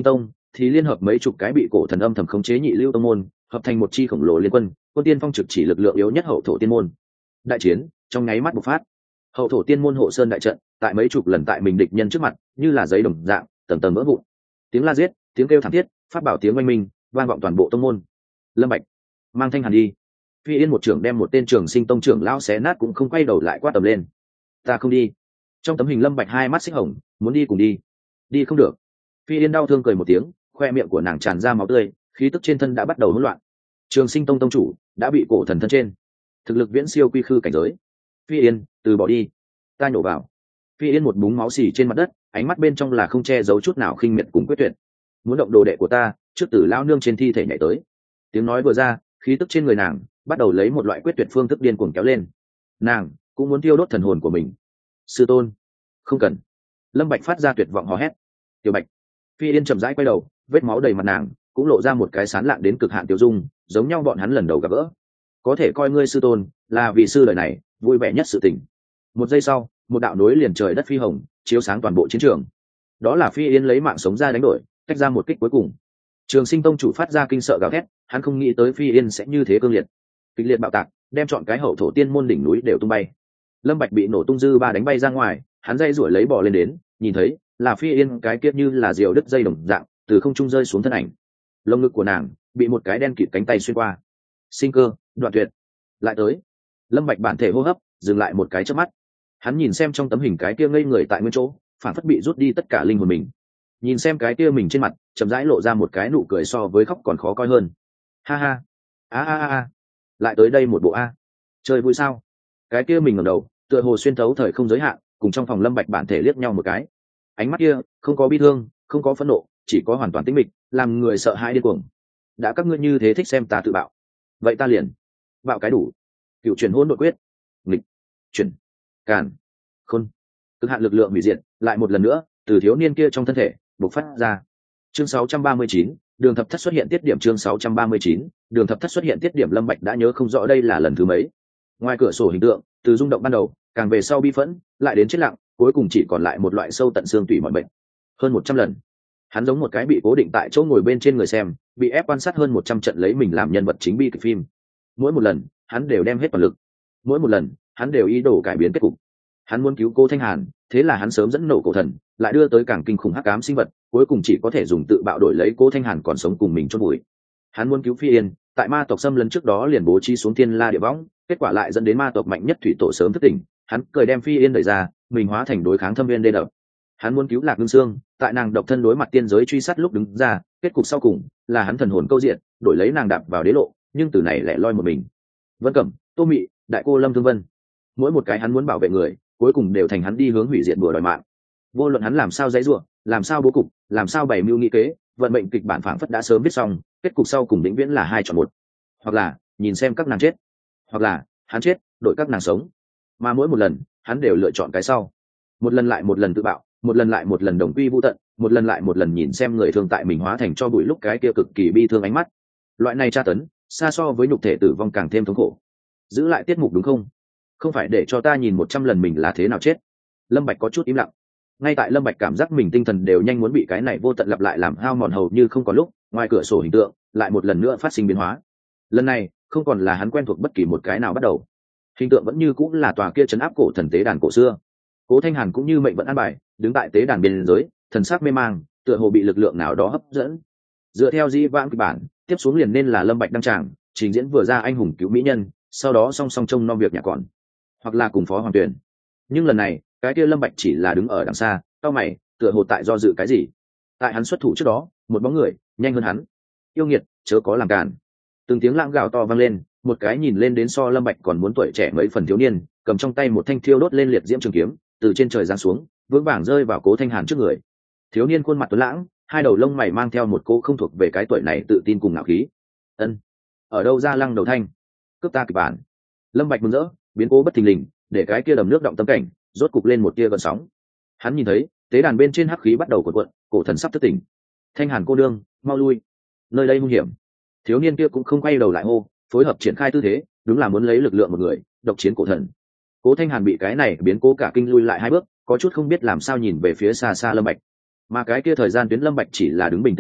thì liên hợp mấy chục cái bị cổ thần âm thầm khống chế nhị lưu tông môn, hợp thành một chi khổng lồ liên quân. Quân tiên phong trực chỉ lực lượng yếu nhất hậu thổ tiên môn. Đại chiến trong nháy mắt bộc phát. Hậu thổ tiên môn hộ sơn đại trận, tại mấy chục lần tại mình địch nhân trước mặt, như là giấy đồng dạng, tầng tầng vỡ vụn. Tiếng la giết, tiếng kêu thảm thiết, pháp bảo tiếng oanh minh, vang vọng toàn bộ tông môn. Lâm Bạch mang Thanh Hàn đi. Phi Yên một trưởng đem một tên trường sinh tông trưởng lão xé nát cũng không quay đầu lại quát tầm lên. Ta không đi. Trong tấm hình Lâm Bạch hai mắt xích hồng, muốn đi cùng đi. Đi không được. Phi Yên đau thương cười một tiếng, khoe miệng của nàng tràn ra máu tươi, khí tức trên thân đã bắt đầu hỗn loạn. Trường sinh tông tông chủ đã bị cổ thần thân trên, thực lực viễn siêu quy khư cảnh giới. Phi Yên, từ bỏ đi. Ta nhổ vào. Phi Yên một búng máu xì trên mặt đất, ánh mắt bên trong là không che giấu chút nào khinh miệt cùng quyết tuyệt. Muốn động đồ đệ của ta, trước tử lao nương trên thi thể nhảy tới. Tiếng nói vừa ra, khí tức trên người nàng bắt đầu lấy một loại quyết tuyệt phương thức điên cuồng kéo lên. Nàng cũng muốn tiêu đốt thần hồn của mình. Sư tôn, không cần. Lâm Bạch phát ra tuyệt vọng hò hét. Tiểu Bạch. Phi Yên chậm rãi quay đầu, vết máu đầy mặt nàng cũng lộ ra một cái sán lạn đến cực hạn tiêu dung, giống nhau bọn hắn lần đầu gặp gỡ. Có thể coi ngươi sư tôn là vị sư đời này vui vẻ nhất sự tình. Một giây sau, một đạo nối liền trời đất phi hồng chiếu sáng toàn bộ chiến trường. Đó là Phi Yên lấy mạng sống ra đánh đổi, tách ra một kích cuối cùng. Trường Sinh tông chủ phát ra kinh sợ gào thét, hắn không nghĩ tới Phi Yên sẽ như thế cương liệt. Kịch liệt bạo tạc, đem chọn cái hậu thổ tiên môn đỉnh núi đều tung bay. Lâm Bạch bị nổ tung dư ba đánh bay ra ngoài, hắn dây rủi lấy bò lên đến, nhìn thấy là Phi Yên cái kiết như là diều đứt dây đồng dạng, từ không trung rơi xuống thân ảnh. Lồng ngực của nàng bị một cái đen kịt cánh tay xuyên qua. Sinh cơ đoạn tuyệt. Lại tới. Lâm Bạch bản thể hô hấp dừng lại một cái chớp mắt. Hắn nhìn xem trong tấm hình cái kia ngây người tại nguyên chỗ, phản phất bị rút đi tất cả linh hồn mình. Nhìn xem cái kia mình trên mặt, chậm rãi lộ ra một cái nụ cười so với khóc còn khó coi hơn. Ha ha. A a a a. Lại tới đây một bộ a. Chơi vui sao? Cái kia mình ngẩng đầu, tựa hồ xuyên thấu thời không giới hạn, cùng trong phòng Lâm Bạch bản thể liếc nhau một cái. Ánh mắt kia không có bi thương, không có phẫn nộ, chỉ có hoàn toàn tĩnh mịch, làm người sợ hãi điên cuồng. Đã các ngươi như thế thích xem ta tự bạo, vậy ta liền bạo cái đủ. Cựu chuyển hỗn độn quyết, nghịch chuyển càn khôn, cực hạn lực lượng hủy diệt lại một lần nữa từ thiếu niên kia trong thân thể bộc phát ra. Chương sáu trăm ba mươi chín, đường thập thất xuất hiện tiết điểm. Chương sáu trăm ba mươi chín, đường thập thất xuất hiện tiết điểm. Lâm Bạch đã nhớ không rõ đây là lần thứ mấy. Ngoài cửa sổ hình tượng, từ rung động ban đầu, càng về sau bi phẫn, lại đến chết lặng, cuối cùng chỉ còn lại một loại sâu tận xương tủy mọi bệnh. Hơn một trăm lần, hắn giống một cái bị cố định tại chỗ ngồi bên trên người xem, bị ép quan sát hơn một trăm trận lấy mình làm nhân vật chính bi kịch phim. Mỗi một lần, hắn đều đem hết toàn lực. Mỗi một lần, hắn đều ý đồ cải biến kết cục. Hắn muốn cứu Cố Thanh Hàn, thế là hắn sớm dẫn nổ cổ thần, lại đưa tới càng kinh khủng hắc ám sinh vật, cuối cùng chỉ có thể dùng tự bạo đổi lấy Cố Thanh Hàn còn sống cùng mình chôn vùi. Hắn muốn cứu Phi Yên, tại ma tộc xâm lấn trước đó liền bố trí xuống thiên la địa võng, kết quả lại dẫn đến ma tộc mạnh nhất thủy tổ sớm thức tỉnh, hắn cười đem Phi Yên đẩy ra, mình hóa thành đối kháng thâm viên đê đập. Hắn muốn cứu Lạc Ngưng Sương, tại nàng độc thân đối mặt tiên giới truy sát lúc đứng ra, kết cục sau cùng là hắn thần hồn câu diện, đổi lấy nàng đạp vào đế lộ, nhưng từ này lẻ loi một mình. Vân Cẩm, Tô Mị, Đại cô Lâm Thương Vân, mỗi một cái hắn muốn bảo vệ người, cuối cùng đều thành hắn đi hướng hủy diệt bừa đòi mạng. Vô luận hắn làm sao dãy rủa, làm sao bố cục, làm sao bày mưu nghị kế, vận mệnh kịch bản phảng phất đã sớm biết xong, kết cục sau cùng vĩnh viễn là hai chọn một. Hoặc là nhìn xem các nàng chết, hoặc là hắn chết, đổi các nàng sống. Mà mỗi một lần, hắn đều lựa chọn cái sau. Một lần lại một lần tự bạo, một lần lại một lần đồng quy vu tận, một lần lại một lần nhìn xem người thương tại mình hóa thành cho bụi lúc cái kia cực kỳ bi thương ánh mắt. Loại này tra tấn, xa so với nhục thể tử vong càng thêm thống khổ. Giữ lại tiết mục đúng không? Không phải để cho ta nhìn một trăm lần mình là thế nào chết. Lâm Bạch có chút im lặng. Ngay tại Lâm Bạch cảm giác mình tinh thần đều nhanh muốn bị cái này vô tận lặp lại làm hao mòn hầu như không còn lúc, ngoài cửa sổ hình tượng lại một lần nữa phát sinh biến hóa. Lần này không còn là hắn quen thuộc bất kỳ một cái nào bắt đầu. Hình tượng vẫn như cũng là tòa kia trấn áp cổ thần tế đàn cổ xưa. Cố Thanh Hàn cũng như mệnh vận an bài, đứng tại tế đàn biên giới, thần sắc mê mang, tựa hồ bị lực lượng nào đó hấp dẫn. Dựa theo di vãng kịch bản, tiếp xuống liền nên là Lâm Bạch đăng tràng, trình diễn vừa ra anh hùng cứu mỹ nhân, sau đó song song trông nom việc nhà còn, hoặc là cùng phó hoàng tuyển. Nhưng lần này, cái kia Lâm Bạch chỉ là đứng ở đằng xa, cau mày, tựa hồ tại do dự cái gì. Tại hắn xuất thủ trước đó, một bóng người nhanh hơn hắn. Yêu nghiệt, chớ có làm cản. Từng tiếng lãng gào to vang lên, một cái nhìn lên đến so Lâm Bạch còn muốn tuổi trẻ mấy phần thiếu niên, cầm trong tay một thanh thiêu đốt lên liệt diễm trường kiếm, từ trên trời giáng xuống, vững vàng rơi vào Cố Thanh Hàn trước người. Thiếu niên khuôn mặt tuấn lãng, hai đầu lông mày mang theo một cô không thuộc về cái tuổi này tự tin cùng ngạo khí. Ân, ở đâu ra Lăng Đầu Thanh? Cướp ta kịch bản. Lâm Bạch mừng rỡ, biến cố bất thình lình, để cái kia đầm nước động tâm cảnh rốt cục lên một tia gợn sóng. Hắn nhìn thấy tế đàn bên trên hắc khí bắt đầu cuộn cuộn, cổ thần sắp thức tỉnh. Thanh Hàn cô đương, mau lui, nơi đây nguy hiểm. Thiếu niên kia cũng không quay đầu lại hô, phối hợp triển khai tư thế, đúng là muốn lấy lực lượng một người độc chiến cổ thần. Cố Thanh Hàn bị cái này biến cố cả kinh lui lại hai bước, có chút không biết làm sao nhìn về phía xa xa Lâm Bạch. Mà cái kia thời gian tuyến Lâm Bạch chỉ là đứng bình tĩnh lấy,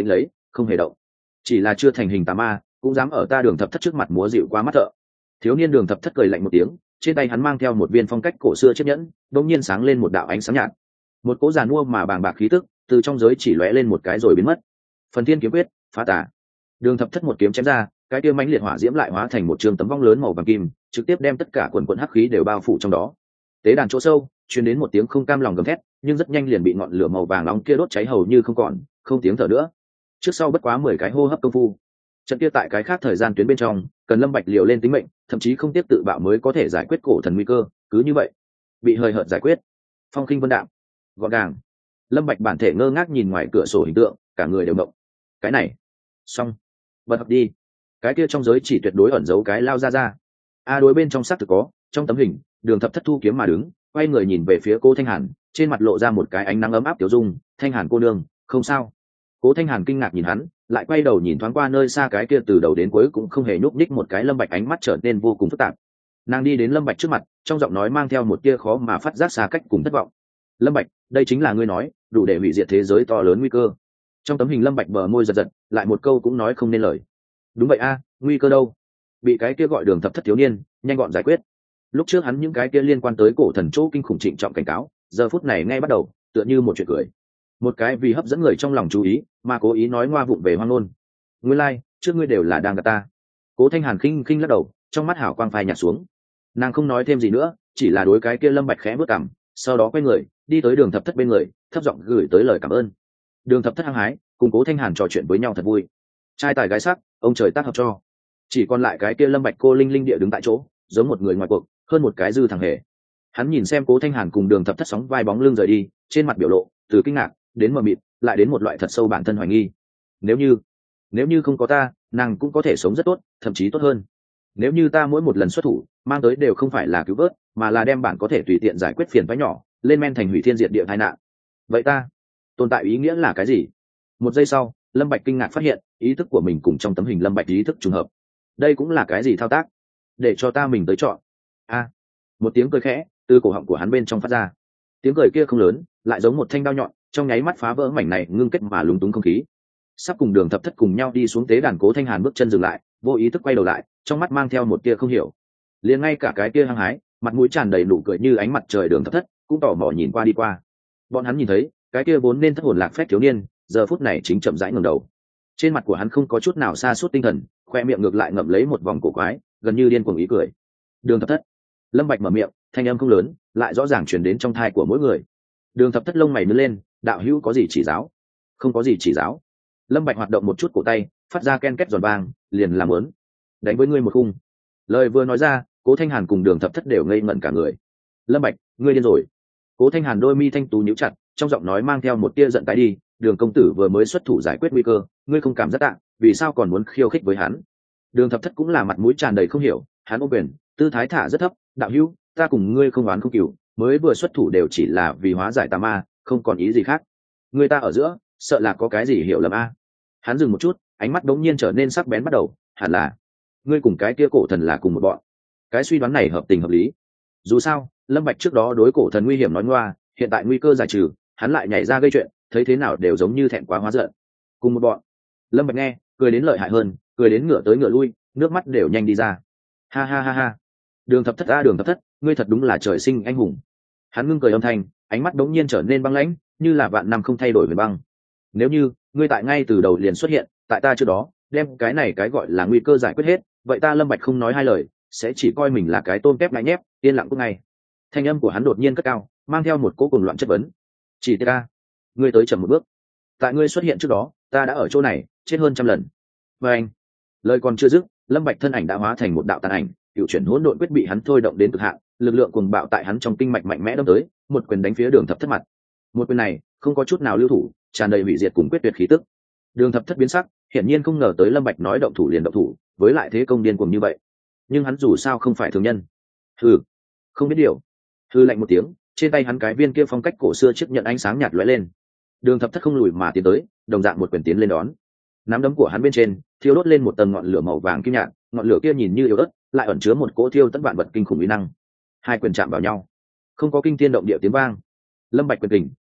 không hề động, chỉ là chưa thành hình tà ma cũng dám ở ta Đường Thập Thất trước mặt múa dịu qua mắt thợ. Thiếu niên Đường Thập Thất cười lạnh một tiếng, trên tay hắn mang theo một viên phong cách cổ xưa chiếc nhẫn, đột nhiên sáng lên một đạo ánh sáng nhạt, một cỗ giàn mua mà bàng bạc khí tức từ trong giới chỉ lóe lên một cái rồi biến mất. Phần Thiên kiếm quyết, phá tà. Đường Thập Thất một kiếm chém ra, cái kia mãnh liệt hỏa diễm lại hóa thành một trường tấm vong lớn màu vàng kim, trực tiếp đem tất cả quần quần hắc khí đều bao phủ trong đó. Tế đàn chỗ sâu truyền đến một tiếng không cam lòng gầm thét, nhưng rất nhanh liền bị ngọn lửa màu vàng nóng kia đốt cháy hầu như không còn, không tiếng thở nữa. Trước sau bất quá mười cái hô hấp công phu, trận kia tại cái khác thời gian tuyến bên trong, cần Lâm Bạch liều lên tính mệnh, thậm chí không tiếp tự bạo mới có thể giải quyết cổ thần nguy cơ, cứ như vậy, bị hời hợt giải quyết. Phong khinh vân đạm, gọn gàng. Lâm Bạch bản thể ngơ ngác nhìn ngoài cửa sổ hình tượng, cả người đều động. Cái này, xong, bật học đi. Cái kia trong giới chỉ tuyệt đối ẩn giấu cái lao ra ra. A đối bên trong xác thực có, trong tấm hình, Đường Thập Thất thu kiếm mà đứng, quay người nhìn về phía cô Thanh Hàn, trên mặt lộ ra một cái ánh nắng ấm áp tiểu dung. Thanh Hàn cô nương, không sao. Cố Thanh Hàn kinh ngạc nhìn hắn, lại quay đầu nhìn thoáng qua nơi xa cái kia từ đầu đến cuối cũng không hề nhúc nhích một cái Lâm Bạch, ánh mắt trở nên vô cùng phức tạp. Nàng đi đến Lâm Bạch trước mặt, trong giọng nói mang theo một tia khó mà phát giác xa cách cùng thất vọng. Lâm Bạch, đây chính là ngươi nói, đủ để hủy diệt thế giới to lớn nguy cơ. Trong tấm hình Lâm Bạch bờ môi giật giật, lại một câu cũng nói không nên lời. Đúng vậy a, nguy cơ đâu? Bị cái kia gọi Đường Thập Thất thiếu niên nhanh gọn giải quyết. Lúc trước hắn những cái kia liên quan tới cổ thần chỗ kinh khủng trịnh trọng cảnh cáo, giờ phút này ngay bắt đầu tựa như một chuyện cười, một cái vì hấp dẫn người trong lòng chú ý mà cố ý nói ngoa vụng về hoang ngôn. Nguyên lai like, trước ngươi đều là đang gạt ta. Cố Thanh Hàn khinh khinh lắc đầu, trong mắt hào quang phai nhạt xuống. Nàng không nói thêm gì nữa, chỉ là đối cái kia Lâm Bạch khẽ bước cằm, sau đó quay người đi tới Đường Thập Thất bên người, thấp giọng gửi tới lời cảm ơn. Đường Thập Thất hăng hái cùng Cố Thanh Hàn trò chuyện với nhau thật vui, trai tài gái sắc, ông trời tác hợp cho. Chỉ còn lại cái kia Lâm Bạch cô linh linh địa đứng tại chỗ, giống một người ngoài cuộc, hơn một cái dư thằng hề. Hắn nhìn xem Cố Thanh Hàn cùng Đường Thập Thất sóng vai bóng lưng rời đi, trên mặt biểu lộ từ kinh ngạc đến mờ mịt, lại đến một loại thật sâu bản thân hoài nghi. Nếu như, nếu như không có ta, nàng cũng có thể sống rất tốt, thậm chí tốt hơn. Nếu như ta mỗi một lần xuất thủ, mang tới đều không phải là cứu vớt, mà là đem bản có thể tùy tiện giải quyết phiền toái nhỏ, lên men thành hủy thiên diệt địa tai nạn. Vậy ta, tồn tại ý nghĩa là cái gì? Một giây sau, Lâm Bạch kinh ngạc phát hiện, ý thức của mình cùng trong tấm hình Lâm Bạch ý thức trùng hợp. Đây cũng là cái gì thao tác? Để cho ta mình tới chọn. A, một tiếng cười khẽ từ cổ họng của hắn bên trong phát ra. Tiếng cười kia không lớn, lại giống một thanh đao nhọn, trong nháy mắt phá vỡ mảnh này ngưng kết mà lúng túng không khí. Sắp cùng Đường Thập Thất cùng nhau đi xuống tế đàn, Cố Thanh Hàn bước chân dừng lại, vô ý thức quay đầu lại, trong mắt mang theo một tia không hiểu. Liền ngay cả cái kia hăng hái, mặt mũi tràn đầy nụ cười như ánh mặt trời Đường Thập Thất cũng tò mò nhìn qua đi qua. Bọn hắn nhìn thấy, cái kia vốn nên thất hồn lạc phách thiếu niên, giờ phút này chính chậm rãi ngẩng đầu. Trên mặt của hắn không có chút nào sa sút tinh thần, khoe miệng ngược lại ngậm lấy một vòng cổ quái, gần như điên cuồng ý cười. Đường Thập Thất. Lâm Bạch mở miệng, thanh âm không lớn, lại rõ ràng truyền đến trong tai của mỗi người. Đường Thập Thất lông mày nhướng lên, đạo hữu có gì chỉ giáo? Không có gì chỉ giáo. Lâm Bạch hoạt động một chút cổ tay, phát ra ken két giòn vang, liền làm lớn. Đánh với ngươi một khung. Lời vừa nói ra, Cố Thanh Hàn cùng Đường Thập Thất đều ngây ngẩn cả người. Lâm Bạch, ngươi điên rồi. Cố Thanh Hàn đôi mi thanh tú nhíu chặt, trong giọng nói mang theo một tia giận tái đi. Đường công tử vừa mới xuất thủ giải quyết nguy cơ, ngươi không cảm giác tạ, vì sao còn muốn khiêu khích với hắn? Đường Thập Thất cũng là mặt mũi tràn đầy không hiểu, hắn ôm quyền, tư thái thả rất thấp, đạo hữu, ta cùng ngươi không oán không cừu, mới vừa xuất thủ đều chỉ là vì hóa giải tà ma, không còn ý gì khác. Người ta ở giữa, sợ là có cái gì hiểu lầm a. Hắn dừng một chút, ánh mắt đống nhiên trở nên sắc bén bắt đầu, hẳn là ngươi cùng cái kia cổ thần là cùng một bọn. Cái suy đoán này hợp tình hợp lý. Dù sao, Lâm Bạch trước đó đối cổ thần nguy hiểm nói ngoa, hiện tại nguy cơ giải trừ, hắn lại nhảy ra gây chuyện, thấy thế nào đều giống như thẹn quá hóa giận. Cùng một bọn. Lâm Bạch nghe, cười đến lợi hại hơn, cười đến ngửa tới ngửa lui, nước mắt đều nhanh đi ra. Ha ha ha ha. Đường Thập Thất a Đường Thập Thất, ngươi thật đúng là trời sinh anh hùng. Hắn ngưng cười âm thanh, ánh mắt đống nhiên trở nên băng lãnh, như là vạn năm không thay đổi về băng. Nếu như ngươi tại ngay từ đầu liền xuất hiện, tại ta trước đó, đem cái này cái gọi là nguy cơ giải quyết hết, vậy ta Lâm Bạch không nói hai lời, sẽ chỉ coi mình là cái tôm tép ngại nhép, yên lặng cút ngay. Thanh âm của hắn đột nhiên cất cao, mang theo một cỗ cuồng loạn chất vấn. Chỉ ta, ngươi tới chậm một bước. Tại ngươi xuất hiện trước đó, ta đã ở chỗ này, chết hơn trăm lần. Và anh, lời còn chưa dứt, Lâm Bạch thân ảnh đã hóa thành một đạo tàn ảnh, cựu chuyển hỗn độn quyết bị hắn thôi động đến cực hạn, lực lượng cuồng bạo tại hắn trong kinh mạch mạnh mẽ đâm tới, một quyền đánh phía Đường Thập Thất mặt. Một quyền này không có chút nào lưu thủ, tràn đầy hủy diệt cùng quyết tuyệt khí tức. Đường Thập Thất biến sắc, hiển nhiên không ngờ tới Lâm Bạch nói động thủ liền động thủ, với lại thế công điên cuồng như vậy. Nhưng hắn dù sao không phải thường nhân. Hừ, không biết điều. Hừ lạnh một tiếng, trên tay hắn cái viên kia phong cách cổ xưa chiếc nhận ánh sáng nhạt lóe lên. Đường Thập Thất không lùi mà tiến tới, đồng dạng một quyền tiến lên đón. Nắm đấm của hắn bên trên thiêu đốt lên một tầng ngọn lửa màu vàng kim nhạt, ngọn lửa kia nhìn như yếu ớt, lại ẩn chứa một cỗ thiêu tất vạn vật kinh khủng uy năng. Hai quyền chạm vào nhau, không có kinh thiên động địa tiếng vang. Lâm Bạch quyền kình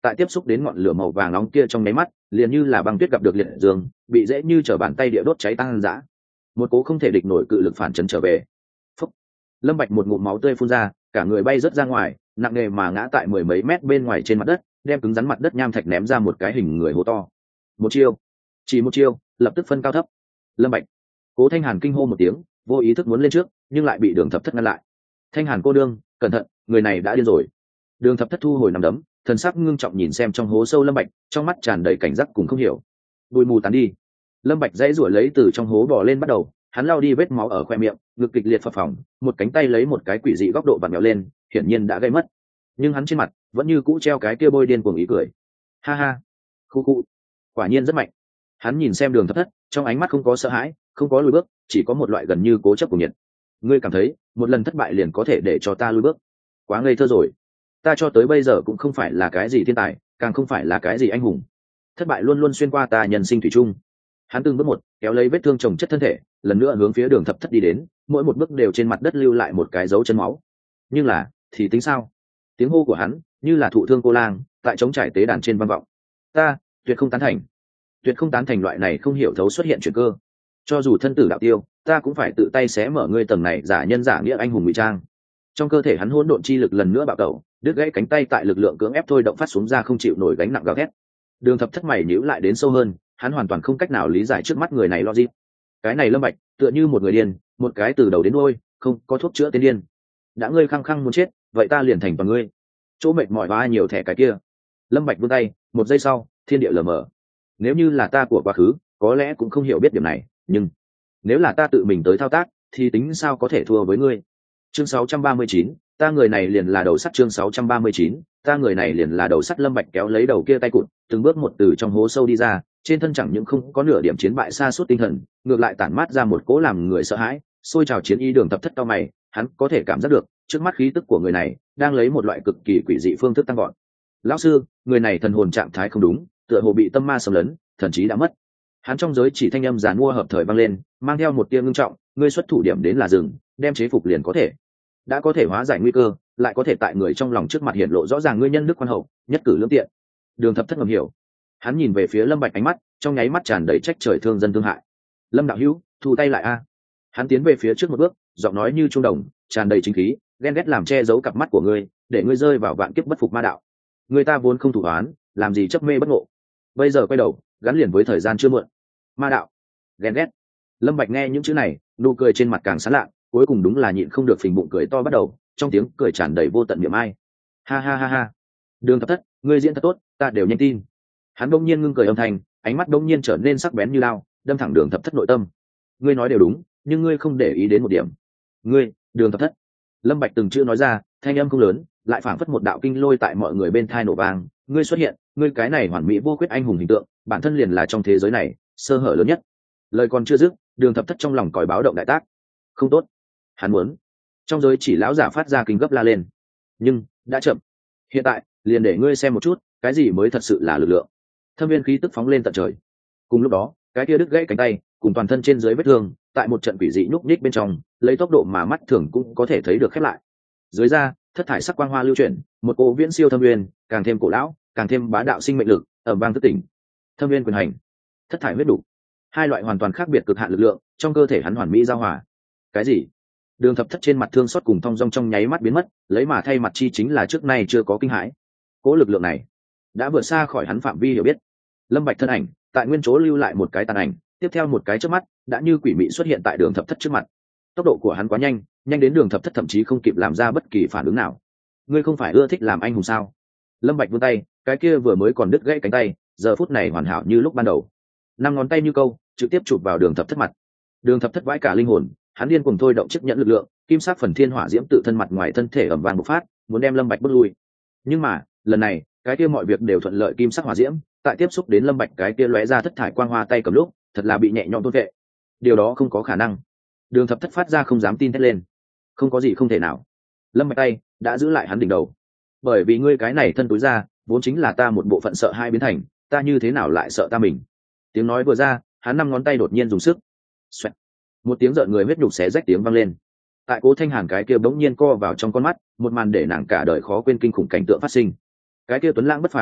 tại tiếp xúc đến ngọn lửa màu vàng nóng kia trong nháy mắt liền như là băng tuyết gặp được liệt dương, bị dễ như trở bàn tay địa đốt cháy tăng dã. Một cố không thể địch nổi cự lực phản chấn trở về. Phúc. Lâm Bạch một ngụm máu tươi phun ra, cả người bay rớt ra ngoài, nặng nề mà ngã tại mười mấy mét bên ngoài trên mặt đất, đem cứng rắn mặt đất nham thạch ném ra một cái hình người hố to. Một chiêu, chỉ một chiêu, lập tức phân cao thấp. Lâm Bạch. Cố Thanh Hàn kinh hô một tiếng, vô ý thức muốn lên trước, nhưng lại bị Đường Thập Thất ngăn lại. Thanh Hàn cô đương, cẩn thận, người này đã điên rồi. Đường Thập Thất thu hồi nằm đấm, thần sắc ngưng trọng nhìn xem trong hố sâu Lâm Bạch, trong mắt tràn đầy cảnh giác cùng không hiểu. Bụi mù tán đi. Lâm Bạch dãy rủa lấy từ trong hố bò lên bắt đầu, hắn lau đi vết máu ở khoe miệng, ngực kịch liệt phập phồng, một cánh tay lấy một cái quỷ dị góc độ vặn vẹo lên, hiển nhiên đã gây mất. Nhưng hắn trên mặt vẫn như cũ treo cái kia bôi điên cuồng ý cười. Ha ha, khu khu, quả nhiên rất mạnh. Hắn nhìn xem Đường Thập Thất, trong ánh mắt không có sợ hãi, không có lùi bước, chỉ có một loại gần như cố chấp của nhiệt. Ngươi cảm thấy một lần thất bại liền có thể để cho ta lùi bước? Quá ngây thơ rồi. Ta cho tới bây giờ cũng không phải là cái gì thiên tài, càng không phải là cái gì anh hùng. Thất bại luôn luôn xuyên qua ta nhân sinh thủy chung. Hắn từng bước một kéo lấy vết thương chồng chất thân thể, lần nữa hướng phía Đường Thập Thất đi đến, mỗi một bước đều trên mặt đất lưu lại một cái dấu chân máu. Nhưng là thì tính sao? Tiếng hô của hắn như là thụ thương cô lang, tại trống trải tế đàn trên vang vọng. Ta tuyệt không tán thành, tuyệt không tán thành loại này không hiểu thấu xuất hiện chuyện cơ. Cho dù thân tử đạo tiêu, ta cũng phải tự tay xé mở ngươi tầng này giả nhân giả nghĩa anh hùng ngụy trang. Trong cơ thể hắn hỗn độn chi lực lần nữa bạo tẩu, đứt gãy cánh tay tại lực lượng cưỡng ép thôi động phát xuống ra không chịu nổi gánh nặng gào thét. Đường Thập Thất mày nhíu lại đến sâu hơn, hắn hoàn toàn không cách nào lý giải trước mắt người này logic. Cái này Lâm Bạch tựa như một người điên, một cái từ đầu đến đuôi không có thuốc chữa tên điên. Đã ngươi khăng khăng muốn chết, vậy ta liền thành toàn ngươi. Chỗ mệt mỏi và nhiều thẻ cái kia. Lâm Bạch vươn tay, một giây sau, thiên địa lờ mờ. Nếu như là ta của quá khứ, có lẽ cũng không hiểu biết điểm này, nhưng nếu là ta tự mình tới thao tác, thì tính sao có thể thua với ngươi. Chương sáu trăm ba mươi chín, ta người này liền là đầu sắt. Chương sáu trăm ba mươi chín, ta người này liền là đầu sắt. Lâm Bạch kéo lấy đầu kia tay cụt, từng bước một từ trong hố sâu đi ra, trên thân chẳng những không có nửa điểm chiến bại sa sút tinh thần, ngược lại tản mát ra một cỗ làm người sợ hãi, xôi trào chiến ý. Đường Thập Thất cao mày, hắn có thể cảm giác được, trước mắt khí tức của người này đang lấy một loại cực kỳ quỷ dị phương thức tăng gọn. Lão sư, người này thần hồn trạng thái không đúng, tựa hồ bị tâm ma xâm lấn, thần trí đã mất. Hắn trong giới chỉ thanh âm giàn mua hợp thời vang lên, mang theo một tia ngưng trọng, ngươi xuất thủ điểm đến là rừng, đem chế phục liền có thể. Đã có thể hóa giải nguy cơ, lại có thể tại người trong lòng trước mặt hiện lộ rõ ràng ngươi nhân đức khoan hậu, nhất cử lưỡng tiện. Đường Thập Thất ngầm hiểu. Hắn nhìn về phía Lâm Bạch ánh mắt, trong nháy mắt tràn đầy trách trời thương dân thương hại. Lâm đạo hữu, thu tay lại a. Hắn tiến về phía trước một bước, giọng nói như trung đồng, tràn đầy chính khí, ghen ghét làm che giấu cặp mắt của ngươi, để ngươi rơi vào vạn kiếp bất phục ma đạo. Người ta vốn không thủ án, làm gì chấp mê bất ngộ. Bây giờ quay đầu, gắn liền với thời gian chưa muộn. Ma đạo, ghen ghét. Lâm Bạch nghe những chữ này, nụ cười trên mặt càng sán lạ, cuối cùng đúng là nhịn không được phình bụng cười to bắt đầu, trong tiếng cười tràn đầy vô tận niềm ai. Ha ha ha ha. Đường Thập Thất, ngươi diễn thật tốt, ta đều nhanh tin. Hắn bỗng nhiên ngưng cười âm thanh, ánh mắt bỗng nhiên trở nên sắc bén như lao, đâm thẳng Đường Thập Thất nội tâm. Ngươi nói đều đúng, nhưng ngươi không để ý đến một điểm. Ngươi, Đường Thập Thất. Lâm Bạch từng chữ nói ra, thanh âm không lớn, lại phảng phất một đạo kinh lôi tại mọi người bên tai nổ vang. Ngươi xuất hiện, ngươi cái này hoàn mỹ vô khuyết anh hùng hình tượng, bản thân liền là trong thế giới này sơ hở lớn nhất. Lời còn chưa dứt, Đường Thập Thất trong lòng còi báo động đại tác. Không tốt. Hắn muốn. Trong giới chỉ lão giả phát ra kinh gấp la lên. Nhưng đã chậm. Hiện tại, liền để ngươi xem một chút, cái gì mới thật sự là lực lượng. Thâm viên khí tức phóng lên tận trời. Cùng lúc đó, cái kia đứt gãy cánh tay, cùng toàn thân trên dưới vết thương, tại một trận quỷ dị nhúc nhích bên trong, lấy tốc độ mà mắt thường cũng có thể thấy được khép lại. Dưới da, thất thải sắc quang hoa lưu chuyển, một cỗ viễn siêu thâm viên, càng thêm cổ lão, càng thêm bá đạo sinh mệnh lực, ầm vang thức tỉnh. Thâm viên quyền hành, thất thải huyết đủ, hai loại hoàn toàn khác biệt cực hạn lực lượng, trong cơ thể hắn hoàn mỹ giao hòa. Cái gì? Đường Thập Thất trên mặt thương xót cùng thong dong trong nháy mắt biến mất, lấy mà thay mặt chi chính là trước nay chưa có kinh hãi. Cỗ lực lượng này đã vượt xa khỏi hắn phạm vi hiểu biết. Lâm Bạch thân ảnh tại nguyên chỗ lưu lại một cái tàn ảnh, tiếp theo một cái chớp mắt đã như quỷ mị xuất hiện tại Đường Thập Thất trước mặt. Tốc độ của hắn quá nhanh, nhanh đến Đường Thập Thất thậm chí không kịp làm ra bất kỳ phản ứng nào. Ngươi không phải ưa thích làm anh hùng sao? Lâm Bạch vươn tay, cái kia vừa mới còn đứt gãy cánh tay, giờ phút này hoàn hảo như lúc ban đầu. Năm ngón tay như câu, trực tiếp chụp vào Đường Thập Thất mặt. Đường Thập Thất vãi cả linh hồn, hắn điên cuồng thôi động chiếc nhẫn lực lượng, kim sắc phần thiên hỏa diễm tự thân mặt ngoài thân thể ầm vang bộc phát, muốn đem Lâm Bạch bước lui. Nhưng mà, lần này, cái kia mọi việc đều thuận lợi. Kim sắc hỏa diễm, tại tiếp xúc đến Lâm Bạch cái kia lóe ra thất thải quang hoa tay cầm lúc, thật là bị nhẹ nhõm thôn vệ. Điều đó không có khả năng. Đường Thập Thất phát ra không dám tin thét lên. Không có gì không thể nào. Lâm Bạch tay đã giữ lại hắn đỉnh đầu. Bởi vì ngươi cái này thân túi ra, vốn chính là ta một bộ phận sợ hai biến thành, ta như thế nào lại sợ ta mình. Tiếng nói vừa ra, hắn năm ngón tay đột nhiên dùng sức. Xoẹt. Một tiếng rợn người huyết nhục xé rách tiếng vang lên. Tại Cố Thanh Hàn cái kia bỗng nhiên co vào trong con mắt, một màn để nàng cả đời khó quên kinh khủng cảnh tượng phát sinh. Cái kia tuấn lãng bất phàm,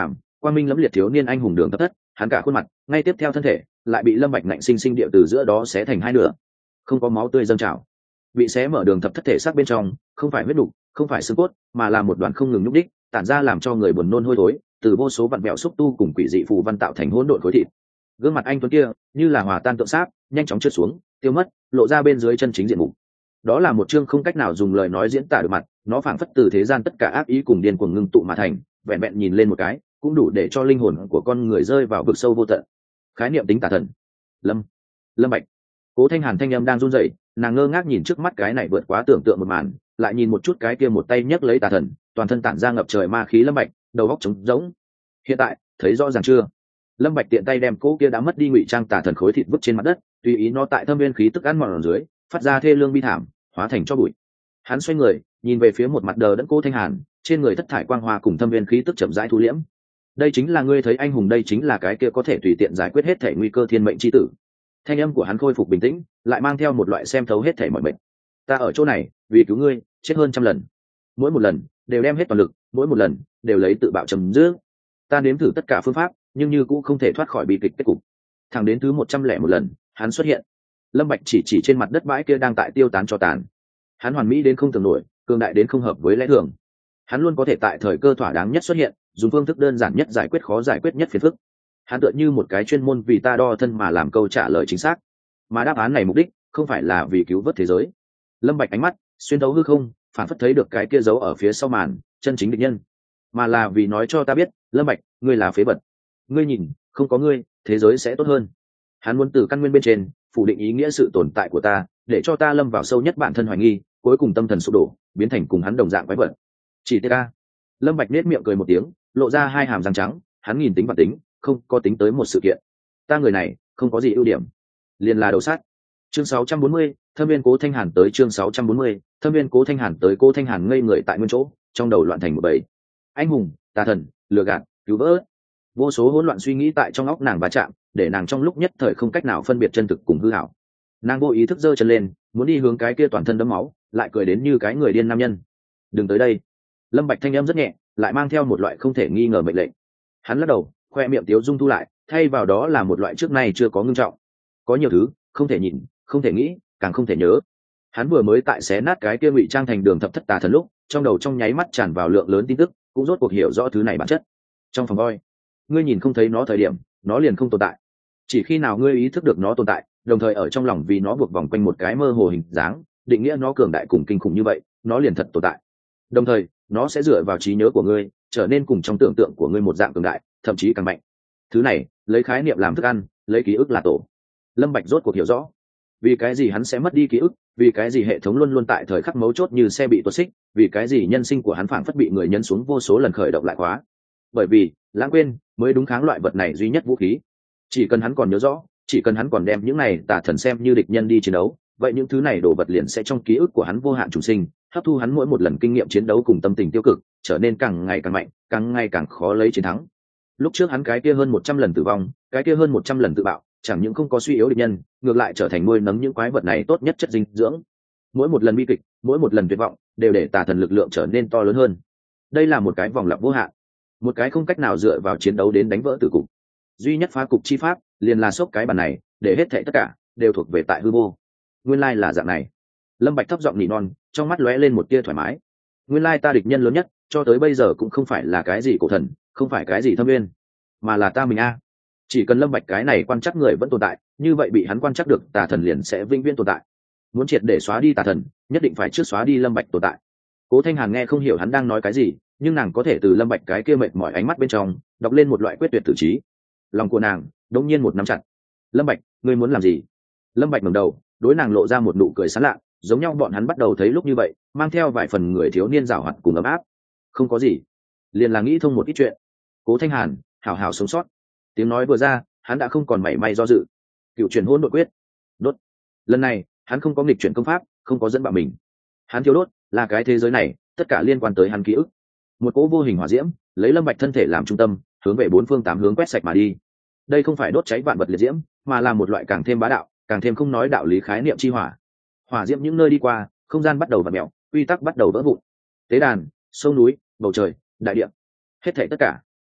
quang minh lẫm liệt thiếu niên anh hùng đường thập thất, hắn cả khuôn mặt ngay tiếp theo thân thể lại bị Lâm Bạch ngạnh sinh sinh địa từ giữa đó xé thành hai nửa, không có máu tươi dâng trào. Bị xé mở đường thập thất thể xác bên trong không phải huyết đục, không phải xương cốt, mà là một đoàn không ngừng nhúc đích, tản ra làm cho người buồn nôn hôi thối, từ vô số vặn vẹo xúc tu cùng quỷ dị phù văn tạo thành hỗn độn khối thịt. Gương mặt anh tuấn kia như là hòa tan tượng sáp, nhanh chóng trượt xuống, tiêu mất, lộ ra bên dưới chân chính diện mục. Đó là một chương không cách nào dùng lời nói diễn tả được mặt, nó phảng phất từ thế gian tất cả ác ý cùng điên cuồng ngưng tụ mà thành, vẹn vẹn nhìn lên một cái, cũng đủ để cho linh hồn của con người rơi vào vực sâu vô tận. Khái niệm tính tà thần. Lâm, Lâm Bạch. Cố Thanh Hàn thanh âm đang run rẩy, nàng ngơ ngác nhìn trước mắt cái này vượt quá tưởng tượng một màn, lại nhìn một chút cái kia một tay nhấc lấy tà thần, toàn thân tản ra ngập trời ma khí Lâm Bạch, đầu óc trống rỗng. Hiện tại, thấy rõ ràng chưa? Lâm Bạch tiện tay đem cố kia đã mất đi ngụy trang tà thần khối thịt vứt trên mặt đất, tùy ý nó tại thâm viên khí tức ăn mòn ở dưới, phát ra thê lương bi thảm, hóa thành cho bụi. Hắn xoay người, nhìn về phía một mặt đờ đẫn Cố Thanh Hàn, trên người thất thải quang hoa cùng thâm viên khí tức chậm rãi thu liễm. Đây chính là ngươi thấy anh hùng, đây chính là cái kia có thể tùy tiện giải quyết hết thể nguy cơ thiên mệnh chi tử. Thanh âm của hắn khôi phục bình tĩnh, lại mang theo một loại xem thấu hết thể mọi mệnh. Ta ở chỗ này, vì cứu ngươi, chết hơn trăm lần. Mỗi một lần đều đem hết toàn lực, mỗi một lần đều lấy tự bạo chấm dứt. Ta nếm thử tất cả phương pháp, nhưng như cũng không thể thoát khỏi bi kịch kết cục. Thẳng đến thứ một trăm lẻ một lần, hắn xuất hiện. Lâm Bạch chỉ chỉ trên mặt đất bãi kia đang tại tiêu tán cho tàn. Hắn hoàn mỹ đến không tưởng nổi, cường đại đến không hợp với lẽ thường. Hắn luôn có thể tại thời cơ thỏa đáng nhất xuất hiện, dùng phương thức đơn giản nhất giải quyết khó giải quyết nhất phiền phức. Hắn tựa như một cái chuyên môn vì ta đo thân mà làm câu trả lời chính xác, mà đáp án này mục đích không phải là vì cứu vớt thế giới. Lâm Bạch ánh mắt xuyên thấu hư không, phản phất thấy được cái kia giấu ở phía sau màn chân chính địch nhân, mà là vì nói cho ta biết, Lâm Bạch, ngươi là phế vật. Ngươi nhìn, không có ngươi, thế giới sẽ tốt hơn. Hắn muốn từ căn nguyên bên trên phủ định ý nghĩa sự tồn tại của ta, để cho ta lâm vào sâu nhất bản thân hoài nghi, cuối cùng tâm thần sụp đổ, biến thành cùng hắn đồng dạng quái vật. Chỉ tê ca. Lâm Bạch nét miệng cười một tiếng, lộ ra hai hàm răng trắng, hắn nhìn tính và tính, không có tính tới một sự kiện. Ta người này không có gì ưu điểm, liền là đầu sát. Chương sáu trăm bốn mươi, Thâm Viên Cố Thanh Hàn tới. Chương sáu trăm bốn mươi, Thâm Viên Cố Thanh Hàn tới. Cố Thanh Hàn ngây người tại nguyên chỗ, trong đầu loạn thành một bầy. Anh hùng, tà thần, lừa gạt, cứu vớt, vô số hỗn loạn suy nghĩ tại trong óc nàng va chạm, để nàng trong lúc nhất thời không cách nào phân biệt chân thực cùng hư ảo. Nàng vô ý thức giơ chân lên, muốn đi hướng cái kia toàn thân đẫm máu, lại cười đến như cái người điên nam nhân. Đừng tới đây. Lâm Bạch thanh âm rất nhẹ, lại mang theo một loại không thể nghi ngờ mệnh lệnh. Hắn lắc đầu, khoe miệng tiếu dung thu lại, thay vào đó là một loại trước nay chưa có ngưng trọng. Có nhiều thứ không thể nhìn, không thể nghĩ, càng không thể nhớ. Hắn vừa mới tại xé nát cái kia ngụy trang thành đường thập thất tà thần lúc, trong đầu trong nháy mắt tràn vào lượng lớn tin tức, cũng rốt cuộc hiểu rõ thứ này bản chất. Trong phòng voi, ngươi nhìn không thấy nó thời điểm, nó liền không tồn tại. Chỉ khi nào ngươi ý thức được nó tồn tại, đồng thời ở trong lòng vì nó buộc vòng quanh một cái mơ hồ hình dáng, định nghĩa nó cường đại cùng kinh khủng như vậy, nó liền thật tồn tại. Đồng thời, nó sẽ dựa vào trí nhớ của ngươi, trở nên cùng trong tưởng tượng của ngươi một dạng cường đại, thậm chí càng mạnh. Thứ này, lấy khái niệm làm thức ăn, lấy ký ức là tổ. Lâm Bạch rốt cuộc hiểu rõ, vì cái gì hắn sẽ mất đi ký ức, vì cái gì hệ thống luôn luôn tại thời khắc mấu chốt như xe bị tuột xích, vì cái gì nhân sinh của hắn phảng phất bị người nhấn xuống vô số lần khởi động lại khóa. Bởi vì, lãng quên mới đúng kháng loại vật này duy nhất vũ khí. Chỉ cần hắn còn nhớ rõ, chỉ cần hắn còn đem những này tà thần xem như địch nhân đi chiến đấu, vậy những thứ này đồ vật liền sẽ trong ký ức của hắn vô hạn trùng sinh, hấp thu hắn mỗi một lần kinh nghiệm chiến đấu cùng tâm tình tiêu cực, trở nên càng ngày càng mạnh, càng ngày càng khó lấy chiến thắng. Lúc trước hắn cái kia hơn một trăm lần tử vong, cái kia hơn một trăm lần tự bạo, chẳng những không có suy yếu địch nhân, ngược lại trở thành nuôi nấng những quái vật này tốt nhất chất dinh dưỡng. Mỗi một lần bi kịch, mỗi một lần tuyệt vọng, đều để tà thần lực lượng trở nên to lớn hơn. Đây là một cái vòng lặp vô hạn, một cái không cách nào dựa vào chiến đấu đến đánh vỡ tử cục. Duy nhất phá cục chi pháp, liền là sốc cái bàn này, để hết thảy tất cả đều thuộc về tại hư vô. Nguyên lai là dạng này. Lâm Bạch thấp giọng nỉ non, trong mắt lóe lên một tia thoải mái. Nguyên lai ta địch nhân lớn nhất, cho tới bây giờ cũng không phải là cái gì cổ thần, không phải cái gì thâm nguyên, mà là ta mình a. Chỉ cần Lâm Bạch cái này quan chắc người vẫn tồn tại, như vậy bị hắn quan chắc được tà thần liền sẽ vĩnh viễn tồn tại. Muốn triệt để xóa đi tà thần, nhất định phải trước xóa đi Lâm Bạch tồn tại. Cố Thanh Hàn nghe không hiểu hắn đang nói cái gì, nhưng nàng có thể từ Lâm Bạch cái kia mệt mỏi ánh mắt bên trong đọc lên một loại quyết tuyệt tử trí. Lòng của nàng đống nhiên một nắm chặt. Lâm Bạch, ngươi muốn làm gì? Lâm Bạch ngẩng đầu, đối nàng lộ ra một nụ cười sán lạ, giống nhau bọn hắn bắt đầu thấy lúc như vậy, mang theo vài phần người thiếu niên giàu hoạt cùng ấm áp. Không có gì, liền là nghĩ thông một ít chuyện. Cố Thanh Hàn, hảo hảo sống sót. Tiếng nói vừa ra, hắn đã không còn mảy may do dự. Cựu truyền hỗn độn quyết, đốt. Lần này, hắn không có nghịch chuyển công pháp, không có dẫn bạo mình. Hắn thiếu đốt là cái thế giới này, tất cả liên quan tới hắn ký ức. Một cỗ vô hình hỏa diễm, lấy Lâm Bạch thân thể làm trung tâm, hướng về bốn phương tám hướng quét sạch mà đi. Đây không phải đốt cháy vạn vật liệt diễm, mà là một loại càng thêm bá đạo, càng thêm không nói đạo lý khái niệm chi hỏa. Hỏa diễm những nơi đi qua, không gian bắt đầu vặn mèo, quy tắc bắt đầu vỡ vụn. Tế đàn, sông núi, bầu trời, đại địa, hết thảy tất cả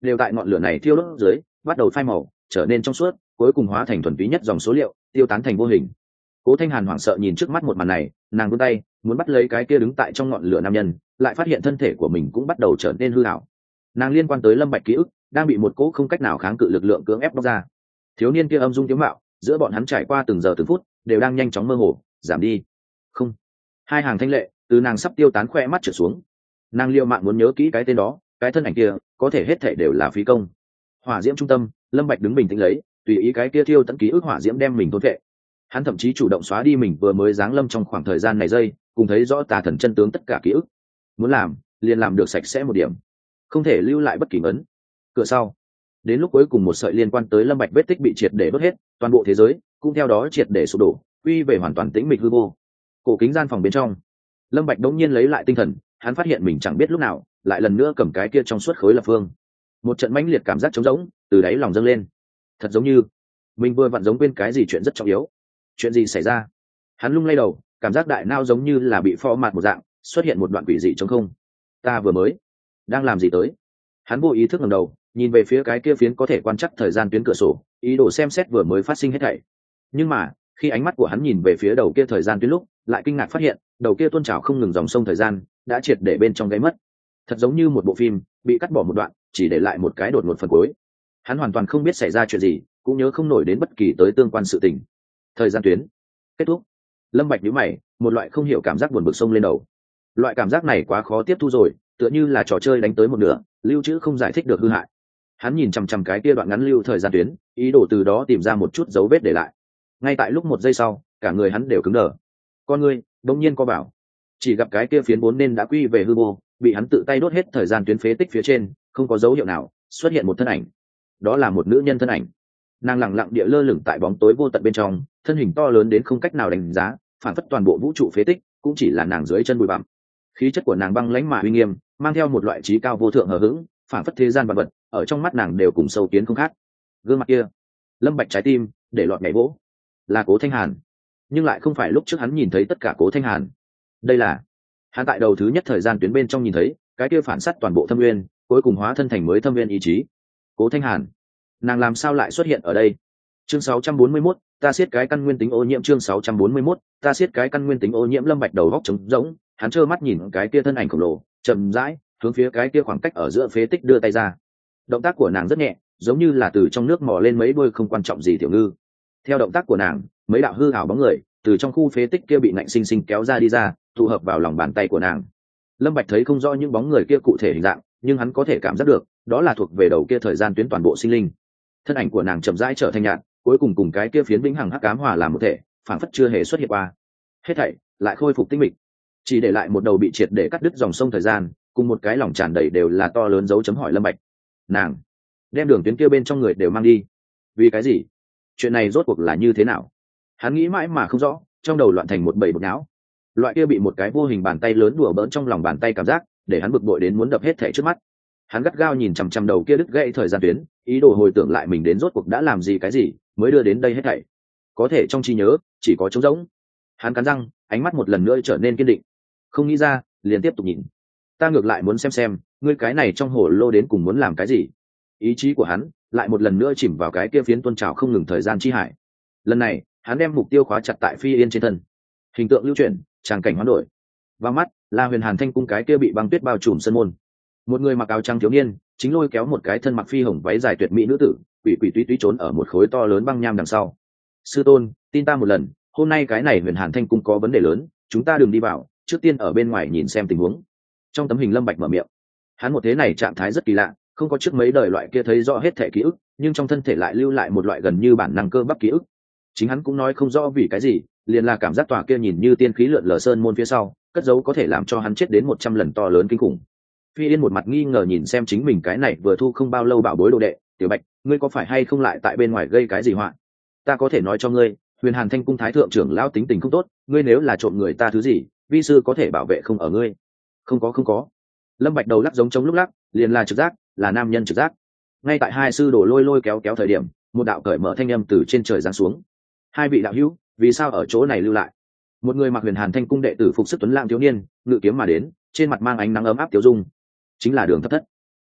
đều tại ngọn lửa này thiêu đốt dưới bắt đầu phai màu, trở nên trong suốt, cuối cùng hóa thành thuần túy nhất dòng số liệu, tiêu tán thành vô hình. Cố Thanh Hàn hoảng sợ nhìn trước mắt một màn này, nàng vươn tay muốn bắt lấy cái kia đứng tại trong ngọn lửa nam nhân, lại phát hiện thân thể của mình cũng bắt đầu trở nên hư ảo. Nàng liên quan tới Lâm Bạch ký ức đang bị một cỗ không cách nào kháng cự lực lượng cưỡng ép bóc ra. Thiếu niên kia âm dung tiếu mạo, giữa bọn hắn trải qua từng giờ từng phút, đều đang nhanh chóng mơ hồ, giảm đi. Không. Hai hàng thanh lệ từ nàng sắp tiêu tán khoe mắt trở xuống. Nàng liều mạng muốn nhớ kỹ cái tên đó, cái thân ảnh kia, có thể hết thảy đều là phí công. Hỏa diễm trung tâm, Lâm Bạch đứng bình tĩnh lấy, tùy ý cái kia thiêu tận ký ức hỏa diễm đem mình thôn vệ. Hắn thậm chí chủ động xóa đi mình vừa mới giáng lâm trong khoảng thời gian này giây, cùng thấy rõ tà thần chân tướng tất cả ký ức. Muốn làm, liền làm được sạch sẽ một điểm, không thể lưu lại bất kỳ ấn. Cửa sau, đến lúc cuối cùng một sợi liên quan tới Lâm Bạch vết tích bị triệt để đốt hết, toàn bộ thế giới cũng theo đó triệt để sụp đổ, quy về hoàn toàn tĩnh mịch hư vô. Cổ kính gian phòng bên trong, Lâm Bạch đống nhiên lấy lại tinh thần, hắn phát hiện mình chẳng biết lúc nào lại lần nữa cầm cái kia trong suốt khối lập phương. Một trận mãnh liệt cảm giác trống rỗng từ đáy lòng dâng lên, thật giống như mình vừa vặn giống quên cái gì chuyện rất trọng yếu. Chuyện gì xảy ra? Hắn lung lay đầu, cảm giác đại não giống như là bị pho mạt một dạng, xuất hiện một đoạn quỷ dị trống không. Ta vừa mới đang làm gì tới? Hắn vô ý thức ngẩng đầu, nhìn về phía cái kia phiến có thể quan trắc thời gian tuyến cửa sổ, ý đồ xem xét vừa mới phát sinh hết thảy. Nhưng mà khi ánh mắt của hắn nhìn về phía đầu kia thời gian tuyến lúc, lại kinh ngạc phát hiện đầu kia tuôn trào không ngừng dòng sông thời gian đã triệt để bên trong gáy mất. Thật giống như một bộ phim bị cắt bỏ một đoạn, chỉ để lại một cái đột ngột phần cuối. Hắn hoàn toàn không biết xảy ra chuyện gì, cũng nhớ không nổi đến bất kỳ tới tương quan sự tình. Thời gian tuyến kết thúc. Lâm Bạch nhíu mày, một loại không hiểu cảm giác buồn bực xông lên đầu. Loại cảm giác này quá khó tiếp thu rồi, tựa như là trò chơi đánh tới một nửa, lưu trữ không giải thích được hư hại. Hắn nhìn chằm chằm cái kia đoạn ngắn lưu thời gian tuyến, ý đồ từ đó tìm ra một chút dấu vết để lại. Ngay tại lúc một giây sau, cả người hắn đều cứng đờ. Con ngươi đột nhiên co bảo, chỉ gặp cái kia phiến vốn nên đã quy về hư vô, bị hắn tự tay đốt hết thời gian tuyến phế tích phía trên, không có dấu hiệu nào xuất hiện một thân ảnh. Đó là một nữ nhân thân ảnh. Nàng lặng lặng địa lơ lửng tại bóng tối vô tận bên trong, thân hình to lớn đến không cách nào đánh giá, phản phất toàn bộ vũ trụ phế tích cũng chỉ là nàng dưới chân bụi bặm. Khí chất của nàng băng lãnh mà uy nghiêm, mang theo một loại trí cao vô thượng hờ hững, phản phất thế gian vạn vật ở trong mắt nàng đều cùng sâu kiến không khác. Gương mặt kia, Lâm Bạch trái tim để lọt nhảy vỗ. Là Cố Thanh Hàn, nhưng lại không phải lúc trước hắn nhìn thấy tất cả Cố Thanh Hàn. Đây là hắn tại đầu thứ nhất thời gian tuyến bên trong nhìn thấy cái kia phản sát toàn bộ thâm nguyên, cuối cùng hóa thân thành mới thâm nguyên ý chí. Cố Thanh Hàn, nàng làm sao lại xuất hiện ở đây? Chương sáu trăm bốn mươi mốt, ta siết cái căn nguyên tính ô nhiễm. Chương sáu trăm bốn mươi mốt, ta siết cái căn nguyên tính ô nhiễm. Lâm Bạch đầu góc trống rỗng, hắn trơ mắt nhìn cái kia thân ảnh khổng lồ chậm rãi hướng phía cái kia khoảng cách ở giữa phế tích đưa tay ra. Động tác của nàng rất nhẹ, giống như là từ trong nước mò lên mấy đôi không quan trọng gì tiểu ngư. Theo động tác của nàng, mấy đạo hư ảo bóng người từ trong khu phế tích kia bị nạnh sinh sinh kéo ra đi ra, tụ hợp vào lòng bàn tay của nàng. Lâm Bạch thấy không rõ những bóng người kia cụ thể hình dạng, nhưng hắn có thể cảm giác được, đó là thuộc về đầu kia thời gian tuyến toàn bộ sinh linh. Thân ảnh của nàng chậm rãi trở thành nhạt, cuối cùng cùng cái kia phiến vĩnh hằng hắc ám hòa làm một thể, phảng phất chưa hề xuất hiện qua. Hết thảy lại khôi phục tinh mịch, chỉ để lại một đầu bị triệt để cắt đứt dòng sông thời gian, cùng một cái lòng tràn đầy đều là to lớn dấu chấm hỏi. Lâm Bạch, nàng đem đường tuyến kia bên trong người đều mang đi, vì cái gì? Chuyện này rốt cuộc là như thế nào? Hắn nghĩ mãi mà không rõ, trong đầu loạn thành một bầy bột não. Loại kia bị một cái vô hình bàn tay lớn đùa bỡn trong lòng bàn tay cảm giác, để hắn bực bội đến muốn đập hết thảy trước mắt. Hắn gắt gao nhìn chằm chằm đầu kia đứt gãy thời gian tuyến, ý đồ hồi tưởng lại mình đến rốt cuộc đã làm gì cái gì mới đưa đến đây hết thảy. Có thể trong trí nhớ chỉ có trống rỗng. Hắn cắn răng, ánh mắt một lần nữa trở nên kiên định. Không nghĩ ra, liền tiếp tục nhìn. Ta ngược lại muốn xem xem, ngươi cái này trong hồ lô đến cùng muốn làm cái gì. Ý chí của hắn lại một lần nữa chìm vào cái kia phiến tuôn trào không ngừng thời gian chi hải. Lần này, hắn đem mục tiêu khóa chặt tại Phi Yên trên thân. Hình tượng lưu chuyển, tràng cảnh hoán đổi. Vào mắt là Huyền Hàn Thanh cung cái kia bị băng tuyết bao trùm sân môn. Một người mặc áo trắng thiếu niên chính lôi kéo một cái thân mặc phi hồng váy dài tuyệt mỹ nữ tử, quỷ quỷ túy túy trốn ở một khối to lớn băng nham đằng sau. Sư tôn, tin ta một lần, hôm nay cái này Huyền Hàn Thanh cung có vấn đề lớn, chúng ta đừng đi vào, trước tiên ở bên ngoài nhìn xem tình huống. Trong tấm hình Lâm Bạch mở miệng. Hắn một thế này trạng thái rất kỳ lạ, không có trước mấy đời loại kia thấy rõ hết thể ký ức, nhưng trong thân thể lại lưu lại một loại gần như bản năng cơ bắp ký ức. Chính hắn cũng nói không rõ vì cái gì, liền là cảm giác tòa kia nhìn như tiên khí lượn lờ sơn môn phía sau, cất giấu có thể làm cho hắn chết đến một trăm lần to lớn kinh khủng. Phi Yên một mặt nghi ngờ nhìn xem chính mình cái này vừa thu không bao lâu bảo bối đồ đệ. Tiểu Bạch, ngươi có phải hay không lại tại bên ngoài gây cái gì họa? Ta có thể nói cho ngươi, Huyền Hàn Thanh cung thái thượng trưởng lão tính tình không tốt, ngươi nếu là trộm người ta thứ gì, vi sư có thể bảo vệ không ở ngươi. Không có không có. Lâm Bạch đầu lắc giống trống lúc lắc, liền là trực giác, là nam nhân trực giác. Ngay tại hai sư đồ lôi lôi kéo kéo thời điểm, một đạo cởi mở thanh âm từ trên trời giáng xuống. Hai vị đạo hữu, vì sao ở chỗ này lưu lại? Một người mặc Huyền Hàn Thanh cung đệ tử phục sức tuấn lãng thiếu niên ngự kiếm mà đến, trên mặt mang ánh nắng ấm áp tiểu dung, chính là Đường Thất Thất.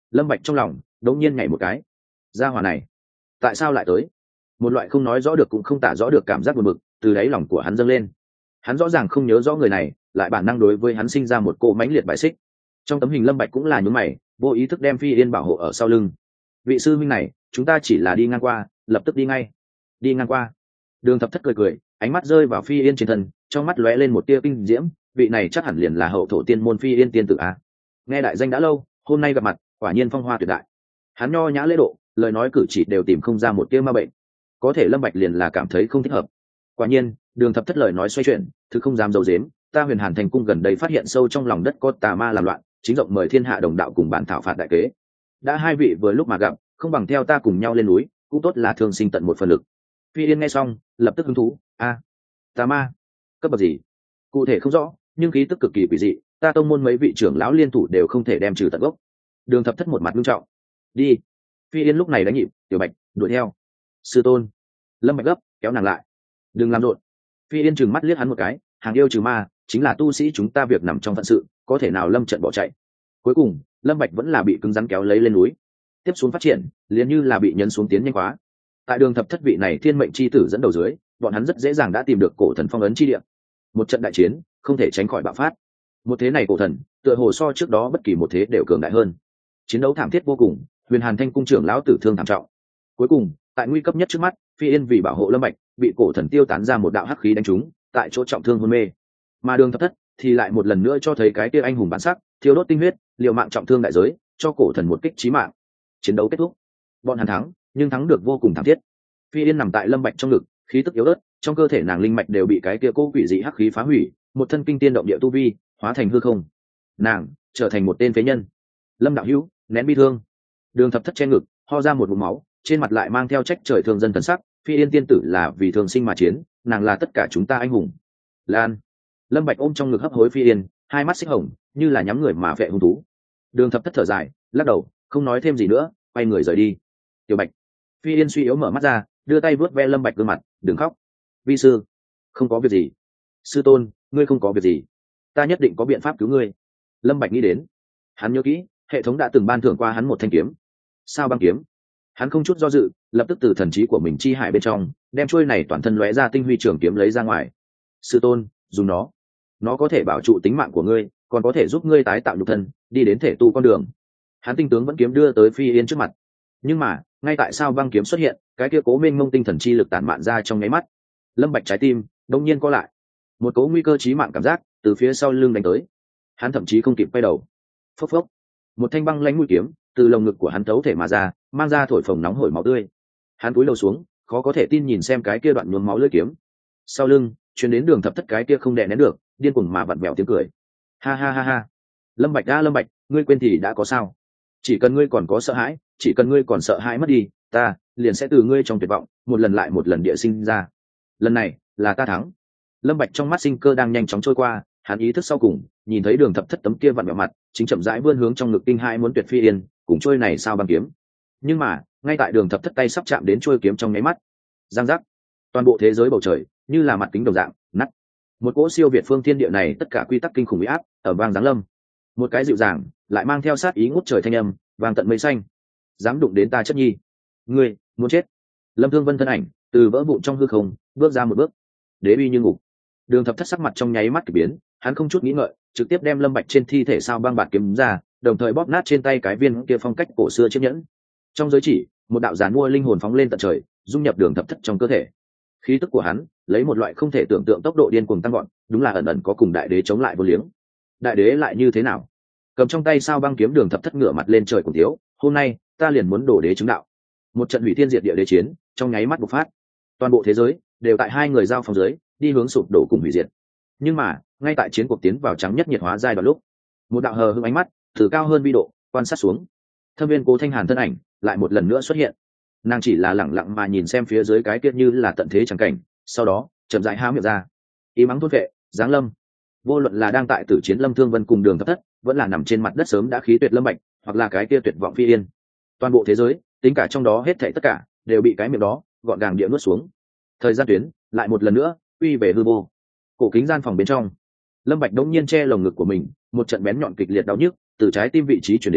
Lâm Bạch trong lòng đống nhiên nhảy một cái, gia hỏa này tại sao lại tới? Một loại không nói rõ được cũng không tả rõ được cảm giác buồn bực từ đáy lòng của hắn dâng lên. Hắn rõ ràng không nhớ rõ người này, lại bản năng đối với hắn sinh ra một cỗ mãnh liệt bài xích. Trong tấm hình Lâm Bạch cũng là nhướng mày, vô ý thức đem Phi Yên bảo hộ ở sau lưng. Vị sư huynh này, chúng ta chỉ là đi ngang qua, lập tức đi ngay. Đi ngang qua. Đường Thập Thất cười cười, ánh mắt rơi vào Phi Yên trên thân, trong mắt lóe lên một tia kinh diễm, vị này chắc hẳn liền là hậu thổ tiên môn Phi Yên tiên tử a. Nghe đại danh đã lâu, hôm nay gặp mặt, quả nhiên phong hoa tuyệt đại. Hắn nho nhã lễ độ, lời nói cử chỉ đều tìm không ra một tia ma bệnh. Có thể Lâm Bạch liền là cảm thấy không thích hợp. Quả nhiên, Đường Thập Thất lời nói xoay chuyển, thứ không dám giấu giếm, ta Huyền Hàn Thành cung gần đây phát hiện sâu trong lòng đất có tà ma làm loạn, chính rộng mời thiên hạ đồng đạo cùng bản thảo phạt đại kế. Đã hai vị vừa lúc mà gặp, không bằng theo ta cùng nhau lên núi, cũng tốt là thương sinh tận một phần lực. Phi Yên nghe xong, lập tức hứng thú, a, tà ma, cấp bậc gì? Cụ thể không rõ, nhưng khí tức cực kỳ quỷ dị, ta tông môn mấy vị trưởng lão liên thủ đều không thể đem trừ tận gốc. Đường Thập Thất một mặt nghiêm trọng. Đi. Phi Yên lúc này đã nhịp, Tiểu Bạch đuổi theo. Sư tôn. Lâm Bạch gấp kéo nàng lại, đừng làm rộn. Phi Yên trừng mắt liếc hắn một cái, hàng yêu trừ ma chính là tu sĩ chúng ta việc nằm trong phận sự, có thể nào lâm trận bỏ chạy. Cuối cùng Lâm Bạch vẫn là bị cứng rắn kéo lấy lên núi, tiếp xuống phát triển liền như là bị nhấn xuống tiến nhanh quá. Tại Đường Thập Thất vị này thiên mệnh chi tử dẫn đầu dưới, bọn hắn rất dễ dàng đã tìm được cổ thần phong ấn chi địa. Một trận đại chiến không thể tránh khỏi bạo phát. Một thế này cổ thần tựa hồ so trước đó bất kỳ một thế đều cường đại hơn. Chiến đấu thảm thiết vô cùng, Huyền Hàn Thanh cung trưởng lão tử thương thảm trọng. Cuối cùng tại nguy cấp nhất trước mắt, Phi Yên vì bảo hộ Lâm Bạch bị cổ thần tiêu tán ra một đạo hắc khí đánh trúng, tại chỗ trọng thương hôn mê. Mà Đường Thập Thất thì lại một lần nữa cho thấy cái kia anh hùng bản sắc, thiêu đốt tinh huyết, liều mạng trọng thương đại giới, cho cổ thần một kích chí mạng. Chiến đấu kết thúc, bọn hắn thắng, nhưng thắng được vô cùng thảm thiết. Phi Yên nằm tại Lâm Bạch trong ngực, khí tức yếu ớt, trong cơ thể nàng linh mạch đều bị cái kia cố quỷ dị hắc khí phá hủy, một thân kinh tiên động địa tu vi hóa thành hư không. Nàng trở thành một tên phế nhân. Lâm đạo hữu, nén bi thương. Đường Thập Thất che ngực, ho ra một ngụm máu, trên mặt lại mang theo trách trời thương dân thần sắc. Phi Yên tiên tử là vì thường sinh mà chiến, nàng là tất cả chúng ta anh hùng. Lan. Lâm Bạch ôm trong ngực hấp hối Phi Yên, hai mắt xích hồng như là nhắm người mà vệ hung thú. Đường Thập Thất thở dài, lắc đầu, không nói thêm gì nữa, quay người rời đi. Tiểu Bạch. Phi Yên suy yếu mở mắt ra, đưa tay vuốt ve Lâm Bạch gương mặt, đừng khóc. Vi sư, không có việc gì. Sư tôn, ngươi không có việc gì, ta nhất định có biện pháp cứu ngươi. Lâm Bạch nghĩ đến, hắn nhớ kỹ, hệ thống đã từng ban thưởng qua hắn một thanh kiếm, Sao Băng kiếm. Hắn không chút do dự, lập tức từ thần trí của mình chi hải bên trong đem chuôi này toàn thân lóe ra tinh huy trường kiếm lấy ra ngoài. Sư tôn, dùng nó, nó có thể bảo trụ tính mạng của ngươi, còn có thể giúp ngươi tái tạo nhục thân, đi đến thể tu con đường. Hắn tinh tướng vẫn kiếm đưa tới Phi Yên trước mặt, nhưng mà ngay tại Sao Băng kiếm xuất hiện, cái kia cố mênh mông tinh thần chi lực tản mạn ra trong nháy mắt. Lâm Bạch trái tim đông nhiên co lại, một cố nguy cơ chí mạng cảm giác từ phía sau lưng đánh tới. Hắn thậm chí không kịp quay đầu. Phốc phốc, một thanh băng lãnh mũi kiếm từ lồng ngực của hắn thấu thể mà ra, mang ra thổi phồng nóng hổi máu tươi. Hắn cúi đầu xuống, khó có thể tin nhìn xem cái kia đoạn nhuốm máu lưỡi kiếm. Sau lưng truyền đến Đường Thập Thất cái kia không đè nén được điên cuồng mà vặn vẹo tiếng cười. Ha ha ha ha. Lâm Bạch a Lâm Bạch, ngươi quên thì đã có sao? Chỉ cần ngươi còn có sợ hãi, chỉ cần ngươi còn sợ hãi mất đi, ta liền sẽ từ ngươi trong tuyệt vọng một lần lại một lần địa sinh ra. Lần này là ta thắng. Lâm Bạch trong mắt sinh cơ đang nhanh chóng trôi qua, hắn ý thức sau cùng nhìn thấy Đường Thập Thất tấm kia vặn vẹo mặt chính chậm rãi vươn hướng trong ngực kinh hai muốn tuyệt Phi Yên cùng trôi này Sao Băng kiếm. Nhưng mà ngay tại Đường Thập Thất tay sắp chạm đến trôi kiếm trong nháy mắt, giang giác, toàn bộ thế giới bầu trời như là mặt kính đồng dạng nát. Một cỗ siêu việt phương thiên địa này tất cả quy tắc kinh khủng uy áp ở vang giáng lâm. Một cái dịu dàng lại mang theo sát ý ngút trời thanh âm vang tận mây xanh. Dám đụng đến ta chất nhi, ngươi muốn chết. Lâm Thương Vân thân ảnh từ vỡ vụn trong hư không bước ra một bước, đế uy như ngục. Đường Thập Thất sắc mặt trong nháy mắt kỳ biến, hắn không chút nghĩ ngợi trực tiếp đem Lâm Bạch trên thi thể Sao Băng bạt kiếm ra, đồng thời bóp nát trên tay cái viên kia phong cách cổ xưa chiếc nhẫn. Trong giới chỉ một đạo giàn mua linh hồn phóng lên tận trời, dung nhập Đường Thập Thất trong cơ thể. Khí tức của hắn lấy một loại không thể tưởng tượng tốc độ điên cuồng tăng gọn, đúng là ẩn ẩn có cùng đại đế chống lại vô liếng. Đại đế lại như thế nào? Cầm trong tay Sao Băng kiếm Đường Thập Thất ngửa mặt lên trời cùng thiếu, hôm nay ta liền muốn đổ đế chứng đạo. Một trận hủy thiên diệt địa đế chiến trong nháy mắt bộc phát, toàn bộ thế giới đều tại hai người giao phong dưới đi hướng sụp đổ cùng hủy diệt. Nhưng mà ngay tại chiến cuộc tiến vào trắng nhất nhiệt hóa giai đoạn lúc, một đạo hờ hững ánh mắt từ cao hơn vi độ quan sát xuống, Thâm Viên Cố Thanh Hàn thân ảnh lại một lần nữa xuất hiện. Nàng chỉ là lẳng lặng mà nhìn xem phía dưới cái tiết như là tận thế chẳng cảnh, sau đó chậm rãi há miệng ra, ý mắng thốt vệ giáng lâm. Vô luận là đang tại tử chiến Lâm Thương Vân cùng Đường Thập Thất, vẫn là nằm trên mặt đất sớm đã khí tuyệt Lâm Bạch, hoặc là cái kia tuyệt vọng Phi Yên, toàn bộ thế giới tính cả trong đó hết thảy tất cả đều bị cái miệng đó gọn gàng địa nuốt xuống. Thời gian tuyến lại một lần nữa quy về hư vô. Cổ kính gian phòng bên trong, Lâm Bạch đống nhiên che lồng ngực của mình, một trận bén nhọn kịch liệt đau nhức từ trái tim vị trí truyền đến,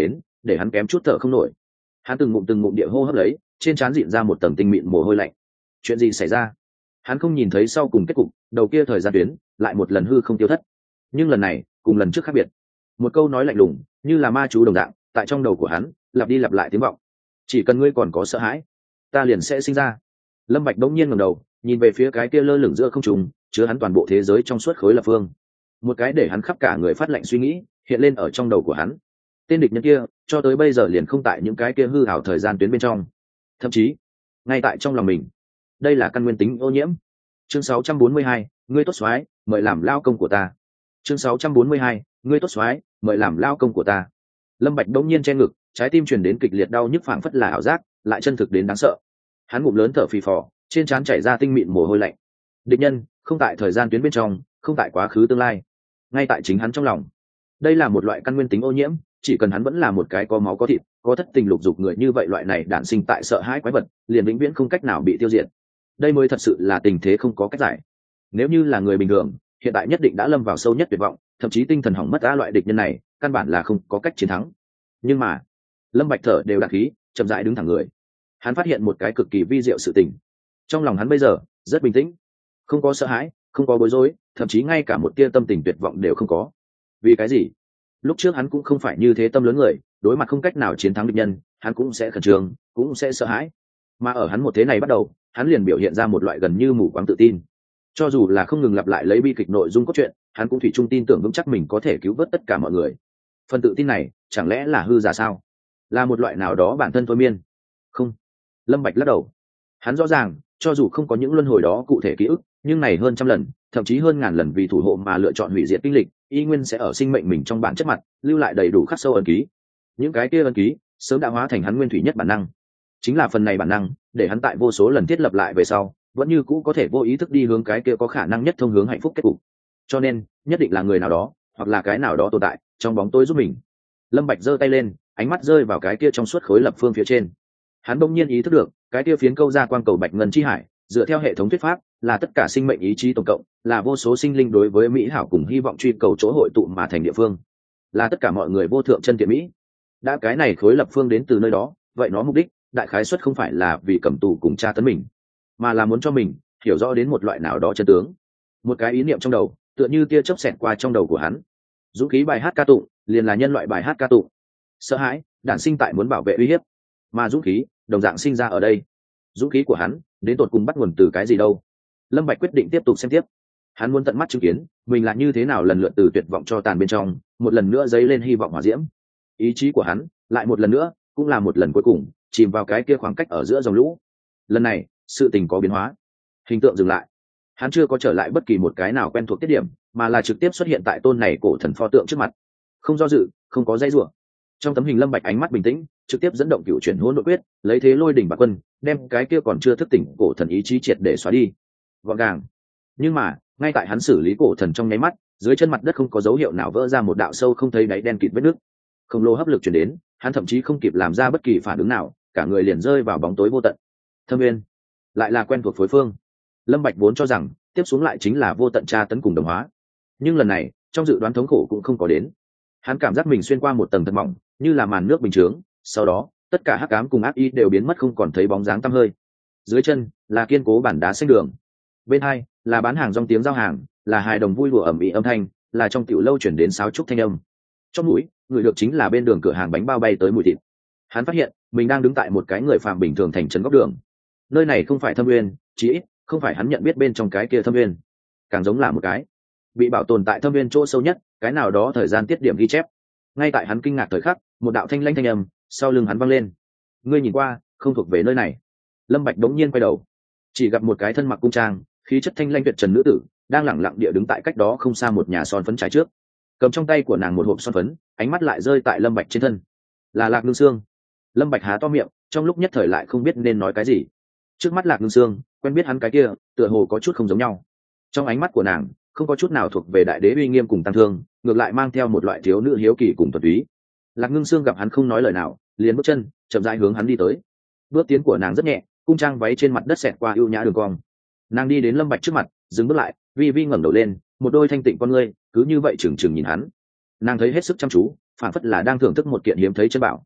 để hắn kém chút thở không nổi. Hắn từng ngụm từng ngụm địa hô hấp lấy, trên trán dịn ra một tầng tinh mịn mồ hôi lạnh. Chuyện gì xảy ra? Hắn không nhìn thấy sau cùng kết cục, đầu kia thời gian tuyến lại một lần hư không tiêu thất. Nhưng lần này cùng lần trước khác biệt, một câu nói lạnh lùng như là ma chú đồng dạng tại trong đầu của hắn lặp đi lặp lại tiếng vọng: chỉ cần ngươi còn có sợ hãi, ta liền sẽ sinh ra. Lâm Bạch đống nhiên ngẩng đầu nhìn về phía cái kia lơ lửng giữa không trung chứa hắn toàn bộ thế giới trong suốt khối lập phương. Một cái để hắn khắp cả người phát lạnh suy nghĩ hiện lên ở trong đầu của hắn. Tên địch nhân kia cho tới bây giờ liền không tại những cái kia hư ảo thời gian tuyến bên trong, thậm chí ngay tại trong lòng mình. Đây là căn nguyên tính ô nhiễm. Chương sáu trăm bốn mươi hai, ngươi tốt soái, mời làm lao công của ta. Chương sáu trăm bốn mươi hai, ngươi tốt soái, mời làm lao công của ta. Lâm Bạch đống nhiên che ngực, trái tim truyền đến kịch liệt đau nhức phảng phất là ảo giác, lại chân thực đến đáng sợ. Hắn ngụm lớn thở phì phò, trên trán chảy ra tinh mịn mồ hôi lạnh. Địch nhân không tại thời gian tuyến bên trong, không tại quá khứ tương lai, ngay tại chính hắn trong lòng. Đây là một loại căn nguyên tính ô nhiễm, chỉ cần hắn vẫn là một cái có máu có thịt, có thất tình lục dục người như vậy, loại này đản sinh tại sợ hãi quái vật, liền vĩnh viễn không cách nào bị tiêu diệt. Đây mới thật sự là tình thế không có cách giải. Nếu như là người bình thường, hiện tại nhất định đã lâm vào sâu nhất tuyệt vọng, thậm chí tinh thần hỏng mất. Á, loại địch nhân này căn bản là không có cách chiến thắng. Nhưng mà Lâm Bạch thở đều đạn khí, chậm rãi đứng thẳng người. Hắn phát hiện một cái cực kỳ vi diệu sự tình. Trong lòng hắn bây giờ rất bình tĩnh, không có sợ hãi, không có bối rối, thậm chí ngay cả một tia tâm tình tuyệt vọng đều không có. Vì cái gì? Lúc trước hắn cũng không phải như thế tâm lớn người, đối mặt không cách nào chiến thắng địch nhân, hắn cũng sẽ khẩn trương, cũng sẽ sợ hãi. Mà ở hắn một thế này bắt đầu, hắn liền biểu hiện ra một loại gần như mù quáng tự tin. Cho dù là không ngừng lặp lại lấy bi kịch nội dung cốt truyện, hắn cũng thủy chung tin tưởng vững chắc mình có thể cứu vớt tất cả mọi người. Phần tự tin này chẳng lẽ là hư giả sao? Là một loại nào đó bản thân thôi miên? Không. Lâm Bạch lắc đầu. Hắn rõ ràng, cho dù không có những luân hồi đó cụ thể ký ức, nhưng này hơn trăm lần, thậm chí hơn ngàn lần vì thủ hộ mà lựa chọn hủy diệt kinh lịch, y nguyên sẽ ở sinh mệnh mình trong bản chất mặt lưu lại đầy đủ khắc sâu ấn ký. Những cái kia ấn ký sớm đã hóa thành hắn nguyên thủy nhất bản năng. Chính là phần này bản năng để hắn tại vô số lần thiết lập lại về sau, vẫn như cũ có thể vô ý thức đi hướng cái kia có khả năng nhất thông hướng hạnh phúc kết cục. Cho nên nhất định là người nào đó hoặc là cái nào đó tồn tại trong bóng tối giúp mình. Lâm Bạch giơ tay lên, ánh mắt rơi vào cái kia trong suốt khối lập phương phía trên. Hắn bỗng nhiên ý thức được, cái kia phiến câu ra quang cầu bạch ngân chi hải, dựa theo hệ thống thuyết pháp, là tất cả sinh mệnh ý chí tổng cộng, là vô số sinh linh đối với mỹ hảo cùng hy vọng truy cầu chỗ hội tụ mà thành địa phương, là tất cả mọi người vô thượng chân thiện mỹ. Đã cái này khối lập phương đến từ nơi đó, vậy nó mục đích đại khái suất không phải là vì cầm tù cùng tra tấn mình, mà là muốn cho mình hiểu rõ đến một loại nào đó chân tướng. Một cái ý niệm trong đầu tựa như tia chớp xẹt qua trong đầu của hắn. Dũng khí bài hát ca tụng liền là nhân loại bài hát ca tụng. Sợ hãi đản sinh tại muốn bảo vệ uy hiếp, mà dũng khí đồng dạng sinh ra ở đây. Dũng khí của hắn đến tột cùng bắt nguồn từ cái gì đâu? Lâm Bạch quyết định tiếp tục xem tiếp. Hắn muốn tận mắt chứng kiến mình là như thế nào lần lượt từ tuyệt vọng cho tàn bên trong một lần nữa dấy lên hy vọng hỏa diễm. Ý chí của hắn lại một lần nữa, cũng là một lần cuối cùng chìm vào cái kia khoảng cách ở giữa dòng lũ. Lần này sự tình có biến hóa, hình tượng dừng lại. Hắn chưa có trở lại bất kỳ một cái nào quen thuộc tiết điểm, mà là trực tiếp xuất hiện tại tôn này cổ thần pho tượng trước mặt. Không do dự, không có dây rủa. Trong tấm hình Lâm Bạch ánh mắt bình tĩnh, trực tiếp dẫn động cửu chuyển hỗn độn quyết, lấy thế lôi đỉnh bạc quân, đem cái kia còn chưa thức tỉnh cổ thần ý chí triệt để xóa đi. Gọn gàng. Nhưng mà ngay tại hắn xử lý cổ thần trong nháy mắt, dưới chân mặt đất không có dấu hiệu nào vỡ ra một đạo sâu không thấy đáy đen kịt vết nứt. Khổng lồ hấp lực truyền đến, hắn thậm chí không kịp làm ra bất kỳ phản ứng nào, cả người liền rơi vào bóng tối vô tận. Thâm Nguyên, lại là quen thuộc phối phương. Lâm Bạch vốn cho rằng tiếp xuống lại chính là vô tận tra tấn cùng đồng hóa, nhưng lần này trong dự đoán thống khổ cũng không có đến. Hắn cảm giác mình xuyên qua một tầng thật mỏng, như là màn nước bình chướng, sau đó tất cả hắc ám cùng ác ý đều biến mất không còn thấy bóng dáng tăm hơi. Dưới chân là kiên cố bản đá xanh đường, bên hai là bán hàng rong tiếng giao hàng, là hài đồng vui đùa ầm ĩ âm thanh, là trong tiểu lâu chuyển đến sáo trúc thanh âm. Trong mũi người được chính là bên đường cửa hàng bánh bao bay tới mùi thịt. Hắn phát hiện mình đang đứng tại một cái người phàm bình thường thành trấn góc đường. Nơi này không phải Thâm Nguyên, chí ít không phải hắn nhận biết bên trong cái kia Thâm Nguyên, càng giống là một cái bị bảo tồn tại Thâm Nguyên chỗ sâu nhất cái nào đó thời gian tiết điểm ghi chép. Ngay tại hắn kinh ngạc thời khắc, một đạo thanh lãnh thanh âm sau lưng hắn vang lên. Ngươi nhìn qua không thuộc về nơi này. Lâm Bạch đống nhiên quay đầu, chỉ gặp một cái thân mặc cung trang, khí chất thanh lãnh tuyệt trần nữ tử đang lẳng lặng địa đứng tại cách đó không xa một nhà son phấn trái trước, cầm trong tay của nàng một hộp son phấn, ánh mắt lại rơi tại Lâm Bạch trên thân. Là Lạc Nương Sương. Lâm Bạch há to miệng, trong lúc nhất thời lại không biết nên nói cái gì. Trước mắt Lạc Nương Sương, quen biết hắn cái kia, tựa hồ có chút không giống nhau. Trong ánh mắt của nàng không có chút nào thuộc về đại đế uy nghiêm cùng tăng thương, ngược lại mang theo một loại thiếu nữ hiếu kỳ cùng thuần túy. Lạc Nương Sương gặp hắn không nói lời nào, liền bước chân chậm rãi hướng hắn đi tới. Bước tiến của nàng rất nhẹ, cung trang váy trên mặt đất xẹt qua ưu nhã đường cong. Nàng đi đến Lâm Bạch trước mặt, dừng bước lại, vi vi ngẩng đầu lên, một đôi thanh tịnh con ngươi cứ như vậy trừng trừng nhìn hắn. Nàng thấy hết sức chăm chú, phản phất là đang thưởng thức một kiện hiếm thấy chân bảo,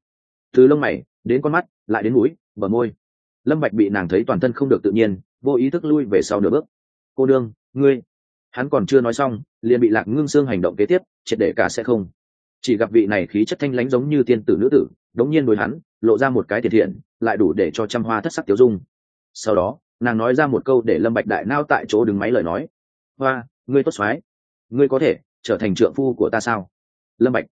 từ lông mày đến con mắt lại đến mũi bờ môi. Lâm Bạch bị nàng thấy toàn thân không được tự nhiên, vô ý thức lui về sau nửa bước. Cô đương, ngươi. Hắn còn chưa nói xong, liền bị Lạc Ngưng Xương hành động kế tiếp triệt để cả sẽ không. Chỉ gặp vị này khí chất thanh lãnh giống như tiên tử nữ tử, đống nhiên đối hắn lộ ra một cái thiện thiện, lại đủ để cho trăm hoa thất sắc tiêu dung. Sau đó, nàng nói ra một câu để Lâm Bạch đại nao tại chỗ đứng máy lời nói: "Hoa, ngươi tốt xoái, ngươi có thể trở thành trượng phu của ta sao?" Lâm Bạch